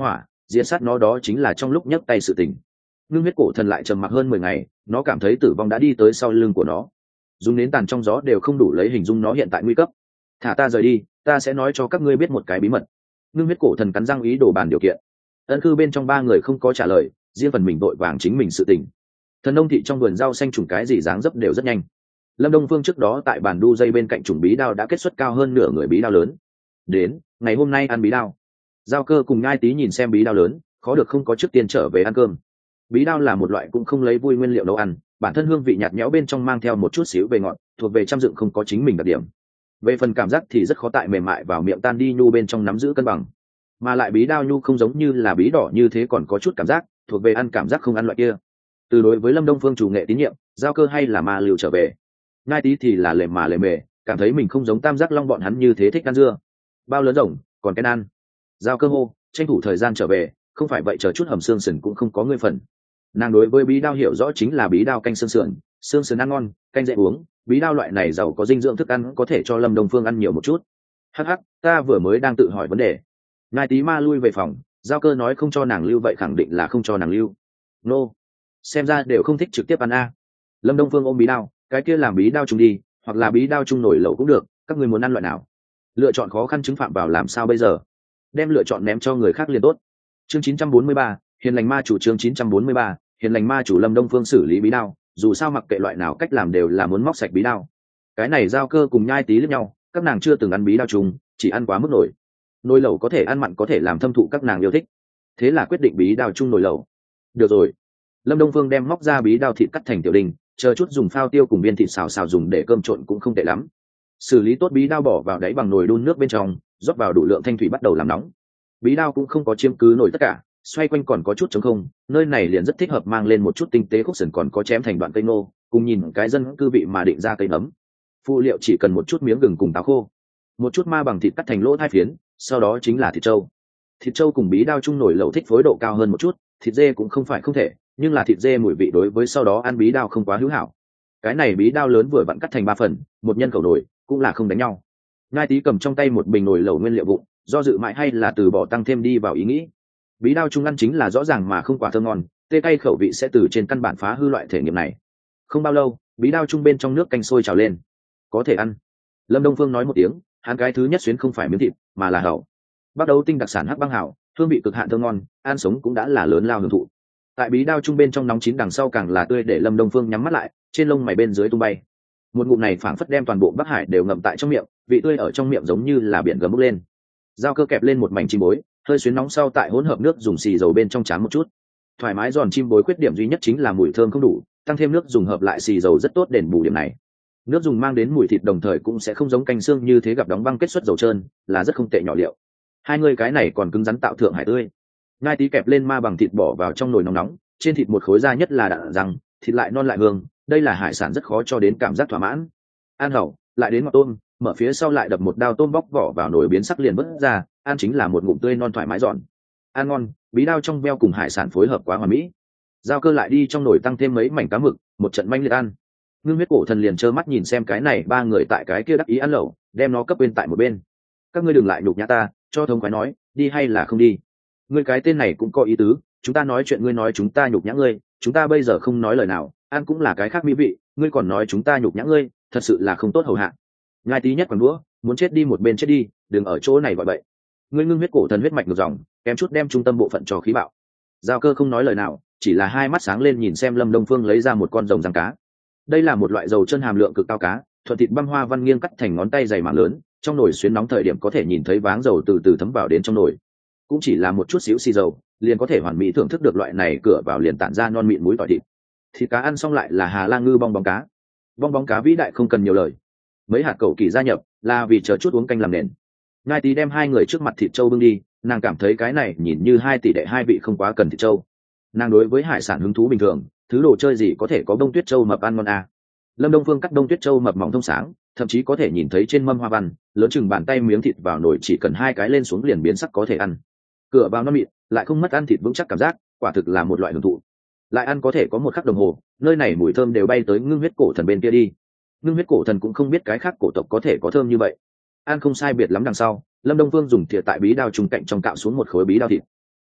diệt sát nó đó chính là trong lúc nhấc tay sự tình. Ngưng huyết cổ thần lại trầm mặc hơn 10 ngày, nó cảm thấy tử vong đã đi tới sau lưng của nó. Dùng nến tàn trong gió đều không đủ lấy hình dung nó hiện tại nguy cấp. Thả ta rời đi, ta sẽ nói cho các ngươi biết một cái bí mật. Ngưng huyết cổ thần cắn răng ý đồ bàn điều kiện. Ân cư bên trong ba người không có trả lời, riêng phần mình vội vàng chính mình sự tình. Thần nông thị trong vườn rau xanh trùng cái gì dáng dấp đều rất nhanh. Lâm Đông Phương trước đó tại bàn đu dây bên cạnh trùng bí đao đã kết xuất cao hơn nửa người bí đao lớn. Đến ngày hôm nay ăn bí đao. Giao Cơ cùng Ngai Tý nhìn xem bí đao lớn, khó được không có trước tiên trở về ăn cơm. Bí đao là một loại cũng không lấy vui nguyên liệu nấu ăn, bản thân hương vị nhạt nhẽo bên trong mang theo một chút xíu về ngọt, thuộc về trăm dựng không có chính mình đặc điểm. Về phần cảm giác thì rất khó tại mềm mại vào miệng tan đi nhu bên trong nắm giữ cân bằng. Mà lại bí đao nhu không giống như là bí đỏ như thế còn có chút cảm giác, thuộc về ăn cảm giác không ăn loại kia. Từ đối với Lâm Đông Phương chủ nghệ tín nhiệm, Giao Cơ hay là ma lưu trở về. Ngai Tý thì là lề mà lề mề, cảm thấy mình không giống Tam Giác Long bọn hắn như thế thích ăn dưa. Bao lớn rồng, còn cái ăn. Giao Cơ hô, tranh thủ thời gian trở về, không phải vậy chờ chút hầm xương sườn cũng không có người phần. Nàng đối với bí đao hiểu rõ chính là bí đao canh xương sườn ăn ngon, canh dễ uống, bí đao loại này giàu có dinh dưỡng thức ăn có thể cho Lâm Đông Phương ăn nhiều một chút. Hắc hắc, ta vừa mới đang tự hỏi vấn đề. Ngai Tý ma lui về phòng, Giao Cơ nói không cho nàng lưu vậy khẳng định là không cho nàng lưu. Nô, xem ra đều không thích trực tiếp ăn a. Lâm Đông Phương ôm bí đao, cái kia làm bí đao chung đi, hoặc là bí đao chung nổi lẩu cũng được, các người muốn ăn loại nào? Lựa chọn khó khăn chứng phạm vào làm sao bây giờ? Đem lựa chọn ném cho người khác liền tốt. Chương 943, Hiền lành ma chủ. Chương 943, Hiền lành ma chủ. Lâm Đông Phương xử lý bí đao, dù sao mặc kệ loại nào cách làm đều là muốn móc sạch bí đao. Cái này Giao Cơ cùng Nhai Tý lẫn nhau, các nàng chưa từng ăn bí đao chung, chỉ ăn quá mức nổi. Nồi lẩu có thể ăn mặn có thể làm thâm thụ các nàng yêu thích, thế là quyết định bí đao chung nồi lẩu. Được rồi. Lâm Đông Phương đem móc ra bí đao thịt cắt thành tiểu đình, chờ chút dùng phao tiêu cùng viên thịt xào xào dùng để cơm trộn cũng không tệ lắm. Xử lý tốt bí đao bỏ vào đáy bằng nồi đun nước bên trong, rót vào đủ lượng thanh thủy bắt đầu làm nóng. Bí đao cũng không có chiếm cứ nổi tất cả, xoay quanh còn có chút trống không, nơi này liền rất thích hợp mang lên một chút tinh tế khúc sườn còn có chém thành đoạn cây nô, cùng nhìn cái dân cư vị mà định ra cây nấm. Phụ liệu chỉ cần một chút miếng gừng cùng táo khô, một chút ma bằng thịt cắt thành lỗ hai phiến, sau đó chính là thịt trâu. Thịt trâu cùng bí đao chung nổi lẩu thích phối độ cao hơn một chút, thịt dê cũng không phải không thể, nhưng là thịt dê mùi vị đối với sau đó ăn bí đao không quá hữu hảo. Cái này bí đao lớn vừa vặn cắt thành 3 phần, một nhân khẩu nổi cũng là không đánh nhau. Ngai Tý cầm trong tay một bình nồi lẩu nguyên liệu vụn, do dự mãi hay là từ bỏ tăng thêm đi vào ý nghĩ. Bí đao chung ăn chính là rõ ràng mà không quá thơm ngon, tê cay khẩu vị sẽ từ trên căn bản phá hư loại thể nghiệm này. Không bao lâu, bí đao chung bên trong nước canh sôi trào lên. Có thể ăn. Lâm Đông Phương nói một tiếng, hắn cái thứ nhất xuyến không phải miếng thịt, mà là hậu. Bắt đầu tinh đặc sản hắc băng hảo, hương vị cực hạn thơm ngon, ăn sống cũng đã là lớn lao hưởng thụ. Tại bí đao chung bên trong nóng chín đằng sau càng là tươi để Lâm Đông Phương nhắm mắt lại, trên lông mày bên dưới tung bay. Một ngụm này phảng phất đem toàn bộ Bắc Hải đều ngậm tại trong miệng, vị tươi ở trong miệng giống như là biển gầm bốc lên. Giao Cơ kẹp lên một mảnh chim bối, hơi xuyến nóng sau tại hỗn hợp nước dùng xì dầu bên trong chám một chút. Thoải mái giòn chim bối khuyết điểm duy nhất chính là mùi thơm không đủ, tăng thêm nước dùng hợp lại xì dầu rất tốt đền bù điểm này. Nước dùng mang đến mùi thịt đồng thời cũng sẽ không giống canh xương như thế gặp đóng băng kết xuất dầu trơn, là rất không tệ nhỏ liệu. Hai người cái này còn cứng rắn tạo thượng hải tươi. Ngai Tý kẹp lên ma bằng thịt bỏ vào trong nồi nóng nóng, trên thịt một khối da nhất là đạn răng, thịt lại non lại hương, đây là hải sản rất khó cho đến cảm giác thỏa mãn. Ăn hậu, lại đến ngọt tôm, mở phía sau lại đập một đao tôm bóc vỏ vào nồi biến sắc liền bớt ra, ăn chính là một ngụm tươi non thoải mái giòn. Ăn ngon, bí đao trong veo cùng hải sản phối hợp quá hoàn mỹ. Giao Cơ lại đi trong nồi tăng thêm mấy mảnh cá mực, một trận manh liệt ăn. Ngưng huyết cổ thần liền trơ mắt nhìn xem cái này ba người tại cái kia đắc ý ăn lẩu, đem nó cấp bên tại một bên. Các ngươi đừng lại nhục nhã ta, cho thống khoái nói, đi hay là không đi. Ngươi cái tên này cũng có ý tứ, chúng ta nói chuyện ngươi nói chúng ta nhục nhã ngươi, chúng ta bây giờ không nói lời nào, ăn cũng là cái khác mỹ vị, ngươi còn nói chúng ta nhục nhã ngươi, thật sự là không tốt hầu hạ. Ngai Tý nhất còn đũa, muốn chết đi một bên chết đi, đừng ở chỗ này gọi bậy. Ngươi ngưng huyết cổ thần huyết mạch ngược dòng, kém chút đem trung tâm bộ phận cho khí bạo. Giao Cơ không nói lời nào, chỉ là hai mắt sáng lên nhìn xem Lâm Đông Phương lấy ra một con rồng răng cá. Đây là một loại dầu chân hàm lượng cực cao cá, thuận thịt băm hoa văn nghiêng cắt thành ngón tay dày mảng lớn, trong nồi xuyến nóng thời điểm có thể nhìn thấy váng dầu từ từ thấm vào đến trong nồi. Cũng chỉ là một chút xíu xì dầu, liền có thể hoàn mỹ thưởng thức được loại này cửa vào liền tản ra non mịn muối tỏi thịt. Thịt cá ăn xong lại là Hà La ngư bong bóng cá. Bong bóng cá vĩ đại không cần nhiều lời. Mấy hạt cẩu kỳ gia nhập là vì chờ chút uống canh làm nền. Ngai Tý đem hai người trước mặt thịt trâu bưng đi, nàng cảm thấy cái này nhìn như 2 tỷ đệ hai vị không quá cần thịt trâu. Nàng đối với hải sản hứng thú bình thường, thứ đồ chơi gì có thể có đông tuyết trâu mập ăn ngon à. Lâm Đông Phương cắt đông tuyết trâu mập mỏng thông sáng, thậm chí có thể nhìn thấy trên mâm hoa văn lớn chừng bàn tay miếng thịt vào nồi chỉ cần 2 cái lên xuống liền biến sắc có thể ăn. Cửa vào non mịn, lại không mất ăn thịt vững chắc cảm giác, quả thực là một loại hưởng thụ. Lại ăn có thể có một khắc đồng hồ, nơi này mùi thơm đều bay tới ngưng huyết cổ thần bên kia đi. Ngưng huyết cổ thần cũng không biết cái khác cổ tộc có thể có thơm như vậy. Ăn không sai biệt lắm đằng sau, Lâm Đông Phương dùng thìa tại bí đao trùng cạnh trong cạo xuống một khối bí đao thịt.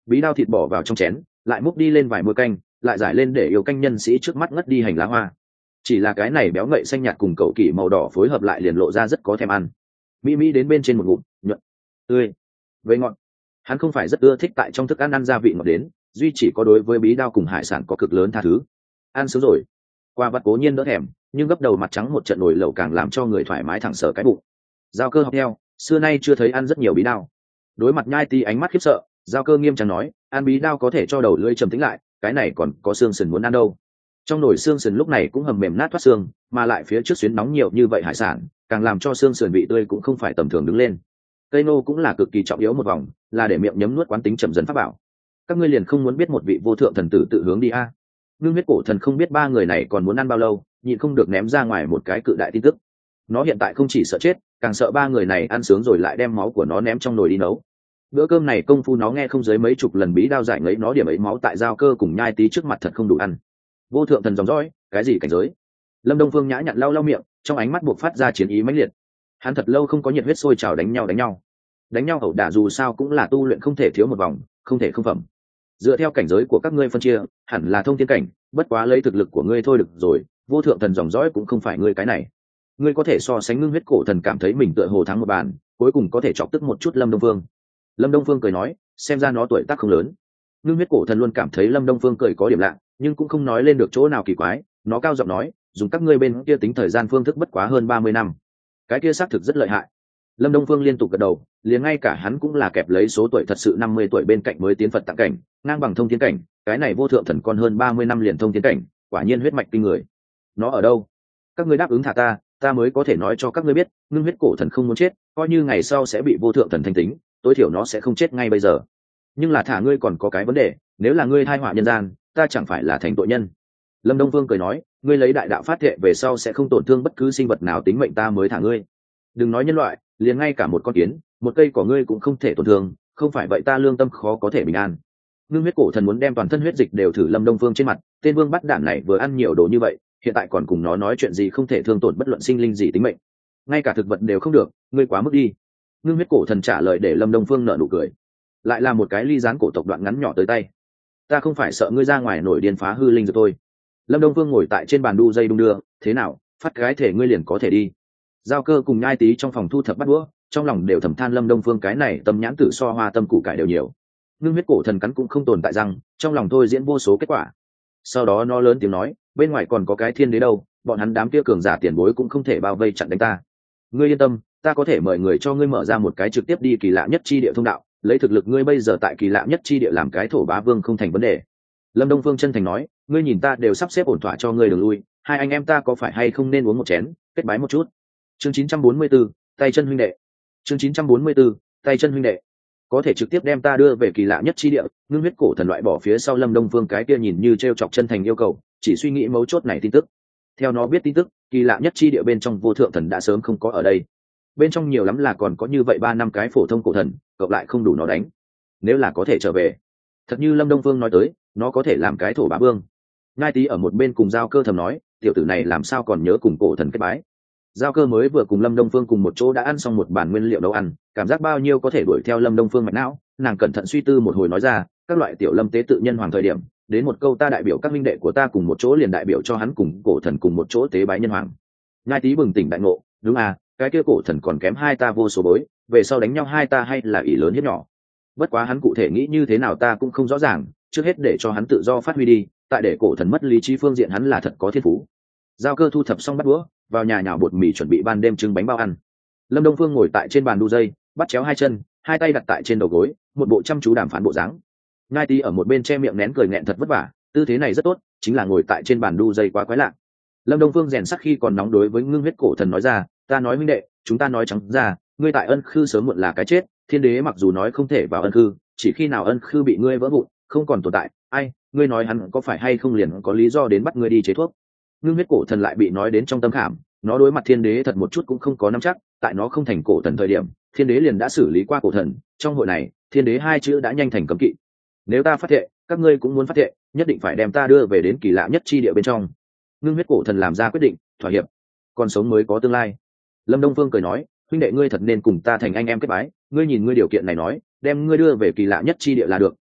bí đao thịt bỏ vào trong chén, lại múc đi lên vài muôi canh, lại giải lên để yêu canh nhân sĩ trước mắt ngất đi hành lá hoa. Chỉ là cái này béo ngậy xanh nhạt cùng cậu kỷ màu đỏ phối hợp lại liền lộ ra rất có thèm ăn. Mỹ đến bên trên một ngụm nhuận tươi với ngọt. Hắn không phải rất ưa thích tại trong thức ăn ăn gia vị ngọt đến, duy chỉ có đối với bí đao cùng hải sản có cực lớn tha thứ. Ăn sướng rồi. Qua vặt cố nhiên đỡ thèm, nhưng gấp đầu mặt trắng một trận nồi lẩu càng làm cho người thoải mái thẳng sở cái bụng. Giao Cơ học theo, xưa nay chưa thấy ăn rất nhiều bí đao. Đối mặt Nhai Tý ánh mắt khiếp sợ, Giao Cơ nghiêm trang nói, ăn bí đao có thể cho đầu lưỡi trầm tĩnh lại, cái này còn có xương sườn muốn ăn đâu. Trong nồi xương sườn lúc này cũng hầm mềm nát thoát xương, mà lại phía trước xuyến nóng nhiều như vậy hải sản, càng làm cho xương sườn vị tươi cũng không phải tầm thường đứng lên. Cây nô cũng là cực kỳ trọng yếu một vòng, là để miệng nhấm nuốt quán tính chậm dần pháp bảo. Các ngươi liền không muốn biết một vị vô thượng thần tử tự hướng đi a? Ngưng huyết cổ thần không biết ba người này còn muốn ăn bao lâu, nhịn không được ném ra ngoài một cái cự đại tin tức. Nó hiện tại không chỉ sợ chết, càng sợ ba người này ăn sướng rồi lại đem máu của nó ném trong nồi đi nấu. Bữa cơm này công phu nó nghe không dưới mấy chục lần bí đao giải ngấy nó điểm ấy máu tại Giao Cơ cùng Nhai Tý trước mặt thật không đủ ăn. Vô thượng thần dòng dõi, cái gì cảnh giới? Lâm Đông Phương nhã nhặn lau miệng, trong ánh mắt buộc phát ra chiến ý mãnh liệt. Hắn thật lâu không có nhiệt huyết sôi trào đánh nhau ẩu đả dù sao cũng là tu luyện không thể thiếu một vòng, không thể không phẩm. Dựa theo cảnh giới của các ngươi phân chia, hẳn là thông thiên cảnh, bất quá lấy thực lực của ngươi thôi được rồi, vô thượng thần dòng dõi cũng không phải ngươi cái này. Ngươi có thể so sánh Ngưng huyết cổ thần cảm thấy mình tựa hồ thắng một bàn, cuối cùng có thể chọc tức một chút Lâm Đông Phương. Lâm Đông Phương cười nói, xem ra nó tuổi tác không lớn. Ngưng huyết cổ thần luôn cảm thấy Lâm Đông Phương cười có điểm lạ, nhưng cũng không nói lên được chỗ nào kỳ quái. Nó cao giọng nói, dùng các ngươi bên kia tính thời gian phương thức bất quá hơn 30 năm, cái kia xác thực rất lợi hại. Lâm Đông Phương liên tục gật đầu, liền ngay cả hắn cũng là kẹp lấy số tuổi thật sự 50 tuổi bên cạnh mới tiến Phật tạng cảnh, ngang bằng thông thiên cảnh, cái này vô thượng thần con hơn 30 năm liền thông thiên cảnh, quả nhiên huyết mạch kinh người. Nó ở đâu? Các ngươi đáp ứng thả ta mới có thể nói cho các ngươi biết, Ngưng huyết cổ thần không muốn chết, coi như ngày sau sẽ bị vô thượng thần thanh tính, tối thiểu nó sẽ không chết ngay bây giờ. Nhưng là thả ngươi còn có cái vấn đề, nếu là ngươi tai họa nhân gian, ta chẳng phải là thành tội nhân. Lâm Đông Phương cười nói, ngươi lấy đại đạo phát thệ về sau sẽ không tổn thương bất cứ sinh vật nào tính mệnh ta mới thả ngươi. Đừng nói nhân loại, liền ngay cả một con kiến, một cây cỏ ngươi cũng không thể tổn thương, không phải vậy ta lương tâm khó có thể bình an. Ngưng huyết cổ thần muốn đem toàn thân huyết dịch đều thử Lâm Đông Phương trên mặt, tên vương bắt đản này vừa ăn nhiều đồ như vậy, hiện tại còn cùng nó nói chuyện gì không thể thương tổn bất luận sinh linh gì tính mệnh, ngay cả thực vật đều không được, ngươi quá mức đi. Ngưng huyết cổ thần trả lời để Lâm Đông Phương nở nụ cười, lại là một cái ly gián cổ tộc đoạn ngắn nhỏ tới tay. Ta không phải sợ ngươi ra ngoài nổi điên phá hư linh rồi thôi. Lâm Đông Phương ngồi tại trên bàn đu dây đung đưa, thế nào, phát cái thể ngươi liền có thể đi. Giao Cơ cùng Nhai Tý trong phòng thu thập bắt đũa, trong lòng đều thầm than Lâm Đông Phương cái này tâm nhãn tử so hoa tâm củ cải đều nhiều. Ngưng huyết cổ thần cắn cũng không tồn tại răng, trong lòng thôi diễn vô số kết quả. Sau đó nó lớn tiếng nói, bên ngoài còn có cái thiên đế đâu, bọn hắn đám kia cường giả tiền bối cũng không thể bao vây chặn đánh ta. Ngươi yên tâm, ta có thể mời người cho ngươi mở ra một cái trực tiếp đi kỳ lạ nhất chi địa thông đạo, lấy thực lực ngươi bây giờ tại kỳ lạ nhất chi địa làm cái thổ bá vương không thành vấn đề. Lâm Đông Phương chân thành nói, ngươi nhìn ta đều sắp xếp ổn thỏa cho ngươi đường lui, hai anh em ta có phải hay không nên uống một chén, kết bái một chút. Chương 944, tay chân huynh đệ. Chương 944, tay chân huynh đệ. Có thể trực tiếp đem ta đưa về kỳ lạ nhất chi địa. Ngưng huyết cổ thần loại bỏ phía sau Lâm Đông Phương cái kia nhìn như trêu chọc chân thành yêu cầu, chỉ suy nghĩ mấu chốt này tin tức. Theo nó biết tin tức, kỳ lạ nhất chi địa bên trong vô thượng thần đã sớm không có ở đây. Bên trong nhiều lắm là còn có như vậy 3 năm cái phổ thông cổ thần, cộng lại không đủ nó đánh. Nếu là có thể trở về, thật như Lâm Đông Phương nói tới, nó có thể làm cái thổ bá vương. Ngai Tý ở một bên cùng Giao Cơ thầm nói, tiểu tử này làm sao còn nhớ cùng cổ thần kết bái. Giao Cơ mới vừa cùng Lâm Đông Phương cùng một chỗ đã ăn xong một bàn nguyên liệu nấu ăn, cảm giác bao nhiêu có thể đuổi theo Lâm Đông Phương mạch não, nàng cẩn thận suy tư một hồi nói ra, các loại tiểu Lâm tế tự nhân hoàng thời điểm, đến một câu ta đại biểu các minh đệ của ta cùng một chỗ liền đại biểu cho hắn cùng cổ thần cùng một chỗ tế bái nhân hoàng. Ngai Tý bừng tỉnh đại ngộ, đúng à, cái kia cổ thần còn kém hai ta vô số bối, về sau đánh nhau hai ta hay là ỷ lớn hiếp nhỏ. Bất quá hắn cụ thể nghĩ như thế nào ta cũng không rõ ràng, trước hết để cho hắn tự do phát huy đi, tại để cổ thần mất lý trí phương diện hắn là thật có thiên phú. Giao Cơ thu thập xong bắt đũa, vào nhà nhào bột mì chuẩn bị ban đêm trứng bánh bao ăn. Lâm Đông Phương ngồi tại trên bàn đu dây, bắt chéo hai chân, hai tay đặt tại trên đầu gối, một bộ chăm chú đàm phán bộ dáng. Ngai Tý ở một bên che miệng nén cười nghẹn thật vất vả, tư thế này rất tốt, chính là ngồi tại trên bàn đu dây quá quái lạ. Lâm Đông Phương rèn sắc khi còn nóng đối với Ngưng huyết cổ thần nói ra, ta nói huynh đệ, chúng ta nói trắng ra, ngươi tại ân khư sớm muộn là cái chết, thiên đế mặc dù nói không thể vào ân khư, chỉ khi nào ân khư bị ngươi vỡ vụn, không còn tồn tại, ai, ngươi nói hắn có phải hay không liền có lý do đến bắt ngươi đi chế thuốc. Ngưng huyết cổ thần lại bị nói đến trong tâm khảm, nó đối mặt thiên đế thật một chút cũng không có nắm chắc, tại nó không thành cổ thần thời điểm, thiên đế liền đã xử lý qua cổ thần, trong hội này, thiên đế hai chữ đã nhanh thành cấm kỵ. Nếu ta phát thệ, các ngươi cũng muốn phát thệ, nhất định phải đem ta đưa về đến kỳ lạ nhất chi địa bên trong. Ngưng huyết cổ thần làm ra quyết định, thỏa hiệp, còn sống mới có tương lai. Lâm Đông Phương cười nói, huynh đệ ngươi thật nên cùng ta thành anh em kết bái, ngươi nhìn ngươi điều kiện này nói, đem ngươi đưa về kỳ lạ nhất chi địa là được,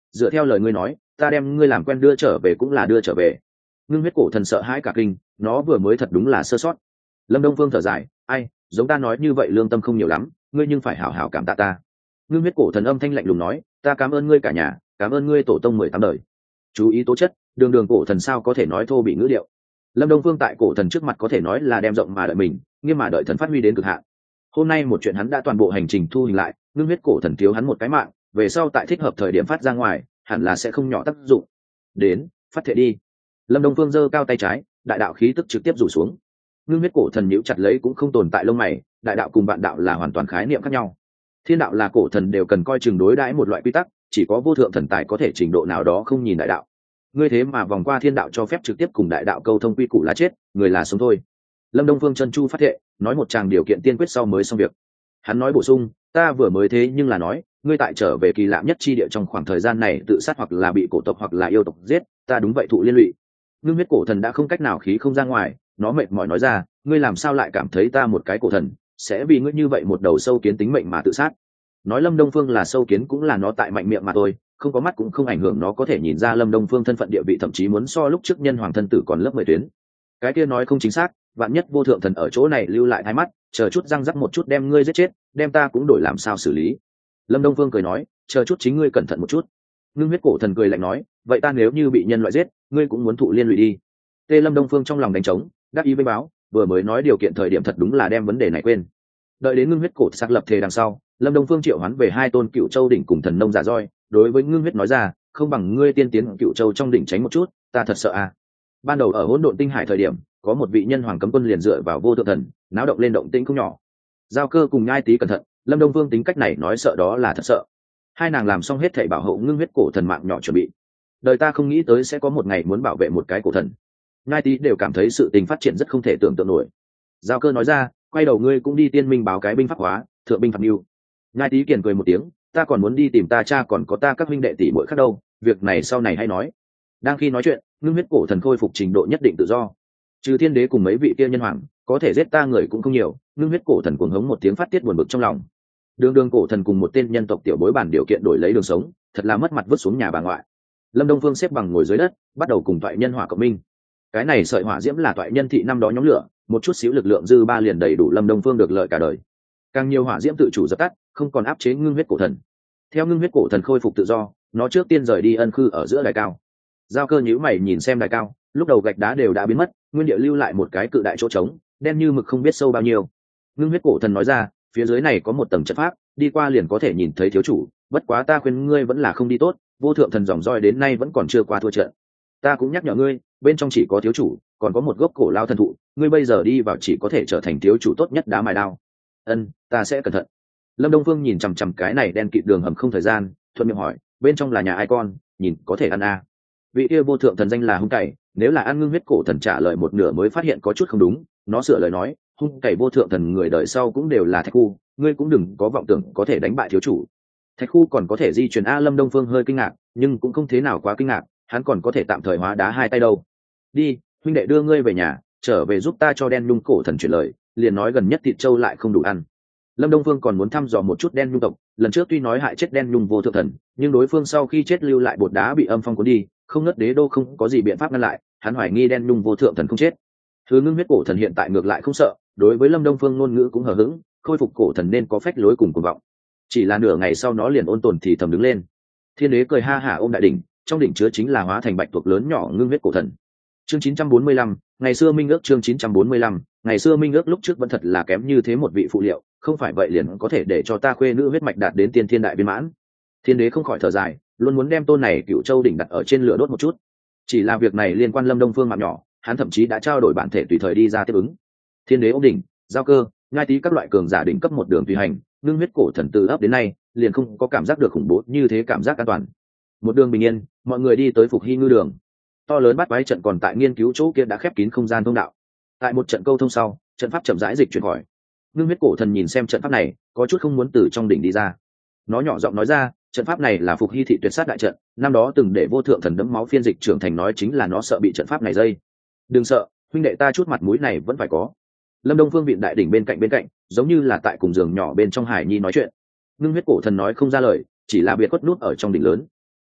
dựa theo lời ngươi nói ta đem ngươi làm quen đưa trở về cũng là đưa trở về. Ngưng huyết cổ thần sợ hãi cả kinh, nó vừa mới thật đúng là sơ sót. Lâm Đông Phương thở dài, ai, giống ta nói như vậy lương tâm không nhiều lắm, ngươi nhưng phải hảo hảo cảm tạ ta. Ngưng huyết cổ thần âm thanh lạnh lùng nói, ta cảm ơn ngươi cả nhà, cảm ơn ngươi tổ tông 18 đời. Chú ý tố chất, đường đường cổ thần sao có thể nói thô bị ngữ điệu. Lâm Đông Phương tại cổ thần trước mặt có thể nói là đem rộng mà đợi mình, nghiêm mà đợi thần phát huy đến cực hạn. Hôm nay một chuyện hắn đã toàn bộ hành trình thu hình lại, ngưng huyết cổ thần thiếu hắn một cái mạng, về sau tại thích hợp thời điểm phát ra ngoài, hẳn là sẽ không nhỏ tác dụng. Đến, phát thệ đi. Lâm Đông Phương giơ cao tay trái, đại đạo khí tức trực tiếp rủ xuống. Ngưng huyết cổ thần nhíu chặt lấy cũng không tồn tại lông mày, đại đạo cùng vạn đạo là hoàn toàn khái niệm khác nhau. Thiên đạo là cổ thần đều cần coi chừng đối đãi một loại quy tắc, chỉ có vô thượng thần tài có thể trình độ nào đó không nhìn đại đạo. Ngươi thế mà vòng qua thiên đạo cho phép trực tiếp cùng đại đạo câu thông quy củ là chết, người là sống thôi. Lâm Đông Phương chân chu phát thệ, nói một tràng điều kiện tiên quyết sau mới xong việc. Hắn nói bổ sung, ta vừa mới thế nhưng là nói, ngươi tại trở về kỳ lạ nhất chi địa trong khoảng thời gian này tự sát hoặc là bị cổ tộc hoặc là yêu tộc giết, ta đúng vậy thụ liên lụy. Ngưng huyết cổ thần đã không cách nào khí không ra ngoài, nó mệt mỏi nói ra, ngươi làm sao lại cảm thấy ta một cái cổ thần sẽ vì ngươi như vậy một đầu sâu kiến tính mệnh mà tự sát? Nói Lâm Đông Phương là sâu kiến cũng là nó tại mạnh miệng mà thôi, không có mắt cũng không ảnh hưởng nó có thể nhìn ra Lâm Đông Phương thân phận địa vị thậm chí muốn so lúc trước nhân hoàng thân tử còn lớp 10 tuyến. Cái kia nói không chính xác, vạn nhất vô thượng thần ở chỗ này lưu lại hai mắt, chờ chút răng rắc một chút đem ngươi giết chết, đem ta cũng đổi làm sao xử lý. Lâm Đông Phương cười nói, chờ chút chính ngươi cẩn thận một chút. Ngưng huyết cổ thần cười lạnh nói, vậy ta nếu như bị nhân loại giết, ngươi cũng muốn thụ liên lụy đi. Tê Lâm Đông Phương trong lòng đánh trống, đáp ý với báo, vừa mới nói điều kiện thời điểm thật đúng là đem vấn đề này quên. Đợi đến ngưng huyết cổ xác lập thề đằng sau, Lâm Đông Phương triệu hoán về hai tôn Cựu Châu đỉnh cùng thần nông giả roi, đối với ngưng huyết nói ra, không bằng ngươi tiên tiến Cựu Châu trong đỉnh tránh một chút, ta thật sợ à. Ban đầu ở hỗn độn tinh hải thời điểm, có một vị nhân hoàng cấm quân liền dựa vào vô thượng thần, náo động lên động tĩnh không nhỏ. Giao Cơ cùng Nhai Tý cẩn thận, Lâm Đông Phương tính cách này nói sợ đó là thật sợ. Hai nàng làm xong hết thảy bảo hộ ngưng huyết cổ thần mạng nhỏ chuẩn bị. Đời ta không nghĩ tới sẽ có một ngày muốn bảo vệ một cái cổ thần. Nhai Tý đều cảm thấy sự tình phát triển rất không thể tưởng tượng nổi. Giao Cơ nói ra, quay đầu ngươi cũng đi tiên minh báo cái binh pháp hóa, thượng binh phạt mưu. Nhai Tý kiền cười một tiếng, ta còn muốn đi tìm ta cha còn có ta các huynh đệ tỷ muội khác đâu, việc này sau này hay nói. Đang khi nói chuyện, ngưng huyết cổ thần khôi phục trình độ nhất định tự do. Trừ thiên đế cùng mấy vị kia nhân hoàng, có thể giết ta người cũng không nhiều. Ngưng huyết cổ thần cuồng hống một tiếng phát tiết buồn bực trong lòng. Đường đường cổ thần cùng một tên nhân tộc tiểu bối bản điều kiện đổi lấy đường sống, thật là mất mặt vứt xuống nhà bà ngoại. Lâm Đông Phương xếp bằng ngồi dưới đất, bắt đầu cùng toại nhân hỏa cộng minh. Cái này sợi hỏa diễm là toại nhân thị năm đó nhóm lửa, một chút xíu lực lượng dư ba liền đầy đủ Lâm Đông Phương được lợi cả đời. Càng nhiều hỏa diễm tự chủ dập tắt, không còn áp chế ngưng huyết cổ thần. Theo ngưng huyết cổ thần khôi phục tự do, nó trước tiên rời đi ân khư ở giữa đài cao. Giao Cơ nhíu mày nhìn xem đài cao, lúc đầu gạch đá đều đã biến mất, nguyên địa lưu lại một cái cự đại chỗ trống, đen như mực không biết sâu bao nhiêu. Ngưng huyết cổ thần nói ra, phía dưới này có một tầng trận pháp, đi qua liền có thể nhìn thấy thiếu chủ, bất quá ta khuyên ngươi vẫn là không đi tốt, vô thượng thần dòng roi đến nay vẫn còn chưa qua thua trận. Ta cũng nhắc nhở ngươi, bên trong chỉ có thiếu chủ, còn có một gốc cổ lao thần thụ, ngươi bây giờ đi vào chỉ có thể trở thành thiếu chủ tốt nhất đá mài đao. Ân, ta sẽ cẩn thận. Lâm Đông Phương nhìn chằm chằm cái này đen kịt đường hầm không thời gian, thuận miệng hỏi, bên trong là nhà ai con, nhìn có thể ăn à. Vị kia vô thượng thần danh là Hung Cày, nếu là ăn ngưng huyết cổ thần trả lời một nửa mới phát hiện có chút không đúng, nó sửa lời nói, Hung Cày vô thượng thần người đời sau cũng đều là Thạch Khu, ngươi cũng đừng có vọng tưởng có thể đánh bại thiếu chủ. Thạch Khu còn có thể di chuyển a. Lâm Đông Phương hơi kinh ngạc, nhưng cũng không thế nào quá kinh ngạc, hắn còn có thể tạm thời hóa đá hai tay đâu. Đi, huynh đệ đưa ngươi về nhà, trở về giúp ta cho đen nhung cổ thần chuyển lời, liền nói gần nhất thịt trâu lại không đủ ăn. Lâm Đông Phương còn muốn thăm dò một chút đen nhung tộc, lần trước tuy nói hại chết đen nhung vô thượng thần, nhưng đối phương sau khi chết lưu lại bột đá bị âm phong cuốn đi, không nứt đế đô không có gì biện pháp ngăn lại, hắn hoài nghi đen nhung vô thượng thần không chết. Thứ ngưng huyết cổ thần hiện tại ngược lại không sợ, đối với Lâm Đông Phương ngôn ngữ cũng hờ hững, khôi phục cổ thần nên có phách lối cùng cuồng vọng. Chỉ là nửa ngày sau nó liền ôn tồn thì thầm đứng lên. Thiên đế cười ha hả ôm đại đỉnh, trong đỉnh chứa chính là hóa thành bạch tuộc lớn nhỏ ngưng huyết cổ thần. Chương 945, ngày xưa minh ước. Chương 945, ngày xưa minh ước lúc trước vẫn thật là kém như thế một vị phụ liệu, không phải vậy liền có thể để cho ta khuê nữ huyết mạch đạt đến tiên thiên đại viên mãn. Thiên đế không khỏi thở dài, luôn muốn đem tôn này Cựu Châu đỉnh đặt ở trên lửa đốt một chút. Chỉ là việc này liên quan Lâm Đông Phương mạng nhỏ, hắn thậm chí đã trao đổi bản thể tùy thời đi ra tiếp ứng. Thiên đế ôm đỉnh, Giao Cơ, Nhai Tý các loại cường giả đỉnh cấp một đường tùy hành, ngưng huyết cổ thần từ ấp đến nay liền không có cảm giác được khủng bố như thế cảm giác an toàn. Một đường bình yên, mọi người đi tới Phục Hy ngư đường. To lớn bát quái trận còn tại nghiên cứu chỗ kia đã khép kín không gian thông đạo. Tại một trận câu thông sau, trận pháp chậm rãi dịch chuyển khỏi. Ngưng huyết cổ thần nhìn xem trận pháp này, có chút không muốn từ trong đỉnh đi ra. Nó nhỏ giọng nói ra, trận pháp này là Phục Hy thị tuyệt sát đại trận, năm đó từng để vô thượng thần đẫm máu phiên dịch trưởng thành nói chính là nó sợ bị trận pháp này dây. Đừng sợ, huynh đệ ta chút mặt mũi này vẫn phải có. Lâm Đông Phương viện đại đỉnh bên cạnh, giống như là tại cùng giường nhỏ bên trong hải nhi nói chuyện. Ngưng huyết cổ thần nói không ra lời, chỉ là biệt quất nút ở trong đỉnh lớn.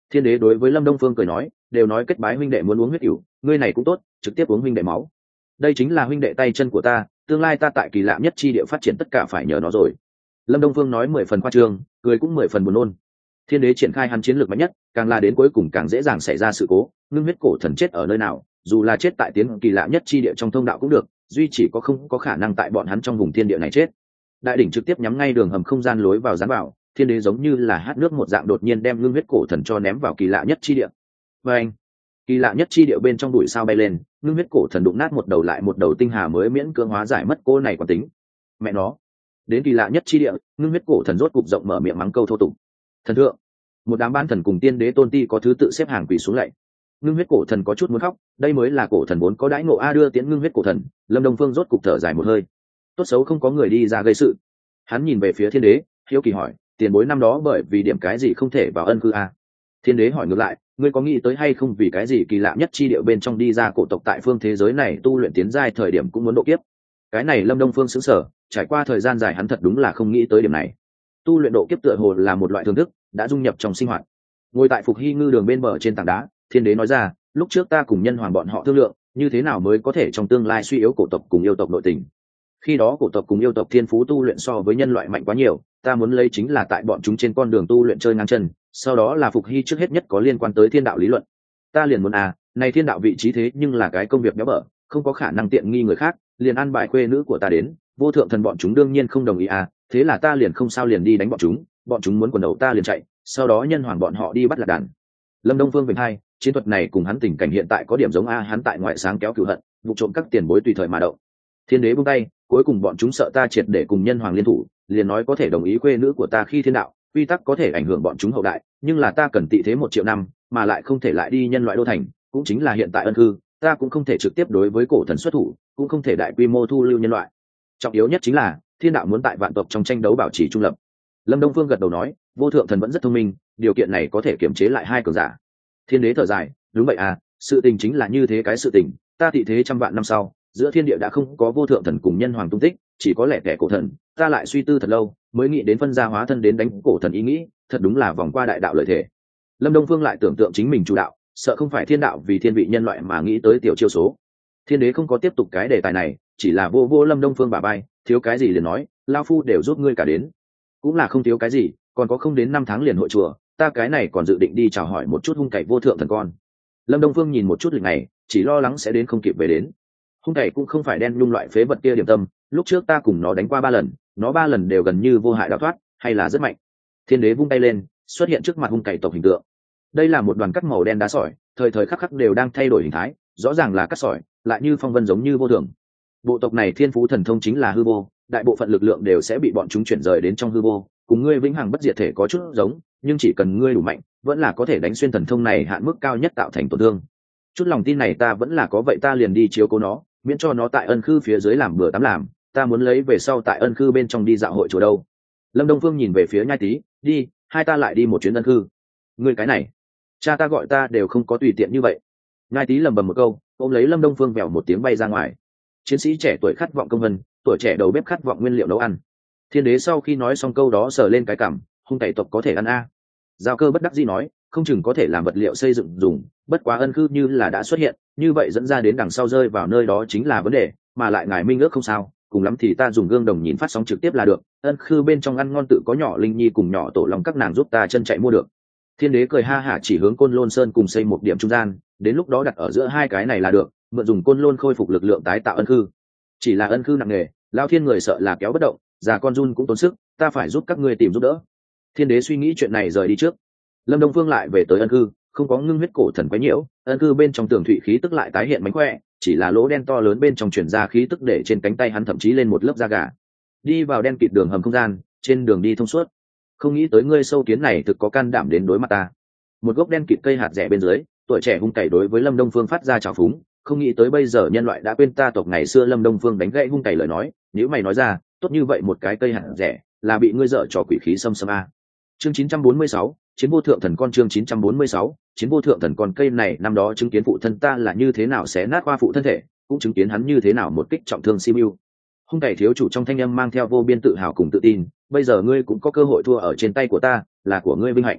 Thiên đế đối với Lâm Đông Phương cười nói, đều nói kết bái huynh đệ muốn uống huyết cửu, ngươi này cũng tốt, trực tiếp uống huynh đệ máu. Đây chính là huynh đệ tay chân của ta, tương lai ta tại kỳ lạ nhất chi địa phát triển tất cả phải nhờ nó rồi. Lâm Đông Phương nói 10 phần khoa trương, cười cũng 10 phần buồn nôn. Thiên đế triển khai hắn chiến lược mạnh nhất, càng là đến cuối cùng càng dễ dàng xảy ra sự cố, ngưng huyết cổ thần chết ở nơi nào, dù là chết tại tiến kỳ lạ nhất chi địa trong thông đạo cũng được, duy chỉ có không có khả năng tại bọn hắn trong vùng thiên địa này chết. Đại đỉnh trực tiếp nhắm ngay đường hầm không gian lối vào dán vào, thiên đế giống như là hát nước một dạng đột nhiên đem ngưng huyết cổ thần cho ném vào kỳ lạ nhất chi địa. Và anh, kỳ lạ nhất chi địa bên trong bụi sao bay lên, ngưng huyết cổ thần đụng nát một đầu lại một đầu tinh hà mới miễn cưỡng hóa giải mất cô này quán tính. Mẹ nó, đến kỳ lạ nhất chi địa, ngưng huyết cổ thần rốt cục rộng mở miệng mắng câu thô tục. Thần thượng, một đám ban thần cùng tiên đế tôn ti có thứ tự xếp hàng quỳ xuống lạy. Ngưng huyết cổ thần có chút muốn khóc, đây mới là cổ thần vốn có đãi ngộ a. Đưa tiễn ngưng huyết cổ thần, Lâm Đông Phương rốt cục thở dài một hơi. Tốt xấu không có người đi ra gây sự. Hắn nhìn về phía thiên đế, hiếu kỳ hỏi, tiền bối năm đó bởi vì điểm cái gì không thể vào ân cư a? Thiên đế hỏi ngược lại, ngươi có nghĩ tới hay không vì cái gì kỳ lạ nhất chi điệu bên trong đi ra cổ tộc tại phương thế giới này tu luyện tiến giai thời điểm cũng muốn độ kiếp? Cái này Lâm Đông Phương sững sờ, trải qua thời gian dài hắn thật đúng là không nghĩ tới điểm này. Tu luyện độ kiếp tựa hồ là một loại thưởng thức, đã dung nhập trong sinh hoạt. Ngồi tại Phục Hy Ngư đường bên bờ trên tảng đá, thiên đế nói ra, lúc trước ta cùng nhân hoàng bọn họ thương lượng, như thế nào mới có thể trong tương lai suy yếu cổ tộc cùng yêu tộc nội tình. Khi đó cổ tộc cùng yêu tộc thiên phú tu luyện so với nhân loại mạnh quá nhiều, ta muốn lấy chính là tại bọn chúng trên con đường tu luyện chơi ngang chân, sau đó là Phục Hy trước hết nhất có liên quan tới thiên đạo lý luận. Ta liền muốn này thiên đạo vị trí thế nhưng là cái công việc béo bở, không có khả năng tiện nghi người khác, liền an bài khuê nữ của ta đến, vô thượng thần bọn chúng đương nhiên không đồng ý thế là ta liền không sao liền đi đánh bọn chúng muốn quần đầu ta liền chạy, sau đó nhân hoàng bọn họ đi bắt lạc đàn. Lâm Đông Phương vịnh hai, chiến thuật này cùng hắn tình cảnh hiện tại có điểm giống hắn tại ngoại sáng kéo cửu hận, vụ trộm các tiền bối tùy thời mà động. Thiên đế buông tay, cuối cùng bọn chúng sợ ta triệt để cùng nhân hoàng liên thủ, liền nói có thể đồng ý khuê nữ của ta khi thiên đạo quy tắc có thể ảnh hưởng bọn chúng hậu đại, nhưng là ta cần tị thế 1 triệu năm, mà lại không thể lại đi nhân loại đô thành, cũng chính là hiện tại ân cư, ta cũng không thể trực tiếp đối với cổ thần xuất thủ, cũng không thể đại quy mô thu lưu nhân loại. Trọng yếu nhất chính là thiên đạo muốn tại vạn tộc trong tranh đấu bảo trì trung lập. Lâm Đông Phương gật đầu nói, vô thượng thần vẫn rất thông minh, điều kiện này có thể kiềm chế lại hai cường giả. Thiên đế thở dài, đúng vậy sự tình chính là như thế cái sự tình, ta tị thế trăm vạn năm sau, giữa thiên địa đã không có vô thượng thần cùng nhân hoàng tung tích, chỉ có lẻ tẻ cổ thần, ta lại suy tư thật lâu mới nghĩ đến phân gia hóa thân đến đánh cổ thần ý nghĩ, thật đúng là vòng qua đại đạo lợi thể. Lâm Đông Phương lại tưởng tượng chính mình chủ đạo, sợ không phải thiên đạo vì thiên vị nhân loại mà nghĩ tới tiểu chiêu số. Thiên đế không có tiếp tục cái đề tài này, chỉ là vô Lâm Đông Phương bả vai, thiếu cái gì liền nói, lao phu đều giúp ngươi cả đến. Cũng là không thiếu cái gì, còn có không đến 5 tháng liền hội chùa, ta cái này còn dự định đi chào hỏi một chút hung cậy vô thượng thần con. Lâm Đông Phương nhìn một chút lịch này, chỉ lo lắng sẽ đến không kịp về đến. Hung cậy cũng không phải đen nhung loại phế vật kia điểm tâm, lúc trước ta cùng nó đánh qua 3 lần, nó 3 lần đều gần như vô hại đào thoát, hay là rất mạnh. Thiên đế vung tay lên, xuất hiện trước mặt hung cậy tộc hình tượng. Đây là một đoàn cắt màu đen đá sỏi, thời thời khắc khắc đều đang thay đổi hình thái, rõ ràng là cắt sỏi, lại như phong vân giống như vô thường. Bộ tộc này thiên phú thần thông chính là hư vô, đại bộ phận lực lượng đều sẽ bị bọn chúng chuyển rời đến trong hư vô, cùng ngươi vĩnh hằng bất diệt thể có chút giống, nhưng chỉ cần ngươi đủ mạnh, vẫn là có thể đánh xuyên thần thông này hạn mức cao nhất tạo thành tổn thương. Chút lòng tin này ta vẫn là có, vậy ta liền đi chiếu cố nó, miễn cho nó tại ân khư phía dưới làm bừa tắm làm, ta muốn lấy về sau tại ân khư bên trong đi dạo hội chùa đâu. Lâm Đông Phương nhìn về phía Nhai Tý, đi, hai ta lại đi một chuyến ân khư. Ngươi cái này, cha ta gọi ta đều không có tùy tiện như vậy. Nhai Tý lầm bầm một câu, ôm lấy Lâm Đông Phương vèo một tiếng bay ra ngoài. Chiến sĩ trẻ tuổi khát vọng công vân, tuổi trẻ đầu bếp khát vọng nguyên liệu nấu ăn. Thiên đế sau khi nói xong câu đó sờ lên cái cằm, hung tẩy tộc có thể ăn Giao Cơ bất đắc dĩ nói, không chừng có thể làm vật liệu xây dựng dùng, bất quá ân khư như là đã xuất hiện, như vậy dẫn ra đến đằng sau rơi vào nơi đó chính là vấn đề, mà lại ngài minh ước không sao, cùng lắm thì ta dùng gương đồng nhìn phát sóng trực tiếp là được, ân khư bên trong ăn ngon tự có nhỏ linh nhi cùng nhỏ tổ long các nàng giúp ta chân chạy mua được. Thiên đế cười ha hả chỉ hướng Côn Lôn Sơn cùng xây một điểm trung gian, đến lúc đó đặt ở giữa hai cái này là được, mượn dùng Côn Lôn khôi phục lực lượng tái tạo ân khư. Chỉ là ân khư nặng nề, lao thiên người sợ là kéo bất động, già con run cũng tốn sức, ta phải giúp các ngươi tìm giúp đỡ. Thiên đế suy nghĩ chuyện này rời đi trước. Lâm Đông Phương lại về tới ân cư, không có ngưng huyết cổ thần quấy nhiễu, ân cư bên trong tường thụy khí tức lại tái hiện mánh khỏe, chỉ là lỗ đen to lớn bên trong truyền ra khí tức để trên cánh tay hắn thậm chí lên một lớp da gà. Đi vào đen kịt đường hầm không gian, trên đường đi thông suốt. Không nghĩ tới ngươi sâu kiến này thực có can đảm đến đối mặt ta. Một gốc đen kịt cây hạt rẻ bên dưới, tuổi trẻ hung cày đối với Lâm Đông Phương phát ra trào phúng, không nghĩ tới bây giờ nhân loại đã quên ta tộc ngày xưa. Lâm Đông Phương đánh gãy hung cày lời nói, nếu mày nói ra, tốt như vậy một cái cây hạt rẻ, là bị ngươi dở trò quỷ khí xâm xâm Chương 946, chiến vô thượng thần con. Chương 946, chiến vô thượng thần con. Cây này năm đó chứng kiến phụ thân ta là như thế nào xé nát qua phụ thân thể, cũng chứng kiến hắn như thế nào một kích trọng thương Sibiu. Hung cày thiếu chủ trong thanh âm mang theo vô biên tự hào cùng tự tin, bây giờ ngươi cũng có cơ hội thua ở trên tay của ta, là của ngươi vinh hạnh.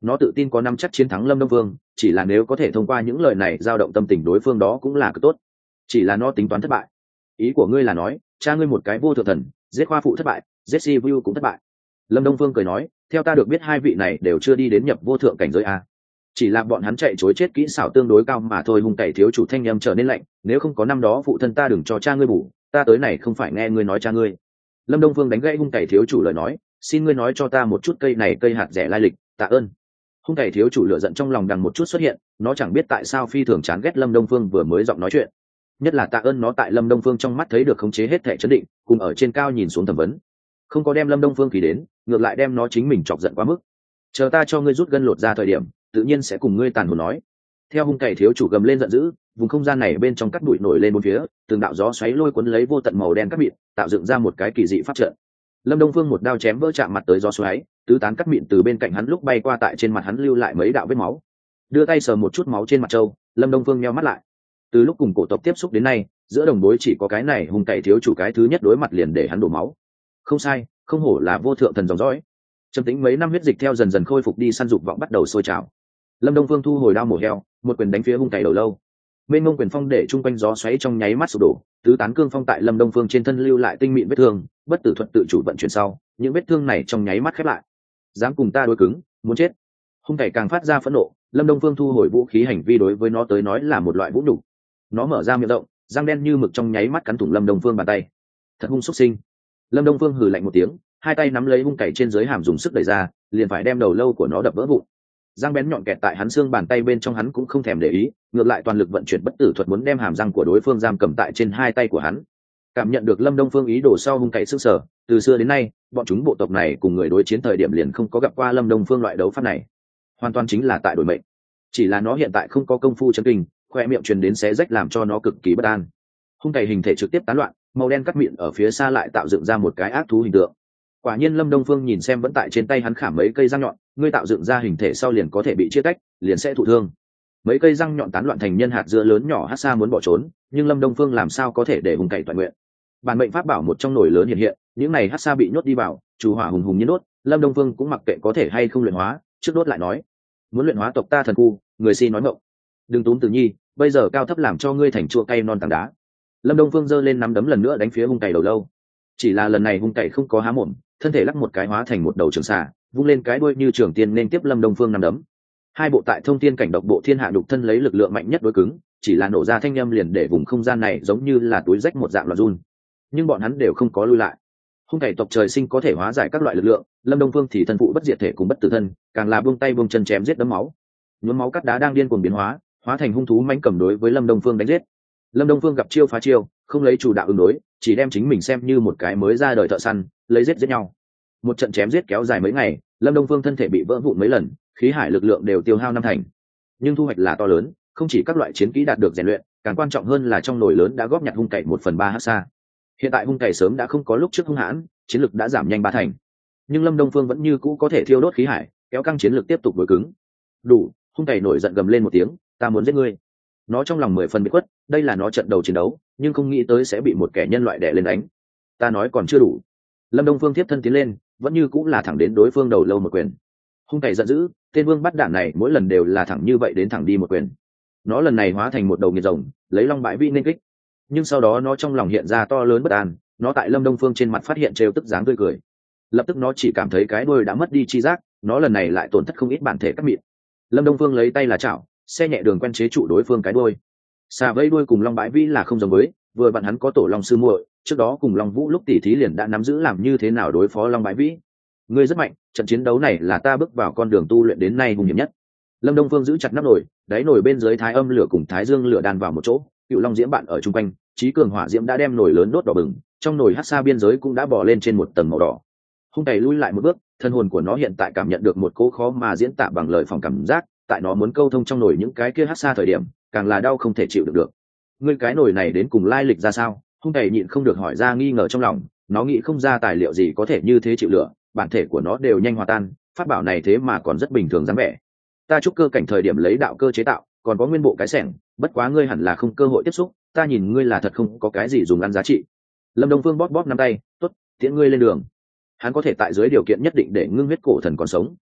nó tự tin có năm chắc chiến thắng lâm đông phương, chỉ là nếu có thể thông qua những lời này dao động tâm tình đối phương đó cũng là cực tốt. Chỉ là nó tính toán thất bại. Ý của ngươi là nói cha ngươi một cái vô thượng thần, giết khoa phụ thất bại, giết si vu cũng thất bại? Lâm Đông Phương cười nói, theo ta được biết hai vị này đều chưa đi đến nhập vô thượng cảnh giới a, chỉ là bọn hắn chạy chối chết kỹ xảo tương đối cao mà thôi. Hung cày thiếu chủ thanh âm trở nên lạnh, nếu không có năm đó phụ thân ta đừng cho cha ngươi bù, ta tới này không phải nghe ngươi nói cha ngươi. Lâm Đông Phương đánh gãy hung cày thiếu chủ lời nói, xin ngươi nói cho ta một chút cây này cây hạt rẻ lai lịch, tạ ơn. Hung cày thiếu chủ lửa giận trong lòng đằng một chút xuất hiện, nó chẳng biết tại sao phi thường chán ghét Lâm Đông Phương vừa mới giọng nói chuyện, nhất là tạ ơn nó tại Lâm Đông Phương trong mắt thấy được khống chế hết thể chấn định, cùng ở trên cao nhìn xuống thẩm vấn, không có đem Lâm Đông Phương khí đến, ngược lại đem nó chính mình chọc giận quá mức. Chờ ta cho ngươi rút gân lột ra thời điểm, tự nhiên sẽ cùng ngươi tàn hồn nói. Theo hung cày thiếu chủ gầm lên giận dữ, vùng không gian này bên trong cắt bụi nổi lên bốn phía, từng đạo gió xoáy lôi cuốn lấy vô tận màu đen cắt mịn, tạo dựng ra một cái kỳ dị pháp trận. Lâm Đông Phương một đao chém vỡ chạm mặt tới gió xoáy, tứ tán cắt mịn từ bên cạnh hắn lúc bay qua, tại trên mặt hắn lưu lại mấy đạo vết máu. Đưa tay sờ một chút máu trên mặt trâu, Lâm Đông Phương nheo mắt lại. Từ lúc cùng cổ tộc tiếp xúc đến nay, giữa đồng bối chỉ có cái này hung cày thiếu chủ cái thứ nhất đối mặt liền để hắn đổ máu. Không sai, không hổ là vô thượng thần dòng dõi. Trầm tĩnh mấy năm huyết dịch theo dần dần khôi phục đi, săn dục vọng bắt đầu sôi trào. Lâm Đông Phương thu hồi đao mổ heo, một quyền đánh phía hung cày đầu lâu. Mênh mông quyền phong để chung quanh gió xoáy trong nháy mắt sụp đổ, tứ tán cương phong tại Lâm Đông Phương trên thân lưu lại tinh mịn vết thương, bất tử thuật tự chủ vận chuyển sau, những vết thương này trong nháy mắt khép lại. Dám cùng ta đối cứng, muốn chết. Hung cày càng phát ra phẫn nộ, Lâm Đông Phương thu hồi vũ khí, hành vi đối với nó tới nói là một loại vũ nhục. Nó mở ra miệng rộng, răng đen như mực trong nháy mắt cắn thủng Lâm Đông Phương bàn tay. Thật hung xúc sinh. Lâm Đông Phương hừ lạnh một tiếng, hai tay nắm lấy hung cày trên dưới hàm dùng sức đẩy ra, liền phải đem đầu lâu của nó đập vỡ vụn. Răng bén nhọn kẹt tại hắn xương bàn tay bên trong, hắn cũng không thèm để ý, ngược lại toàn lực vận chuyển bất tử thuật muốn đem hàm răng của đối phương giam cầm tại trên hai tay của hắn. Cảm nhận được Lâm Đông Phương ý đồ sau, hung cày sững sờ, từ xưa đến nay, bọn chúng bộ tộc này cùng người đối chiến thời điểm liền không có gặp qua Lâm Đông Phương loại đấu pháp này, hoàn toàn chính là tại đổi mệnh. Chỉ là nó hiện tại không có công phu chân kinh, khoe miệng truyền đến xé rách làm cho nó cực kỳ bất an. Hung cày hình thể trực tiếp tán loạn, màu đen cắt miệng ở phía xa lại tạo dựng ra một cái ác thú hình tượng. Quả nhiên Lâm Đông Phương nhìn xem vẫn tại trên tay hắn khảm mấy cây răng nhọn, ngươi tạo dựng ra hình thể sau liền có thể bị chia tách, liền sẽ thụ thương. Mấy cây răng nhọn tán loạn thành nhân hạt dưa lớn nhỏ, hắc sa muốn bỏ trốn, nhưng Lâm Đông Phương làm sao có thể để hung cày toàn nguyện. Bản mệnh pháp bảo một trong nồi lớn hiện hiện, những này hắc sa bị nhốt đi vào, chủ hỏa hùng hùng nhiên đốt, Lâm Đông Phương cũng mặc kệ có thể hay không luyện hóa, trước đốt lại nói, muốn luyện hóa tộc ta thần khu, người xin nói mộng. Đừng túm Tử Nhi, bây giờ cao thấp làm cho ngươi thành chua cay non tảng đá. Lâm Đông Phương giơ lên nắm đấm lần nữa đánh phía hung cày đầu lâu. Chỉ là lần này hung cày không có há mồm, thân thể lắc một cái hóa thành một đầu trường xà, vung lên cái đuôi như trường tiên nên tiếp Lâm Đông Phương nắm đấm. Hai bộ tại thông thiên cảnh độc bộ thiên hạ đục thân lấy lực lượng mạnh nhất đối cứng, chỉ là nổ ra thanh âm liền để vùng không gian này giống như là túi rách một dạng loạn run. Nhưng bọn hắn đều không có lui lại. Hung cày tộc trời sinh có thể hóa giải các loại lực lượng, Lâm Đông Phương thì thân phụ bất diệt thể cùng bất tử thân, càng là buông tay buông chân chém giết đấm máu. Nhuốm máu cắt đá đang điên cuồng biến hóa, hóa thành hung thú mãnh cầm đối với Lâm Đông Phương đánh giết. Lâm Đông Phương gặp chiêu phá chiêu, không lấy chủ đạo ứng đối, chỉ đem chính mình xem như một cái mới ra đời thợ săn, lấy giết nhau. Một trận chém giết kéo dài mấy ngày, Lâm Đông Phương thân thể bị vỡ vụn mấy lần, khí hải lực lượng đều tiêu hao năm thành. Nhưng thu hoạch là to lớn, không chỉ các loại chiến kỹ đạt được rèn luyện, càng quan trọng hơn là trong nồi lớn đã góp nhặt hung cày 1/3 hắc sa. Hiện tại hung cày sớm đã không có lúc trước hung hãn, chiến lực đã giảm nhanh 3 thành. Nhưng Lâm Đông Phương vẫn như cũ có thể thiêu đốt khí hải, kéo căng chiến lực tiếp tục đối cứng. Đủ, hung cày nổi giận gầm lên một tiếng, ta muốn giết ngươi. Nó trong lòng 10 phần bị khuất, đây là nó trận đầu chiến đấu, nhưng không nghĩ tới sẽ bị một kẻ nhân loại đè lên đánh. Ta nói còn chưa đủ. Lâm Đông Phương tiếp thân tiến lên, vẫn như cũng là thẳng đến đối phương đầu lâu một quyền. Hung cày giận dữ, tên vương bắt đạn này mỗi lần đều là thẳng như vậy đến thẳng đi một quyền. Nó lần này hóa thành một đầu nghiệt rồng, lấy long bãi vĩ nên kích. Nhưng sau đó nó trong lòng hiện ra to lớn bất an, nó tại Lâm Đông Phương trên mặt phát hiện trêu tức dáng tươi cười. Lập tức nó chỉ cảm thấy cái đuôi đã mất đi chi giác, nó lần này lại tổn thất không ít bản thể cắt mịn. Lâm Đông Phương lấy tay là chảo, xe nhẹ đường quen chế trụ đối phương cái đuôi. Xà vây đuôi cùng long bãi vĩ là không giống với, vừa bạn hắn có tổ long sư muội, trước đó cùng long vũ lúc tỉ thí liền đã nắm giữ làm như thế nào đối phó long bãi vĩ. Ngươi rất mạnh, trận chiến đấu này là ta bước vào con đường tu luyện đến nay hung hiểm nhất. Lâm Đông Phương giữ chặt nắp nồi, đáy nồi bên dưới thái âm lửa cùng thái dương lửa đan vào một chỗ, cựu long diễm bạn ở chung quanh, trí cường hỏa diễm đã đem nồi lớn đốt đỏ bừng, trong nồi hắc sa biên giới cũng đã bò lên trên một tầng màu đỏ. Hung cày lui lại một bước, thân hồn của nó hiện tại cảm nhận được một cỗ khó mà diễn tả bằng lời phòng cảm giác, tại nó muốn câu thông trong nồi những cái kia hắc sa thời điểm, càng là đau không thể chịu được. Ngươi cái nồi này đến cùng lai lịch ra sao? Hung cày nhịn không được hỏi ra nghi ngờ trong lòng, nó nghĩ không ra tài liệu gì có thể như thế chịu lửa, bản thể của nó đều nhanh hòa tan, pháp bảo này thế mà còn rất bình thường dáng vẻ. Ta trúc cơ cảnh thời điểm lấy đạo cơ chế tạo, còn có nguyên bộ cái xẻng, bất quá ngươi hẳn là không cơ hội tiếp xúc, ta nhìn ngươi là thật không có cái gì dùng ăn giá trị. Lâm Đông Phương bóp bóp nắm tay, tốt, tiễn ngươi lên đường. Hắn có thể tại dưới điều kiện nhất định để ngưng huyết cổ thần còn sống,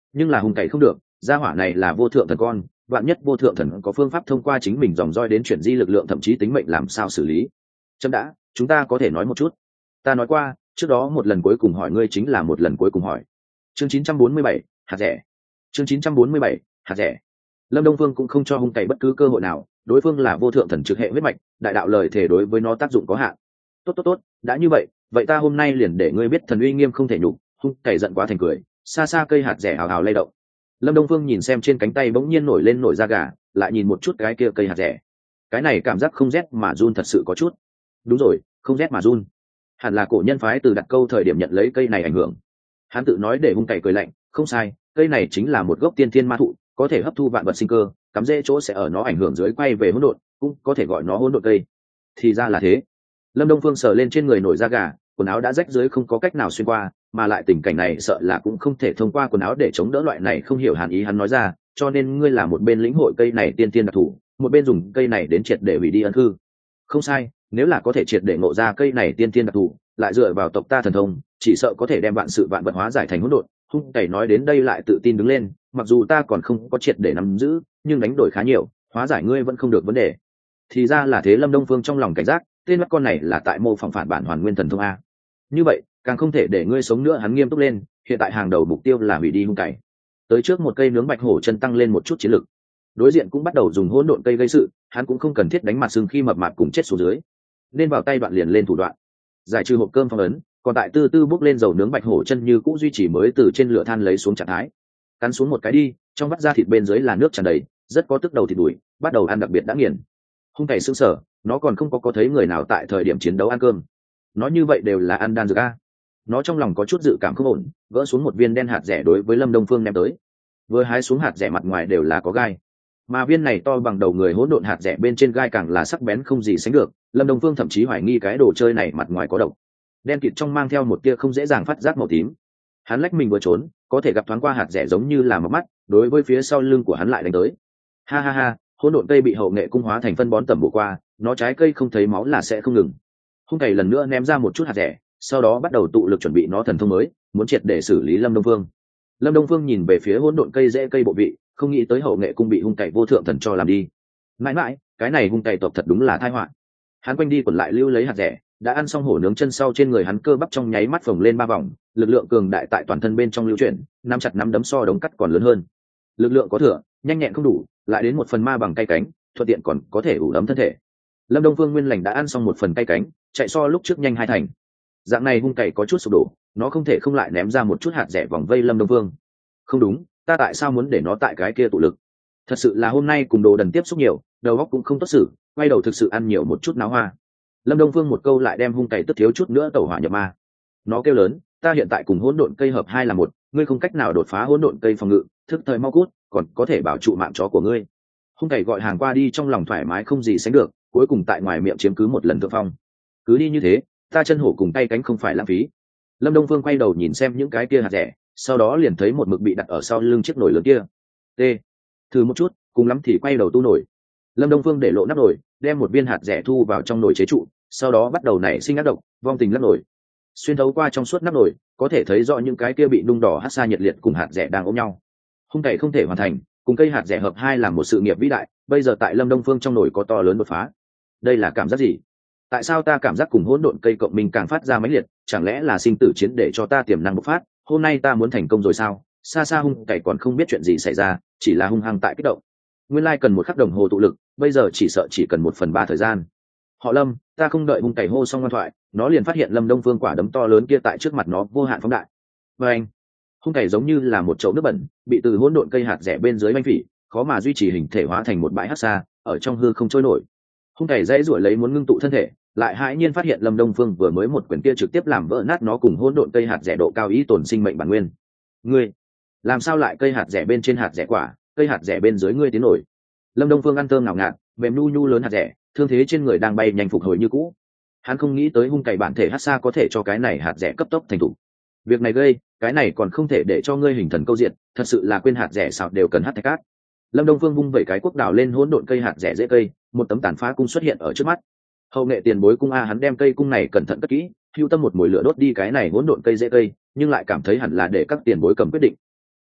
nhưng là hung cậy không được, gia hỏa này là vô thượng thần con, vạn nhất vô thượng thần có phương pháp thông qua chính mình dòng roi đến chuyển di lực lượng thậm chí tính mệnh làm sao xử lý. Chấm đã, chúng ta có thể nói một chút. Ta nói qua, trước đó một lần cuối cùng hỏi ngươi chính là một lần cuối cùng hỏi. Chương 947, hạt rẻ. Chương 947, hạt rẻ. Lâm Đông Vương cũng không cho hung cậy bất cứ cơ hội nào, đối phương là vô thượng thần trực hệ huyết mạch, đại đạo lời thể đối với nó tác dụng có hạn. Tốt, đã như vậy, vậy ta hôm nay liền để ngươi biết thần uy nghiêm không thể nhục. Hung cậy giận quá thành cười, xa xa cây hạt rẻ hào hào lay động. Lâm Đông Vương nhìn xem trên cánh tay bỗng nhiên nổi lên nổi da gà, lại nhìn một chút cái kia cây hạt rẻ. Cái này cảm giác không rét mà run thật sự có chút. Đúng rồi, không rét mà run. Hẳn là cổ nhân phái từ đặt câu thời điểm nhận lấy cây này ảnh hưởng. Hắn tự nói để hung cậy cười lạnh, không sai, cây này chính là một gốc tiên thiên ma thụ, có thể hấp thu vạn vật sinh cơ, cắm rễ chỗ sẽ ở nó ảnh hưởng dưới quay về hỗn độn, cũng có thể gọi nó hỗn độn cây. Thì ra là thế. Lâm Đông Phương sờ lên trên người nổi da gà, quần áo đã rách dưới không có cách nào xuyên qua, mà lại tình cảnh này sợ là cũng không thể thông qua quần áo để chống đỡ loại này không hiểu hàn ý hắn nói ra, cho nên ngươi là một bên lĩnh hội cây này tiên tiên đặc thù, một bên dùng cây này đến triệt để hủy đi ân hư. Không sai, nếu là có thể triệt để ngộ ra cây này tiên tiên đặc thù, lại dựa vào tộc ta thần thông, chỉ sợ có thể đem vạn sự vạn vật hóa giải thành hỗn độn. Hung cậy nói đến đây lại tự tin đứng lên, mặc dù ta còn không có triệt để nắm giữ, nhưng đánh đổi khá nhiều, hóa giải ngươi vẫn không được vấn đề. Thì ra là thế. Lâm Đông Phương trong lòng cảnh giác, tên mắt con này là tại mô phỏng phản bản hoàn nguyên thần thông a. Như vậy, càng không thể để ngươi sống nữa. Hắn nghiêm túc lên, hiện tại hàng đầu mục tiêu là hủy đi hung cậy. Tới trước một cây nướng bạch hổ chân tăng lên một chút chiến lực. Đối diện cũng bắt đầu dùng hỗn độn cây gây sự, hắn cũng không cần thiết đánh mặt xương khi mập mạp cùng chết xuống dưới, nên vào tay đoạn liền lên thủ đoạn. Giải trừ hộp cơm phong ấn, còn tại tư tư bốc lên dầu nướng bạch hổ chân như cũ duy trì mới từ trên lửa than lấy xuống trạng thái. Cắn xuống một cái đi, trong vắt da thịt bên dưới là nước tràn đầy, rất có tức đầu thịt đùi, bắt đầu ăn đặc biệt đã nghiền. Hung cày sững sờ, nó còn không có thấy người nào tại thời điểm chiến đấu ăn cơm. Nó như vậy đều là ăn đan dược a. Nó trong lòng có chút dự cảm không ổn, gỡ xuống một viên đen hạt rẻ đối với Lâm Đông Phương ném tới. Vừa hái xuống hạt rẻ mặt ngoài đều là có gai, mà viên này to bằng đầu người hỗn độn hạt rẻ bên trên gai càng là sắc bén không gì sánh được. Lâm Đông Phương thậm chí hoài nghi cái đồ chơi này mặt ngoài có độc. Đen kịt trong mang theo một tia không dễ dàng phát giác màu tím. Hắn lách mình vừa trốn, có thể gặp thoáng qua hạt rẻ giống như là một mắt, đối với phía sau lưng của hắn lại đánh tới. Ha ha ha, hỗn độn cây bị hậu nghệ cung hóa thành phân bón tầm bổ qua, nó trái cây không thấy máu là sẽ không ngừng. Hung cày lần nữa ném ra một chút hạt rẻ, sau đó bắt đầu tụ lực chuẩn bị nó thần thông mới, muốn triệt để xử lý Lâm Đông Phương. Lâm Đông Phương nhìn về phía hỗn độn cây rễ cây bộ vị, không nghĩ tới hậu nghệ cung bị hung cày vô thượng thần cho làm đi. Mãi mãi, cái này hung cày tộc thật đúng là tai họa. Hắn quanh đi quẩn lại lưu lấy hạt rẻ, đã ăn xong hổ nướng chân sau trên người hắn cơ bắp trong nháy mắt phồng lên 3 vòng, lực lượng cường đại tại toàn thân bên trong lưu chuyển, nắm chặt nắm đấm so đống cắt còn lớn hơn. Lực lượng có thừa, nhanh nhẹn không đủ, lại đến một phần ma bằng cay cánh, thuận tiện còn có thể ủ ấm thân thể. Lâm Đông Phương nguyên lành đã ăn xong một phần cay cánh, chạy so lúc trước nhanh 2 thành. Dạng này hung cày có chút sụp đổ, nó không thể không lại ném ra một chút hạt rẻ vòng vây Lâm Đông Phương. Không đúng, ta tại sao muốn để nó tại cái kia tụ lực? Thật sự là hôm nay cùng đồ đần tiếp xúc nhiều, đầu óc cũng không tốt xử, quay đầu thực sự ăn nhiều một chút náo hoa. Lâm Đông Phương một câu lại đem hung cày tức thiếu chút nữa tẩu hỏa nhập ma. Nó kêu lớn, ta hiện tại cùng hỗn độn cây hợp 2 là 1, ngươi không cách nào đột phá hỗn độn cây phòng ngự, thức thời mau cút, còn có thể bảo trụ mạng chó của ngươi. Hung cày gọi hàng qua đi trong lòng thoải mái không gì sánh được, cuối cùng tại ngoài miệng chiếm cứ một lần thượng phong. Cứ đi như thế, ta chân hổ cùng tay cánh không phải lãng phí. Lâm Đông Phương quay đầu nhìn xem những cái kia hạt rẻ, sau đó liền thấy một mực bị đặt ở sau lưng chiếc nồi lớn kia. T. Thử một chút, cùng lắm thì quay đầu tu nồi. Lâm Đông Phương để lộ nắp nồi, đem một viên hạt rẻ thu vào trong nồi chế trụ, sau đó bắt đầu nảy sinh ác độc, vong tình lắc nồi. Xuyên thấu qua trong suốt nắp nồi, có thể thấy rõ những cái kia bị nung đỏ hắt xa nhiệt liệt cùng hạt rẻ đang ôm nhau. Hung cày không thể hoàn thành, cùng cây hạt rẻ hợp 2 làm một sự nghiệp vĩ đại, bây giờ tại Lâm Đông Phương trong nồi có to lớn đột phá. Đây là cảm giác gì? Tại sao ta cảm giác cùng hỗn độn cây cộng mình càng phát ra mãnh liệt, chẳng lẽ là sinh tử chiến để cho ta tiềm năng bộc phát, hôm nay ta muốn thành công rồi sao? Xa xa hung cày còn không biết chuyện gì xảy ra, chỉ là hung hăng tại kích động. Nguyên lai cần 1 khắc đồng hồ tụ lực, bây giờ chỉ sợ chỉ cần 1/3 thời gian. Họ Lâm, ta không đợi hung cày hô xong ngoan thoại, nó liền phát hiện Lâm Đông Phương quả đấm to lớn kia tại trước mặt nó vô hạn phóng đại. Và anh, hung cày giống như là một chậu nước bẩn, bị từ hỗn độn cây hạt rẻ bên dưới manh phỉ, khó mà duy trì hình thể hóa thành một bãi hắc xa, ở trong hư không trôi nổi. Hung cày dãy ruổi lấy muốn ngưng tụ thân thể, lại hãi nhiên phát hiện Lâm Đông Phương vừa mới một quyền kia trực tiếp làm vỡ nát nó cùng hỗn độn cây hạt rẻ độ cao ý tổn sinh mệnh bản nguyên. Ngươi, làm sao lại cây hạt rẻ bên trên hạt rẻ quả, cây hạt rẻ bên dưới ngươi tiến nổi? Lâm Đông Phương ăn thơm ngào ngạt, mềm nu nu lớn hạt rẻ, thương thế trên người đang bay nhanh phục hồi như cũ. Hắn không nghĩ tới hung cày bản thể hắc xa có thể cho cái này hạt rẻ cấp tốc thành thủ. Việc này gây, cái này còn không thể để cho ngươi hình thần câu diện, thật sự là quên hạt rẻ sao đều cần hắc thạch cát. Lâm Đông Phương vung vẩy cái cuốc đào lên hỗn độn cây hạt rẻ dễ cây, một tấm tàn phá cung xuất hiện ở trước mắt. Hậu nghệ tiền bối cung a, hắn đem cây cung này cẩn thận cất kỹ, hưu tâm một mùi lửa đốt đi cái này hỗn độn cây dễ cây, nhưng lại cảm thấy hẳn là để các tiền bối cầm quyết định.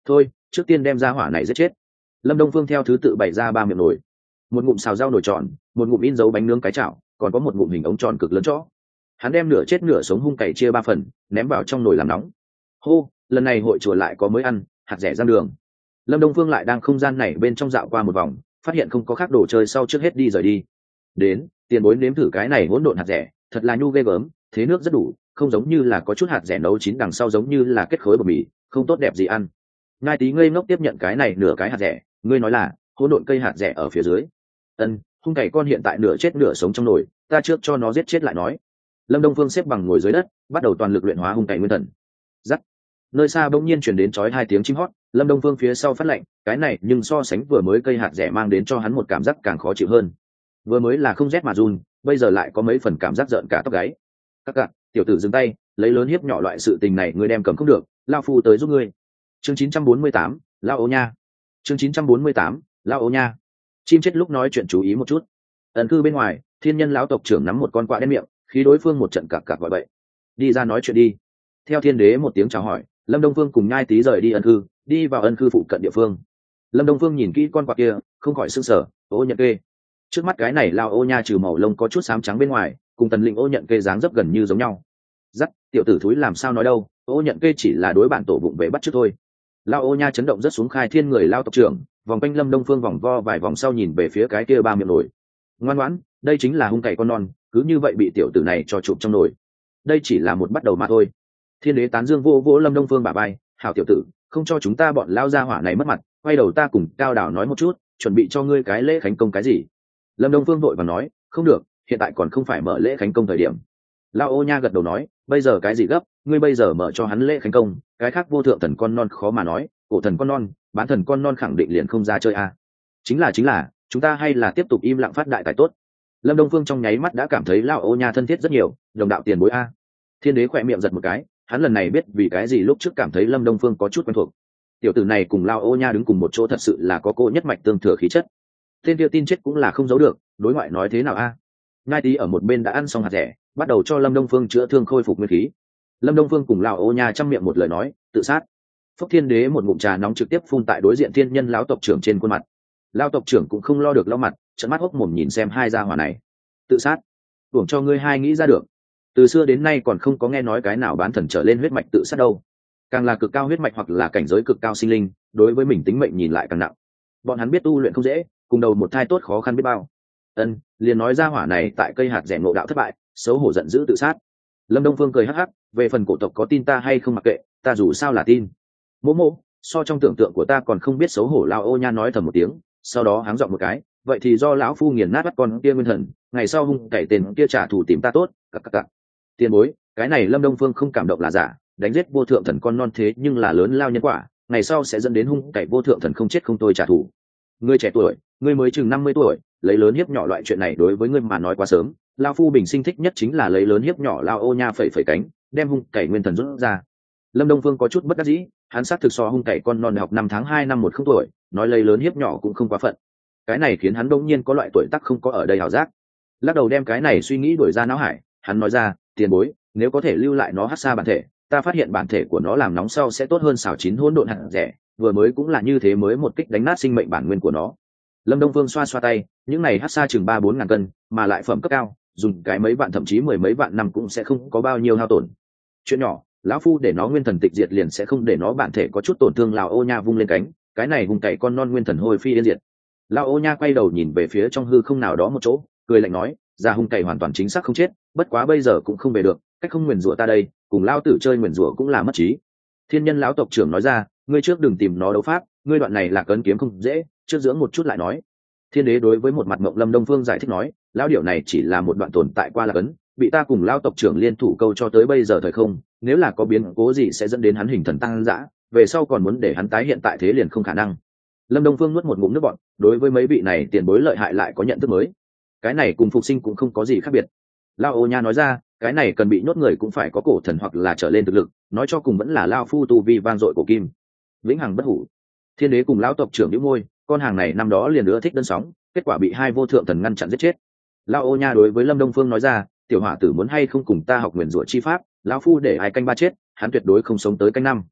thôi trước tiên đem ra hỏa này giết chết. Lâm Đông Phương theo thứ tự bày ra 3 miệng nồi, một ngụm xào rau nồi tròn, một ngụm in dấu bánh nướng cái chảo, còn có một ngụm hình ống tròn cực lớn chó. Hắn đem nửa chết nửa sống hung cày chia 3 phần, ném vào trong nồi làm nóng. Hô, lần này hội chùa lại có mới ăn, hạt rẻ giang đường. Lâm Đông Phương lại đang không gian này bên trong dạo qua một vòng, phát hiện không có khác đồ chơi sau trước hết đi rời đi. Đến, tiền bối nếm thử cái này hỗn độn hạt rẻ, thật là nhu ghê gớm, thế nước rất đủ, không giống như là có chút hạt rẻ nấu chín đằng sau giống như là kết khối bột mì, không tốt đẹp gì ăn. Ngai Tý ngây ngốc tiếp nhận cái này nửa cái hạt rẻ, ngươi nói là hỗn độn cây hạt rẻ ở phía dưới. Hung cày con hiện tại nửa chết nửa sống trong nồi, ta trước cho nó giết chết lại nói. Lâm Đông Phương xếp bằng ngồi dưới đất, bắt đầu toàn lực luyện hóa hung cày nguyên thần. Rắc. Nơi xa bỗng nhiên truyền đến chói 2 tiếng chim hót, Lâm Đông Phương phía sau phát lạnh, cái này nhưng so sánh vừa mới cây hạt rẻ mang đến cho hắn một cảm giác càng khó chịu hơn. Vừa mới là không rét mà run, bây giờ lại có mấy phần cảm giác rợn cả tóc gáy. Các cặc, tiểu tử dừng tay, lấy lớn hiếp nhỏ loại sự tình này ngươi đem cầm không được, lão phu tới giúp ngươi. Chương 948, lão ô nha. Chương 948, lão ô nha. Chim chết lúc nói chuyện chú ý một chút. Ẩn cư bên ngoài, thiên nhân lão tộc trưởng nắm một con quạ đen miệng, khi đối phương một trận cặc cặc gọi bậy. Đi ra nói chuyện đi. Theo thiên đế một tiếng chào hỏi, Lâm Đông Phương cùng Nhai Tý rời đi ẩn cư, đi vào ẩn cư phụ cận địa phương. Lâm Đông Phương nhìn kỹ con quạ kia, không khỏi sửng sở, ô nhận kê. Trước mắt cái này lao ô nha trừ màu lông có chút xám trắng bên ngoài, cùng tần lĩnh ô nhận kê dáng dấp gần như giống nhau. Dắt, tiểu tử thúi làm sao nói đâu, ô nhận kê chỉ là đối bản tổ vụng về bắt trước thôi. Lao ô nha chấn động rất xuống khai thiên người lao tộc trưởng, vòng quanh Lâm Đông Phương vòng vo vài vòng sau nhìn về phía cái kia 3 miệng nồi. Ngoan ngoãn, đây chính là hung cày con non, cứ như vậy bị tiểu tử này cho chụp trong nồi. Đây chỉ là một bắt đầu mà thôi. Thiên đế tán dương vô vỗ Lâm Đông Phương bả vai, hảo tiểu tử, không cho chúng ta bọn lao gia hỏa này mất mặt, quay đầu ta cùng Cao Đảo nói một chút, chuẩn bị cho ngươi cái lễ khánh công cái gì. Lâm Đông Phương vội và nói, không được, hiện tại còn không phải mở lễ khánh công thời điểm. Lao ô nha gật đầu nói, bây giờ cái gì gấp, ngươi bây giờ mở cho hắn lễ khánh công, cái khác vô thượng thần con non khó mà nói, cổ thần con non, bán thần con non khẳng định liền không ra chơi a. Chính là, chúng ta hay là tiếp tục im lặng phát đại tài tốt. Lâm Đông Phương trong nháy mắt đã cảm thấy Lao ô nha thân thiết rất nhiều, đồng đạo tiền bối a. Thiên đế khỏe miệng giật một cái, hắn lần này biết vì cái gì lúc trước cảm thấy Lâm Đông Phương có chút quen thuộc. Tiểu tử này cùng Lao ô nha đứng cùng một chỗ thật sự là có cô nhất mạch tương thừa khí chất. Tên kia tin chết cũng là không giấu được, đối ngoại nói thế nào a. Ngai Tý ở một bên đã ăn xong hạt rẻ, bắt đầu cho Lâm Đông Phương chữa thương khôi phục nguyên khí. Lâm Đông Phương cùng Lão ô nha chăm miệng một lời nói, tự sát. Phúc Thiên Đế một ngụm trà nóng trực tiếp phun tại đối diện thiên nhân lão tộc trưởng trên khuôn mặt. Lão tộc trưởng cũng không lo được lau mặt, trợn mắt hốc mồm nhìn xem hai gia hỏa này. Tự sát? Tưởng cho ngươi hai nghĩ ra được. Từ xưa đến nay còn không có nghe nói cái nào bán thần trở lên huyết mạch tự sát đâu. Càng là cực cao huyết mạch hoặc là cảnh giới cực cao sinh linh, đối với mình tính mệnh nhìn lại càng nặng. Bọn hắn biết tu luyện không dễ, cùng đầu một thai tốt khó khăn biết bao. Liền nói ra hỏa này tại cây hạt rẻ ngộ đạo thất bại, xấu hổ giận dữ tự sát. Lâm Đông Phương cười hắc hắc, về phần cổ tộc có tin ta hay không mặc kệ, ta dù sao là tin. Mỗ so trong tưởng tượng của ta còn không biết xấu hổ. Lao ô nha nói thầm một tiếng, sau đó háng giọng một cái, vậy thì do lão phu nghiền nát bắt con kia nguyên thần, ngày sau hung cày tên kia trả thù tìm ta tốt. Cặc. Tiền bối, cái này Lâm Đông Phương không cảm động là giả, đánh giết vô thượng thần con non thế nhưng là lớn lao nhân quả, ngày sau sẽ dẫn đến hung cày vô thượng thần không chết không tôi trả thù. Ngươi trẻ tuổi, ngươi mới chừng 50 tuổi, lấy lớn hiếp nhỏ loại chuyện này đối với ngươi mà nói quá sớm. Lao phu bình sinh thích nhất chính là lấy lớn hiếp nhỏ. Lao ô nha phẩy cánh, đem hung cày nguyên thần rút ra. Lâm Đông Phương có chút bất đắc dĩ, hắn xác thực so hung cày con non học 5 tháng 2 năm 10 tuổi, nói lấy lớn hiếp nhỏ cũng không quá phận. Cái này khiến hắn đống nhiên có loại tuổi tác không có ở đây hảo giác. Lắc đầu đem cái này suy nghĩ đuổi ra não hải, hắn nói ra, tiền bối, nếu có thể lưu lại nó hắc xa bản thể, ta phát hiện bản thể của nó làm nóng sau sẽ tốt hơn xảo chín hỗn độn hạt rẻ, vừa mới cũng là như thế mới một kích đánh nát sinh mệnh bản nguyên của nó. Lâm Đông Phương xoa tay, những này hắc xa chừng 3-4 ngàn cân, mà lại phẩm cấp cao, dùng cái mấy vạn thậm chí 10 mấy vạn năm cũng sẽ không có bao nhiêu hao tổn. Chuyện nhỏ, lão phu để nó nguyên thần tịch diệt liền sẽ không để nó bản thể có chút tổn thương. Lão ô nha vung lên cánh, cái này hung cày con non nguyên thần hồi phi yên diệt. Lão ô nha quay đầu nhìn về phía trong hư không nào đó một chỗ, cười lạnh nói, ra hung cày hoàn toàn chính xác không chết, bất quá bây giờ cũng không về được, cách không nguyền rủa ta đây, cùng lão tử chơi nguyền rủa cũng là mất trí. Thiên nhân lão tộc trưởng nói ra, ngươi trước đừng tìm nó đấu pháp, ngươi đoạn này là cấn kiếm không dễ, trước dưỡng một chút lại nói. Thiên đế đối với một mặt mộng Lâm Đông Phương giải thích nói, lão điểu này chỉ là một đoạn tồn tại qua là cấn, bị ta cùng lão tộc trưởng liên thủ câu cho tới bây giờ thời không, nếu là có biến cố gì sẽ dẫn đến hắn hình thần tăng dã, về sau còn muốn để hắn tái hiện tại thế liền không khả năng. Lâm Đông Phương nuốt một ngụm nước bọt, đối với mấy vị này tiền bối lợi hại lại có nhận thức mới. Cái này cùng phục sinh cũng không có gì khác biệt. Lão ô nha nói ra, cái này cần bị nhốt người cũng phải có cổ thần hoặc là trở lên thực lực, nói cho cùng vẫn là lão phu tu vi vang dội của kim, vĩnh hằng bất hủ. Thiên đế cùng lão tộc trưởng nhíu môi, con hàng này năm đó liền ưa thích đơn sóng, kết quả bị hai vô thượng thần ngăn chặn giết chết. Lão ô nha đối với Lâm Đông Phương nói ra, tiểu hỏa tử muốn hay không cùng ta học nguyền rủa chi pháp, lão phu để ai canh ba chết, hắn tuyệt đối không sống tới canh năm.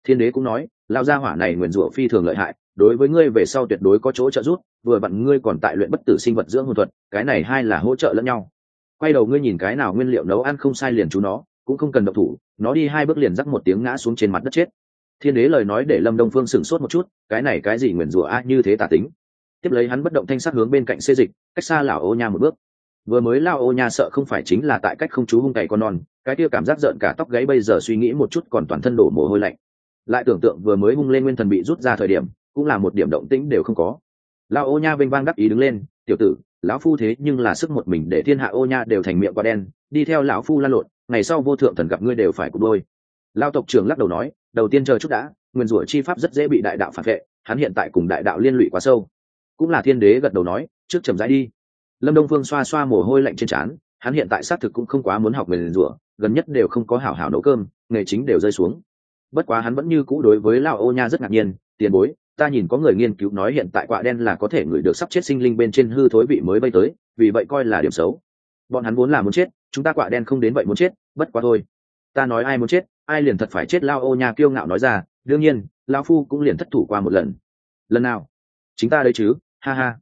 Thiên đế cũng nói, lao gia hỏa này nguyền rủa phi thường lợi hại, đối với ngươi về sau tuyệt đối có chỗ trợ giúp, vừa vặn ngươi còn tại luyện bất tử sinh vật dưỡng hồn thuật, cái này hai là hỗ trợ lẫn nhau. Quay đầu ngươi nhìn cái nào nguyên liệu nấu ăn không sai liền chú nó, cũng không cần động thủ, nó đi 2 bước liền rắc một tiếng ngã xuống trên mặt đất chết. Thiên đế lời nói để Lâm Đông Phương sửng sốt một chút, cái này cái gì nguyền rủa a như thế tà tính. Tiếp lấy hắn bất động thanh sắc hướng bên cạnh xê dịch, cách xa lão ô nha một bước. Vừa mới lão ô nha sợ không phải chính là tại cách không chú hung cày con non, cái kia cảm giác giận cả tóc gáy bây giờ suy nghĩ một chút còn toàn thân đổ mồ hôi lạnh. Lại tưởng tượng vừa mới hung lên nguyên thần bị rút ra thời điểm, cũng là một điểm động tĩnh đều không có. Lão ô nha vênh vang đắc ý đứng lên, tiểu tử, lão phu thế nhưng là sức một mình để thiên hạ ô nha đều thành miệng quả đen, đi theo lão phu lan lộn, ngày sau vô thượng thần gặp ngươi đều phải cụp đôi. Lão tộc trưởng lắc đầu nói, đầu tiên chờ chút đã, nguyên rủa chi pháp rất dễ bị đại đạo phản vệ, hắn hiện tại cùng đại đạo liên lụy quá sâu. Cũng là thiên đế gật đầu nói, trước chậm rãi đi. Lâm Đông Phương xoa xoa mồ hôi lạnh trên trán, hắn hiện tại xác thực cũng không quá muốn học nguyên rủa, gần nhất đều không có hảo hảo nấu cơm, nghề chính đều rơi xuống. Bất quá hắn vẫn như cũ đối với lão ô nha rất ngạc nhiên, tiền bối, ta nhìn có người nghiên cứu nói hiện tại quạ đen là có thể ngửi được sắp chết sinh linh bên trên hư thối vị mới bay tới, vì vậy coi là điểm xấu. Bọn hắn vốn là muốn chết, chúng ta quạ đen không đến vậy muốn chết, bất quá thôi. Ta nói ai muốn chết, ai liền thật phải chết. Lão ô nha kiêu ngạo nói ra, đương nhiên, lão phu cũng liền thất thủ qua một lần. Lần nào? Chính ta đấy chứ, ha ha.